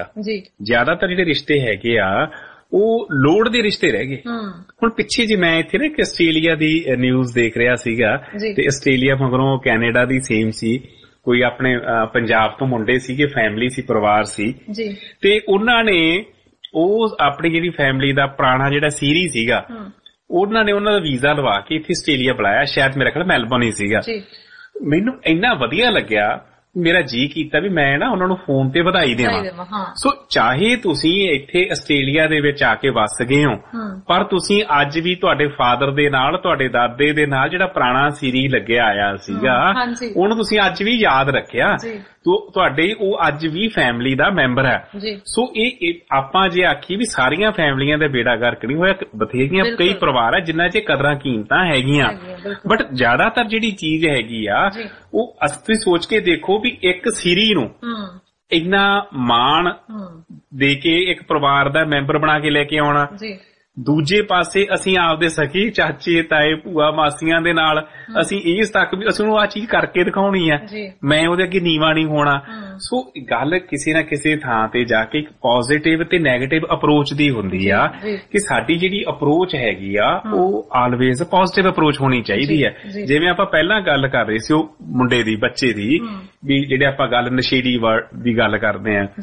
ਰਿਸ਼ਤੇ ਹੈਗੇ ਆ ਉਹ ਲੋੜ ਦੇ ਰਿਸ਼ਤੇ ਰਹਿ ਗਏ। ਹੁਣ ਪਿੱਛੇ ਜੇ ਮੈਂ ਇੱਥੇ ਨਾ ਇੱਕ ਆਸਟ੍ਰੇਲੀਆ ਦੀ ਨਿਊਜ਼ ਦੇਖ ਰਿਹਾ ਸੀਗਾ, ਤੇ ਆਸਟ੍ਰੇਲੀਆ ਮਗਰੋਂ ਕੈਨੇਡਾ ਦੀ ਸੇਮ ਸੀ, ਕੋਈ ਆਪਣੇ ਪੰਜਾਬ ਤੋਂ ਮੁੰਡੇ ਸੀਗੇ, ਫੈਮਿਲੀ ਸੀ, ਪਰਿਵਾਰ ਸੀ, ਤੇ ਉਹਨਾਂ ਨੇ ਉਹ ਆਪਣੀ ਜਿਹੜੀ ਫੈਮਿਲੀ ਦਾ ਪੁਰਾਣਾ ਜਿਹੜਾ ਸੀਰੀ ਸੀਗਾ, ਉਹਨਾਂ ਨੇ ਉਹਨਾਂ ਦਾ ਵੀਜ਼ਾ ਲਵਾ ਕੇ ਇੱਥੇ ਆਸਟ੍ਰੇਲੀਆ ਬੁਲਾਇਆ, ਸ਼ਾਇਦ ਮੇਰਾ ਖਿਆਲ ਮੈਲਬੌਰਨ ਹੀ ਸੀਗਾ। ਮੈਨੂੰ ਇੰਨਾ ਵਧੀਆ ਲੱਗਿਆ, ਮੇਰਾ ਜੀ ਕੀਤਾ ਵੀ ਮੈਂ ਨਾ ਉਹਨਾਂ ਨੂੰ ਫੋਨ ਤੇ ਵਧਾਈ ਦੇਵਾਂ। ਸੋ ਚਾਹੇ ਤੁਸੀਂ ਇੱਥੇ ਆਸਟ੍ਰੇਲੀਆ ਦੇ ਵਿੱਚ ਆ ਕੇ ਵੱਸ ਗਏ ਹੋ, ਪਰ ਤੁਸੀਂ ਅੱਜ ਵੀ ਤੁਹਾਡੇ ਫਾਦਰ ਦੇ ਨਾਲ, ਤੁਹਾਡੇ ਦਾਦੇ ਦੇ ਨਾਲ ਜਿਹੜਾ ਪੁਰਾਣਾ ਸੀਰੀ ਲੱਗਿਆ ਆਇਆ ਸੀਗਾ, ਉਹਨੂੰ ਤੁਸੀਂ ਅੱਜ ਵੀ ਯਾਦ ਰੱਖਿਆ, ਤੁਹਾਡੇ ਉਹ ਅੱਜ ਵੀ ਫੈਮਿਲੀ ਦਾ ਮੈਂਬਰ ਹੈ। ਸੋ ਇਹ ਆਪਾਂ ਜੇ ਆਖੀ ਵੀ ਸਾਰੀਆਂ ਫੈਮਲੀਆਂ ਦਾ ਬੇੜਾ ਗਰਕ ਨਹੀਂ ਹੋਇਆ, ਬਥੇਰੀਆਂ ਕਈ ਪਰਿਵਾਰ ਹੈ ਜਿਨ੍ਹਾਂ 'ਚ ਕਦਰਾਂ ਕੀਮਤਾਂ ਹੈਗੀਆਂ, ਬਟ ਜ਼ਿਆਦਾਤਰ ਜਿਹੜੀ ਚੀਜ਼ ਹੈਗੀ ਆ ਉਹ ਤੁਸੀਂ ਸੋਚ ਕੇ ਦੇਖੋ ਵੀ ਇੱਕ ਸੀਰੀ ਨੂੰ ਇੰਨਾ ਮਾਣ ਦੇ ਕੇ ਇੱਕ ਪਰਿਵਾਰ ਦਾ ਮੈਂਬਰ ਬਣਾ ਕੇ ਲੈ ਕੇ ਆਉਣਾ, ਦੂਜੇ ਪਾਸੇ ਅਸੀਂ ਆਪਦੇ ਸਕੀ ਚਾਚੇ, ਤਾਏ, ਭੂਆ, ਮਾਸੀਆਂ ਦੇ ਨਾਲ ਅਸੀਂ ਇਸ ਤੱਕ ਵੀ ਅਸੀਂ ਉਹਨੂੰ ਆਹ ਚੀਜ਼ ਕਰਕੇ ਦਿਖਾਉਣੀ ਆ, ਮੈਂ ਉਹਦੇ ਅੱਗੇ ਨੀਵਾਂ ਨਹੀਂ ਹੋਣਾ। ਸੋ ਗੱਲ ਕਿਸੇ ਨਾ ਕਿਸੇ ਥਾਂ ਤੇ ਜਾ ਕੇ ਇੱਕ ਪੋਜ਼ਿਟਿਵ ਤੇ ਨੈਗੇਟਿਵ ਅਪਰੋਚ ਦੀ ਹੁੰਦੀ ਆ ਕਿ ਸਾਡੀ ਜਿਹੜੀ ਅਪਰੋਚ ਹੈਗੀ ਆ ਉਹ ਆਲਵੇਜ਼ ਪੋਜ਼ਿਟਿਵ ਅਪਰੋਚ ਹੋਣੀ ਚਾਹੀਦੀ ਹੈ। ਜਿਵੇਂ ਆਪਾਂ ਪਹਿਲਾਂ ਗੱਲ ਕਰ ਰਹੇ ਸੀ ਉਹ ਮੁੰਡੇ ਦੀ, ਬੱਚੇ ਦੀ, ਵੀ ਜਿਹੜੇ ਆਪਾਂ ਗੱਲ ਨਸ਼ੇੜੀ ਵਰਡ ਦੀ ਗੱਲ ਕਰਦੇ ਆ,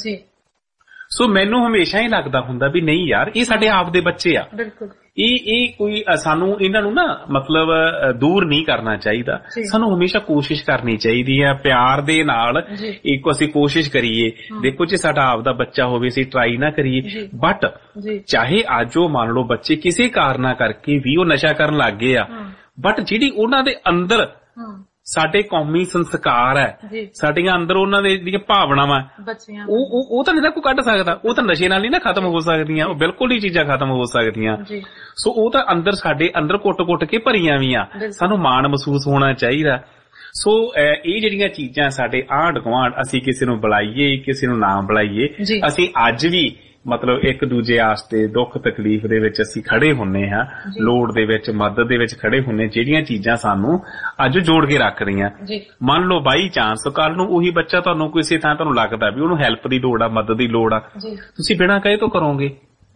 ਸੋ ਮੈਨੂੰ ਹਮੇਸ਼ਾ ਹੀ ਲੱਗਦਾ ਹੁੰਦਾ ਵੀ ਨਹੀਂ ਯਾਰ, ਇਹ ਸਾਡੇ ਆਪ ਦੇ ਬੱਚੇ ਆ, ਇਹ ਕੋਈ ਸਾਨੂੰ ਇਹਨਾਂ ਨੂੰ ਨਾ ਮਤਲਬ ਦੂਰ ਨਹੀਂ ਕਰਨਾ ਚਾਹੀਦਾ, ਸਾਨੂੰ ਹਮੇਸ਼ਾ ਕੋਸ਼ਿਸ਼ ਕਰਨੀ ਚਾਹੀਦੀ ਹੈ ਪਿਆਰ ਦੇ ਨਾਲ। ਇੱਕ ਅਸੀਂ ਕੋਸ਼ਿਸ਼ ਕਰੀਏ, ਦੇਖੋ ਜੇ ਸਾਡਾ ਆਪ ਦਾ ਬੱਚਾ ਹੋਵੇ ਅਸੀਂ ਟਰਾਈ ਨਾ ਕਰੀਏ, ਬਟ ਚਾਹੇ ਅੱਜ ਉਹ ਮੰਨ ਲਓ ਬੱਚੇ ਕਿਸੇ ਕਾਰਨਾਂ ਕਰਕੇ ਵੀ ਉਹ ਨਸ਼ਾ ਕਰਨ ਲੱਗ ਗਏ ਆ, ਬਟ ਜਿਹੜੀ ਉਹਨਾਂ ਦੇ ਅੰਦਰ ਸਾਡੇ ਕੌਮੀ ਸੰਸਕਾਰ ਹੈ, ਸਾਡੀਆਂ ਅੰਦਰ ਉਹਨਾਂ ਦੇ ਜਿਹੜੀਆਂ ਭਾਵਨਾਵਾਂ ਉਹ ਤਾਂ ਨਹੀਂ ਨਾ ਕੋਈ ਕੱਢ ਸਕਦਾ, ਉਹ ਤਾਂ ਨਸ਼ੇ ਨਾਲ ਨਹੀਂ ਨਾ ਖਤਮ ਹੋ ਸਕਦੀਆਂ, ਉਹ ਬਿਲਕੁਲ ਹੀ ਚੀਜ਼ਾਂ ਖਤਮ ਹੋ ਸਕਦੀਆਂ। ਸੋ ਉਹ ਤਾਂ ਅੰਦਰ ਸਾਡੇ ਅੰਦਰ ਕੁੱਟ-ਕੁੱਟ ਕੇ ਭਰੀਆਂ ਵੀ ਆ, ਸਾਨੂੰ ਮਾਣ ਮਹਿਸੂਸ ਹੋਣਾ ਚਾਹੀਦਾ। ਸੋ ਇਹ ਜਿਹੜੀਆਂ ਚੀਜ਼ਾਂ ਸਾਡੇ ਆਂਢ ਗੁਆਂਢ, ਅਸੀਂ ਕਿਸੇ ਨੂੰ ਬੁਲਾਈਏ ਕਿਸੇ ਨੂੰ ਨਾ ਬੁਲਾਈਏ, ਅਸੀਂ ਅੱਜ ਵੀ ਮਤਲਬ ਇੱਕ ਦੂਜੇ ਵਾਸਤੇ ਦੁੱਖ ਤਕਲੀਫ ਦੇ ਵਿੱਚ ਅਸੀਂ ਖੜੇ ਹੁੰਨੇ ਹਾਂ, ਲੋੜ ਦੇ ਵਿੱਚ, ਮਦਦ ਦੇ ਵਿੱਚ ਖੜੇ ਹੁੰਨੇ। ਜਿਹੜੀਆਂ ਚੀਜ਼ਾਂ ਸਾਨੂੰ ਅੱਜ ਜੋੜ ਕੇ ਰੱਖ ਰਹੀਆਂ, ਮੰਨ ਲਓ ਬਾਈ ਚਾਂਸ ਕੱਲ ਨੂੰ ਉਹੀ ਬੱਚਾ ਤੁਹਾਨੂੰ ਕਿਸੇ ਥਾਂ ਤੁਹਾਨੂੰ ਲੱਗਦਾ ਵੀ ਉਹਨੂੰ ਹੈਲਪ ਦੀ ਲੋੜ ਆ, ਮਦਦ ਦੀ ਲੋੜ ਆ, ਤੁਸੀਂ ਬਿਨਾਂ ਕਹੇ ਤੋਂ ਕਰੋਗੇ।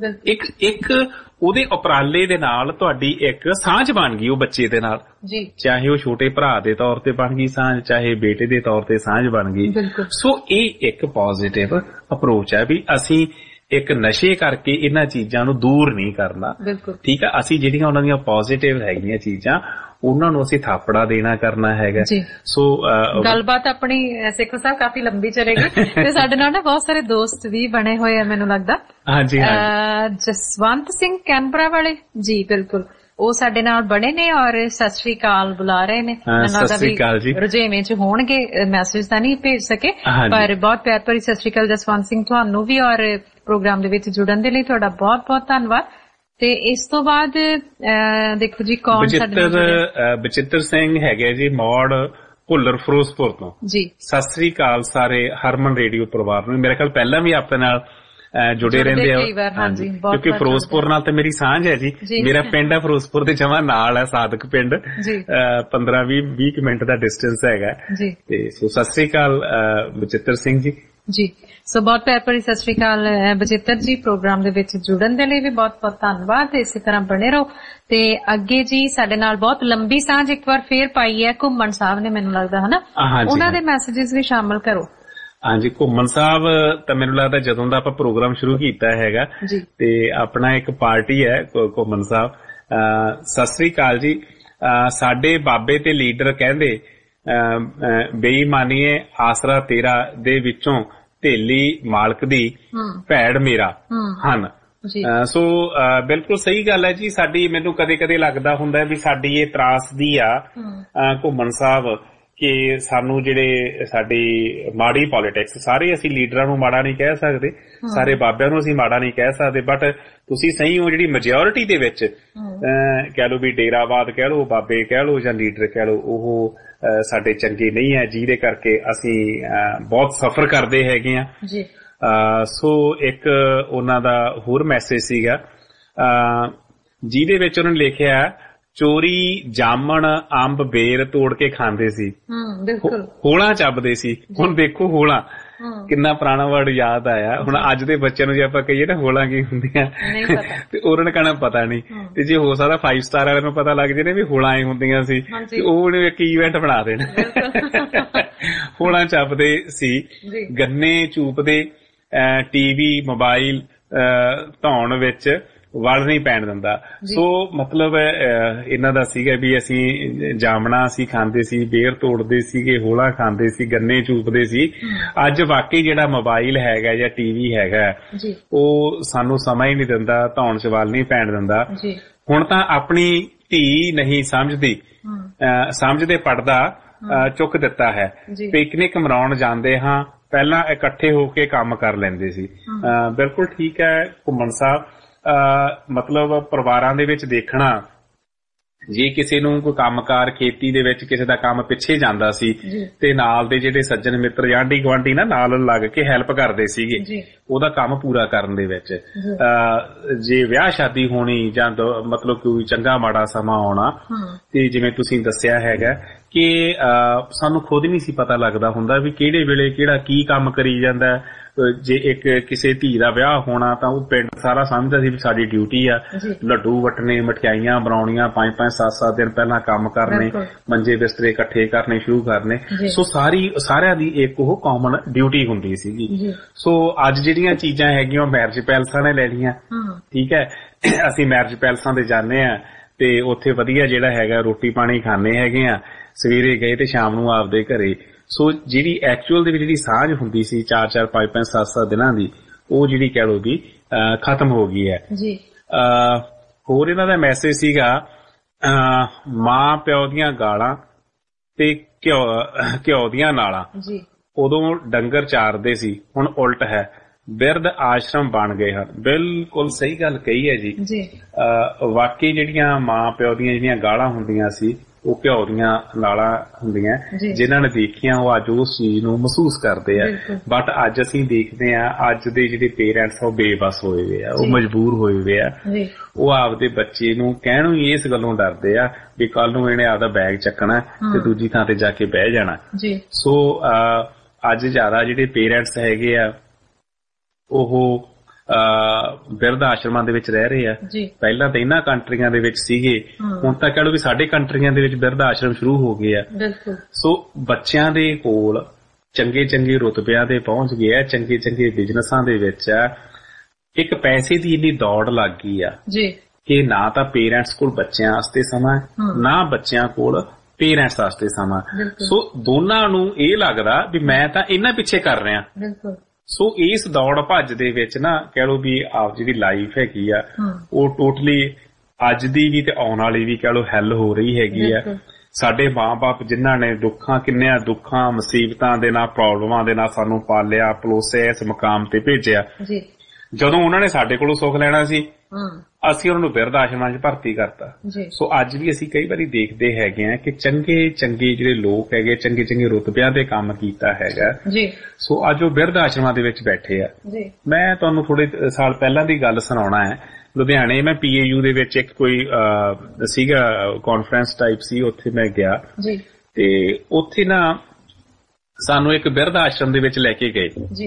ਇੱਕ ਉਹਦੇ ਉਪਰਾਲੇ ਦੇ ਨਾਲ ਤੁਹਾਡੀ ਇੱਕ ਸਾਂਝ ਬਣ ਗਈ ਉਹ ਬੱਚੇ ਦੇ ਨਾਲ, ਚਾਹੇ ਉਹ ਛੋਟੇ ਭਰਾ ਦੇ ਤੌਰ ਤੇ ਬਣ ਗਈ ਸਾਂਝ, ਚਾਹੇ ਬੇਟੇ ਦੇ ਤੌਰ ਤੇ ਸਾਂਝ ਬਣ ਗਈ। ਸੋ ਇਹ ਇੱਕ ਪੋਜ਼ਿਟਿਵ ਅਪਰੋਚ ਹੈ ਵੀ ਅਸੀਂ ਇੱਕ ਨਸ਼ੇ ਕਰਕੇ ਇਹਨਾਂ ਚੀਜ਼ਾਂ ਨੂੰ ਦੂਰ ਨਹੀਂ ਕਰਨਾ, ਠੀਕ ਆ। ਅਸੀਂ ਜਿਹੜੀਆਂ ਉਹਨਾਂ ਦੀਆਂ ਪੋਜ਼ਿਟਿਵ ਹੈਗੀਆਂ ਚੀਜ਼ਾਂ ਉਹਨਾਂ ਨੂੰ ਅਸੀਂ ਥਾਪੜਾ ਦੇਣਾ ਕਰਨਾ ਹੈਗਾ। ਸੋ ਗੱਲਬਾਤ ਆਪਣੀ ਸਿੱਖ ਸਾਹਿਬ ਕਾਫੀ ਲੰਬੀ ਚਲੇਗੀ ਤੇ ਸਾਡੇ ਨਾਲ ਨਾ ਬਹੁਤ ਸਾਰੇ ਦੋਸਤ ਵੀ ਬਣੇ ਹੋਏ ਆ ਮੈਨੂੰ ਲੱਗਦਾ। ਹਾਂਜੀ, ਜਸਵੰਤ ਸਿੰਘ ਕੈਨਬਰਾ ਵਾਲੇ ਜੀ, ਬਿਲਕੁਲ ਉਹ ਸਾਡੇ ਨਾਲ ਬਣੇ ਨੇ ਔਰ ਸਤਿ ਸ੍ਰੀ ਅਕਾਲ ਬੁਲਾ ਰਹੇ ਨੇ। ਸਤਿ ਸ੍ਰੀ ਅਕਾਲ ਜੀ। ਰੁਝੇਵੇਂ ਚ ਹੋਣਗੇ, ਮੈਸੇਜ ਤਾਂ ਨਹੀਂ ਭੇਜ ਸਕੇ, ਪਰ ਬਹੁਤ ਪਿਆਰ ਭਰੀ ਸਤਿ ਸ੍ਰੀ ਅਕਾਲ ਜਸਵੰਤ ਸਿੰਘ ਤੁਹਾਨੂੰ ਵੀ, ਔਰ ਪ੍ਰੋਗਰਾਮ ਦੇ ਵਿੱਚ ਜੁੜਨ ਦੇ ਲਈ ਤੁਹਾਡਾ ਬਹੁਤ ਬਹੁਤ ਧੰਨਵਾਦ। ਤੇ ਇਸ ਤੋਂ ਬਾਅਦ ਦੇਖੋ ਜੀ ਕੌਣ ਬਚਿੱਤਰ ਸਿੰਘ ਹੈਗੇ ਜੀ, ਮੌੜ ਭੁੱਲਰ ਫਿਰੋਜ਼ਪੁਰ ਤੋਂ ਜੀ। ਸਤਿ ਸ੍ਰੀ ਅਕਾਲ ਸਾਰੇ ਹਰਮਨ ਰੇਡੀਓ ਪਰਿਵਾਰ ਨੂੰ। ਮੇਰੇ ਖਿਆਲ ਪਹਿਲਾਂ ਵੀ ਆਪਣੇ ਨਾਲ ਜੁੜੇ ਰਹਿੰਦੇ ਆ। ਹਾਂਜੀ, ਕਿਉਂਕਿ ਫਿਰੋਜ਼ਪੁਰ ਨਾਲ ਤਾਂ ਮੇਰੀ ਸਾਂਝ ਹੈ ਜੀ। ਮੇਰਾ ਪਿੰਡ ਹੈ ਫਿਰੋਜ਼ਪੁਰ ਦੇ ਜਮਾਂ ਨਾਲ ਹੈ, ਸਾਦਕ ਪਿੰਡ, 15-20 ਮਿੰਟ ਦਾ ਡਿਸਟੈਂਸ ਹੈਗਾ। ਤੇ ਸਤਿ ਸ੍ਰੀ ਅਕਾਲ ਬਚਿੱਤਰ ਸਿੰਘ ਜੀ। ਜੀ ਸੋ ਬਹੁਤ ਪਿਆਰ ਭਰੀ ਸਤਿ ਸ੍ਰੀ ਅਕਾਲ ਬਚਿੱਤਰ ਜੀ। ਪ੍ਰੋਗਰਾਮ ਦੇ ਵਿੱਚ ਜੁੜਨ ਦੇ ਲਈ ਵੀ ਬਹੁਤ ਬਹੁਤ ਧੰਨਵਾਦ। ਇਸੇ ਤਰ੍ਹਾਂ ਬਣੇ ਰਹੋ। ਤੇ ਅੱਗੇ ਜੀ ਸਾਡੇ ਨਾਲ ਬਹੁਤ ਲੰਬੀ ਸਾਂਝ ਇੱਕ ਵਾਰ ਫੇਰ ਪਾਈ ਹੈ ਘੁੰਮਣ ਸਾਹਿਬ ਨੇ, ਮੈਨੂੰ ਲੱਗਦਾ ਹੈ ਨਾ, ਉਹਨਾਂ ਦੇ ਮੈਸੇजेस ਵੀ ਸ਼ਾਮਲ ਕਰੋ। ਹਾਂਜੀ, ਘੁੰਮਣ ਸਾਹਿਬ ਤਾਂ ਮੈਨੂੰ ਲੱਗਦਾ ਜਦੋਂ ਦਾ ਆਪਾਂ ਪ੍ਰੋਗਰਾਮ ਸ਼ੁਰੂ ਕੀਤਾ ਹੈਗਾ ਤੇ ਆਪਣਾ ਇੱਕ ਪਾਰਟੀ ਹੈ ਘੁੰਮਣ ਸਾਹਿਬ। ਸਤਿ ਸ੍ਰੀ ਅਕਾਲ ਜੀ। ਸਾਡੇ ਬਾਬੇ ਤੇ ਲੀਡਰ ਕਹਿੰਦੇ ਬੇਈਮਾਨੀਏ ਆਸਰਾ ਤੇਰਾ ਦੇ ਵਿੱਚੋਂ ਢੇਲੀ ਮਾਲਕ ਦੀ ਭੈੜ ਮੇਰਾ ਹਨ। ਸੋ ਬਿਲਕੁਲ ਸਹੀ ਗੱਲ ਹੈ ਜੀ। ਸਾਡੀ ਮੈਨੂੰ ਕਦੇ ਕਦੇ ਲੱਗਦਾ ਹੁੰਦਾ ਵੀ ਸਾਡੀ ਇਹ ਤਰਾਸਦੀ ਆ ਘੁੰਮਣ ਸਾਹਿਬ ਕਿ ਸਾਨੂੰ ਜਿਹੜੇ ਸਾਡੀ ਮਾੜੀ ਪੋਲੀਟਿਕਸ, ਸਾਰੇ ਅਸੀਂ ਲੀਡਰਾਂ ਨੂੰ ਮਾੜਾ ਨਹੀਂ ਕਹਿ ਸਕਦੇ, ਸਾਰੇ ਬਾਬਿਆਂ ਨੂੰ ਅਸੀਂ ਮਾੜਾ ਨਹੀਂ ਕਹਿ ਸਕਦੇ, ਬਟ ਤੁਸੀਂ ਸਹੀ ਹੋ ਜਿਹੜੀ ਮੈਜੋਰਿਟੀ ਦੇ ਵਿੱਚ ਕਹਿ ਲਓ ਵੀ ਡੇਰਾਵਾਦ ਕਹਿ ਲਓ, ਬਾਬੇ ਕਹਿ ਲਓ ਜਾਂ ਲੀਡਰ ਕਹਿ ਲਓ, ਉਹ ਸਾਡੇ ਚੰਗੇ ਨਹੀਂ ਹੈ, ਜਿਹਦੇ ਕਰਕੇ ਅਸੀਂ ਬਹੁਤ ਸਫਰ ਕਰਦੇ ਹੈਗੇ ਆ। ਸੋ ਇੱਕ ਉਹਨਾਂ ਦਾ ਹੋਰ ਮੈਸੇਜ ਸੀਗਾ ਜਿਹਦੇ ਵਿੱਚ ਉਹਨਾਂ ਨੇ ਲਿਖਿਆ ਚੋਰੀ ਜਾਮਣ ਅੰਬ ਬੇਰ ਤੋੜ ਕੇ ਖਾਂਦੇ ਸੀ, ਹੋਲਾਂ ਚੱਬਦੇ ਸੀ। ਹੁਣ ਦੇਖੋ ਹੋਲਾਂ ਕਿੰਨਾ ਪੁਰਾਣਾ ਵਰਡ ਯਾਦ ਆਇਆ। ਹੁਣ ਅੱਜ ਦੇ ਬੱਚਿਆਂ ਨੂੰ ਜੇ ਆਪਾਂ ਕਹੀਏ ਨਾ ਹੋਲਾਂ ਕੀ ਹੁੰਦੀਆਂ ਤੇ ਉਹਨਾਂ ਨੇ ਕਹਿਣਾ ਪਤਾ ਨਹੀਂ, ਤੇ ਜੇ ਹੋ ਸਕਦਾ 5 ਸਟਾਰ ਵਾਲਿਆਂ ਨੂੰ ਪਤਾ ਲੱਗ ਜੇ ਨੇ ਵੀ ਹੋਲਾਂ ਇਹ ਹੁੰਦੀਆਂ ਸੀ ਤੇ ਉਹ ਇੱਕ ਈਵੈਂਟ ਬਣਾ ਦੇਣ। ਹੋਲਾਂ ਚੱਬਦੇ ਸੀ, ਗੰਨੇ ਚੂਪਦੇ, ਟੀਵੀ ਮੋਬਾਈਲ ਧੌਣ ਵਿੱਚ ਵਲ ਨਹੀਂ ਪੈਣ ਦਿੰਦਾ। ਸੋ ਮਤਲਬ ਇਹਨਾਂ ਦਾ ਸੀਗਾ ਵੀ ਅਸੀਂ ਜਾਮਣਾ ਅਸੀਂ ਖਾਂਦੇ ਸੀ, ਬੇਰ ਤੋੜਦੇ ਸੀਗੇ, ਹੋਲਾ ਖਾਂਦੇ ਸੀ, ਗੰਨੇ ਚੂਪਦੇ ਸੀ। ਅੱਜ ਵਾਕਈ ਜਿਹੜਾ ਮੋਬਾਈਲ ਹੈਗਾ ਜਾਂ ਟੀਵੀ ਹੈਗਾ ਉਹ ਸਾਨੂੰ ਸਮਾਂ ਹੀ ਨਹੀਂ ਦਿੰਦਾ, ਧੌਣ ਚ ਵਲ ਨਹੀਂ ਪੈਣ ਦਿੰਦਾ। ਹੁਣ ਤਾਂ ਆਪਣੀ ਧੀ ਨਹੀਂ ਸਮਝਦੇ ਪੜਦਾ ਚੁੱਕ ਦਿੱਤਾ ਹੈ। ਪਿਕਨਿਕ ਮਨਾਉਣ ਜਾਂਦੇ ਹਾਂ, ਪਹਿਲਾਂ ਇਕੱਠੇ ਹੋ ਕੇ ਕੰਮ ਕਰ ਲੈਂਦੇ ਸੀ। ਬਿਲਕੁਲ ਠੀਕ ਹੈ ਘੁੰਮਣ ਸਾਹਿਬ। ਮਤਲਬ ਪਰਿਵਾਰਾਂ ਦੇ ਵਿੱਚ ਦੇਖਣਾ, ਜੇ ਕਿਸੇ ਨੂੰ ਕੋਈ ਕੰਮਕਾਰ ਖੇਤੀ ਦੇ ਵਿੱਚ ਕਿਸੇ ਦਾ ਕੰਮ ਪਿੱਛੇ ਜਾਂਦਾ ਸੀ ਤੇ ਨਾਲ ਦੇ ਜਿਹੜੇ ਸੱਜਣ ਮਿੱਤਰ ਆਂਢੀ ਗੁਆਂਢੀ ਨਾਲ ਲੱਗ ਕੇ ਹੈਲਪ ਕਰਦੇ ਸੀਗੇ ਉਹਦਾ ਕੰਮ ਪੂਰਾ ਕਰਨ ਦੇ ਵਿੱਚ। ਜੇ ਵਿਆਹ ਸ਼ਾਦੀ ਹੋਣੀ ਜਾਂ ਮਤਲਬ ਕੋਈ ਚੰਗਾ ਮਾੜਾ ਸਮਾਂ ਆਉਣਾ ਤੇ ਜਿਵੇਂ ਤੁਸੀਂ ਦੱਸਿਆ ਹੈਗਾ ਕਿ ਸਾਨੂੰ ਖੁਦ ਨਹੀਂ ਸੀ ਪਤਾ ਲੱਗਦਾ ਹੁੰਦਾ ਵੀ ਕਿਹੜੇ ਵੇਲੇ ਕਿਹੜਾ ਕੀ ਕੰਮ ਕਰੀ ਜਾਂਦਾ। ਜੇ ਇੱਕ ਕਿਸੇ ਧੀ ਦਾ ਵਿਆਹ ਹੋਣਾ ਤਾਂ ਉਹ ਪਿੰਡ ਸਾਰਾ ਸਮਝਦਾ ਸੀ ਵੀ ਸਾਡੀ ਡਿਊਟੀ ਆ, ਲੱਡੂ ਵਟਣੇ, ਮਠਿਆਈਆਂ ਬਣਾਉਣੀਆਂ, 5-5 7-7 ਦਿਨ ਪਹਿਲਾਂ ਕੰਮ ਕਰਨੇ, ਮੰਜੇ ਬਿਸਤਰੇ ਇਕੱਠੇ ਕਰਨੇ ਸ਼ੁਰੂ ਕਰਨੇ। ਸੋ ਸਾਰਿਆਂ ਦੀ ਇੱਕ ਉਹ ਕਾਮਨ ਡਿਊਟੀ ਹੁੰਦੀ ਸੀਗੀ। ਸੋ ਅੱਜ ਜਿਹੜੀਆਂ ਚੀਜ਼ਾਂ ਹੈਗੀਆਂ ਮੈਰਿਜ ਪੈਲਸਾਂ ਨੇ ਲੈ ਲਈਆਂ, ਠੀਕ ਹੈ, ਅਸੀਂ ਮੈਰਿਜ ਪੈਲਸਾਂ ਤੇ ਜਾਂਦੇ ਆ ਤੇ ਉੱਥੇ ਵਧੀਆ ਜਿਹੜਾ ਹੈਗਾ ਰੋਟੀ ਪਾਣੀ ਖਾਣੇ ਹੈਗੇ ਆ, ਸਵੇਰੇ ਗਏ ਤੇ ਸ਼ਾਮ ਨੂੰ ਆਪਦੇ ਘਰੇ। ਸੋ ਜਿਹੜੀ ਐਕਚੁਅਲ ਦੇ ਵਿੱਚ ਜਿਹੜੀ ਸਾਂਝ ਹੁੰਦੀ ਸੀ 4-4 5-5 7-7 ਦਿਨਾਂ ਦੀ, ਉਹ ਜਿਹੜੀ ਕਹਿ ਲਓ ਵੀ ਖਤਮ ਹੋ ਗਈ ਹੈ। ਹੋਰ ਇਹਨਾਂ ਦਾ ਮੈਸੇਜ ਸੀਗਾ ਮਾਂ ਪਿਓ ਦੀਆਂ ਗਾਲਾਂ ਤੇ ਘਿਓ ਦੀਆਂ ਨਾਲਾਂ, ਉਦੋਂ ਡੰਗਰ ਚਾਰਦੇ ਸੀ, ਹੁਣ ਉਲਟ ਹੈ, ਬਿਰਧ ਆਸ਼ਰਮ ਬਣ ਗਏ ਹਨ। ਬਿਲਕੁਲ ਸਹੀ ਗੱਲ ਕਹੀ ਹੈ ਜੀ। ਵਾਕਈ ਜਿਹੜੀਆਂ ਮਾਂ ਪਿਓ ਦੀਆਂ ਜਿਹੜੀਆਂ ਗਾਲਾਂ ਹੁੰਦੀਆਂ ਸੀ ਉਹ ਘਿਓ ਦੀਆਂ ਨਾਲਾਂ ਹੁੰਦੀਆਂ, ਜਿਨ੍ਹਾਂ ਨੇ ਦੇਖੀਆਂ ਉਹ ਅੱਜ ਉਸ ਚੀਜ਼ ਨੂੰ ਮਹਿਸੂਸ ਕਰਦੇ ਆ। ਬਟ ਅੱਜ ਅਸੀਂ ਦੇਖਦੇ ਆ ਅੱਜ ਦੇ ਜਿਹੜੇ ਪੇਰੈਂਟਸ ਉਹ ਬੇਬਸ ਹੋਏ ਹੋਏ ਆ, ਉਹ ਮਜਬੂਰ ਹੋਏ ਹੋਏ ਆ। ਉਹ ਆਪਦੇ ਬੱਚੇ ਨੂੰ ਕਹਿਣੋਂ ਹੀ ਇਸ ਗੱਲੋਂ ਡਰਦੇ ਆ ਵੀ ਕੱਲ ਨੂੰ ਇਹਨੇ ਆਪਦਾ ਬੈਗ ਚੱਕਣਾ ਤੇ ਦੂਜੀ ਥਾਂ ਤੇ ਜਾ ਕੇ ਬਹਿ ਜਾਣਾ। ਸੋ ਅੱਜ ਜ਼ਿਆਦਾ ਜਿਹੜੇ ਪੇਰੈਂਟਸ ਹੈਗੇ ਆ ਉਹ ਬਿਰਧ ਆਸ਼ਰਮਾਂ ਦੇ ਵਿੱਚ ਰਹਿ ਰਹੇ ਆ। ਪਹਿਲਾਂ ਤਾਂ ਇਹਨਾਂ ਕੰਟਰੀਆਂ ਦੇ ਵਿੱਚ ਸੀਗੇ, ਹੁਣ ਤਾਂ ਕਹਿ ਲਓ ਵੀ ਸਾਡੇ ਕੰਟਰੀਆਂ ਦੇ ਵਿੱਚ ਬਿਰਧ ਆਸ਼ਰਮ ਸ਼ੁਰੂ ਹੋ ਗਏ ਆ। ਸੋ ਬੱਚਿਆਂ ਦੇ ਕੋਲ ਚੰਗੇ ਚੰਗੇ ਰੁਤਬਿਆਂ ਦੇ ਪਹੁੰਚ ਗਏ ਆ, ਚੰਗੇ ਚੰਗੇ ਬਿਜ਼ਨਸਾਂ ਦੇ ਵਿੱਚ ਆ। ਇੱਕ ਪੈਸੇ ਦੀ ਇੰਨੀ ਦੌੜ ਲੱਗ ਗਈ ਆ ਕਿ ਨਾ ਤਾਂ ਪੇਰੈਂਟਸ ਕੋਲ ਬੱਚਿਆਂ ਵਾਸਤੇ ਸਮਾਂ, ਨਾ ਬੱਚਿਆਂ ਕੋਲ ਪੇਰੈਂਟਸ ਵਾਸਤੇ ਸਮਾਂ। ਸੋ ਦੋਨਾਂ ਨੂੰ ਇਹ ਲੱਗਦਾ ਵੀ ਮੈਂ ਤਾਂ ਇਹਨਾਂ ਪਿੱਛੇ ਕਰ ਰਿਹਾ। ਸੋ ਇਸ ਦੌੜ ਭੱਜ ਦੇ ਵਿੱਚ ਨਾ ਕਹਿ ਲਓ ਵੀ ਆਪ ਜਿਹੜੀ ਲਾਈਫ ਹੈਗੀ ਆ ਉਹ ਟੋਟਲੀ ਅੱਜ ਦੀ ਵੀ ਤੇ ਆਉਣ ਵਾਲੀ ਵੀ ਕਹਿ ਲਓ ਹੈਲ ਹੋ ਰਹੀ ਹੈਗੀ ਆ। ਸਾਡੇ ਮਾਂ-ਬਾਪ ਜਿਨ੍ਹਾਂ ਨੇ ਕਿੰਨਿਆਂ ਦੁੱਖਾਂ ਮੁਸੀਬਤਾਂ ਦੇ ਨਾਲ ਪ੍ਰੋਬਲਮਾਂ ਦੇ ਨਾਲ ਸਾਨੂੰ ਪਾਲਿਆ ਪਲੋਸਿਆ, ਇਸ ਮੁਕਾਮ ਤੇ ਭੇਜਿਆ, ਜਦੋਂ ਉਹਨਾਂ ਨੇ ਸਾਡੇ ਕੋਲੋਂ ਸੁੱਖ ਲੈਣਾ ਸੀ ਅਸੀਂ ਉਹਨਾਂ ਨੂੰ ਬਿਰਧ ਆਸ਼ਰਮਾਂ 'ਚ ਭਰਤੀ ਕਰਤਾ। ਸੋ ਅੱਜ ਵੀ ਅਸੀਂ ਕਈ ਵਾਰੀ ਦੇਖਦੇ ਹੈਗੇ ਆ ਕਿ ਚੰਗੇ ਜਿਹੜੇ ਲੋਕ ਹੈਗੇ, ਚੰਗੇ ਰੁਤਬਿਆਂ ਦੇ ਕੰਮ ਕੀਤਾ ਹੈਗਾ, ਸੋ ਅੱਜ ਉਹ ਬਿਰਧ ਆਸ਼ਰਮਾਂ ਦੇ ਵਿੱਚ ਬੈਠੇ ਆ। ਮੈਂ ਤੁਹਾਨੂੰ ਥੋੜੇ ਸਾਲ ਪਹਿਲਾਂ ਦੀ ਗੱਲ ਸੁਣਾਉਣਾ ਹੈ। ਲੁਧਿਆਣੇ ਮੈਂ PAU ਦੇ ਵਿੱਚ ਇੱਕ ਕੋਈ ਸੀਗਾ ਕਾਨਫਰੰਸ ਟਾਈਪ ਸੀ, ਉੱਥੇ ਮੈਂ ਗਿਆ ਤੇ ਉੱਥੇ ਨਾ ਸਾਨੂੰ ਇੱਕ ਬਿਰਧ ਆਸ਼ਰਮ ਦੇ ਵਿੱਚ ਲੈ ਕੇ ਗਏ।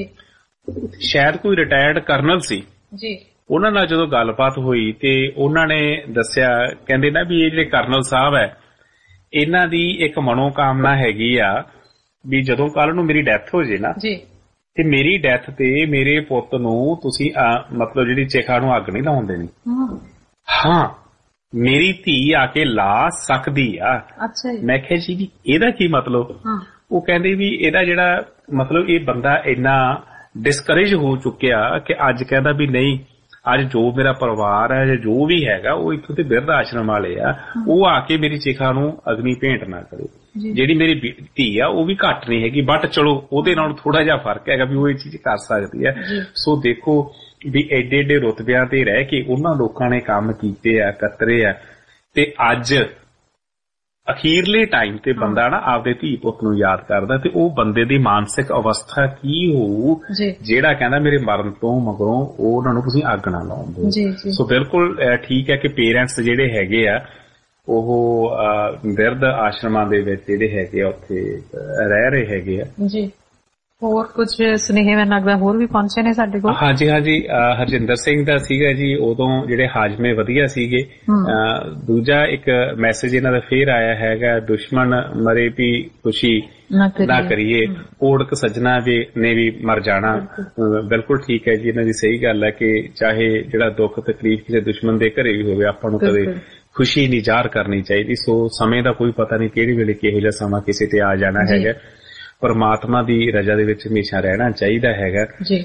ਸ਼ਾਇਦ ਕੋਈ ਰਿਟਾਇਰਡ ਕਰਨਲ ਸੀ। ਉਹਨਾਂ ਨਾਲ ਜਦੋਂ ਗੱਲਬਾਤ ਹੋਈ ਤੇ ਉਹਨਾਂ ਨੇ ਦੱਸਿਆ, ਕਹਿੰਦੇ ਨਾ ਵੀ ਇਹ ਜਿਹੜੇ ਕਰਨਲ ਸਾਹਿਬ ਹੈ, ਇਹਨਾਂ ਦੀ ਇੱਕ ਮਨੋਕਾਮਨਾ ਹੈਗੀ ਆ ਵੀ ਜਦੋਂ ਕੱਲ ਨੂੰ ਮੇਰੀ ਡੈਥ ਹੋ ਜੇ ਨਾ ਤੇ ਮੇਰੀ ਡੈਥ ਤੇ ਮੇਰੇ ਪੁੱਤ ਨੂੰ ਤੁਸੀਂ ਮਤਲਬ ਜਿਹੜੀ ਚਿਖਾ ਨੂੰ ਅੱਗ ਨਹੀਂ ਲਾਉਣ ਦੇਣੀ। ਹਾਂ, ਮੇਰੀ ਧੀ ਆ ਕੇ ਲਾ ਸਕਦੀ ਆ। ਮੈਂ ਕਿਹਾ ਜੀ ਇਹਦਾ ਕੀ ਮਤਲਬ? ਉਹ ਕਹਿੰਦੇ ਵੀ ਇਹਦਾ ਜਿਹੜਾ ਮਤਲਬ ਇਹ ਬੰਦਾ ਇੰਨਾ ਡਿਸਕਰੇਜ ਹੋ ਚੁੱਕਿਆ ਕਿ ਅੱਜ ਕਹਿੰਦਾ ਵੀ ਨਹੀਂ, ਅੱਜ ਜੋ ਮੇਰਾ ਪਰਿਵਾਰ ਹੈ ਜਾਂ ਜੋ ਵੀ ਹੈਗਾ ਉਹ ਇੱਥੋਂ ਦੇ ਬਿਰਧ ਆਸ਼ਰਮ ਵਾਲੇ ਆ, ਉਹ ਆ ਕੇ ਮੇਰੀ ਚਿਖਾ ਨੂੰ ਅਗਨੀ ਭੇਂਟ ਨਾ ਕਰੇ। ਜਿਹੜੀ ਮੇਰੀ ਧੀ ਆ ਉਹ ਵੀ ਘੱਟ ਨਹੀਂ ਹੈਗੀ, ਬਟ ਚਲੋ ਉਹਦੇ ਨਾਲ ਥੋੜਾ ਜਿਹਾ ਫਰਕ ਹੈਗਾ ਵੀ ਉਹ ਇਹ ਚੀਜ਼ ਕਰ ਸਕਦੀ ਹੈ। ਸੋ ਦੇਖੋ ਵੀ ਐਡੇ ਰੁਤਬਿਆਂ ਤੇ ਰਹਿ ਕੇ ਉਹਨਾਂ ਲੋਕਾਂ ਨੇ ਕੰਮ ਕੀਤੇ ਆ, ਕਤਰੇ ਆ, ਤੇ ਅੱਜ ਅਖੀਰਲੇ ਟਾਈਮ ਤੇ ਬੰਦਾ ਨਾ ਆਪਦੇ ਧੀ ਪੁੱਤ ਨੂੰ ਯਾਦ ਕਰਦਾ ਤੇ ਉਹ ਬੰਦੇ ਦੀ ਮਾਨਸਿਕ ਅਵਸਥਾ ਕੀ ਹੋਊ ਜਿਹੜਾ ਕਹਿੰਦਾ ਮੇਰੇ ਮਰਨ ਤੋਂ ਮਗਰੋਂ ਉਹਨਾਂ ਨੂੰ ਤੁਸੀਂ ਅੱਗ ਨਾ ਲਾਉਂਦੇ। ਸੋ ਬਿਲਕੁਲ ਠੀਕ ਹੈ ਕਿ ਪੇਰੈਂਟਸ ਜਿਹੜੇ ਹੈਗੇ ਆ ਉਹ ਬਿਰਧ ਆਸ਼ਰਮਾਂ ਦੇ ਵਿੱਚ ਜਿਹੜੇ ਹੈਗੇ ਆ ਉੱਥੇ ਰਹਿ ਰਹੇ ਹੈਗੇ ਆ। ਹੋਰ ਕੁਝ ਸੁਨੇਹੇ ਮੈਨੂੰ ਲੱਗਦਾ ਹੋਰ ਵੀ ਪਹੁੰਚੇ ਨੇ ਸਾਡੇ ਕੋਲ। ਹਾਂਜੀ ਹਰਜਿੰਦਰ ਸਿੰਘ ਦਾ ਸੀਗਾ ਜੀ, ਉਦੋਂ ਜਿਹੜੇ ਹਾਜ਼ਮੇ ਵਧੀਆ ਸੀਗੇ। ਦੂਜਾ ਇੱਕ ਮੈਸੇਜ ਇਹਨਾਂ ਦਾ ਫੇਰ ਆਇਆ ਹੈਗਾ, ਦੁਸ਼ਮਣ ਮਰੇ ਵੀ ਖੁਸ਼ੀ ਨਾ ਕਰੀਏ, ਓੜਕ ਸੱਜਣਾ ਨੇ ਵੀ ਮਰ ਜਾਣਾ। ਬਿਲਕੁਲ ਠੀਕ ਹੈ ਜੀ, ਇਹਨਾਂ ਦੀ ਸਹੀ ਗੱਲ ਹੈ ਕਿ ਚਾਹੇ ਜਿਹੜਾ ਦੁੱਖ ਤਕਲੀਫ ਕਿਸੇ ਦੁਸ਼ਮਣ ਦੇ ਘਰੇ ਵੀ ਹੋਵੇ, ਆਪਾਂ ਨੂੰ ਕਦੇ ਖੁਸ਼ੀ ਨਹੀਂ ਜ਼ਾਹਰ ਕਰਨੀ ਚਾਹੀਦੀ। ਸੋ ਸਮੇਂ ਦਾ ਕੋਈ ਪਤਾ ਨਹੀਂ ਕਿਹੜੇ ਵੇਲੇ ਕਿਹੋ ਜਿਹਾ ਸਮਾਂ ਕਿਸੇ ਤੇ ਆ ਜਾਣਾ ਹੈਗਾ। ਪਰਮਾਤਮਾ ਦੀ ਰਜ਼ਾ ਦੇ ਵਿੱਚ ਹਮੇਸ਼ਾ ਰਹਿਣਾ ਚਾਹੀਦਾ ਹੈਗਾ।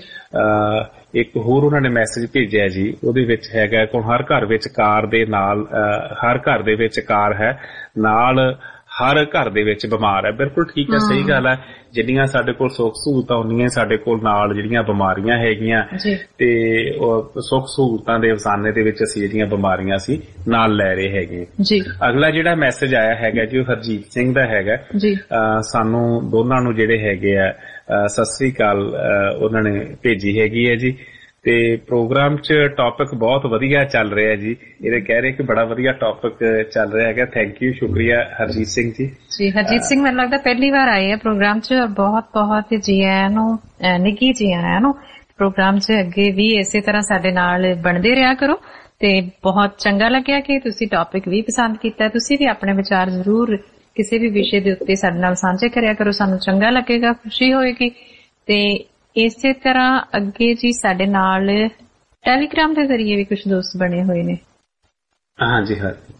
ਇੱਕ ਹੋਰ ਉਹਨਾਂ ਨੇ ਮੈਸੇਜ ਭੇਜਿਆ ਜੀ, ਉਹਦੇ ਵਿੱਚ ਹੈਗਾ ਕਿ ਹਰ ਘਰ ਵਿੱਚ ਕਾਰ ਦੇ ਨਾਲ, ਹਰ ਘਰ ਦੇ ਵਿੱਚ ਕਾਰ ਹੈ, ਨਾਲ ਹਰ ਘਰ ਦੇ ਵਿੱਚ ਬਿਮਾਰ ਹੈ। ਬਿਲਕੁਲ ਠੀਕ ਹੈ, ਸਹੀ ਗੱਲ ਹੈ। ਜਿੰਨੀਆਂ ਸਾਡੇ ਕੋਲ ਸੁੱਖ ਸਹੂਲਤਾਂ ਹੁੰਦੀਆਂ, ਸਾਡੇ ਕੋਲ ਨਾਲ ਜਿਹੜੀਆਂ ਬਿਮਾਰੀਆਂ ਹੈਗੀਆਂ ਤੇ ਸੁੱਖ ਸਹੂਲਤਾਂ ਦੇ ਅਫਸਾਨੇ ਦੇ ਵਿੱਚ ਅਸੀਂ ਜਿਹੜੀਆਂ ਬਿਮਾਰੀਆਂ ਅਸੀਂ ਨਾਲ ਲੈ ਰਹੇ ਹੈਗੇ। ਅਗਲਾ ਜਿਹੜਾ ਮੈਸੇਜ ਆਇਆ ਹੈਗਾ ਜੀ ਉਹ ਹਰਜੀਤ ਸਿੰਘ ਦਾ ਹੈਗਾ। ਸਾਨੂੰ ਦੋਨਾਂ ਨੂੰ ਜਿਹੜੇ ਹੈਗੇ ਆ ਸਤਿ ਸ੍ਰੀ ਅਕਾਲ ਉਹਨਾਂ ਨੇ ਭੇਜੀ ਹੈਗੀ ਹੈ ਜੀ। ਤੇ ਪ੍ਰੋਗਰਾਮ 'ਚ ਟੌਪਿਕ ਬਹੁਤ ਵਧੀਆ ਚੱਲ ਰਿਹਾ ਜੀ, ਇਹਦੇ ਕਹਿ ਰਹੇ ਕਿ ਬੜਾ ਵਧੀਆ ਟੌਪਿਕ ਚੱਲ ਰਿਹਾ ਹੈਗਾ। ਥੈਂਕ ਯੂ, ਸ਼ੁਕਰੀਆ ਹਰਜੀਤ ਸਿੰਘ ਜੀ। ਹਰਜੀਤ ਸਿੰਘ ਮੈਨੂੰ ਲੱਗਦਾ ਪਹਿਲੀ ਵਾਰ ਆਏ ਆ ਪ੍ਰੋਗਰਾਮ 'ਚ। ਬਹੁਤ ਜੀ ਆਇਆਂ ਨੂੰ, ਨਿੱਕੀ ਜੀ ਆਇਆਂ ਨੂੰ ਪ੍ਰੋਗਰਾਮ 'ਚ। ਅੱਗੇ ਵੀ ਇਸੇ ਤਰ੍ਹਾਂ ਸਾਡੇ ਨਾਲ ਬਣਦੇ ਰਿਹਾ ਕਰੋ ਤੇ ਬਹੁਤ ਚੰਗਾ ਲੱਗਿਆ ਕਿ ਤੁਸੀਂ ਟੌਪਿਕ ਵੀ ਪਸੰਦ ਕੀਤਾ। ਤੁਸੀਂ ਵੀ ਆਪਣੇ ਵਿਚਾਰ ਜ਼ਰੂਰ ਕਿਸੇ ਵੀ ਵਿਸ਼ੇ ਦੇ ਉੱਤੇ ਸਾਡੇ ਨਾਲ ਸਾਂਝੇ ਕਰਿਆ ਕਰੋ, ਸਾਨੂੰ ਚੰਗਾ ਲੱਗੇਗਾ, ਖੁਸ਼ੀ ਹੋਏਗੀ। ਤੇ ਇਸੇ ਤਰ੍ਹਾਂ ਅੱਗੇ ਜੀ ਸਾਡੇ ਨਾਲ ਟੈਲੀਗ੍ਰਾਮ ਦੇ ਜ਼ਰੀਏ ਵੀ ਕੁਝ ਦੋਸਤ ਬਣੇ ਹੋਏ ਨੇ। ਹਾਂਜੀ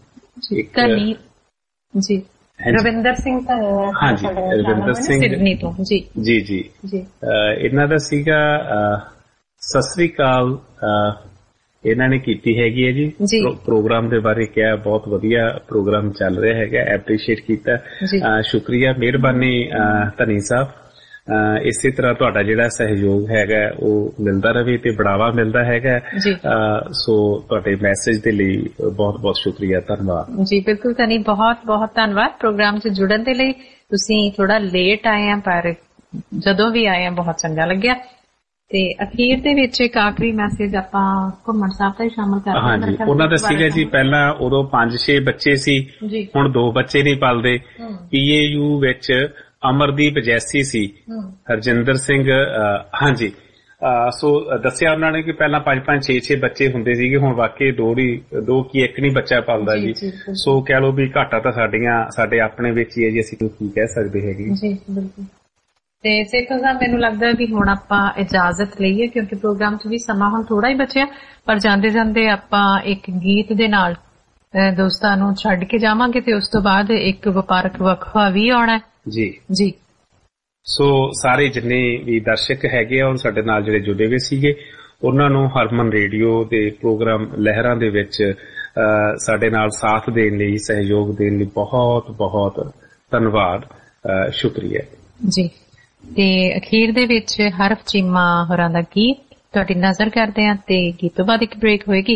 ਜੀ ਰਵਿੰਦਰ ਸਿੰਘ ਤਾਂ ਰਵਿੰਦਰ ਸਿੰਘ ਸਿਡਨੀ ਤੋਂ ਜੀ ਇਹਨਾਂ ਦਾ ਸੀਗਾ ਸਤਿ ਸ੍ਰੀ ਅਕਾਲ ਇਹਨਾਂ ਨੇ ਕੀਤੀ ਹੈਗੀ ਹੈ ਜੀ। ਪ੍ਰੋਗਰਾਮ ਦੇ ਬਾਰੇ ਕਿਹਾ, ਬਹੁਤ ਵਧੀਆ ਪ੍ਰੋਗਰਾਮ ਚੱਲ ਰਿਹਾ ਹੈਗਾ, ਐਪਰੀਸ਼ੀਏਟ ਕੀਤਾ, ਸ਼ੁਕਰੀਆ, ਮਿਹਰਬਾਨੀ ਧਨੀ ਸਾਹਿਬ। ਇਸੇ ਤਰ੍ਹਾਂ ਤੁਹਾਡਾ ਜਿਹੜਾ ਸਹਿਯੋਗ ਹੈਗਾ ਉਹ ਮਿਲਦਾ ਰਹੇ ਤੇ ਬੜਾਵਾ ਮਿਲਦਾ ਹੈਗਾ। ਸੋ ਤੁਹਾਡੇ ਮੈਸੇਜ ਦੇ ਲਈ ਬਹੁਤ ਬਹੁਤ ਸ਼ੁਕਰੀਆ, ਧੰਨਵਾਦ ਜੀ। ਬਿਲਕੁਲ ਧਨੀ, ਬਹੁਤ ਬਹੁਤ ਧੰਨਵਾਦ ਪ੍ਰੋਗਰਾਮ 'ਚ ਜੁੜਨ ਦੇ ਲਈ। ਤੁਸੀਂ ਥੋੜਾ ਲੇਟ ਆਏ ਆ ਪਰ ਜਦੋਂ ਵੀ ਆਏ ਆ ਬਹੁਤ ਚੰਗਾ ਲੱਗਿਆ। ਤੇ ਅਖੀਰ ਦੇ ਵਿੱਚ ਇੱਕ ਆਖਰੀ ਮੈਸੇਜ ਆਪਾਂ ਘੁੰਮਣ ਸਾਹਿਬ ਦਾ ਹੀ ਸ਼ਾਮਲ ਕਰਦੇ ਹਾਂ। ਹਾਂਜੀ, ਉਹਨਾਂ ਦਾ ਸੀਗਾ ਜੀ ਪਹਿਲਾਂ ਉਦੋਂ 5-6 ਬੱਚੇ ਸੀ, ਹੁਣ 2 ਬੱਚੇ ਨਹੀਂ ਪਲਦੇ। PAU ਵਿੱਚ ਅਮਰਦੀਪ ਜੈਸੀ ਸੀ, ਹਰਜਿੰਦਰ ਸਿੰਘ ਹਾਂਜੀ। ਸੋ ਦੱਸਿਆ ਉਹਨਾਂ ਨੇ ਕਿ ਪਹਿਲਾਂ 5-5, 6-6 ਬੱਚੇ ਹੁੰਦੇ ਸੀਗੇ, ਹੁਣ ਵਾਕਈ 2 ਕੀ 1 ਨਹੀਂ ਬੱਚਾ ਪਲਦਾ ਜੀ। ਸੋ ਕਹਿ ਲਓ ਵੀ ਘਾਟਾ ਤਾਂ ਸਾਡੇ ਆਪਣੇ ਵਿੱਚ ਹੀ ਹੈ ਜੀ, ਅਸੀਂ ਕੀ ਕਹਿ ਸਕਦੇ ਹੈਗੇ ਜੀ। ਬਿਲਕੁਲ। ਤੇ ਸੇਖੋ ਸਾਹਿਬ ਮੈਨੂੰ ਲੱਗਦਾ ਵੀ ਹੁਣ ਆਪਾਂ ਇਜਾਜ਼ਤ ਲਈਏ ਕਿਉਂਕਿ ਪ੍ਰੋਗਰਾਮ 'ਚ ਵੀ ਸਮਾਂ ਹੁਣ ਥੋੜਾ ਹੀ ਬਚਿਆ, ਪਰ ਜਾਂਦੇ ਜਾਂਦੇ ਆਪਾਂ ਇੱਕ ਗੀਤ ਦੇ ਨਾਲ ਦੋਸਤਾਂ ਨੂੰ ਛੱਡ ਕੇ ਜਾਵਾਂਗੇ ਤੇ ਉਸ ਤੋਂ ਬਾਅਦ ਇੱਕ ਵਪਾਰਕ ਵਕਫਾ ਵੀ ਆਉਣਾ ਜੀ। ਸੋ ਸਾਰੇ ਜਿੰਨੇ ਵੀ ਦਰਸ਼ਕ ਹੈਗੇ ਆ ਸਾਡੇ ਨਾਲ ਜਿਹੜੇ ਜੁੜੇ ਹੋਏ ਸੀਗੇ, ਉਹਨਾਂ ਨੂੰ ਹਰਮਨ ਰੇਡੀਓ ਦੇ ਪ੍ਰੋਗਰਾਮ ਲਹਿਰਾਂ ਦੇ ਵਿੱਚ ਸਾਡੇ ਨਾਲ ਸਾਥ ਦੇਣ ਲਈ, ਸਹਿਯੋਗ ਦੇਣ ਲਈ ਬਹੁਤ ਬਹੁਤ ਧੰਨਵਾਦ, ਸ਼ੁਕਰੀਆ ਜੀ। ਤੇ ਅਖੀਰ ਦੇ ਵਿੱਚ ਹਰਫ ਚੀਮਾ ਹੋਰਾਂ ਦਾ ਗੀਤ ਤੁਹਾਡੀ ਨਜ਼ਰ ਕਰਦੇ ਆ ਤੇ ਗੀਤ ਤੋਂ ਬਾਅਦ ਇੱਕ ਬ੍ਰੇਕ ਹੋਏਗੀ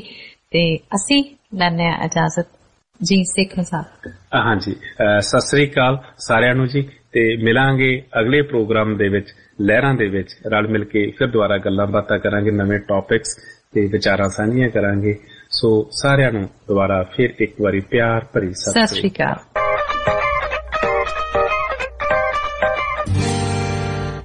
ਤੇ ਅਸੀਂ ਲੈਣੇ ਆ ਇਜਾਜ਼ਤ ਜੀ। ਸੇਖੋਂ ਸਾਹਿਬ ਹਾਂਜੀ, ਸਤਿ ਸ੍ਰੀ ਅਕਾਲ ਸਾਰਿਆਂ ਨੂੰ ਜੀ, ਤੇ ਮਿਲਾਂਗੇ ਅਗਲੇ ਪ੍ਰੋਗਰਾਮ ਦੇ ਵਿੱਚ ਲਹਿਰਾਂ ਦੇ ਵਿੱਚ ਰਲ ਮਿਲ ਕੇ ਫਿਰ ਦੁਬਾਰਾ ਗੱਲਾਂ ਬਾਤਾਂ ਕਰਾਂਗੇ, ਨਵੇਂ ਟੌਪਿਕਸ ਤੇ ਵਿਚਾਰਾਂ ਸਾਂਝੀਆਂ ਕਰਾਂਗੇ। ਸੋ ਸਾਰਿਆਂ ਨੂੰ ਦੁਬਾਰਾ ਫਿਰ ਇੱਕ ਵਾਰੀ ਪਿਆਰ ਭਰੀ ਸਤਿ ਸ੍ਰੀ ਅਕਾਲ।